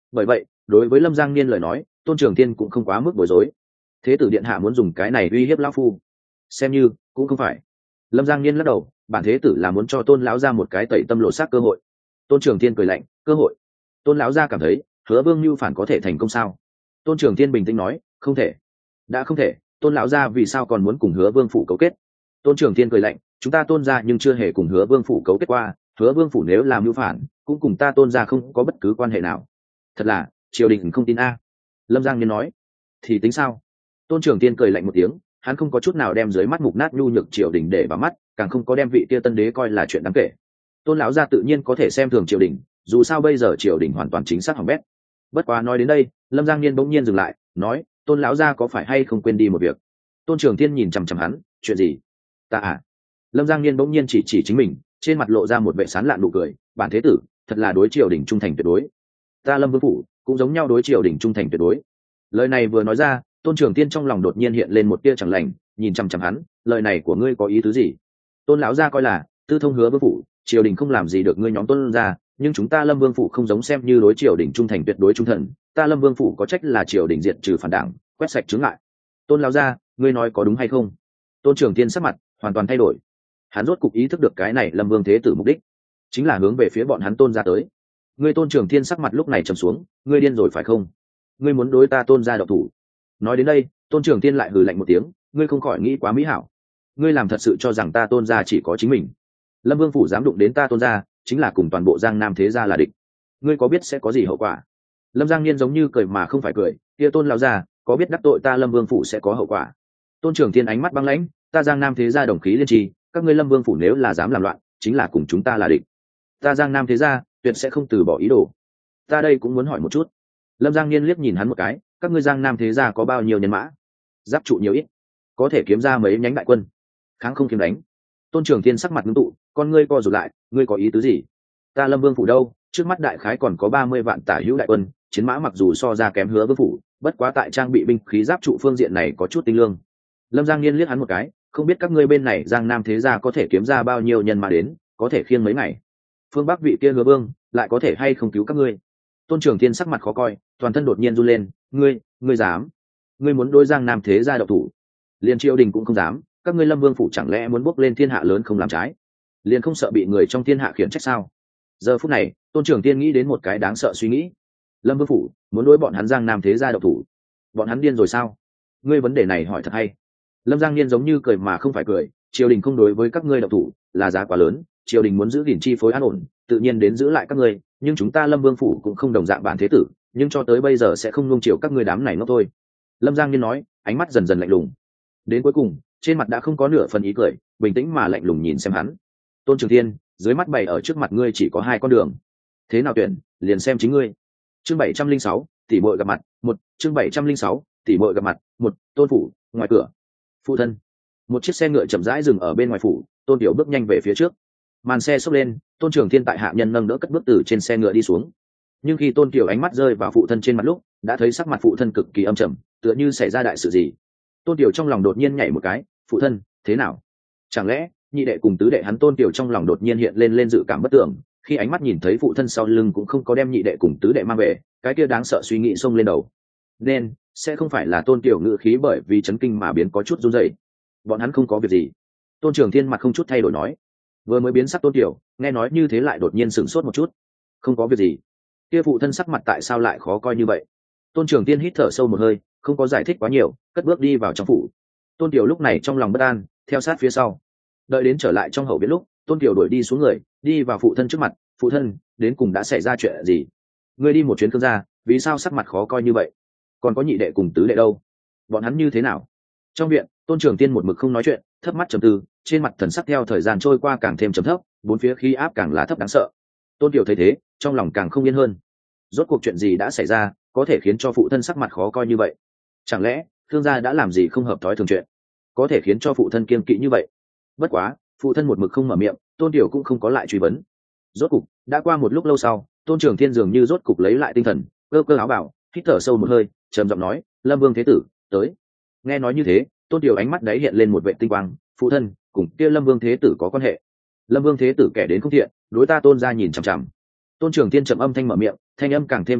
Speaker 1: bởi vậy đối với lâm giang niên lời nói tôn trường tiên cũng không quá mức bối rối. Thế tử điện hạ muốn dùng cái này uy hiếp lão phu, xem như cũng không phải. Lâm giang niên lắc đầu, bản thế tử là muốn cho tôn lão ra một cái tẩy tâm lộ xác cơ hội. Tôn trường tiên cười lạnh, cơ hội? Tôn lão ra cảm thấy Hứa Vương mưu phản có thể thành công sao? Tôn trường tiên bình tĩnh nói, không thể. Đã không thể, tôn lão ra vì sao còn muốn cùng Hứa Vương phủ cấu kết? Tôn trường tiên cười lạnh, chúng ta tôn ra nhưng chưa hề cùng Hứa Vương phủ cấu kết qua, Hứa Vương phủ nếu làm mưu phản cũng cùng ta tôn ra không có bất cứ quan hệ nào. Thật là triều đình không tin a. Lâm giang niên nói, thì tính sao? Tôn trường tiên cười lạnh một tiếng, hắn không có chút nào đem dưới mắt mục nát nhu nhược triều đình để vào mắt, càng không có đem vị tia tân đế coi là chuyện đáng kể. Tôn lão gia tự nhiên có thể xem thường triều đình, dù sao bây giờ triều đình hoàn toàn chính xác hỏng bét. Bất quá nói đến đây, Lâm Giang Niên bỗng nhiên dừng lại, nói, Tôn lão gia có phải hay không quên đi một việc? Tôn Trường Tiên nhìn chằm chằm hắn, chuyện gì? Ta à? Lâm Giang Niên bỗng nhiên chỉ chỉ chính mình, trên mặt lộ ra một vẻ sán lạn nụ cười, bản thế tử, thật là đối triều đình trung thành tuyệt đối. Ta Lâm Vương phủ cũng giống nhau đối triều đình trung thành tuyệt đối. Lời này vừa nói ra, Tôn Trường Tiên trong lòng đột nhiên hiện lên một tia chẳng lành, nhìn chằm chằm hắn, lời này của ngươi có ý tứ gì? Tôn lão gia coi là tư thông Hứa Vương phủ, triều đình không làm gì được ngươi nhóm Tôn gia, nhưng chúng ta Lâm Vương phủ không giống xem như đối triều đình trung thành tuyệt đối trung thần, ta Lâm Vương phủ có trách là triều đình diệt trừ phản đảng, quét sạch chướng ngại. Tôn lão gia, ngươi nói có đúng hay không? Tôn Trường Tiên sắc mặt hoàn toàn thay đổi. Hắn rốt cục ý thức được cái này Lâm Vương thế tử mục đích chính là hướng về phía bọn hắn Tôn gia tới. Ngươi Tôn Trường Tiên sắc mặt lúc này trầm xuống, ngươi điên rồi phải không? Ngươi muốn đối ta Tôn gia độc thủ? Nói đến đây, Tôn Trường Tiên lại hừ lạnh một tiếng, ngươi không khỏi nghĩ quá mỹ hảo. Ngươi làm thật sự cho rằng ta Tôn gia chỉ có chính mình? Lâm Vương phủ dám đụng đến ta Tôn gia, chính là cùng toàn bộ Giang Nam thế gia là địch. Ngươi có biết sẽ có gì hậu quả? Lâm Giang Niên giống như cười mà không phải cười, kia Tôn lão gia, có biết đắc tội ta Lâm Vương phủ sẽ có hậu quả? Tôn Trường Thiên ánh mắt băng lãnh, ta Giang Nam thế gia đồng khí liên trì, các ngươi Lâm Vương phủ nếu là dám làm loạn, chính là cùng chúng ta là địch. Ta Giang Nam thế gia tuyệt sẽ không từ bỏ ý đồ. Ta đây cũng muốn hỏi một chút. Lâm Giang Niên liếc nhìn hắn một cái, các ngươi Giang Nam thế gia có bao nhiêu nhân mã? Giáp trụ nhiều ít, có thể kiếm ra mấy nhánh đại quân, kháng không kiếm đánh. Tôn Trường Thiên sắc mặt ngưng tụ, con ngươi co rụt lại, ngươi có ý tứ gì? Ta Lâm Vương phủ đâu, trước mắt đại khái còn có ba mươi vạn tả hữu đại quân, chiến mã mặc dù so ra kém Hứa Vương phủ, bất quá tại trang bị binh khí giáp trụ phương diện này có chút tinh lương. Lâm Giang Niên liếc hắn một cái, không biết các ngươi bên này Giang Nam thế gia có thể kiếm ra bao nhiêu nhân mã đến, có thể khiêng mấy ngày. Phương Bắc vị kia Hứa Vương lại có thể hay không cứu các ngươi? Tôn Trường Thiên sắc mặt khó coi, toàn thân đột nhiên run lên, ngươi, ngươi dám? Ngươi muốn đối Giang Nam thế gia độc thủ? Liên triều đình cũng không dám, các ngươi Lâm Vương phủ chẳng lẽ muốn bốc lên thiên hạ lớn không làm trái? Liền không sợ bị người trong thiên hạ khiển trách sao? Giờ phút này, Tôn Trường Tiên nghĩ đến một cái đáng sợ suy nghĩ. Lâm Vương phủ muốn đối bọn hắn Giang Nam thế gia độc thủ, bọn hắn điên rồi sao? Ngươi vấn đề này hỏi thật hay. Lâm Giang Niên giống như cười mà không phải cười, triều đình không đối với các ngươi độc thủ là giá quá lớn, triều đình muốn giữ gìn chi phối an ổn, tự nhiên đến giữ lại các ngươi, nhưng chúng ta Lâm Vương phủ cũng không đồng dạng bản thế tử, nhưng cho tới bây giờ sẽ không nuông chiều các ngươi đám này ngốc thôi. Lâm Giang Niên nói, ánh mắt dần dần lạnh lùng. Đến cuối cùng, trên mặt đã không có nửa phần ý cười, bình tĩnh mà lạnh lùng nhìn xem hắn. Tôn Trường Thiên, dưới mắt bày ở trước mặt ngươi chỉ có hai con đường, thế nào tuyển, liền xem chính ngươi. Chương bảy trăm linh sáu, tỷ muội gặp mặt, một, chương bảy trăm linh sáu, tỷ muội gặp mặt, một, Tôn phủ, ngoài cửa. Phụ thân. Một chiếc xe ngựa chậm rãi dừng ở bên ngoài phủ, Tôn Tiểu bước nhanh về phía trước. Màn xe xốc lên, Tôn Trường Thiên tại hạ nhân nâng đỡ cất bước từ trên xe ngựa đi xuống. Nhưng khi Tôn Tiểu ánh mắt rơi vào phụ thân trên mặt lúc, đã thấy sắc mặt phụ thân cực kỳ âm trầm, tựa như xảy ra đại sự gì. Tôn Tiểu trong lòng đột nhiên nhảy một cái, phụ thân, thế nào? Chẳng lẽ nhị đệ cùng tứ đệ hắn? Tôn Tiểu trong lòng đột nhiên hiện lên lên dự cảm bất tưởng, khi ánh mắt nhìn thấy phụ thân sau lưng cũng không có đem nhị đệ cùng tứ đệ mang về, cái kia đáng sợ suy nghĩ xông lên đầu. Nên sẽ không phải là Tôn Tiểu ngự khí bởi vì chấn kinh mà biến có chút run rẩy. Bọn hắn không có việc gì. Tôn Trường Thiên mặt không chút thay đổi nói. Vừa mới biến sắc Tôn Tiểu, nghe nói như thế lại đột nhiên sửng sốt một chút. Không có việc gì. Kia phụ thân sắc mặt tại sao lại khó coi như vậy? Tôn Trường Thiên hít thở sâu một hơi, không có giải thích quá nhiều, cất bước đi vào trong phủ. Tôn Tiểu lúc này trong lòng bất an, theo sát phía sau. Đợi đến trở lại trong hậu viện lúc, Tôn Tiểu đuổi đi xuống người, đi vào phụ thân trước mặt. Phụ thân, đến cùng đã xảy ra chuyện gì? Ngươi đi một chuyến Khương gia, vì sao sắc mặt khó coi như vậy? Còn có nhị đệ cùng tứ đệ đâu? Bọn hắn như thế nào? Trong viện, Tôn Trường Tiên một mực không nói chuyện, thấp mắt trầm tư, trên mặt thần sắc theo thời gian trôi qua càng thêm trầm thấp, bốn phía khí áp càng lá thấp đáng sợ. Tôn Tiểu thấy thế, trong lòng càng không yên hơn. Rốt cuộc chuyện gì đã xảy ra, có thể khiến cho phụ thân sắc mặt khó coi như vậy? Chẳng lẽ Khương gia đã làm gì không hợp thói thường chuyện, có thể khiến cho phụ thân kiêng kỵ như vậy? Bất quá, phụ thân một mực không mở miệng, Tôn Tiểu cũng không có lại truy vấn. Rốt cục, đã qua một lúc lâu sau, Tôn Trường Thiên dường như rốt cục lấy lại tinh thần, cơ cơ áo bảo, hít thở sâu một hơi, trầm giọng nói, Lâm Vương thế tử tới. Nghe nói như thế, Tôn Tiểu ánh mắt đấy hiện lên một vệ tinh quang, phụ thân cùng kia Lâm Vương thế tử có quan hệ. Lâm Vương thế tử kẻ đến không thiện, đối ta Tôn gia nhìn chằm chằm. Tôn Trường Thiên trầm âm thanh mở miệng, thanh âm càng thêm trầm thấp,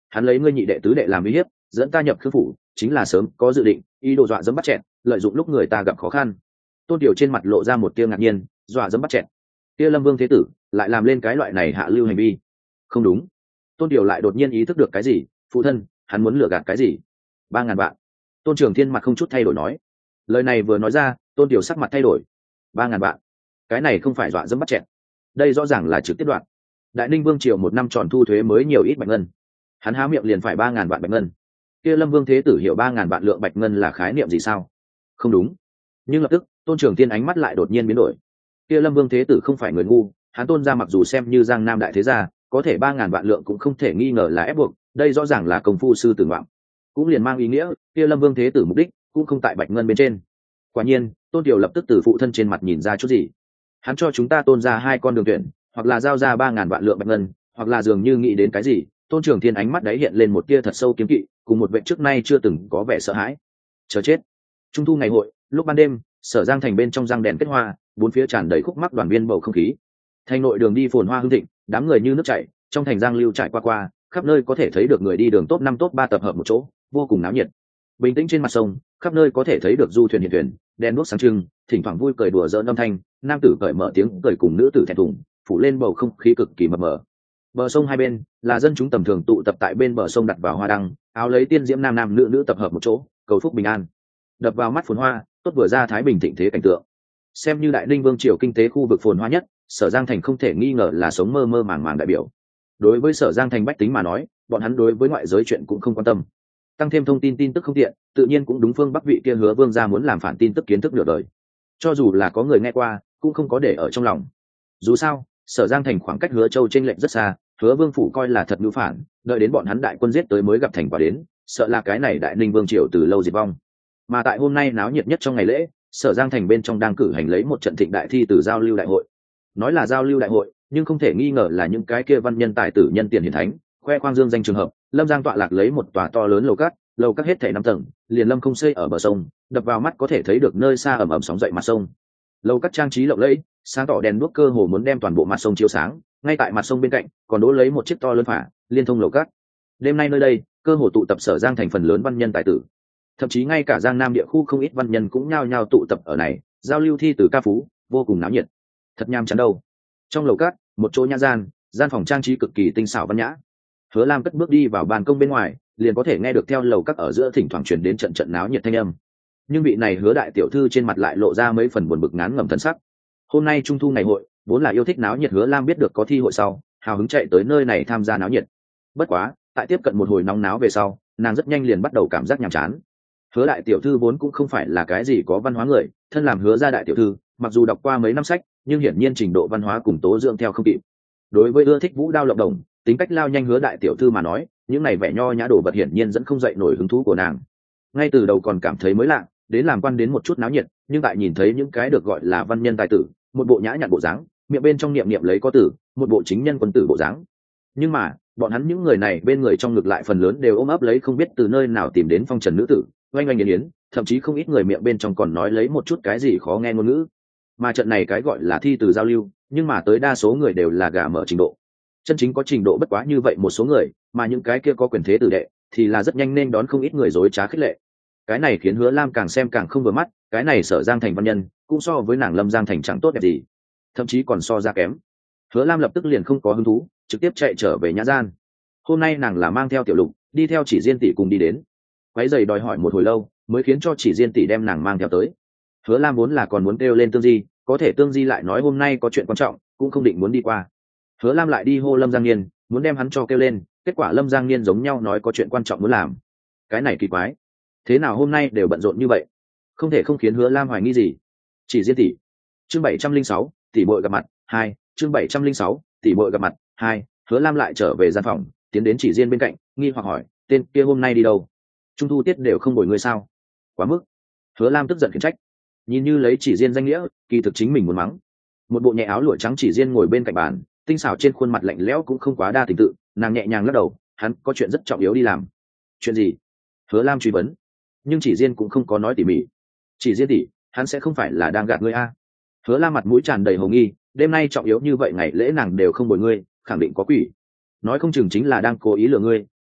Speaker 1: hắn lấy ngươi nhị đệ tứ đệ làm uy hiếp, dẫn ta nhập khương phủ, chính là sớm có dự định, ý đồ dọa dẫm bắt chẹn, lợi dụng lúc người ta gặp khó khăn. Tôn Tiểu trên mặt lộ ra một tia ngạc nhiên, dọa dẫm bắt chẹn. Kia Lâm Vương thế tử lại làm lên cái loại này hạ lưu hành vi. Không đúng. Tôn Tiểu lại đột nhiên ý thức được cái gì, phụ thân, hắn muốn lừa gạt cái gì? Ba ngàn vạn. Tôn Trường Thiên mặt không chút thay đổi nói. Lời này vừa nói ra, Tôn Tiểu sắc mặt thay đổi. Ba ngàn vạn. Cái này không phải dọa dẫm bắt chẹn. Đây rõ ràng là trực tiếp đoạn. Đại Ninh Vương triều một năm tròn thu thuế mới nhiều ít bạch ngân. Hắn há miệng liền phải ba ngàn vạn bạch ngân. Kia Lâm Vương thế tử hiểu ba ngàn vạn lượng bạch ngân là khái niệm gì sao? Không đúng. Nhưng lập tức, Tôn Trường Tiên ánh mắt lại đột nhiên biến đổi. Kia Lâm Vương thế tử không phải người ngu, hắn Tôn gia mặc dù xem như Giang Nam đại thế gia, có thể ba ngàn vạn lượng cũng không thể nghi ngờ là ép buộc, đây rõ ràng là công phu sư tử ngoạm. Cũng liền mang ý nghĩa, kia Lâm Vương thế tử mục đích cũng không tại bạch ngân bên trên. Quả nhiên, Tôn Tiểu lập tức từ phụ thân trên mặt nhìn ra chút gì. Hắn cho chúng ta Tôn gia hai con đường tuyển, hoặc là giao ra ba ngàn vạn lượng bạch ngân, hoặc là dường như nghĩ đến cái gì. Tôn Trường Thiên ánh mắt đấy hiện lên một tia thật sâu kiếm kỵ, cùng một vẻ trước nay chưa từng có vẻ sợ hãi. Chờ chết. Trung thu ngày hội, lúc ban đêm, Sở Giang thành bên trong răng đèn kết hoa, bốn phía tràn đầy khúc mắc đoàn viên bầu không khí. Thành nội đường đi phồn hoa hưng thịnh, đám người như nước chảy, trong thành Giang lưu trải qua qua, khắp nơi có thể thấy được người đi đường top năm top ba tập hợp một chỗ, vô cùng náo nhiệt. Bình tĩnh trên mặt sông, khắp nơi có thể thấy được du thuyền hiện thuyền, đèn đuốc sáng trưng, thỉnh thoảng vui cười đùa giỡn âm thanh, nam tử cởi mở tiếng cười cùng nữ tử thẹn thùng, phủ lên bầu không khí cực kỳ mập mờ. Bờ sông hai bên là dân chúng tầm thường tụ tập tại bên bờ sông đặt vào hoa đăng, áo lấy tiên diễm nam nam nữ nữ tập hợp một chỗ, cầu phúc bình an. Đập vào mắt phồn hoa, tốt vừa ra thái bình thịnh thế cảnh tượng. Xem như Đại Ninh Vương triều kinh tế khu vực phồn hoa nhất, Sở Giang thành không thể nghi ngờ là sống mơ mơ màng màng đại biểu. Đối với Sở Giang thành bách tính mà nói, bọn hắn đối với ngoại giới chuyện cũng không quan tâm. Tăng thêm thông tin tin tức không tiện, tự nhiên cũng đúng phương Bắc vị kia Hứa Vương gia muốn làm phản tin tức kiến thức nửa đời. Cho dù là có người nghe qua, cũng không có để ở trong lòng. Dù sao, Sở Giang thành khoảng cách Hứa Châu chênh lệch rất xa, Hứa Vương phủ coi là thật nhu phản, đợi đến bọn hắn đại quân giết tới mới gặp thành quả đến, sợ là cái này Đại Ninh Vương triều từ lâu diệt vong. Mà tại hôm nay náo nhiệt nhất trong ngày lễ, Sở Giang thành bên trong đang cử hành lấy một trận thịnh đại thi từ giao lưu đại hội. Nói là giao lưu đại hội, nhưng không thể nghi ngờ là những cái kia văn nhân tài tử nhân tiền hiển thánh, khoe khoang dương danh trường hợp. Lâm Giang tọa lạc lấy một tòa to lớn lầu cát, lầu cát hết thảy năm tầng, liền lâm không xây ở bờ sông, đập vào mắt có thể thấy được nơi xa ẩm ẩm sóng dậy mặt sông. Lầu cát trang trí lộng lẫy, sáng tỏ đèn đuốc cơ hồ muốn đem toàn bộ mặt sông chiếu sáng, ngay tại mặt sông bên cạnh còn đỗ lấy một chiếc to lớn phả liên thông lầu cát. Đêm nay nơi đây cơ hồ tụ tập Sở Giang thành phần lớn văn nhân tài tử, thậm chí ngay cả Giang Nam địa khu không ít văn nhân cũng nhao nhao tụ tập ở này, giao lưu thi từ ca phú, vô cùng náo nhiệt. Thật nham chán đâu. Trong lầu cát, một chỗ nhã gian, gian phòng trang trí cực kỳ tinh xảo văn nhã. Hứa Lam cất bước đi vào ban công bên ngoài, liền có thể nghe được theo lầu cát ở giữa thỉnh thoảng truyền đến trận trận náo nhiệt thanh âm. Nhưng vị này Hứa đại tiểu thư trên mặt lại lộ ra mấy phần buồn bực ngán ngẩm thân sắc. Hôm nay trung thu ngày hội, vốn là yêu thích náo nhiệt Hứa Lam biết được có thi hội sau, hào hứng chạy tới nơi này tham gia náo nhiệt. Bất quá, tại tiếp cận một hồi nóng náo về sau, nàng rất nhanh liền bắt đầu cảm giác nhàm chán. Hứa đại tiểu thư vốn cũng không phải là cái gì có văn hóa người, thân làm Hứa gia đại tiểu thư, mặc dù đọc qua mấy năm sách, nhưng hiển nhiên trình độ văn hóa cùng tố dưỡng theo không kịp. Đối với ưa thích vũ đao lộng đồng, tính cách lao nhanh Hứa đại tiểu thư mà nói, những này vẻ nho nhã đồ vật hiển nhiên dẫn không dậy nổi hứng thú của nàng. Ngay từ đầu còn cảm thấy mới lạ, đến làm quan đến một chút náo nhiệt, nhưng tại nhìn thấy những cái được gọi là văn nhân tài tử, một bộ nhã nhặn bộ dáng, miệng bên trong niệm niệm lấy có tử, một bộ chính nhân quân tử bộ dáng. Nhưng mà, bọn hắn những người này bên người trong ngực lại phần lớn đều ôm ấp lấy không biết từ nơi nào tìm đến phong trần nữ tử, oanh oanh yến yến, thậm chí không ít người miệng bên trong còn nói lấy một chút cái gì khó nghe ngôn ngữ. Mà trận này cái gọi là thi từ giao lưu, nhưng mà tới đa số người đều là gà mở trình độ. Chân chính có trình độ bất quá như vậy một số người, mà những cái kia có quyền thế tử đệ thì là rất nhanh nên đón không ít người dối trá khích lệ. Cái này khiến Hứa Lam càng xem càng không vừa mắt, cái này Sở Giang thành văn nhân, cũng so với nàng Lâm Giang thành chẳng tốt đẹp gì, thậm chí còn so ra kém. Hứa Lam lập tức liền không có hứng thú, trực tiếp chạy trở về nhã gian. Hôm nay nàng là mang theo Tiểu Lục, đi theo Chỉ Diên tỷ cùng đi đến. Quấy giày đòi hỏi một hồi lâu, mới khiến cho Chỉ Diên tỷ đem nàng mang theo tới. Hứa Lam vốn là còn muốn kêu lên Tương Di, có thể Tương Di lại nói hôm nay có chuyện quan trọng, cũng không định muốn đi qua. Hứa Lam lại đi hô Lâm Giang Niên, muốn đem hắn cho kêu lên, kết quả Lâm Giang Niên giống nhau nói có chuyện quan trọng muốn làm. Cái này kỳ quái, thế nào hôm nay đều bận rộn như vậy, không thể không khiến Hứa Lam hoài nghi gì. Chỉ Diên tỷ, chương bảy trăm linh sáu, tỷ muội gặp mặt hai, chương bảy trăm linh sáu, tỷ muội gặp mặt hai. Hứa Lam lại trở về gian phòng, tiến đến Chỉ Diên bên cạnh, nghi hoặc hỏi, tên kia hôm nay đi đâu? Trung thu tiết đều không bồi ngươi sao? Quá mức. Hứa Lam tức giận khiển trách, nhìn như lấy Chỉ Diên danh nghĩa, kỳ thực chính mình muốn mắng. Một bộ nhẹ áo lụa trắng Chỉ Diên ngồi bên cạnh bàn, tinh xảo trên khuôn mặt lạnh lẽo cũng không quá đa tình tự, nàng nhẹ nhàng lắc đầu, hắn có chuyện rất trọng yếu đi làm. Chuyện gì? Hứa Lam truy vấn, nhưng Chỉ Diên cũng không có nói tỉ mỉ. Chỉ Diên tỷ, hắn sẽ không phải là đang gạt ngươi a? Hứa Lam mặt mũi tràn đầy hồ nghi, đêm nay trọng yếu như vậy ngày lễ nàng đều không bồi ngươi, khẳng định có quỷ. Nói không chừng chính là đang cố ý lừa ngươi,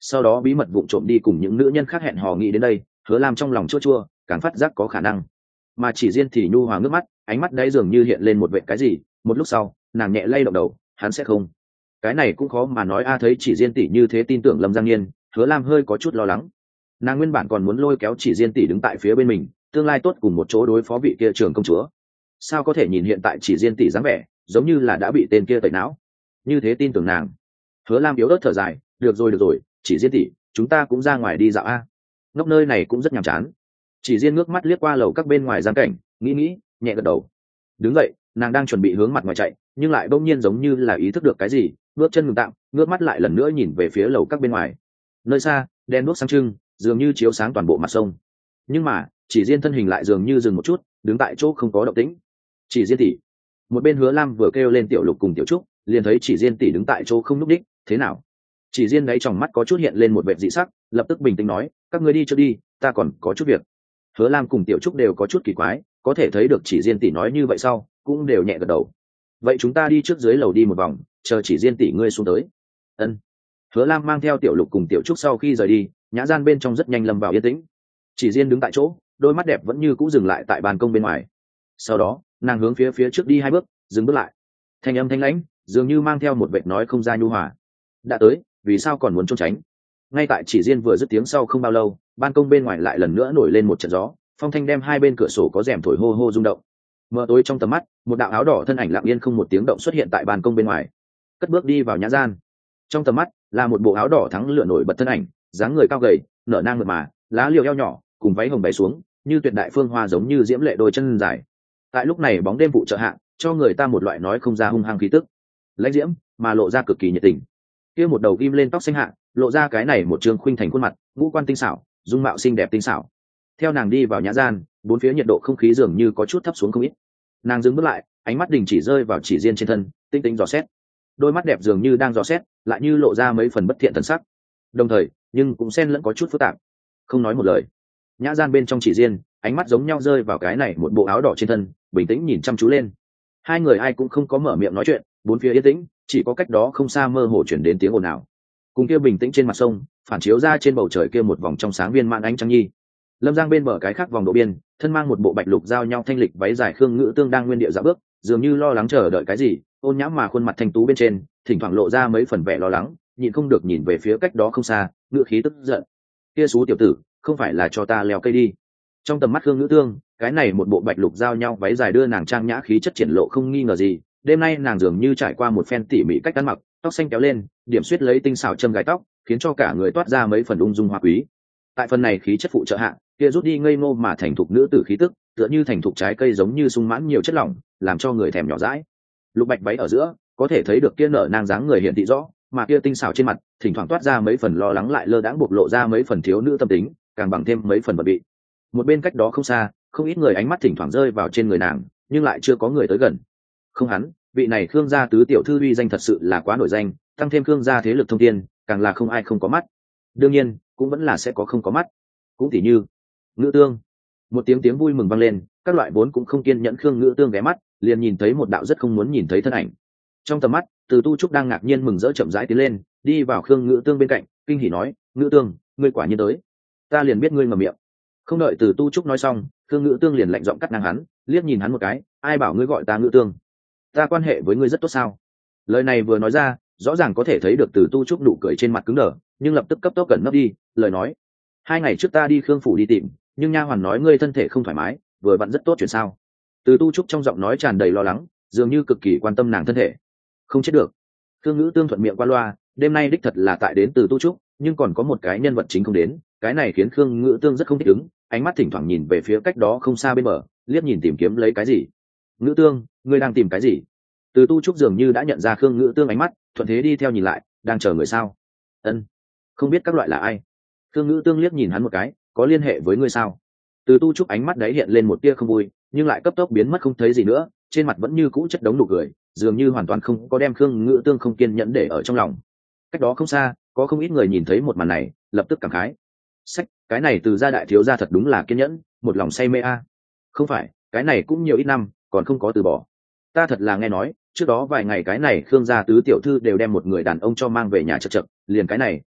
Speaker 1: sau đó bí mật vụng trộm đi cùng những nữ nhân khác hẹn hò nghĩ đến đây, Hứa Lam trong lòng chua chua, càng phát giác có khả năng. Mà Chỉ Diên thì nhu hòa nước mắt, ánh mắt đáy dường như hiện lên một vệt cái gì, một lúc sau, nàng nhẹ lay động đầu, hắn sẽ không. Cái này cũng khó mà nói a. Thấy Chỉ Diên tỷ như thế tin tưởng Lâm Giang Nghiên, Hứa Lam hơi có chút lo lắng. Nàng nguyên bản còn muốn lôi kéo Chỉ Diên tỷ đứng tại phía bên mình, tương lai tốt cùng một chỗ đối phó vị kia trưởng công chúa. Sao có thể nhìn hiện tại Chỉ Diên tỷ dáng vẻ, giống như là đã bị tên kia tẩy não. Như thế tin tưởng nàng. Hứa Lam yếu ớt thở dài, được rồi được rồi, Chỉ Diên tỷ, chúng ta cũng ra ngoài đi dạo a. Ngốc nơi này cũng rất nhàm chán. Chỉ Diên ngước mắt liếc qua lầu các bên ngoài giang cảnh, nghĩ nghĩ, nhẹ gật đầu. Đứng dậy, nàng đang chuẩn bị hướng mặt ngoài chạy, nhưng lại bỗng nhiên giống như là ý thức được cái gì, bước chân ngừng tạm, ngước mắt lại lần nữa nhìn về phía lầu các bên ngoài. Nơi xa, đèn đuốc sáng trưng, dường như chiếu sáng toàn bộ mặt sông. Nhưng mà, Chỉ Diên thân hình lại dường như dừng một chút, đứng tại chỗ không có động tĩnh. Chỉ Diên tỷ. Một bên Hứa Lam vừa kêu lên Tiểu Lục cùng Tiểu Trúc, liền thấy Chỉ Diên tỷ đứng tại chỗ không nhúc nhích, thế nào? Chỉ Diên đáy tròng mắt có chút hiện lên một vệt dị sắc, lập tức bình tĩnh nói, các ngươi đi trước đi, ta còn có chút việc. Hứa Lam cùng Tiểu Trúc đều có chút kỳ quái, có thể thấy được Chỉ Diên tỷ nói như vậy sau, cũng đều nhẹ gật đầu. Vậy chúng ta đi trước dưới lầu đi một vòng, chờ Chỉ Diên tỷ ngươi xuống tới. Ân. Hứa Lam mang theo Tiểu Lục cùng Tiểu Trúc sau khi rời đi, nhã gian bên trong rất nhanh lâm vào yên tĩnh. Chỉ Diên đứng tại chỗ, đôi mắt đẹp vẫn như cũ dừng lại tại ban công bên ngoài. Sau đó, nàng hướng phía phía trước đi hai bước, dừng bước lại. Thanh âm thanh lãnh, dường như mang theo một vệt nói không ra nhu hòa. Đã tới, vì sao còn muốn trốn tránh? Ngay tại Chỉ Diên vừa dứt tiếng sau không bao lâu, ban công bên ngoài lại lần nữa nổi lên một trận gió, phong thanh đem hai bên cửa sổ có rèm thổi hô hô rung động. Mờ tối trong tầm mắt, một đạo áo đỏ thân ảnh lặng yên không một tiếng động xuất hiện tại ban công bên ngoài, cất bước đi vào nhã gian. Trong tầm mắt là một bộ áo đỏ thắng lửa nổi bật thân ảnh, dáng người cao gầy, nở nang mượt mà, lá liều eo nhỏ, cùng váy hồng bay xuống, như tuyệt đại phương hoa giống như diễm lệ đôi chân dài. Tại lúc này bóng đêm vụ trợ hạ, cho người ta một loại nói không ra hung hăng khí tức, lãnh diễm mà lộ ra cực kỳ nhiệt tình. Kia một đầu ghim lên tóc xanh hạ, lộ ra cái này một trương khuynh thành khuôn mặt, ngũ quan tinh xảo, dung mạo xinh đẹp tinh xảo. Theo nàng đi vào nhã gian, bốn phía nhiệt độ không khí dường như có chút thấp xuống không ít. Nàng dừng bước lại, ánh mắt đình chỉ rơi vào Chỉ Diên trên thân, tinh tinh dò xét. Đôi mắt đẹp dường như đang dò xét, lại như lộ ra mấy phần bất thiện thần sắc. Đồng thời, nhưng cũng xen lẫn có chút phức tạp. Không nói một lời. Nhã gian bên trong Chỉ Diên, ánh mắt giống nhau rơi vào cái này một bộ áo đỏ trên thân, bình tĩnh nhìn chăm chú lên. Hai người ai cũng không có mở miệng nói chuyện, bốn phía yên tĩnh, chỉ có cách đó không xa mơ hồ chuyển đến tiếng ồn ào. Cùng kia bình tĩnh trên mặt sông, phản chiếu ra trên bầu trời kia một vòng trong sáng viên mãn ánh trăng nhi. Lâm Giang bên bờ cái khác vòng độ biên, thân mang một bộ bạch lục giao nhau thanh lịch váy dài Khương Ngữ Tương đang nguyên địa dạo bước, dường như lo lắng chờ đợi cái gì, ôn nhã mà khuôn mặt thanh tú bên trên, thỉnh thoảng lộ ra mấy phần vẻ lo lắng, nhịn không được nhìn về phía cách đó không xa, ngữ khí tức giận. Kia xú tiểu tử, không phải là cho ta leo cây đi. Trong tầm mắt Khương Ngữ Tương, cái này một bộ bạch lục giao nhau váy dài đưa nàng trang nhã khí chất triển lộ không nghi ngờ gì. Đêm nay nàng dường như trải qua một phen tỉ mỉ cách ăn mặc, tóc xanh kéo lên, điểm xuyết lấy tinh xảo châm gài tóc, khiến cho cả người toát ra mấy phần ung dung hoa quý. Tại phần này khí chất phụ trợ hạ, kia rút đi ngây ngô mà thành thục nữ tử khí tức, tựa như thành thục trái cây giống như sung mãn nhiều chất lỏng, làm cho người thèm nhỏ dãi. Lục bạch váy ở giữa, có thể thấy được kia nở nang dáng người hiện thị rõ, mà kia tinh xảo trên mặt, thỉnh thoảng toát ra mấy phần lo lắng lại lơ đãng bộc lộ ra mấy phần thiếu nữ tâm tính, càng bằng thêm mấy phần bận bị. Một bên cách đó không xa, không ít người ánh mắt thỉnh thoảng rơi vào trên người nàng, nhưng lại chưa có người tới gần. Không hắn, vị này Khương gia tứ tiểu thư uy danh thật sự là quá nổi danh, tăng thêm Khương gia thế lực thông thiên, càng là không ai không có mắt. Đương nhiên, cũng vẫn là sẽ có không có mắt. Cũng tỉ như Ngữ Tương. Một tiếng tiếng vui mừng vang lên, các loại vốn cũng không kiên nhẫn Khương Ngữ Tương ghé mắt, liền nhìn thấy một đạo rất không muốn nhìn thấy thân ảnh. Trong tầm mắt, Từ Tu Trúc đang ngạc nhiên mừng rỡ chậm rãi tiến lên, đi vào Khương Ngữ Tương bên cạnh, kinh hỉ nói, "Ngữ Tương, ngươi quả nhiên tới. Ta liền biết ngươi ngậm miệng." Không đợi Từ Tu Trúc nói xong, Khương Ngữ Tương liền lạnh giọng cắt ngang hắn, liếc nhìn hắn một cái, "Ai bảo ngươi gọi ta Ngữ Tương? Ta quan hệ với ngươi rất tốt sao?" Lời này vừa nói ra, rõ ràng có thể thấy được Từ Tu Trúc nụ cười trên mặt cứng đờ, nhưng lập tức cấp tốc cẩn nấp đi, lời nói, "Hai ngày trước ta đi Khương phủ đi tìm, nhưng nha hoàn nói ngươi thân thể không thoải mái, vừa vặn rất tốt chuyện sao?" Từ Tu Trúc trong giọng nói tràn đầy lo lắng, dường như cực kỳ quan tâm nàng thân thể. "Không chết được." Khương Ngữ Tương thuận miệng qua loa, đêm nay đích thật là tại đến Từ Tu Trúc, nhưng còn có một cái nhân vật chính không đến, cái này khiến Khương Ngữ Tương rất không thích ứng, ánh mắt thỉnh thoảng nhìn về phía cách đó không xa bên bờ, liếc nhìn tìm kiếm lấy cái gì. "Ngữ Tương, ngươi đang tìm cái gì?" Từ Tu Trúc dường như đã nhận ra Khương Ngữ Tương ánh mắt, thuận thế đi theo nhìn lại, "Đang chờ người sao?" "Ân." "Không biết các loại là ai?" Khương Ngữ Tương liếc nhìn hắn một cái, "Có liên hệ với ngươi sao?" Từ Tu Trúc ánh mắt đấy hiện lên một tia không vui, nhưng lại cấp tốc biến mất không thấy gì nữa, trên mặt vẫn như cũ chất đống nụ cười, dường như hoàn toàn không có đem Khương Ngữ Tương không kiên nhẫn để ở trong lòng. Cách đó không xa, có không ít người nhìn thấy một màn này, lập tức cảm khái. "Sách, cái này Từ gia đại thiếu gia thật đúng là kiên nhẫn, một lòng say mê a." "Không phải, cái này cũng nhiều ít năm, còn không có từ bỏ. Ta thật là nghe nói, trước đó vài ngày cái này Khương gia tứ tiểu thư đều đem một người đàn ông cho mang về nhà chật chật, liền cái này,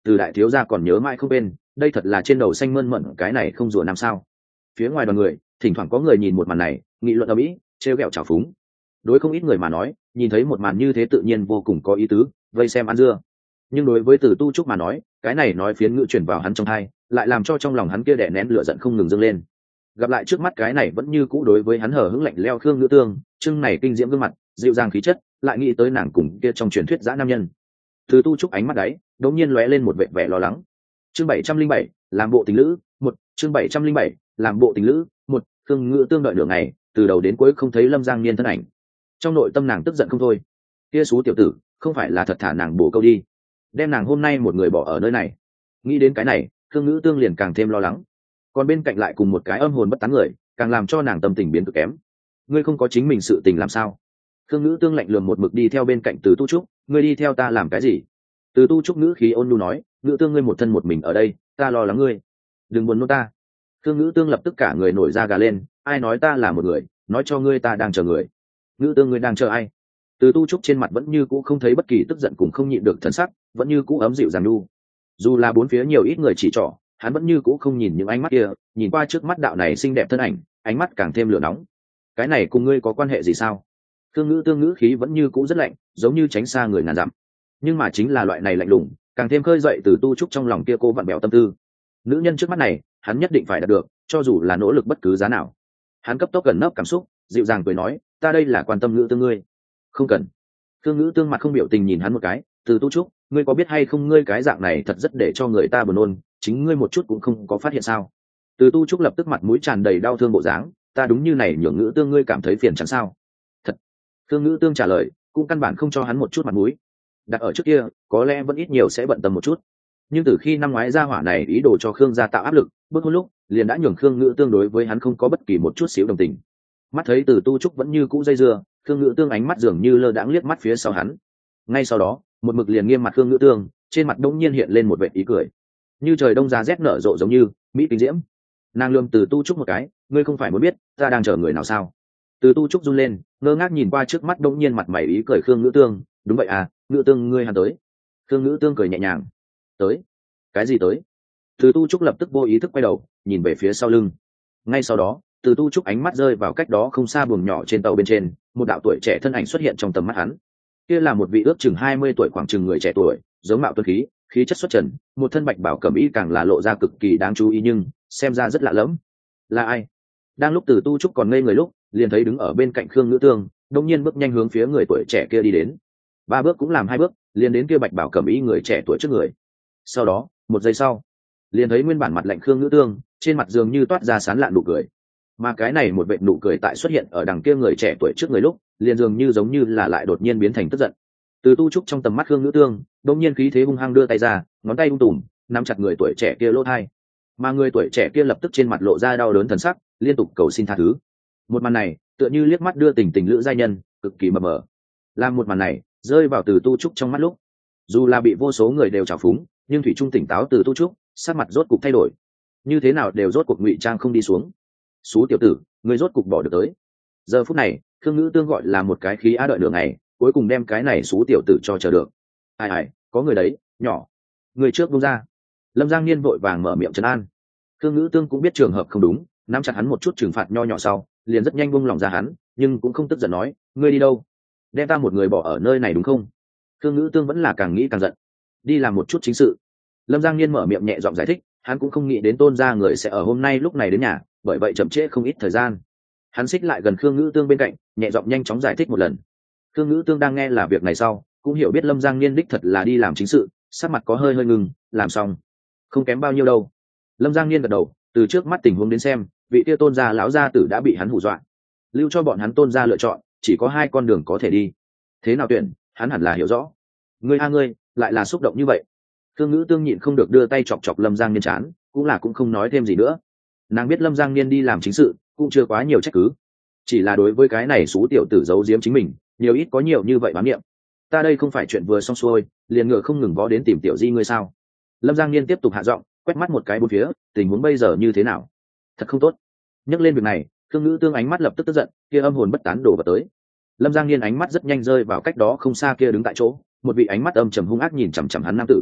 Speaker 1: từ đại thiếu gia còn nhớ mãi không bên, đây thật là trên đầu xanh mơn mận cái này không rủa năm sao. Phía ngoài đoàn người thỉnh thoảng có người nhìn một màn này nghị luận ở mỹ trêu ghẹo trào phúng. Đối không ít người mà nói, nhìn thấy một màn như thế tự nhiên vô cùng có ý tứ, vây xem ăn dưa. Nhưng đối với Từ Tu Trúc mà nói, cái này nói phiến ngữ truyền vào hắn trong tai, lại làm cho trong lòng hắn kia đè nén lửa giận không ngừng dâng lên. Gặp lại trước mắt cái này vẫn như cũ đối với hắn hờ hững lạnh leo Khương Ngữ Tương, trưng này kinh diễm gương mặt, dịu dàng khí chất, lại nghĩ tới nàng cùng kia trong truyền thuyết dã nam nhân. Từ Tu Trúc ánh mắt đấy, đột nhiên lóe lên một vẻ vẻ lo lắng. Chương bảy trăm linh bảy, làm bộ tình lữ, một, chương bảy trăm linh bảy, làm bộ tình lữ, một, Khương Ngữ Tương đợi nửa ngày, từ đầu đến cuối không thấy Lâm Giang Niên thân ảnh. Trong nội tâm nàng tức giận không thôi. Kia xú tiểu tử, không phải là thật thả nàng bổ câu đi, đem nàng hôm nay một người bỏ ở nơi này. Nghĩ đến cái này, Khương Ngữ Tương liền càng thêm lo lắng. Còn bên cạnh lại cùng một cái âm hồn bất tán người, càng làm cho nàng tâm tình biến cực kém. Ngươi không có chính mình sự tình làm sao? Khương Ngữ Tương lạnh lùng một mực đi theo bên cạnh Từ Tu Trúc, ngươi đi theo ta làm cái gì? Từ Tu Trúc ngữ khí ôn nhu nói, Ngữ Tương ngươi một thân một mình ở đây, ta lo lắng ngươi, đừng buồn nôn ta. Khương Ngữ Tương lập tức cả người nổi da gà lên, ai nói ta là một người, nói cho ngươi ta đang chờ người. Ngữ Tương ngươi đang chờ ai? Từ Tu Trúc trên mặt vẫn như cũ không thấy bất kỳ tức giận cùng không nhịn được thần sắc, vẫn như cũ ấm dịu dàng nu. Dù là bốn phía nhiều ít người chỉ trỏ, hắn vẫn như cũ không nhìn những ánh mắt kia, nhìn qua trước mắt đạo này xinh đẹp thân ảnh, ánh mắt càng thêm lửa nóng. Cái này cùng ngươi có quan hệ gì sao? Khương Ngữ Tương ngữ khí vẫn như cũ rất lạnh, giống như tránh xa người ngàn dặm. Nhưng mà chính là loại này lạnh lùng, càng thêm khơi dậy Từ Tu Trúc trong lòng kia cô vặn bèo tâm tư. Nữ nhân trước mắt này, hắn nhất định phải đạt được, cho dù là nỗ lực bất cứ giá nào. Hắn cấp tốc gần nấp cảm xúc, dịu dàng cười nói, ta đây là quan tâm Ngữ Tương ngươi. Không cần. Khương Ngữ Tương mặt không biểu tình nhìn hắn một cái, Từ Tu Trúc, ngươi có biết hay không ngươi cái dạng này thật rất để cho người ta buồn nôn, chính ngươi một chút cũng không có phát hiện sao? Từ Tu Trúc lập tức mặt mũi tràn đầy đau thương bộ dáng, ta đúng như này nhường Ngữ Tương ngươi cảm thấy phiền chán sao? Thật. Khương Ngữ Tương trả lời, cũng căn bản không cho hắn một chút mặt mũi. Đặt ở trước kia, có lẽ vẫn ít nhiều sẽ bận tâm một chút. Nhưng từ khi năm ngoái gia hỏa này ý đồ cho Khương gia tạo áp lực, bước hôn lúc, liền đã nhường Khương Ngữ Tương đối với hắn không có bất kỳ một chút xíu đồng tình. Mắt thấy Từ Tu Trúc vẫn như cũ dây dưa, Khương Ngữ Tương ánh mắt dường như lơ đãng liếc mắt phía sau hắn. Ngay sau đó, một mực liền nghiêm mặt Khương Ngữ Tương, trên mặt đông nhiên hiện lên một vẻ ý cười, như trời đông giá rét nở rộ giống như mỹ kinh diễm. Nàng lườm Từ Tu Trúc một cái, ngươi không phải muốn biết ta đang chờ người nào sao? Từ Tu Trúc run lên, ngơ ngác nhìn qua trước mắt đông nhiên mặt mày ý cười Khương Ngữ Tương, đúng vậy à, Ngữ Tương ngươi hắn tới. Khương Ngữ Tương cười nhẹ nhàng, tới? Cái gì tới? Từ Tu Trúc lập tức vô ý thức quay đầu, nhìn về phía sau lưng. Ngay sau đó, Từ Tu Trúc ánh mắt rơi vào cách đó không xa buồng nhỏ trên tàu bên trên, một đạo tuổi trẻ thân ảnh xuất hiện trong tầm mắt hắn. Kia là một vị ước chừng hai mươi tuổi khoảng chừng người trẻ tuổi, giống mạo tuấn khí, khí chất xuất trần, một thân bạch bảo cẩm y càng là lộ ra cực kỳ đáng chú ý nhưng xem ra rất lạ lẫm. Là ai? Đang lúc Từ Tu Trúc còn ngây người lúc, liền thấy đứng ở bên cạnh Khương Ngữ Tương, đột nhiên bước nhanh hướng phía người tuổi trẻ kia đi đến. Ba bước cũng làm hai bước, liền đến kia bạch bảo cẩm y người trẻ tuổi trước người. Sau đó, một giây sau, liền thấy nguyên bản mặt lạnh Khương Ngữ Tương, trên mặt dường như toát ra sán lạn nụ cười. Mà cái này một vệt nụ cười tại xuất hiện ở đằng kia người trẻ tuổi trước người lúc, liền dường như giống như là lại đột nhiên biến thành tức giận. Từ Tu Trúc trong tầm mắt Khương Ngữ Tương, đột nhiên khí thế hung hăng đưa tay ra, ngón tay ung tùm, nắm chặt người tuổi trẻ kia lỗ tai. Mà người tuổi trẻ kia lập tức trên mặt lộ ra đau đớn thần sắc, liên tục cầu xin tha thứ. Một màn này, tựa như liếc mắt đưa tình tình lữ giai nhân, cực kỳ mờ mờ. Làm một màn này, rơi vào Từ Tu Trúc trong mắt lúc, dù là bị vô số người đều trào phúng, nhưng thủy trung tỉnh táo Từ Tu Trúc, sắc mặt rốt cục thay đổi. Như thế nào đều rốt cuộc ngụy trang không đi xuống. Xú tiểu tử, ngươi rốt cục bỏ được tới. Giờ phút này, Khương Ngữ Tương gọi là một cái khí á đợi đường này, cuối cùng đem cái này xú tiểu tử cho chờ được. Ai ai, có người đấy, nhỏ, người trước buông ra. Lâm Giang Niên vội vàng mở miệng trấn an. Khương Ngữ Tương cũng biết trường hợp không đúng, nắm chặt hắn một chút trừng phạt nho nhỏ sau, liền rất nhanh buông lòng ra hắn, nhưng cũng không tức giận nói, ngươi đi đâu? Đem ta một người bỏ ở nơi này đúng không? Khương Ngữ Tương vẫn là càng nghĩ càng giận. Đi làm một chút chính sự. Lâm Giang Niên mở miệng nhẹ giọng giải thích, hắn cũng không nghĩ đến Tôn gia người sẽ ở hôm nay lúc này đến nhà, bởi vậy chậm trễ không ít thời gian. Hắn xích lại gần Khương Ngữ Tương bên cạnh, nhẹ giọng nhanh chóng giải thích một lần. Khương Ngữ Tương đang nghe là việc này sau, cũng hiểu biết Lâm Giang Niên đích thật là đi làm chính sự, sắc mặt có hơi hơi ngừng, làm xong, không kém bao nhiêu đâu. Lâm Giang Niên gật đầu, từ trước mắt tình huống đến xem, vị kia Tôn gia lão gia tử đã bị hắn hù dọa, lưu cho bọn hắn Tôn gia lựa chọn, chỉ có hai con đường có thể đi. Thế nào tuyển, hắn hẳn là hiểu rõ. Ngươi a ngươi, lại là xúc động như vậy. Khương Ngữ Tương nhịn không được đưa tay chọc chọc Lâm Giang Niên chán, cũng là cũng không nói thêm gì nữa. Nàng biết Lâm Giang Niên đi làm chính sự, cũng chưa quá nhiều trách cứ, chỉ là đối với cái này xú tiểu tử giấu giếm chính mình, nhiều ít có nhiều như vậy bám niệm. Ta đây không phải chuyện vừa xong xuôi, liền ngựa không ngừng vó đến tìm tiểu di ngươi sao? Lâm Giang Niên tiếp tục hạ giọng, quét mắt một cái bốn phía, tình huống bây giờ như thế nào? Thật không tốt. Nhắc lên việc này, Khương Ngữ Tương ánh mắt lập tức tức giận, kia âm hồn bất tán đổ vào tới. Lâm Giang Niên ánh mắt rất nhanh rơi vào cách đó không xa kia đứng tại chỗ, một vị ánh mắt âm trầm hung ác nhìn chằm chằm hắn nam tử.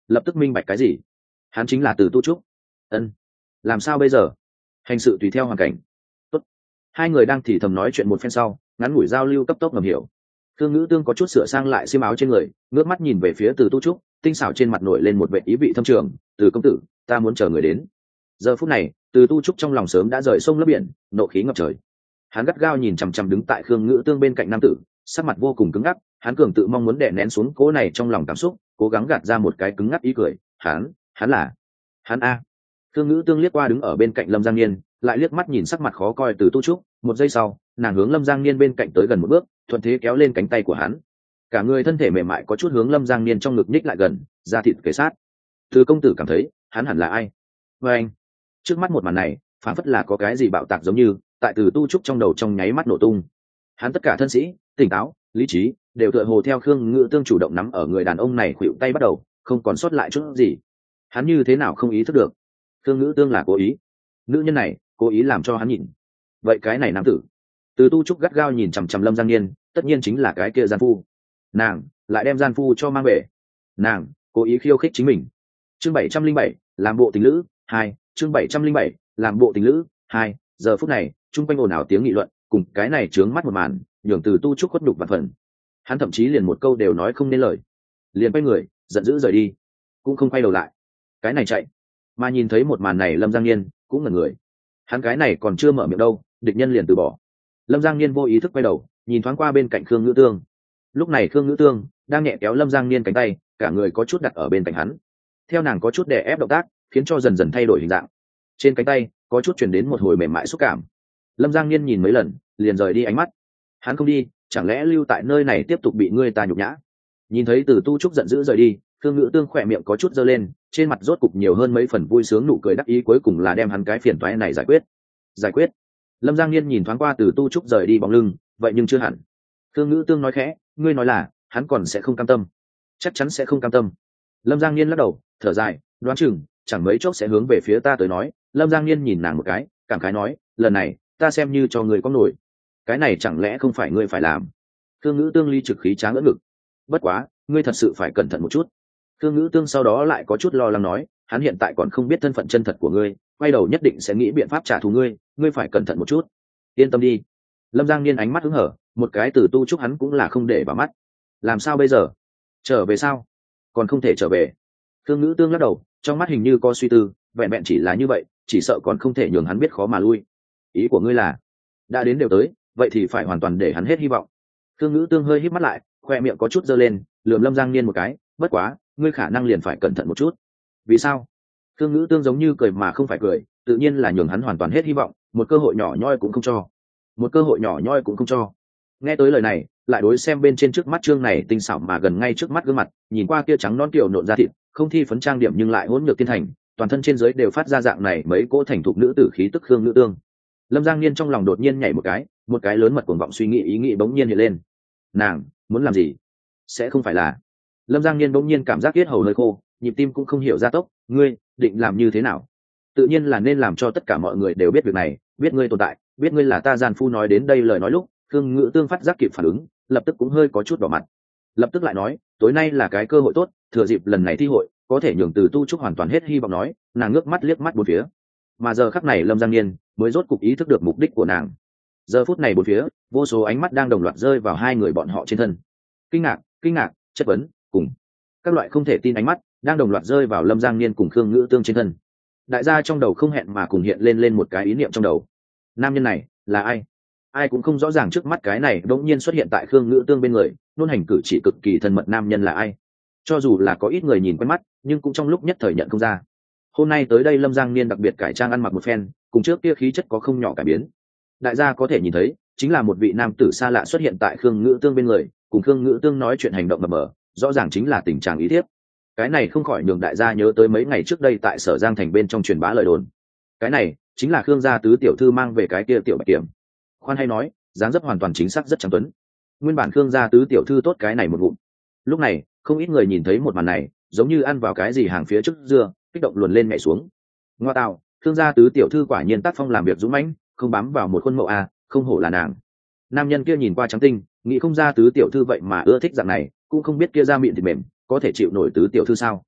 Speaker 1: lập tức minh bạch cái gì. Hắn chính là Từ Tu Trúc. Ân, làm sao bây giờ? Hành sự tùy theo hoàn cảnh. Tốt. Hai người đang thì thầm nói chuyện một phen sau, ngắn ngủi giao lưu cấp tốc ngầm hiểu. Thương Ngữ Tương có chút sửa sang lại xiêm áo trên người, ngước mắt nhìn về phía Từ Tu Trúc, tinh xảo trên mặt nổi lên một vẻ ý vị thâm trường. Từ công tử, ta muốn chờ người đến. Giờ phút này, Từ Tu Trúc trong lòng sớm đã rời sông lấp biển, nộ khí ngập trời. Hắn gắt gao nhìn chằm chằm đứng tại Khương Ngữ Tương bên cạnh nam tử, sắc mặt vô cùng cứng ngắc. Hắn cường tự mong muốn đè nén xuống cố này trong lòng cảm xúc, cố gắng gạt ra một cái cứng ngắc ý cười. Hắn, hắn là, hắn a. Khương Ngữ Tương liếc qua đứng ở bên cạnh Lâm Giang Niên, lại liếc mắt nhìn sắc mặt khó coi Từ Tu Trúc. Một giây sau, nàng hướng Lâm Giang Niên bên cạnh tới gần một bước, thuận thế kéo lên cánh tay của hắn. Cả người thân thể mềm mại có chút hướng Lâm Giang Niên trong ngực nhích lại gần, da thịt kề sát. Từ công tử cảm thấy, hắn hẳn là ai? Và anh, trước mắt một màn này, phản phất là có cái gì bạo tạc giống như, tại Từ Tu Trúc trong đầu trong nháy mắt nổ tung. Hắn tất cả thân sĩ, tỉnh táo, lý trí, đều tựa hồ theo Khương Ngữ Tương chủ động nắm ở người đàn ông này khuỵu tay bắt đầu, không còn sót lại chút gì. Hắn như thế nào không ý thức được? Khương Ngữ Tương là cố ý. Nữ nhân này, cố ý làm cho hắn nhìn. Vậy cái này nam tử, Từ Tu Trúc gắt gao nhìn chằm chằm Lâm Giang Niên, tất nhiên chính là cái kia gian phu. Nàng lại đem gian phu cho mang về. Nàng cố ý khiêu khích chính mình. Chương bảy trăm linh bảy, làm bộ tình lữ hai. Chương bảy trăm linh bảy, làm bộ tình lữ hai. Giờ phút này, chung quanh ồn ào tiếng nghị luận, cùng cái này trướng mắt một màn, nhường Từ Tu Trúc khuất nhục vạn phần. Hắn thậm chí liền một câu đều nói không nên lời, liền quay người giận dữ rời đi, cũng không quay đầu lại. Cái này chạy, mà nhìn thấy một màn này Lâm Giang Niên cũng ngẩn người. Hắn cái này còn chưa mở miệng đâu, địch nhân liền từ bỏ. Lâm Giang Niên vô ý thức quay đầu, nhìn thoáng qua bên cạnh Khương Ngữ Tương. Lúc này Khương Ngữ Tương đang nhẹ kéo Lâm Giang Niên cánh tay, cả người có chút đặt ở bên cạnh hắn. Theo nàng có chút đè ép động tác, khiến cho dần dần thay đổi hình dạng. Trên cánh tay có chút chuyển đến một hồi mềm mại xúc cảm. Lâm Giang Niên nhìn mấy lần, liền rời đi ánh mắt. Hắn không đi, chẳng lẽ lưu tại nơi này tiếp tục bị ngươi ta nhục nhã? Nhìn thấy Từ Tu Trúc giận dữ rời đi, Khương Ngữ Tương khỏe miệng có chút giơ lên, trên mặt rốt cục nhiều hơn mấy phần vui sướng nụ cười đắc ý, cuối cùng là đem hắn cái phiền toái này giải quyết. Giải quyết? Lâm Giang Niên nhìn thoáng qua Từ Tu Trúc rời đi bóng lưng, vậy nhưng chưa hẳn. Khương Ngữ Tương nói khẽ, ngươi nói là hắn còn sẽ không cam tâm? Chắc chắn sẽ không cam tâm. Lâm Giang Niên lắc đầu, thở dài, đoán chừng chẳng mấy chốc sẽ hướng về phía ta tới nói. Lâm Giang Niên nhìn nàng một cái, cảm khái nói, lần này ta xem như cho người có nổi. Cái này chẳng lẽ không phải ngươi phải làm? Khương Ngữ Tương ly trực khí tráng ngỡ ngực. Bất quá, ngươi thật sự phải cẩn thận một chút. Khương Ngữ Tương sau đó lại có chút lo lắng nói, hắn hiện tại còn không biết thân phận chân thật của ngươi, quay đầu nhất định sẽ nghĩ biện pháp trả thù ngươi, ngươi phải cẩn thận một chút. Yên tâm đi. Lâm Giang Niên ánh mắt hứng hở, một cái Từ Tu Trúc hắn cũng là không để vào mắt. Làm sao bây giờ? Trở về sao? Còn không thể trở về. Khương Ngữ Tương lắc đầu, trong mắt hình như có suy tư, vẹn vẹn chỉ là như vậy, chỉ sợ còn không thể nhường hắn biết khó mà lui. Ý của ngươi là, đã đến đều tới, vậy thì phải hoàn toàn để hắn hết hy vọng. Khương Ngữ Tương hơi híp mắt lại, khoe miệng có chút giơ lên, lườm Lâm Giang Niên một cái, bất quá, ngươi khả năng liền phải cẩn thận một chút. Vì sao? Khương Ngữ Tương giống như cười mà không phải cười, tự nhiên là nhường hắn hoàn toàn hết hy vọng, một cơ hội nhỏ nhoi cũng không cho. Một cơ hội nhỏ nhoi cũng không cho. Nghe tới lời này, lại đối xem bên trên trước mắt trương này tinh xảo mà gần ngay trước mắt gương mặt, nhìn qua kia trắng non kiểu nộn da thịt, không thi phấn trang điểm nhưng lại hỗn nhược thiên thành, toàn thân trên dưới đều phát ra dạng này mấy cỗ thành thục nữ tử khí tức Khương Ngữ Tương. Lâm Giang Niên trong lòng đột nhiên nhảy một cái, một cái lớn mật cuồng vọng suy nghĩ ý nghĩ bỗng nhiên hiện lên. Nàng muốn làm gì? Sẽ không phải là... Lâm Giang Niên bỗng nhiên cảm giác yết hầu hơi khô, nhịp tim cũng không hiểu gia tốc. Ngươi định làm như thế nào? Tự nhiên là nên làm cho tất cả mọi người đều biết việc này, biết ngươi tồn tại, biết ngươi là ta gian phu. Nói đến đây lời nói lúc, Khương Ngữ Tương phát giác kịp phản ứng, lập tức cũng hơi có chút đỏ mặt. Lập tức lại nói, tối nay là cái cơ hội tốt, thừa dịp lần này thi hội, có thể nhường Từ Tu Trúc hoàn toàn hết hy vọng. Nói, nàng ngước mắt liếc mắt bốn phía. Mà giờ khắc này Lâm Giang Niên mới rốt cục ý thức được mục đích của nàng. Giờ phút này bốn phía, vô số ánh mắt đang đồng loạt rơi vào hai người bọn họ trên thân. Kinh ngạc, kinh ngạc, chất vấn, cùng các loại không thể tin ánh mắt đang đồng loạt rơi vào Lâm Giang Niên cùng Khương Ngữ Tương trên thân. Đại gia trong đầu không hẹn mà cùng hiện lên lên một cái ý niệm trong đầu. Nam nhân này là ai? Ai cũng không rõ ràng trước mắt cái này đột nhiên xuất hiện tại Khương Ngữ Tương bên người, luôn hành cử chỉ cực kỳ thân mật nam nhân là ai? Cho dù là có ít người nhìn quen mắt, nhưng cũng trong lúc nhất thời nhận không ra. Hôm nay tới đây Lâm Giang Niên đặc biệt cải trang ăn mặc một phen, cùng trước kia khí chất có không nhỏ cải biến. Đại gia có thể nhìn thấy, chính là một vị nam tử xa lạ xuất hiện tại Khương Ngữ Tương bên người, cùng Khương Ngữ Tương nói chuyện hành động mập mờ, rõ ràng chính là tình trạng ý thiếp. Cái này không khỏi nhường đại gia nhớ tới mấy ngày trước đây tại Sở Giang thành bên trong truyền bá lời đồn. Cái này chính là Khương gia tứ tiểu thư mang về cái kia tiểu bạch kiểm. Khoan hay nói, dáng dấp hoàn toàn chính xác rất trắng tuấn. Nguyên bản Khương gia tứ tiểu thư tốt cái này một ngụm. Lúc này, không ít người nhìn thấy một màn này, giống như ăn vào cái gì hàng phía trước dưa, kích động luồn lên nhảy xuống. Ngoa tạo, Khương gia tứ tiểu thư quả nhiên tác phong làm việc dũng mãnh, không bám vào một khuôn mẫu à, không hổ là nàng. Nam nhân kia nhìn qua trắng tinh, nghĩ không ra tứ tiểu thư vậy mà ưa thích dạng này, cũng không biết kia da miệng thịt mềm, có thể chịu nổi tứ tiểu thư sao?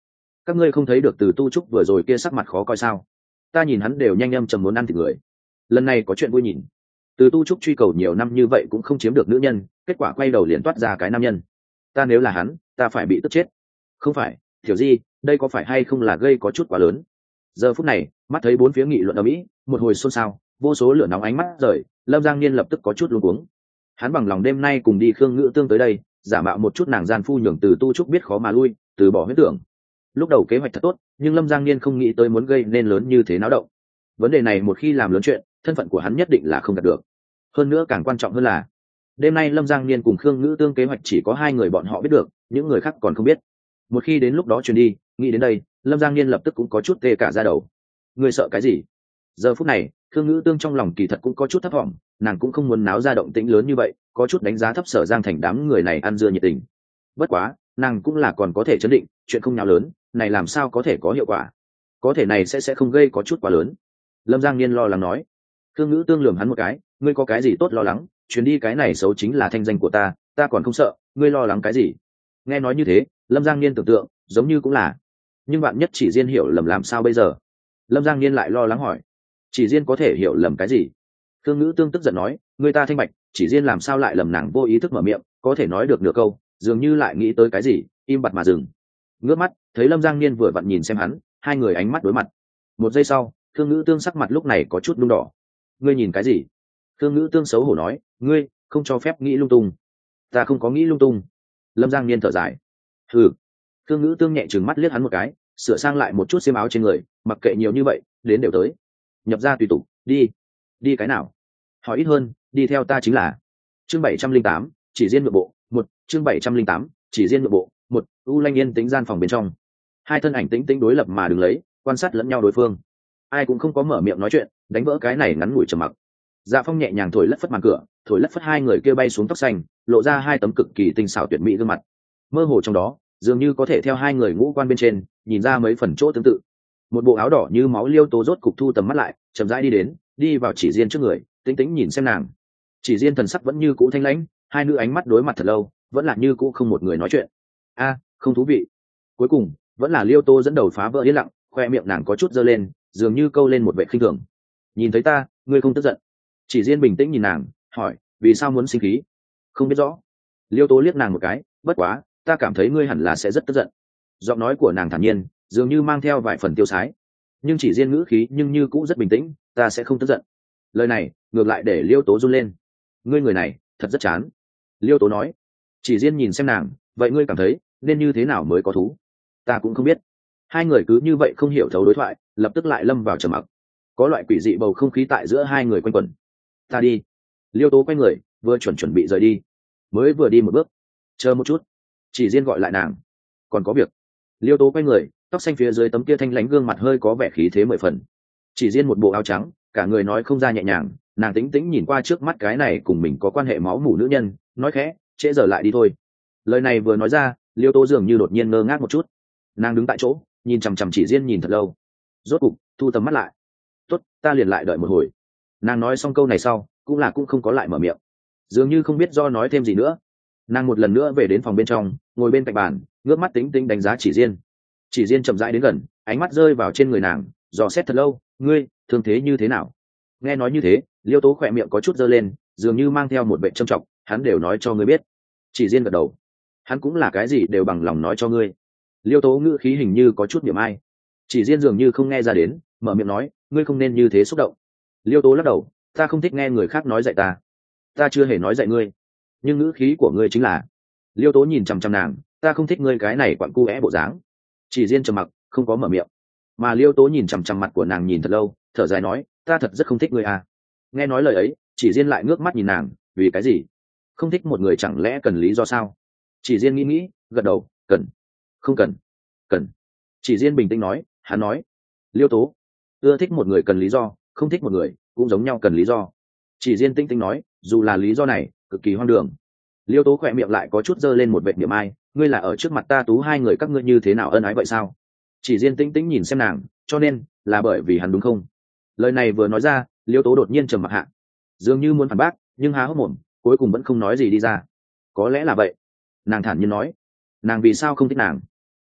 Speaker 1: các ngươi không thấy được từ tu trúc vừa rồi kia sắc mặt khó coi sao? Ta nhìn hắn đều nhanh âm trầm muốn ăn thịt người. Lần này có chuyện vui nhìn. Từ tu trúc truy cầu nhiều năm như vậy cũng không chiếm được nữ nhân, kết quả quay đầu liền toát ra cái nam nhân. Ta nếu là hắn, ta phải bị tức chết. Không phải, Tiểu Di, đây có phải hay không là gây có chút quá lớn. Giờ phút này, mắt thấy bốn phía nghị luận ở mỹ, một hồi xôn xao, vô số lửa nóng ánh mắt rời, Lâm Giang Niên lập tức có chút luống cuống. Hắn bằng lòng đêm nay cùng đi Khương Ngữ Tương tới đây, giả mạo một chút nàng gian phu nhường từ tu trúc biết khó mà lui, từ bỏ huyết tưởng. Lúc đầu kế hoạch thật tốt, nhưng Lâm Giang Niên không nghĩ tới muốn gây nên lớn như thế náo động. Vấn đề này một khi làm lớn chuyện, thân phận của hắn nhất định là không đạt được. Hơn nữa càng quan trọng hơn là, đêm nay Lâm Giang Niên cùng Khương Ngữ Tương kế hoạch chỉ có hai người bọn họ biết được, những người khác còn không biết. Một khi đến lúc đó truyền đi, nghĩ đến đây, Lâm Giang Niên lập tức cũng có chút tê cả da đầu. Người sợ cái gì? Giờ phút này, Khương Ngữ Tương trong lòng kỳ thật cũng có chút thấp vọng, nàng cũng không muốn náo ra động tĩnh lớn như vậy, có chút đánh giá thấp Sở Giang Thành đám người này ăn dưa nhiệt tình. Bất quá, nàng cũng là còn có thể chấn định, chuyện không nháo lớn, này làm sao có thể có hiệu quả? Có thể này sẽ sẽ không gây có chút quá lớn. Lâm Giang Niên lo lắng nói. Khương Ngữ Tương lườm hắn một cái, ngươi có cái gì tốt lo lắng, chuyến đi cái này xấu chính là thanh danh của ta, ta còn không sợ, ngươi lo lắng cái gì? Nghe nói như thế, Lâm Giang Niên tưởng tượng, giống như cũng là. Nhưng bạn nhất chỉ riêng hiểu lầm làm sao bây giờ? Lâm Giang Niên lại lo lắng hỏi. Chỉ riêng có thể hiểu lầm cái gì? Khương Ngữ Tương tức giận nói, người ta thanh bạch, chỉ riêng làm sao lại lầm, nàng vô ý thức mở miệng, có thể nói được nửa câu, dường như lại nghĩ tới cái gì, im bặt mà dừng. Ngước mắt, thấy Lâm Giang Niên vừa vặn nhìn xem hắn, hai người ánh mắt đối mặt. Một giây sau, Khương Ngữ Tương sắc mặt lúc này có chút nung đỏ. Ngươi nhìn cái gì? Khương Ngữ Tương xấu hổ nói, ngươi không cho phép nghĩ lung tung. Ta không có nghĩ lung tung. Lâm Giang Niên thở dài. Ừ. Khương Ngữ Tương nhẹ trừng mắt liếc hắn một cái, sửa sang lại một chút xiêm áo trên người, mặc kệ nhiều như vậy, đến đều tới. Nhập ra tùy tục, đi. Đi cái nào? Hỏi ít hơn, đi theo ta chính là. Chương bảy trăm linh tám, chỉ riêng nội bộ, một, chương bảy trăm linh tám, chỉ riêng nội bộ, một, U Lanh Yên tĩnh gian phòng bên trong. Hai thân ảnh tĩnh tĩnh đối lập mà đứng lấy, quan sát lẫn nhau đối phương. Ai cũng không có mở miệng nói chuyện, đánh vỡ cái này ngắn ngủi trầm mặc. Dạ Phong nhẹ nhàng thổi lất phất màn cửa, thổi lất phất hai người kia bay xuống tóc xanh, lộ ra hai tấm cực kỳ tinh xảo tuyệt mỹ gương mặt. Mơ hồ trong đó, dường như có thể theo hai người ngũ quan bên trên, nhìn ra mấy phần chỗ tương tự. Một bộ áo đỏ như máu Liêu Tố rốt cục thu tầm mắt lại, chậm rãi đi đến, đi vào Chỉ Diên trước người, tĩnh tĩnh nhìn xem nàng. Chỉ Diên thần sắc vẫn như cũ thanh lãnh, hai nữ ánh mắt đối mặt thật lâu, vẫn là như cũ không một người nói chuyện. A, không thú vị. Cuối cùng, vẫn là Liêu Tố dẫn đầu phá vỡ yên lặng, khoe miệng nàng có chút giơ lên, dường như câu lên một vẻ khinh thường. Nhìn thấy ta, ngươi không tức giận? Chỉ Diên bình tĩnh nhìn nàng, hỏi, vì sao muốn sinh khí? Không biết rõ. Liêu Tố liếc nàng một cái, bất quá, ta cảm thấy ngươi hẳn là sẽ rất tức giận. Giọng nói của nàng thản nhiên, dường như mang theo vài phần tiêu sái, nhưng Chỉ Diên ngữ khí nhưng như cũ rất bình tĩnh, ta sẽ không tức giận. Lời này ngược lại để Liêu Tố run lên. Ngươi người này thật rất chán. Liêu Tố nói. Chỉ Diên nhìn xem nàng, vậy ngươi cảm thấy nên như thế nào mới có thú? Ta cũng không biết. Hai người cứ như vậy không hiểu thấu đối thoại, lập tức lại lâm vào trầm mặc. Có loại quỷ dị bầu không khí tại giữa hai người quanh quẩn. Ta đi. Liêu Tố quay người, vừa chuẩn chuẩn bị rời đi, mới vừa đi một bước, chờ một chút. Chỉ Diên gọi lại nàng, còn có việc. Liêu Tố quay người, tóc xanh phía dưới tấm kia thanh lãnh gương mặt hơi có vẻ khí thế mười phần. Chỉ Diên một bộ áo trắng, cả người nói không ra nhẹ nhàng, nàng tĩnh tĩnh nhìn qua trước mắt cái này cùng mình có quan hệ máu mủ nữ nhân, nói khẽ, trễ giờ lại đi thôi. Lời này vừa nói ra, Liêu Tố dường như đột nhiên ngơ ngác một chút. Nàng đứng tại chỗ, nhìn chằm chằm Chỉ Diên nhìn thật lâu, rốt cục thu tầm mắt lại. Tốt, ta liền lại đợi một hồi. Nàng nói xong câu này sau, cũng là cũng không có lại mở miệng, dường như không biết do nói thêm gì nữa. Nàng một lần nữa về đến phòng bên trong, ngồi bên cạnh bàn, ngước mắt tính tính đánh giá Chỉ Diên. Chỉ Diên chậm rãi đến gần, ánh mắt rơi vào trên người nàng, dò xét thật lâu, ngươi thương thế như thế nào? Nghe nói như thế, Liêu Tố khỏe miệng có chút giơ lên, dường như mang theo một vẻ trầm trọng, hắn đều nói cho ngươi biết. Chỉ Diên gật đầu, hắn cũng là cái gì đều bằng lòng nói cho ngươi. Liêu Tố ngữ khí hình như có chút niệm ai. Chỉ Diên dường như không nghe ra đến, mở miệng nói, ngươi không nên như thế xúc động. Liêu Tố lắc đầu, ta không thích nghe người khác nói dạy ta. Ta chưa hề nói dạy ngươi, nhưng ngữ khí của ngươi chính là. Liêu Tố nhìn chằm chằm nàng, ta không thích ngươi cái này quặn cu é bộ dáng. Chỉ Diên trầm mặc, không có mở miệng, mà Liêu Tố nhìn chằm chằm mặt của nàng nhìn thật lâu, thở dài nói, ta thật rất không thích ngươi à. Nghe nói lời ấy, Chỉ Diên lại ngước mắt nhìn nàng, vì cái gì? Không thích một người chẳng lẽ cần lý do sao? Chỉ Diên nghĩ nghĩ, gật đầu, cần. Không cần. Cần. Chỉ Diên bình tĩnh nói, hắn nói. Liêu Tố, ưa thích một người cần lý do, không thích một người cũng giống nhau cần lý do. Chỉ Diên tinh tinh nói, dù là lý do này cực kỳ hoang đường. Liêu Tố khỏe miệng lại có chút dơ lên một vệt niệm ai, ngươi là ở trước mặt ta tú hai người các ngươi như thế nào ân ái vậy sao? Chỉ Diên tĩnh tĩnh nhìn xem nàng, cho nên là bởi vì hắn đúng không? Lời này vừa nói ra, Liêu Tố đột nhiên trầm mặc hạ, dường như muốn phản bác, nhưng há hốc mồm, cuối cùng vẫn không nói gì đi ra. Có lẽ là vậy. Nàng thản nhiên nói. Nàng vì sao không thích nàng?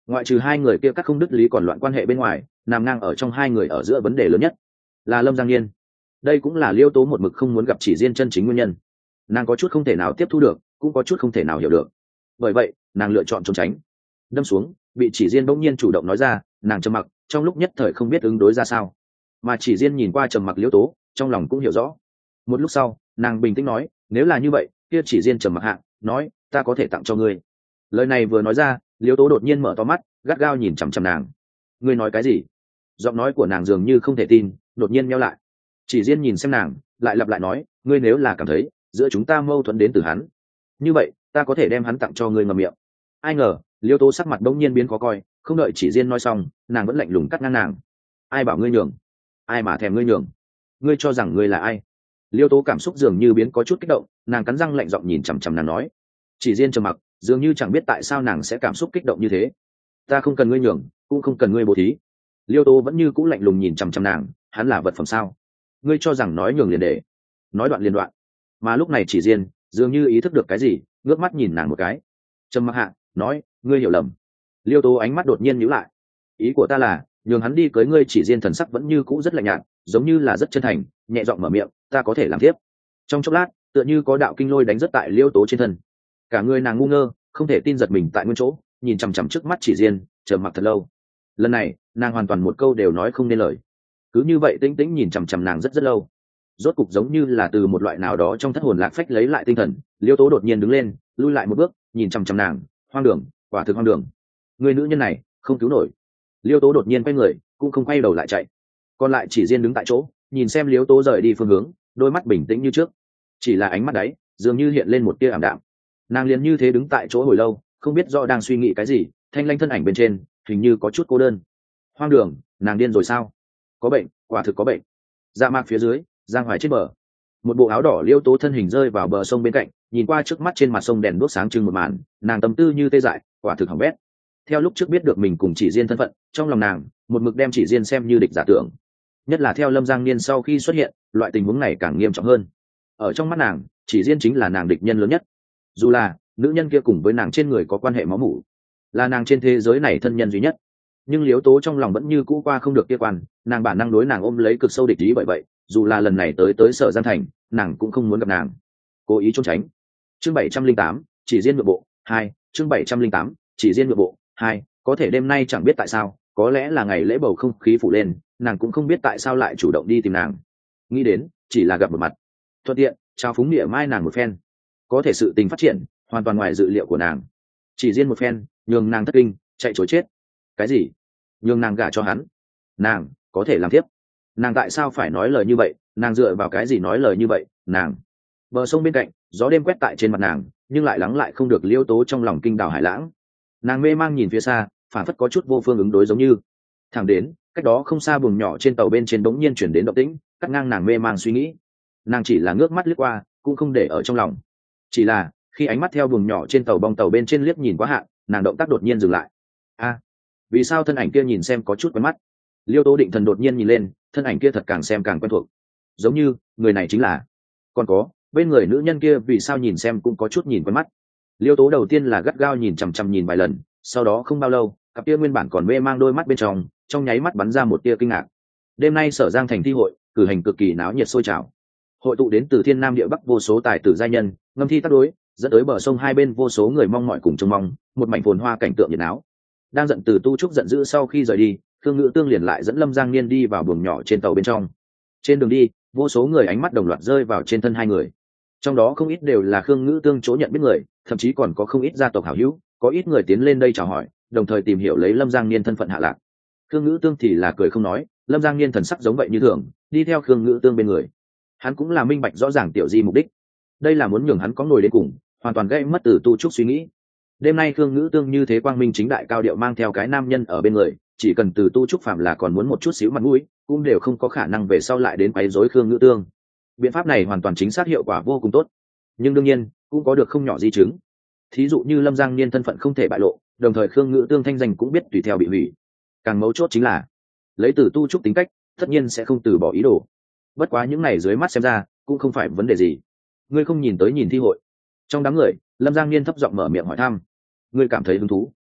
Speaker 1: ngoại trừ hai người kia các không đứt lý còn loạn quan hệ bên ngoài, nằm ngang ở trong hai người ở giữa vấn đề lớn nhất là Lâm Giang Niên. Đây cũng là Liêu Tố một mực không muốn gặp Chỉ Diên chân chính nguyên nhân. Nàng có chút không thể nào tiếp thu được, cũng có chút không thể nào hiểu được, bởi vậy nàng lựa chọn trốn tránh. Đâm xuống bị Chỉ Diên bỗng nhiên chủ động nói ra, nàng trầm mặc, trong lúc nhất thời không biết ứng đối ra sao. Mà Chỉ Diên nhìn qua trầm mặc Liêu Tố, trong lòng cũng hiểu rõ. Một lúc sau nàng bình tĩnh nói, nếu là như vậy kia Chỉ Diên trầm mặc hạ nói, ta có thể tặng cho ngươi. Lời này vừa nói ra, Liêu Tố đột nhiên mở to mắt, gắt gao nhìn chằm chằm nàng. Ngươi nói cái gì? Giọng nói của nàng dường như không thể tin, đột nhiên nheo lại. Chỉ Diên nhìn xem nàng, lại lặp lại nói, ngươi nếu là cảm thấy giữa chúng ta mâu thuẫn đến từ hắn, như vậy ta có thể đem hắn tặng cho ngươi ngậm miệng. Ai ngờ Liêu Tố sắc mặt bỗng nhiên biến khó coi, không đợi Chỉ Diên nói xong, nàng vẫn lạnh lùng cắt ngang nàng. Ai bảo ngươi nhường? Ai mà thèm ngươi nhường? Ngươi cho rằng ngươi là ai? Liêu Tố cảm xúc dường như biến có chút kích động, nàng cắn răng lạnh giọng nhìn chằm chằm nàng nói. Chỉ Diên trầm mặc, dường như chẳng biết tại sao nàng sẽ cảm xúc kích động như thế. Ta không cần ngươi nhường, cũng không cần ngươi bố thí. Liêu Tố vẫn như cũ lạnh lùng nhìn chằm chằm nàng, hắn là vật phẩm sao? Ngươi cho rằng nói nhường liền để, nói đoạn liền đoạn. Mà lúc này Chỉ Diên dường như ý thức được cái gì, ngước mắt nhìn nàng một cái, trầm mặc hạ nói, ngươi hiểu lầm. Liêu Tố ánh mắt đột nhiên nhíu lại. Ý của ta là nhường hắn đi cưới ngươi. Chỉ Diên thần sắc vẫn như cũ rất lạnh nhạt, giống như là rất chân thành, nhẹ giọng mở miệng, ta có thể làm tiếp. Trong chốc lát tựa như có đạo kinh lôi đánh rất tại Liêu Tố trên thân, cả người nàng ngu ngơ, không thể tin giật mình tại nguyên chỗ, nhìn chằm chằm trước mắt Chỉ Diên, trầm mặc thật lâu. Lần này nàng hoàn toàn một câu đều nói không nên lời, cứ như vậy tĩnh tĩnh nhìn chằm chằm nàng rất rất lâu. Rốt cục giống như là từ một loại nào đó trong thất hồn lạc phách lấy lại tinh thần, Liêu Tố đột nhiên đứng lên, lui lại một bước, nhìn chằm chằm nàng. Hoang đường, quả thực hoang đường. Người nữ nhân này không cứu nổi. Liêu Tố đột nhiên quay người, cũng không quay đầu lại chạy. Còn lại Chỉ Diên đứng tại chỗ, nhìn xem Liêu Tố rời đi phương hướng, đôi mắt bình tĩnh như trước, chỉ là ánh mắt đấy dường như hiện lên một tia ảm đạm. Nàng liền như thế đứng tại chỗ hồi lâu, không biết rõ đang suy nghĩ cái gì. Thanh Lanh thân ảnh bên trên hình như có chút cô đơn. Hoang đường, nàng điên rồi sao? Có bệnh, quả thực có bệnh. Dạ mạc phía dưới, giang hoài trên bờ, một bộ áo đỏ Liêu Tố thân hình rơi vào bờ sông bên cạnh, nhìn qua trước mắt trên mặt sông đèn đuốc sáng trưng một màn, nàng tâm tư như tê dại, quả thực hỏng bét. Theo lúc trước biết được mình cùng Chỉ Diên thân phận, trong lòng nàng một mực đem Chỉ Diên xem như địch giả tưởng, nhất là theo Lâm Giang Niên sau khi xuất hiện, loại tình huống này càng nghiêm trọng hơn. Ở trong mắt nàng, Chỉ Diên chính là nàng địch nhân lớn nhất, dù là nữ nhân kia cùng với nàng trên người có quan hệ máu mủ, là nàng trên thế giới này thân nhân duy nhất. Nhưng Liêu Tố trong lòng vẫn như cũ qua không được kia quan, nàng bản năng đối nàng ôm lấy cực sâu địch ý, bởi vậy dù là lần này tới tới Sở Giang Thành, nàng cũng không muốn gặp nàng, cố ý trốn tránh. Chương bảy trăm linh tám, Chỉ Diên nội bộ hai. Chương bảy trăm linh tám, Chỉ Diên nội bộ hai. Có thể đêm nay chẳng biết tại sao, có lẽ là ngày lễ bầu không khí phủ lên, nàng cũng không biết tại sao lại chủ động đi tìm nàng. Nghĩ đến chỉ là gặp một mặt, thuận tiện trao phúng địa mai nàng một phen. Có thể sự tình phát triển hoàn toàn ngoài dự liệu của nàng. Chỉ Diên một phen nhường nàng thất kinh, chạy trối chết. Cái gì? Nhường nàng gả cho hắn? Nàng có thể làm tiếp? Nàng tại sao phải nói lời như vậy? Nàng dựa vào cái gì nói lời như vậy? Nàng. Bờ sông bên cạnh, gió đêm quét tại trên mặt nàng, nhưng lại lắng lại không được Liêu Tố trong lòng kinh đảo hải lãng. Nàng mê mang nhìn phía xa, phản phất có chút vô phương ứng đối, giống như thẳng đến cách đó không xa buồng nhỏ trên tàu bên trên bỗng nhiên chuyển đến động tĩnh, cắt ngang nàng mê mang suy nghĩ. Nàng chỉ là ngước mắt liếc qua, cũng không để ở trong lòng. Chỉ là khi ánh mắt theo buồng nhỏ trên tàu bong tàu bên trên liếc nhìn quá hạn, nàng động tác đột nhiên dừng lại. A, vì sao thân ảnh kia nhìn xem có chút quen mắt? Liêu Tố định thần đột nhiên nhìn lên, thân ảnh kia thật càng xem càng quen thuộc, giống như người này chính là. Còn có bên người nữ nhân kia vì sao nhìn xem cũng có chút nhìn quen mắt? Liêu Tố đầu tiên là gắt gao nhìn chằm chằm nhìn vài lần, sau đó không bao lâu, cặp kia nguyên bản còn mê mang đôi mắt bên trong trong nháy mắt bắn ra một tia kinh ngạc. Đêm nay Sở Giang Thành thi hội cử hành cực kỳ náo nhiệt sôi trào, hội tụ đến từ thiên nam địa bắc vô số tài tử giai nhân, ngâm thi tác đối, dẫn tới bờ sông hai bên vô số người mong mỏi cùng trông mong, một mảnh phồn hoa cảnh tượng nhiệt náo. Đang giận từ Tu Trúc giận dữ sau khi rời đi, Khương Ngữ Tương liền lại dẫn Lâm Giang Niên đi vào buồng nhỏ trên tàu bên trong. Trên đường đi, vô số người ánh mắt đồng loạt rơi vào trên thân hai người, trong đó không ít đều là Khương Ngữ Tương chỗ nhận biết người, thậm chí còn có không ít gia tộc hảo hữu, có ít người tiến lên đây chào hỏi, đồng thời tìm hiểu lấy Lâm Giang Niên thân phận hạ lạc. Khương Ngữ Tương thì là cười không nói, Lâm Giang Niên thần sắc giống vậy như thường, đi theo Khương Ngữ Tương bên người. Hắn cũng là minh bạch rõ ràng Tiểu Di mục đích, đây là muốn nhường hắn có ngồi đến cùng, hoàn toàn gây mất từ Tu Trúc suy nghĩ. Đêm nay Khương Ngữ Tương như thế quang minh chính đại cao điệu mang theo cái nam nhân ở bên người, chỉ cần từ Tu Trúc phạm là còn muốn một chút xíu mặt mũi, cũng đều không có khả năng về sau lại đến quấy rối Khương Ngữ Tương. Biện pháp này hoàn toàn chính xác, hiệu quả vô cùng tốt, nhưng đương nhiên cũng có được không nhỏ di chứng. Thí dụ như Lâm Giang Niên thân phận không thể bại lộ, đồng thời Khương Ngữ Tương thanh danh cũng biết tùy theo bị hủy. Càng mấu chốt chính là lấy từ Tu Trúc tính cách, tất nhiên sẽ không từ bỏ ý đồ. Bất quá những này dưới mắt xem ra cũng không phải vấn đề gì. Ngươi không nhìn tới nhìn thi hội? Trong đám người, Lâm Giang Niên thấp giọng mở miệng hỏi thăm. Ngươi cảm thấy hứng thú?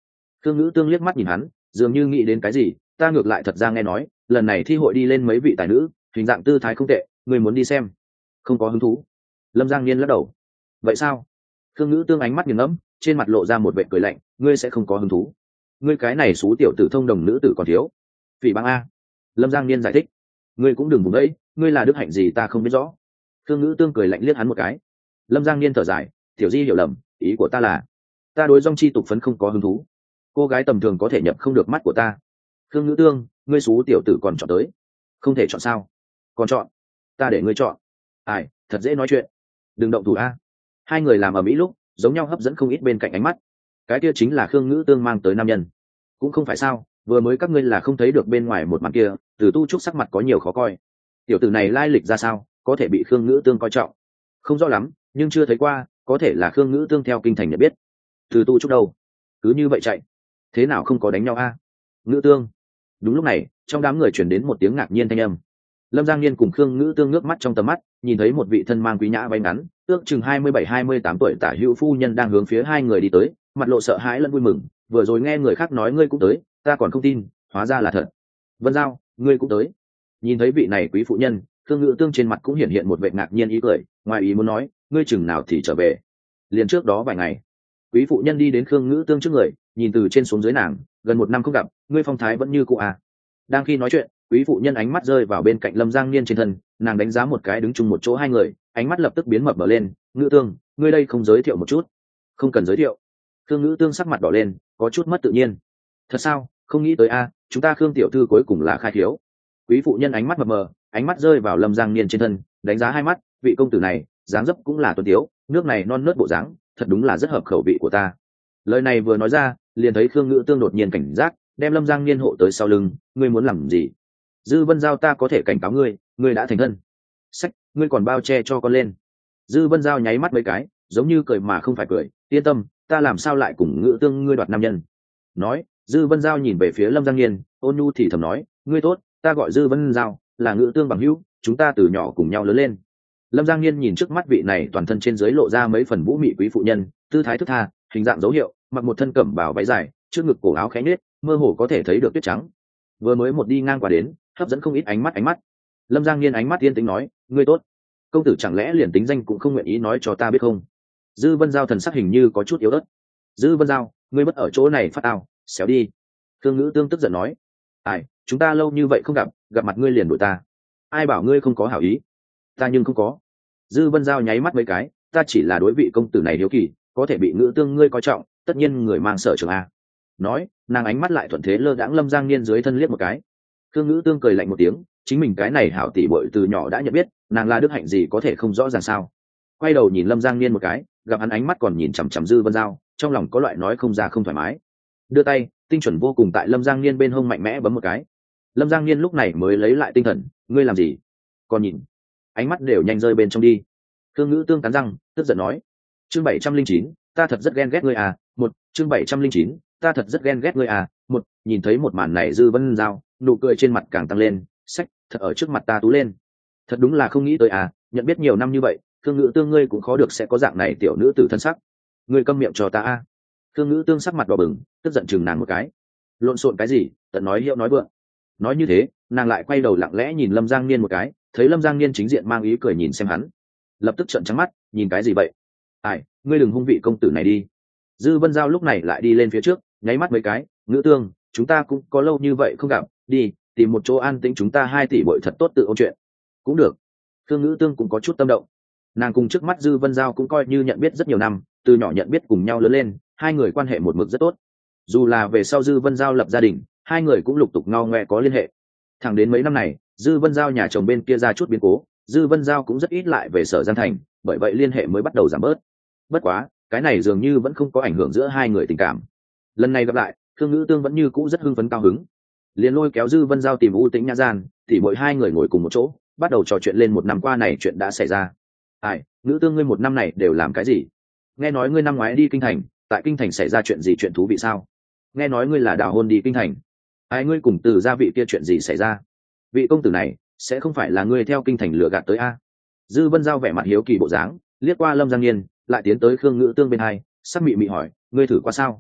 Speaker 1: Khương Ngữ Tương liếc mắt nhìn hắn, dường như nghĩ đến cái gì. Ta ngược lại thật ra nghe nói lần này thi hội đi lên mấy vị tài nữ, hình dạng tư thái không tệ, ngươi muốn đi xem? Không có hứng thú. Lâm Giang Niên lắc đầu. Vậy sao? Khương Ngữ Tương ánh mắt nghiền ngẫm, trên mặt lộ ra một vẻ cười lạnh. Ngươi sẽ không có hứng thú? Ngươi cái này xú tiểu tử thông đồng nữ tử còn thiếu. Phỉ báng a. Lâm Giang Niên giải thích. Ngươi cũng đừng vùng đấy, ngươi là đức hạnh gì ta không biết rõ. Khương Ngữ Tương cười lạnh liếc hắn một cái. Lâm Giang Niên thở dài, tiểu di hiểu lầm, ý của ta là ta đối dong chi tục phấn không có hứng thú. Cô gái tầm thường có thể nhập không được mắt của ta. Khương Ngữ Tương, ngươi xú tiểu tử còn chọn tới? Không thể chọn sao? Còn chọn? Ta để ngươi chọn. Ai, thật dễ nói chuyện. Đừng động thủ a. Hai người làm ở mỹ lúc giống nhau hấp dẫn không ít bên cạnh ánh mắt. Cái kia chính là Khương Ngữ Tương mang tới nam nhân. Cũng không phải sao, vừa mới các ngươi là không thấy được bên ngoài một mặt kia, Từ Tu Trúc sắc mặt có nhiều khó coi. Tiểu tử này lai lịch ra sao, có thể bị Khương Ngữ Tương coi trọng? Không rõ lắm, nhưng chưa thấy qua, có thể là Khương Ngữ Tương theo kinh thành nhận biết. Từ Tu Trúc đâu? Cứ như vậy chạy, thế nào không có đánh nhau a? Ngữ Tương. Đúng lúc này, trong đám người truyền đến một tiếng ngạc nhiên thanh âm. Lâm Giang Niên cùng Khương Ngữ Tương nước mắt trong tầm mắt, nhìn thấy một vị thân mang quý nhã váy ngắn, ước chừng hai mươi bảy hai mươi tám tuổi tả hữu phu nhân đang hướng phía hai người đi tới, mặt lộ sợ hãi lẫn vui mừng. Vừa rồi nghe người khác nói ngươi cũng tới, ta còn không tin, hóa ra là thật. Vân Giao, ngươi cũng tới. Nhìn thấy vị này quý phụ nhân, Khương Ngữ Tương trên mặt cũng hiện hiện một vẻ ngạc nhiên ý cười, ngoài ý muốn nói, ngươi chừng nào thì trở về? Liền trước đó vài ngày. Quý phụ nhân đi đến Khương Ngữ Tương trước người, nhìn từ trên xuống dưới nàng, gần một năm không gặp, ngươi phong thái vẫn như cũ à? Đang khi nói chuyện, quý phụ nhân ánh mắt rơi vào bên cạnh Lâm Giang Niên trên thân, nàng đánh giá một cái đứng chung một chỗ hai người, ánh mắt lập tức biến mập bờ lên. Ngữ Tương, ngươi đây không giới thiệu một chút? Không cần giới thiệu. Khương Ngữ Tương sắc mặt đỏ lên, có chút mất tự nhiên. Thật sao? Không nghĩ tới a, chúng ta Khương tiểu thư cuối cùng là khai thiếu. Quý phụ nhân ánh mắt mờ mờ, ánh mắt rơi vào Lâm Giang Niên trên thân, đánh giá hai mắt, vị công tử này, dáng dấp cũng là tuấn tiếu, nước này non nớt bộ dáng, thật đúng là rất hợp khẩu vị của ta. Lời này vừa nói ra, liền thấy Khương Ngữ Tương đột nhiên cảnh giác, đem Lâm Giang Niên hộ tới sau lưng. Ngươi muốn làm gì? Dư Vân Giao ta có thể cảnh cáo ngươi, ngươi đã thành thân. Sách, ngươi còn bao che cho con lên. Dư Vân Giao nháy mắt mấy cái, giống như cười mà không phải cười. Yên tâm, ta làm sao lại cùng Ngữ Tương ngươi đoạt nam nhân? Nói, Dư Vân Giao nhìn về phía Lâm Giang Niên, ôn nhu thì thầm nói, ngươi tốt, ta gọi Dư Vân Giao, là Ngữ Tương bằng hữu, chúng ta từ nhỏ cùng nhau lớn lên. Lâm Giang Niên nhìn trước mắt vị này toàn thân trên dưới lộ ra mấy phần vũ mị quý phụ nhân, tư thái thức tha, hình dạng dấu hiệu, mặc một thân cẩm bào váy dài, trước ngực cổ áo khẽ nết, mơ hồ có thể thấy được tuyết trắng. Vừa mới một đi ngang qua đến, hấp dẫn không ít ánh mắt ánh mắt. Lâm Giang Niên ánh mắt yên tĩnh nói, ngươi tốt. Công tử chẳng lẽ liền tính danh cũng không nguyện ý nói cho ta biết không? Dư Vân Giao thần sắc hình như có chút yếu ớt. Dư Vân Giao, ngươi mất ở chỗ này phát tao, xéo đi. Khương Ngữ Tương tức giận nói, ai, chúng ta lâu như vậy không gặp, gặp mặt ngươi liền đuổi ta. Ai bảo ngươi không có hảo ý? Ta nhưng không có. Dư Vân Giao nháy mắt mấy cái, ta chỉ là đối vị công tử này hiếu kỳ, có thể bị Ngữ Tương ngươi coi trọng, tất nhiên người mang sở trường a. Nói, nàng ánh mắt lại thuận thế lơ đãng Lâm Giang Niên dưới thân liếc một cái. Khương Ngữ Tương cười lạnh một tiếng, chính mình cái này hảo tỷ bội từ nhỏ đã nhận biết, nàng là đức hạnh gì có thể không rõ ràng sao? Quay đầu nhìn Lâm Giang Niên một cái, gặp hắn ánh mắt còn nhìn chằm chằm Dư Vân Giao, trong lòng có loại nói không ra không thoải mái. Đưa tay, tinh chuẩn vô cùng tại Lâm Giang Niên bên hông mạnh mẽ bấm một cái. Lâm Giang Niên lúc này mới lấy lại tinh thần, ngươi làm gì? Còn nhìn, ánh mắt đều nhanh rơi bên trong đi. Khương Ngữ Tương cắn răng, tức giận nói, chương bảy trăm linh chín, ta thật rất ghen ghét ngươi à. Một, chương bảy trăm linh chín, ta thật rất ghen ghét ngươi à. Một, nhìn thấy một màn này Dư Vân Giao, nụ cười trên mặt càng tăng lên, sách, thật ở trước mặt ta tú lên. Thật đúng là không nghĩ tới à, nhận biết nhiều năm như vậy, Khương Ngữ Tương ngươi cũng khó được sẽ có dạng này tiểu nữ tử thân sắc. Ngươi câm miệng cho ta a. À. Khương Ngữ Tương sắc mặt đỏ bừng, tức giận chừng nàng một cái. Lộn xộn cái gì, tận nói hiệu nói vượng. Nói như thế, nàng lại quay đầu lặng lẽ nhìn Lâm Giang Niên một cái, thấy Lâm Giang Niên chính diện mang ý cười nhìn xem hắn, lập tức trợn trắng mắt, nhìn cái gì vậy? Ai, ngươi đừng hung vị công tử này đi. Dư Vân Giao lúc này lại đi lên phía trước, nháy mắt mấy cái, Ngữ Tương, chúng ta cũng có lâu như vậy không gặp, đi tìm một chỗ an tĩnh chúng ta hai tỷ bội thật tốt tự ôn chuyện. Cũng được. Khương Ngữ Tương cũng có chút tâm động. Nàng cùng trước mắt Dư Vân Giao cũng coi như nhận biết rất nhiều năm, từ nhỏ nhận biết cùng nhau lớn lên, hai người quan hệ một mực rất tốt. Dù là về sau Dư Vân Giao lập gia đình, hai người cũng lục tục ngao ngoe có liên hệ. Thẳng đến mấy năm này, Dư Vân Giao nhà chồng bên kia ra chút biến cố, Dư Vân Giao cũng rất ít lại về Sở Giang Thành, bởi vậy liên hệ mới bắt đầu giảm bớt. Bất quá, cái này dường như vẫn không có ảnh hưởng giữa hai người tình cảm. Lần này gặp lại, Khương Ngữ Tương vẫn như cũ rất hưng phấn cao hứng, liền lôi kéo Dư Vân Giao tìm U Tĩnh Nhã Gian, thì mỗi hai người ngồi cùng một chỗ, bắt đầu trò chuyện lên một năm qua này chuyện đã xảy ra. Ai, Ngữ Tương ngươi một năm này đều làm cái gì? Nghe nói ngươi năm ngoái đi kinh thành, tại kinh thành xảy ra chuyện gì chuyện thú vị sao? Nghe nói ngươi là đào hôn đi kinh thành. Ai ngươi cùng từ gia vị kia chuyện gì xảy ra? Vị công tử này sẽ không phải là ngươi theo kinh thành lừa gạt tới a? Dư Vân Giao vẻ mặt hiếu kỳ bộ dáng, liếc qua Lâm Giang Niên, lại tiến tới Khương Ngữ Tương bên hai, sắc mị mị hỏi, ngươi thử qua sao?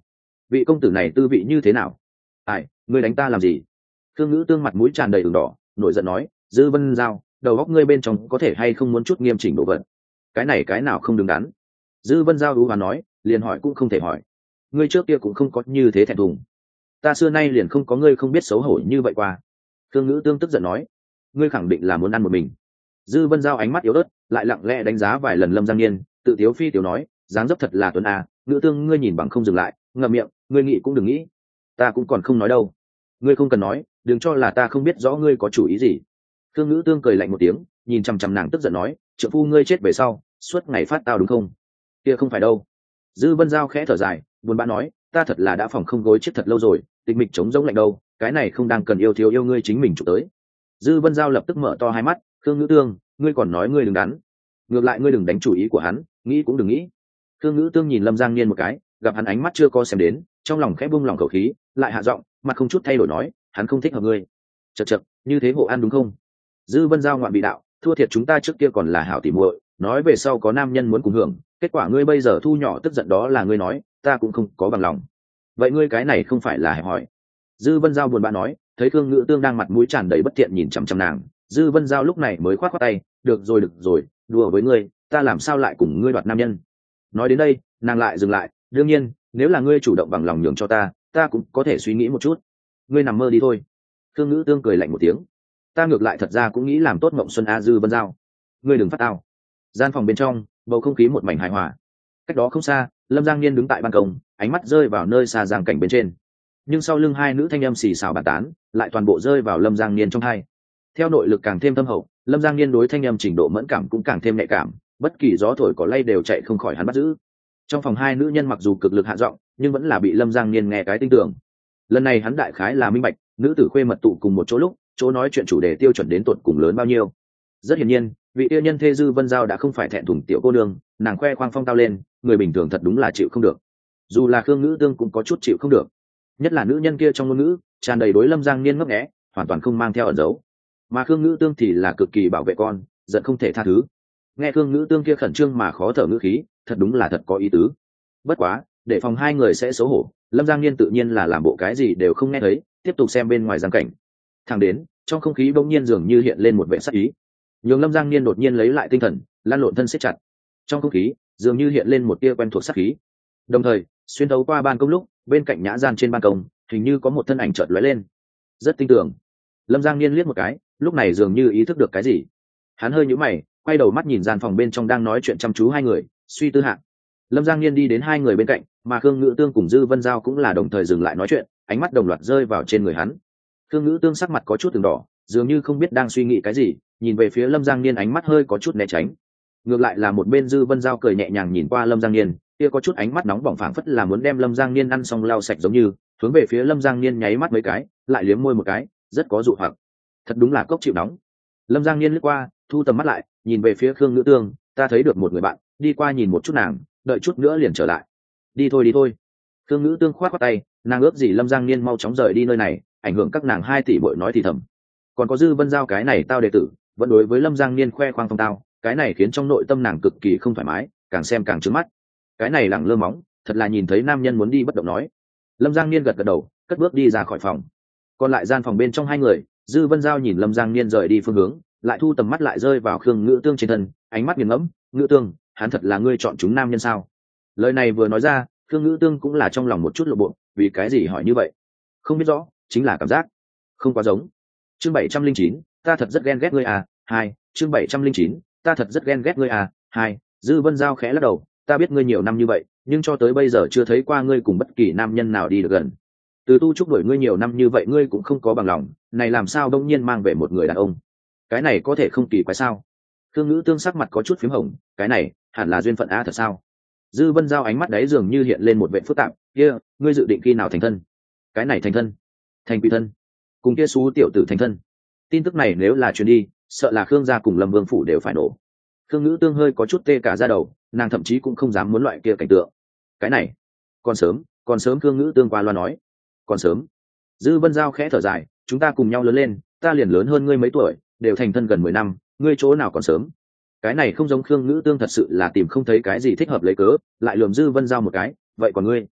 Speaker 1: vị công tử này tư vị như thế nào? Ai, ngươi đánh ta làm gì? Khương Ngữ Tương mặt mũi tràn đầy ửng đỏ, nổi giận nói, Dư Vân Giao, đầu óc ngươi bên trong có thể hay không muốn chút nghiêm chỉnh độ vật? Cái này cái nào không đứng đắn? Dư Vân Giao ú và nói, liền hỏi cũng không thể hỏi. Ngươi trước kia cũng không có như thế thẹn thùng. Ta xưa nay liền không có ngươi không biết xấu hổ như vậy qua. Khương Ngữ Tương tức giận nói, ngươi khẳng định là muốn ăn một mình. Dư Vân Giao ánh mắt yếu ớt, lại lặng lẽ đánh giá vài lần Lâm Giang Niên, tự tiếu phi tiểu nói, dáng dấp thật là tuấn a, Ngữ Tương ngươi nhìn bằng không dừng lại, ngậm miệng, ngươi nghĩ cũng đừng nghĩ. Ta cũng còn không nói đâu. Ngươi không cần nói, đừng cho là ta không biết rõ ngươi có chủ ý gì. Khương Ngữ Tương cười lạnh một tiếng, nhìn chằm chằm nàng tức giận nói, trượng phu ngươi chết về sau, suốt ngày phát tao đúng không? Kia không phải đâu. Dư Vân Giao khẽ thở dài, buồn bã nói, ta thật là đã phòng không gối chết thật lâu rồi, tịch mịch chống giống lạnh đâu, cái này không đang cần yêu thiếu yêu ngươi chính mình chụp tới. Dư Vân Giao lập tức mở to hai mắt, Khương Ngữ Tương, ngươi còn nói ngươi đừng đắn, ngược lại ngươi đừng đánh chủ ý của hắn, nghĩ cũng đừng nghĩ. Khương Ngữ Tương nhìn Lâm Giang Niên một cái, gặp hắn ánh mắt chưa có xem đến, trong lòng khẽ buông lòng khẩu khí, lại hạ giọng, mặt không chút thay đổi nói, hắn không thích hợp ngươi. Chậc chậc, như thế hộ ăn đúng không? Dư Vân Giao ngoạn bị đạo, thua thiệt chúng ta trước kia còn là hảo tỉ muội, nói về sau có nam nhân muốn cùng hưởng, kết quả ngươi bây giờ thu nhỏ tức giận đó là ngươi nói, ta cũng không có bằng lòng. Vậy ngươi cái này không phải là hẹp hỏi. Dư Vân Giao buồn bã nói, thấy Khương Ngữ Tương đang mặt mũi tràn đầy bất thiện nhìn chằm chằm nàng, Dư Vân Giao lúc này mới khoát khoát tay, được rồi được rồi, đùa với ngươi, ta làm sao lại cùng ngươi đoạt nam nhân. Nói đến đây, nàng lại dừng lại, đương nhiên, nếu là ngươi chủ động bằng lòng nhường cho ta, ta cũng có thể suy nghĩ một chút. Ngươi nằm mơ đi thôi. Khương Ngữ Tương cười lạnh một tiếng, ta ngược lại thật ra cũng nghĩ làm tốt mộng xuân a. Dư Vân Giao, ngươi đừng phát tao. Gian phòng bên trong, bầu không khí một mảnh hài hòa. Cách đó không xa, Lâm Giang Niên đứng tại ban công, ánh mắt rơi vào nơi xa giang cảnh bên trên, nhưng sau lưng hai nữ thanh âm xì xào bàn tán lại toàn bộ rơi vào Lâm Giang Niên trong hai. Theo nội lực càng thêm thâm hậu, Lâm Giang Niên đối thanh âm trình độ mẫn cảm cũng càng thêm nhạy cảm, bất kỳ gió thổi cỏ lay đều chạy không khỏi hắn bắt giữ. Trong phòng hai nữ nhân mặc dù cực lực hạ giọng, nhưng vẫn là bị Lâm Giang Niên nghe cái tinh tưởng. Lần này hắn đại khái là minh bạch, nữ tử khuê mật tụ cùng một chỗ lúc, chỗ nói chuyện chủ đề tiêu chuẩn đến tột cùng lớn bao nhiêu. Rất hiển nhiên, vị yêu nhân thê Dư Vân Giao đã không phải thẹn thùng tiểu cô nương, nàng khoe khoang phong tao lên, người bình thường thật đúng là chịu không được. Dù là Khương Ngữ Tương cũng có chút chịu không được, nhất là nữ nhân kia trong ngôn ngữ tràn đầy đối Lâm Giang Niên ngấp nghé, hoàn toàn không mang theo ẩn dấu. Mà Khương Ngữ Tương thì là cực kỳ bảo vệ con, giận không thể tha thứ. Nghe Khương Ngữ Tương kia khẩn trương mà khó thở ngữ khí, thật đúng là thật có ý tứ. Bất quá, để phòng hai người sẽ xấu hổ, Lâm Giang Niên tự nhiên là làm bộ cái gì đều không nghe thấy, tiếp tục xem bên ngoài giang cảnh. Thẳng đến, trong không khí bỗng nhiên dường như hiện lên một vẻ sắc ý. Nhường Lâm Giang Niên đột nhiên lấy lại tinh thần, lăn lộn thân siết chặt. Trong không khí, dường như hiện lên một tia quen thuộc sắc khí. Đồng thời, xuyên thấu qua ban công lúc, bên cạnh nhã gian trên ban công, hình như có một thân ảnh chợt lóe lên. Rất tinh tường. Lâm Giang Niên liếc một cái, lúc này dường như ý thức được cái gì. Hắn hơi nhíu mày, quay đầu mắt nhìn gian phòng bên trong đang nói chuyện chăm chú hai người, suy tư hạ. Lâm Giang Niên đi đến hai người bên cạnh, mà Khương Ngữ Tương cùng Dư Vân Giao cũng là đồng thời dừng lại nói chuyện, ánh mắt đồng loạt rơi vào trên người hắn. Khương Ngữ Tương sắc mặt có chút từng đỏ, dường như không biết đang suy nghĩ cái gì, nhìn về phía Lâm Giang Niên ánh mắt hơi có chút né tránh. Ngược lại là một bên Dư Vân Giao cười nhẹ nhàng nhìn qua Lâm Giang Niên, kia có chút ánh mắt nóng bỏng phảng phất là muốn đem Lâm Giang Niên ăn xong lau sạch giống như, hướng về phía Lâm Giang Niên nháy mắt mấy cái, lại liếm môi một cái, rất có dụ hoặc. Thật đúng là cốc chịu nóng. Lâm Giang Niên lướt qua, thu tầm mắt lại, nhìn về phía Khương Ngữ Tương, ta thấy được một người bạn, đi qua nhìn một chút nàng, đợi chút nữa liền trở lại. Đi thôi đi thôi. Khương Ngữ Tương khoát khoát tay, nàng ước gì Lâm Giang Niên mau chóng rời đi nơi này, ảnh hưởng các nàng hai tỷ bội nói thì thầm. Còn có Dư Vân Giao cái này tao đệ tử, vẫn đối với Lâm Giang Niên khoe khoang phong tao, cái này khiến trong nội tâm nàng cực kỳ không thoải mái, càng xem càng trướng mắt. Cái này lẳng lơ móng, thật là nhìn thấy nam nhân muốn đi bất động nói. Lâm Giang Niên gật gật đầu, cất bước đi ra khỏi phòng. Còn lại gian phòng bên trong hai người, Dư Vân Giao nhìn Lâm Giang Niên rời đi phương hướng, lại thu tầm mắt lại rơi vào Khương Ngữ Tương trên thân, ánh mắt nghiền ngẫm, Ngữ Tương, hắn thật là ngươi chọn chúng nam nhân sao? Lời này vừa nói ra, Khương Ngữ Tương cũng là trong lòng một chút lộ bộ, vì cái gì hỏi như vậy? Không biết rõ, chính là cảm giác không quá giống. Chương bảy trăm linh chín, ta thật rất ghen ghét ngươi à. Hai, chương bảy trăm linh chín, ta thật rất ghen ghét ngươi à. Hai, Dư Vân Giao khẽ lắc đầu, ta biết ngươi nhiều năm như vậy, nhưng cho tới bây giờ chưa thấy qua ngươi cùng bất kỳ nam nhân nào đi được gần. Từ tu trúc đuổi ngươi nhiều năm như vậy ngươi cũng không có bằng lòng, này làm sao đông nhiên mang về một người đàn ông? Cái này có thể không kỳ quái sao? Khương Ngữ Tương sắc mặt có chút phím hồng, cái này hẳn là duyên phận a thật sao? Dư Vân Giao ánh mắt đấy dường như hiện lên một vẻ phức tạp, kia, ngươi dự định khi nào thành thân? Cái này thành thân? Thành quỷ thân? Cùng kia xú tiểu tử thành thân? Tin tức này nếu là truyền đi, sợ là Khương gia cùng Lâm Vương phủ đều phải nổ. Khương Ngữ Tương hơi có chút tê cả da đầu, nàng thậm chí cũng không dám muốn loại kia cảnh tượng. Cái này, còn sớm, còn sớm. Khương Ngữ Tương qua loa nói, còn sớm. Dư Vân Giao khẽ thở dài, chúng ta cùng nhau lớn lên, ta liền lớn hơn ngươi mấy tuổi, đều thành thân gần mười năm, ngươi chỗ nào còn sớm? Cái này không giống Khương Ngữ Tương thật sự là tìm không thấy cái gì thích hợp lấy cớ, lại lườm Dư Vân Giao một cái, vậy còn ngươi?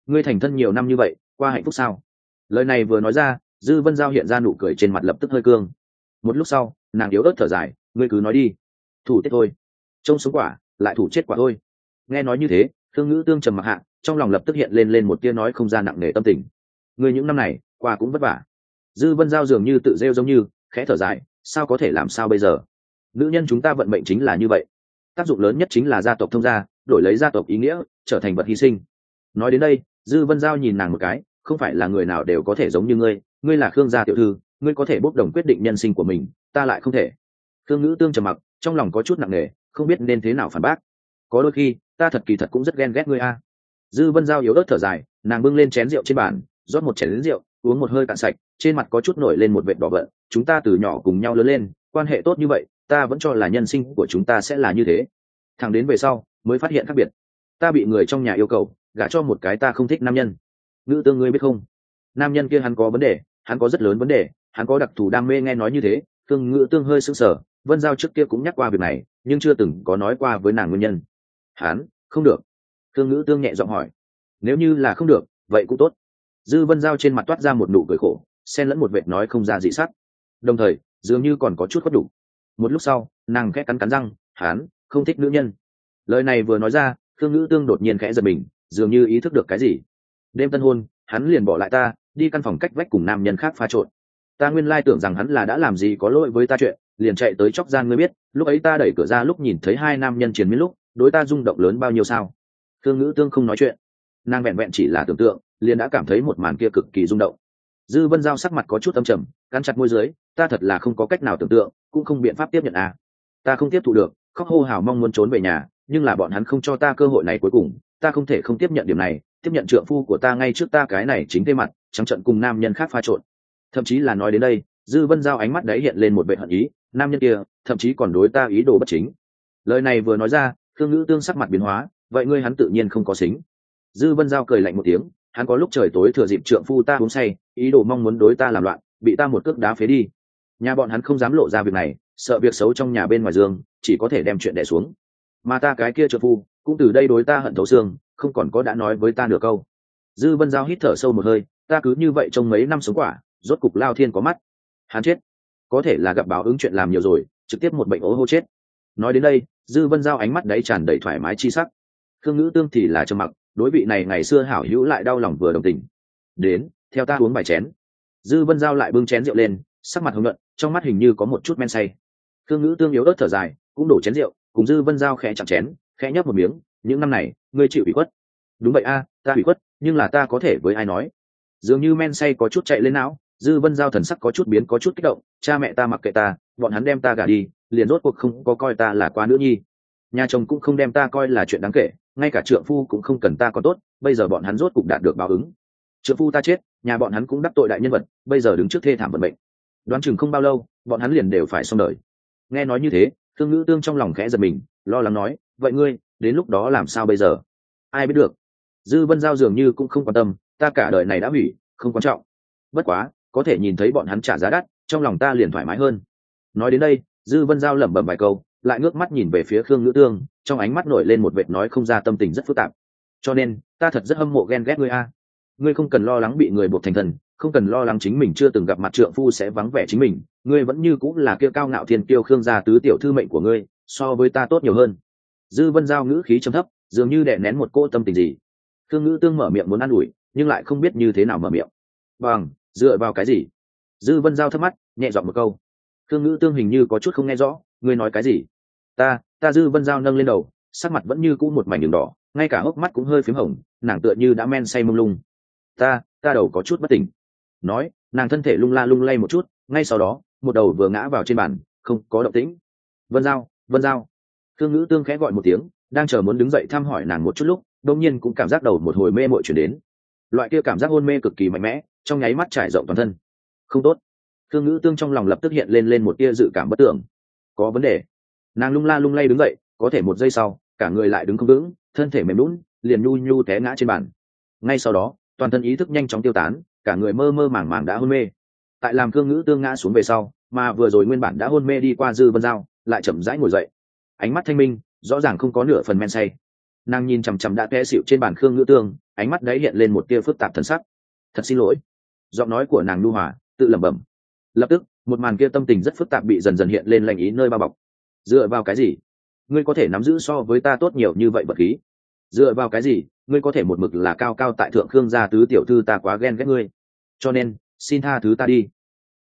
Speaker 1: ngươi thành thân nhiều năm như vậy qua hạnh phúc sao? Lời này vừa nói ra, Dư Vân Giao hiện ra nụ cười trên mặt lập tức hơi cương. Một lúc sau, nàng yếu ớt thở dài, ngươi cứ nói đi. Thủ tiết thôi, trông sống quả lại thủ chết quả thôi. Nghe nói như thế, Thương Ngữ Tương trầm mặc hạ, trong lòng lập tức hiện lên lên một tia nói không ra nặng nề tâm tình. Ngươi những năm này qua cũng vất vả. Dư Vân Giao dường như tự rêu giống như khẽ thở dài, sao có thể làm sao bây giờ? Nữ nhân chúng ta vận mệnh chính là như vậy, tác dụng lớn nhất chính là gia tộc thông gia, đổi lấy gia tộc ý nghĩa, trở thành vật hy sinh. Nói đến đây, Dư Vân Giao nhìn nàng một cái, không phải là người nào đều có thể giống như ngươi, ngươi là Khương gia tiểu thư, ngươi có thể bốc đồng quyết định nhân sinh của mình, ta lại không thể. Khương Ngữ Tương trầm mặc, trong lòng có chút nặng nề, không biết nên thế nào phản bác. Có đôi khi, ta thật kỳ thật cũng rất ghen ghét ngươi a. Dư Vân Giao yếu ớt thở dài, nàng bưng lên chén rượu trên bàn, rót một chén rượu, uống một hơi cạn sạch, trên mặt có chút nổi lên một vệt đỏ bận. Chúng ta từ nhỏ cùng nhau lớn lên, quan hệ tốt như vậy, ta vẫn cho là nhân sinh của chúng ta sẽ là như thế. Thẳng đến về sau, mới phát hiện khác biệt. Ta bị người trong nhà yêu cầu, gả cho một cái ta không thích nam nhân. Ngữ Tương ngươi biết không? Nam nhân kia hắn có vấn đề, hắn có rất lớn vấn đề, hắn có đặc thù đam mê. Nghe nói như thế, Thương Ngữ Tương hơi sững sờ. Vân Giao trước kia cũng nhắc qua việc này, nhưng chưa từng có nói qua với nàng nguyên nhân. Hắn không được. Thương Ngữ Tương nhẹ giọng hỏi. Nếu như là không được, vậy cũng tốt. Dư Vân Giao trên mặt toát ra một nụ cười khổ, xen lẫn một vệt nói không ra dị sắc, đồng thời dường như còn có chút khuất đủ. Một lúc sau, nàng khẽ cắn cắn răng, hắn không thích nữ nhân. Lời này vừa nói ra, Thương Ngữ Tương đột nhiên khẽ giật mình, dường như ý thức được cái gì. Đêm tân hôn, hắn liền bỏ lại ta, đi căn phòng cách vách cùng nam nhân khác pha trộn. Ta nguyên lai tưởng rằng hắn là đã làm gì có lỗi với ta chuyện, liền chạy tới chóc gian ngươi biết, lúc ấy ta đẩy cửa ra lúc nhìn thấy hai nam nhân triền miên lúc, đối ta rung động lớn bao nhiêu sao? Thương Ngữ Tương không nói chuyện, nàng vẹn vẹn chỉ là tưởng tượng, liền đã cảm thấy một màn kia cực kỳ rung động. Dư Vân Giao sắc mặt có chút âm trầm, cắn chặt môi dưới, ta thật là không có cách nào tưởng tượng, cũng không biện pháp tiếp nhận à. Ta không tiếp thụ được, khóc hô hào mong muốn trốn về nhà, nhưng là bọn hắn không cho ta cơ hội này cuối cùng, ta không thể không tiếp nhận điểm này, tiếp nhận trượng phu của ta ngay trước ta cái này chính tê mặt, trắng trợn cùng nam nhân khác pha trộn. Thậm chí là nói đến đây, Dư Vân Giao ánh mắt đấy hiện lên một vẻ hận ý, nam nhân kia, thậm chí còn đối ta ý đồ bất chính. Lời này vừa nói ra, Thương Ngữ Tương sắc mặt biến hóa, vậy ngươi hắn tự nhiên không có xính. Dư Vân Giao cười lạnh một tiếng, hắn có lúc trời tối thừa dịp trượng phu ta uống say, ý đồ mong muốn đối ta làm loạn, bị ta một cước đá phế đi. Nhà bọn hắn không dám lộ ra việc này, sợ việc xấu trong nhà bên ngoài giường, chỉ có thể đem chuyện đè xuống. Mà ta cái kia trượng phu, cũng từ đây đối ta hận thấu xương, không còn có đã nói với ta nửa câu. Dư Vân Giao hít thở sâu một hơi, ta cứ như vậy trong mấy năm sống quả, rốt cục lao thiên có mắt. Hắn chết, có thể là gặp báo ứng chuyện làm nhiều rồi, trực tiếp một bệnh ố hô chết. Nói đến đây, Dư Vân Giao ánh mắt đấy tràn đầy thoải mái chi sắc. Khương Ngữ Tương thì là trầm mặc, đối vị này ngày xưa hảo hữu lại đau lòng vừa đồng tình. Đến, theo ta uống vài chén. Dư Vân Giao lại bưng chén rượu lên, sắc mặt hồng nhuận, trong mắt hình như có một chút men say. Khương Ngữ Tương yếu ớt thở dài, cũng đổ chén rượu, cùng Dư Vân Giao khẽ chạm chén, khẽ nhấp một miếng. Những năm này, ngươi chịu ủy khuất. Đúng vậy a, ta ủy khuất, nhưng là ta có thể với ai nói? Dường như men say có chút chạy lên não, Dư Vân Giao thần sắc có chút biến có chút kích động. Cha mẹ ta mặc kệ ta, bọn hắn đem ta gả đi, liền rốt cuộc không có coi ta là qua nữ nhi. Nhà chồng cũng không đem ta coi là chuyện đáng kể, ngay cả trượng phu cũng không cần ta có tốt, bây giờ bọn hắn rốt cục đạt được báo ứng. Trượng phu ta chết, nhà bọn hắn cũng đắc tội đại nhân vật, bây giờ đứng trước thê thảm vận mệnh. Đoán chừng không bao lâu, bọn hắn liền đều phải xong đời. Nghe nói như thế, Thương Ngữ Tương trong lòng khẽ giật mình, lo lắng nói, vậy ngươi, đến lúc đó làm sao bây giờ? Ai biết được. Dư Vân Giao dường như cũng không quan tâm, ta cả đời này đã hủy, không quan trọng. Bất quá, có thể nhìn thấy bọn hắn trả giá đắt, trong lòng ta liền thoải mái hơn. Nói đến đây, Dư Vân Giao lẩm bẩm vài câu, lại ngước mắt nhìn về phía Khương Ngữ Tương, trong ánh mắt nổi lên một vệt nói không ra tâm tình rất phức tạp. Cho nên, ta thật rất hâm mộ ghen ghét ngươi a. Ngươi không cần lo lắng bị người buộc thành thần, không cần lo lắng chính mình chưa từng gặp mặt trượng phu sẽ vắng vẻ chính mình, ngươi vẫn như cũng là kia cao ngạo thiên kiêu Khương gia tứ tiểu thư mệnh của ngươi, so với ta tốt nhiều hơn. Dư Vân Giao ngữ khí trầm thấp, dường như đè nén một cỗ tâm tình gì. Khương Ngữ Tương mở miệng muốn an ủi, nhưng lại không biết như thế nào mở miệng. Bằng, dựa vào cái gì? Dư Vân Giao thấp mắt, nhẹ giọng một câu. Khương Ngữ Tương hình như có chút không nghe rõ, ngươi nói cái gì? Ta, ta Dư Vân Giao nâng lên đầu, sắc mặt vẫn như cũ một mảnh đường đỏ, ngay cả hốc mắt cũng hơi phím hồng, nàng tựa như đã men say mông lung. Ta, ta đầu có chút bất tỉnh. Nói, nàng thân thể lung la lung lay một chút, ngay sau đó, một đầu vừa ngã vào trên bàn, không có động tĩnh. Vân Giao, Vân Giao. Khương Ngữ Tương khẽ gọi một tiếng, đang chờ muốn đứng dậy thăm hỏi nàng một chút lúc, đột nhiên cũng cảm giác đầu một hồi mê mội chuyển đến. Loại kia cảm giác hôn mê cực kỳ mạnh mẽ, trong nháy mắt trải rộng toàn thân. Không tốt. Khương Ngữ Tương trong lòng lập tức hiện lên lên một tia dự cảm bất tưởng. Có vấn đề. Nàng lung la lung lay đứng dậy, có thể một giây sau, cả người lại đứng không vững, thân thể mềm lún, liền nhu nhu té ngã trên bàn. Ngay sau đó, toàn thân ý thức nhanh chóng tiêu tán, cả người mơ mơ màng màng đã hôn mê. Tại làm Khương Ngữ Tương ngã xuống về sau, mà vừa rồi nguyên bản đã hôn mê đi qua Dư Vân Giao, lại chậm rãi ngồi dậy. Ánh mắt thanh minh, rõ ràng không có nửa phần men say. Nàng nhìn chằm chằm đã té xịu trên bàn Khương Ngữ Tương, ánh mắt đấy hiện lên một tia phức tạp thần sắc. Thật xin lỗi. Giọng nói của nàng nhu hòa, tự lẩm bẩm. Lập tức, một màn kia tâm tình rất phức tạp bị dần dần hiện lên lạnh ý nơi bao bọc. Dựa vào cái gì ngươi có thể nắm giữ so với ta tốt nhiều như vậy vật khí? Dựa vào cái gì ngươi có thể một mực là cao cao tại thượng Khương gia tứ tiểu thư? Ta quá ghen ghét ngươi, cho nên xin tha thứ ta đi.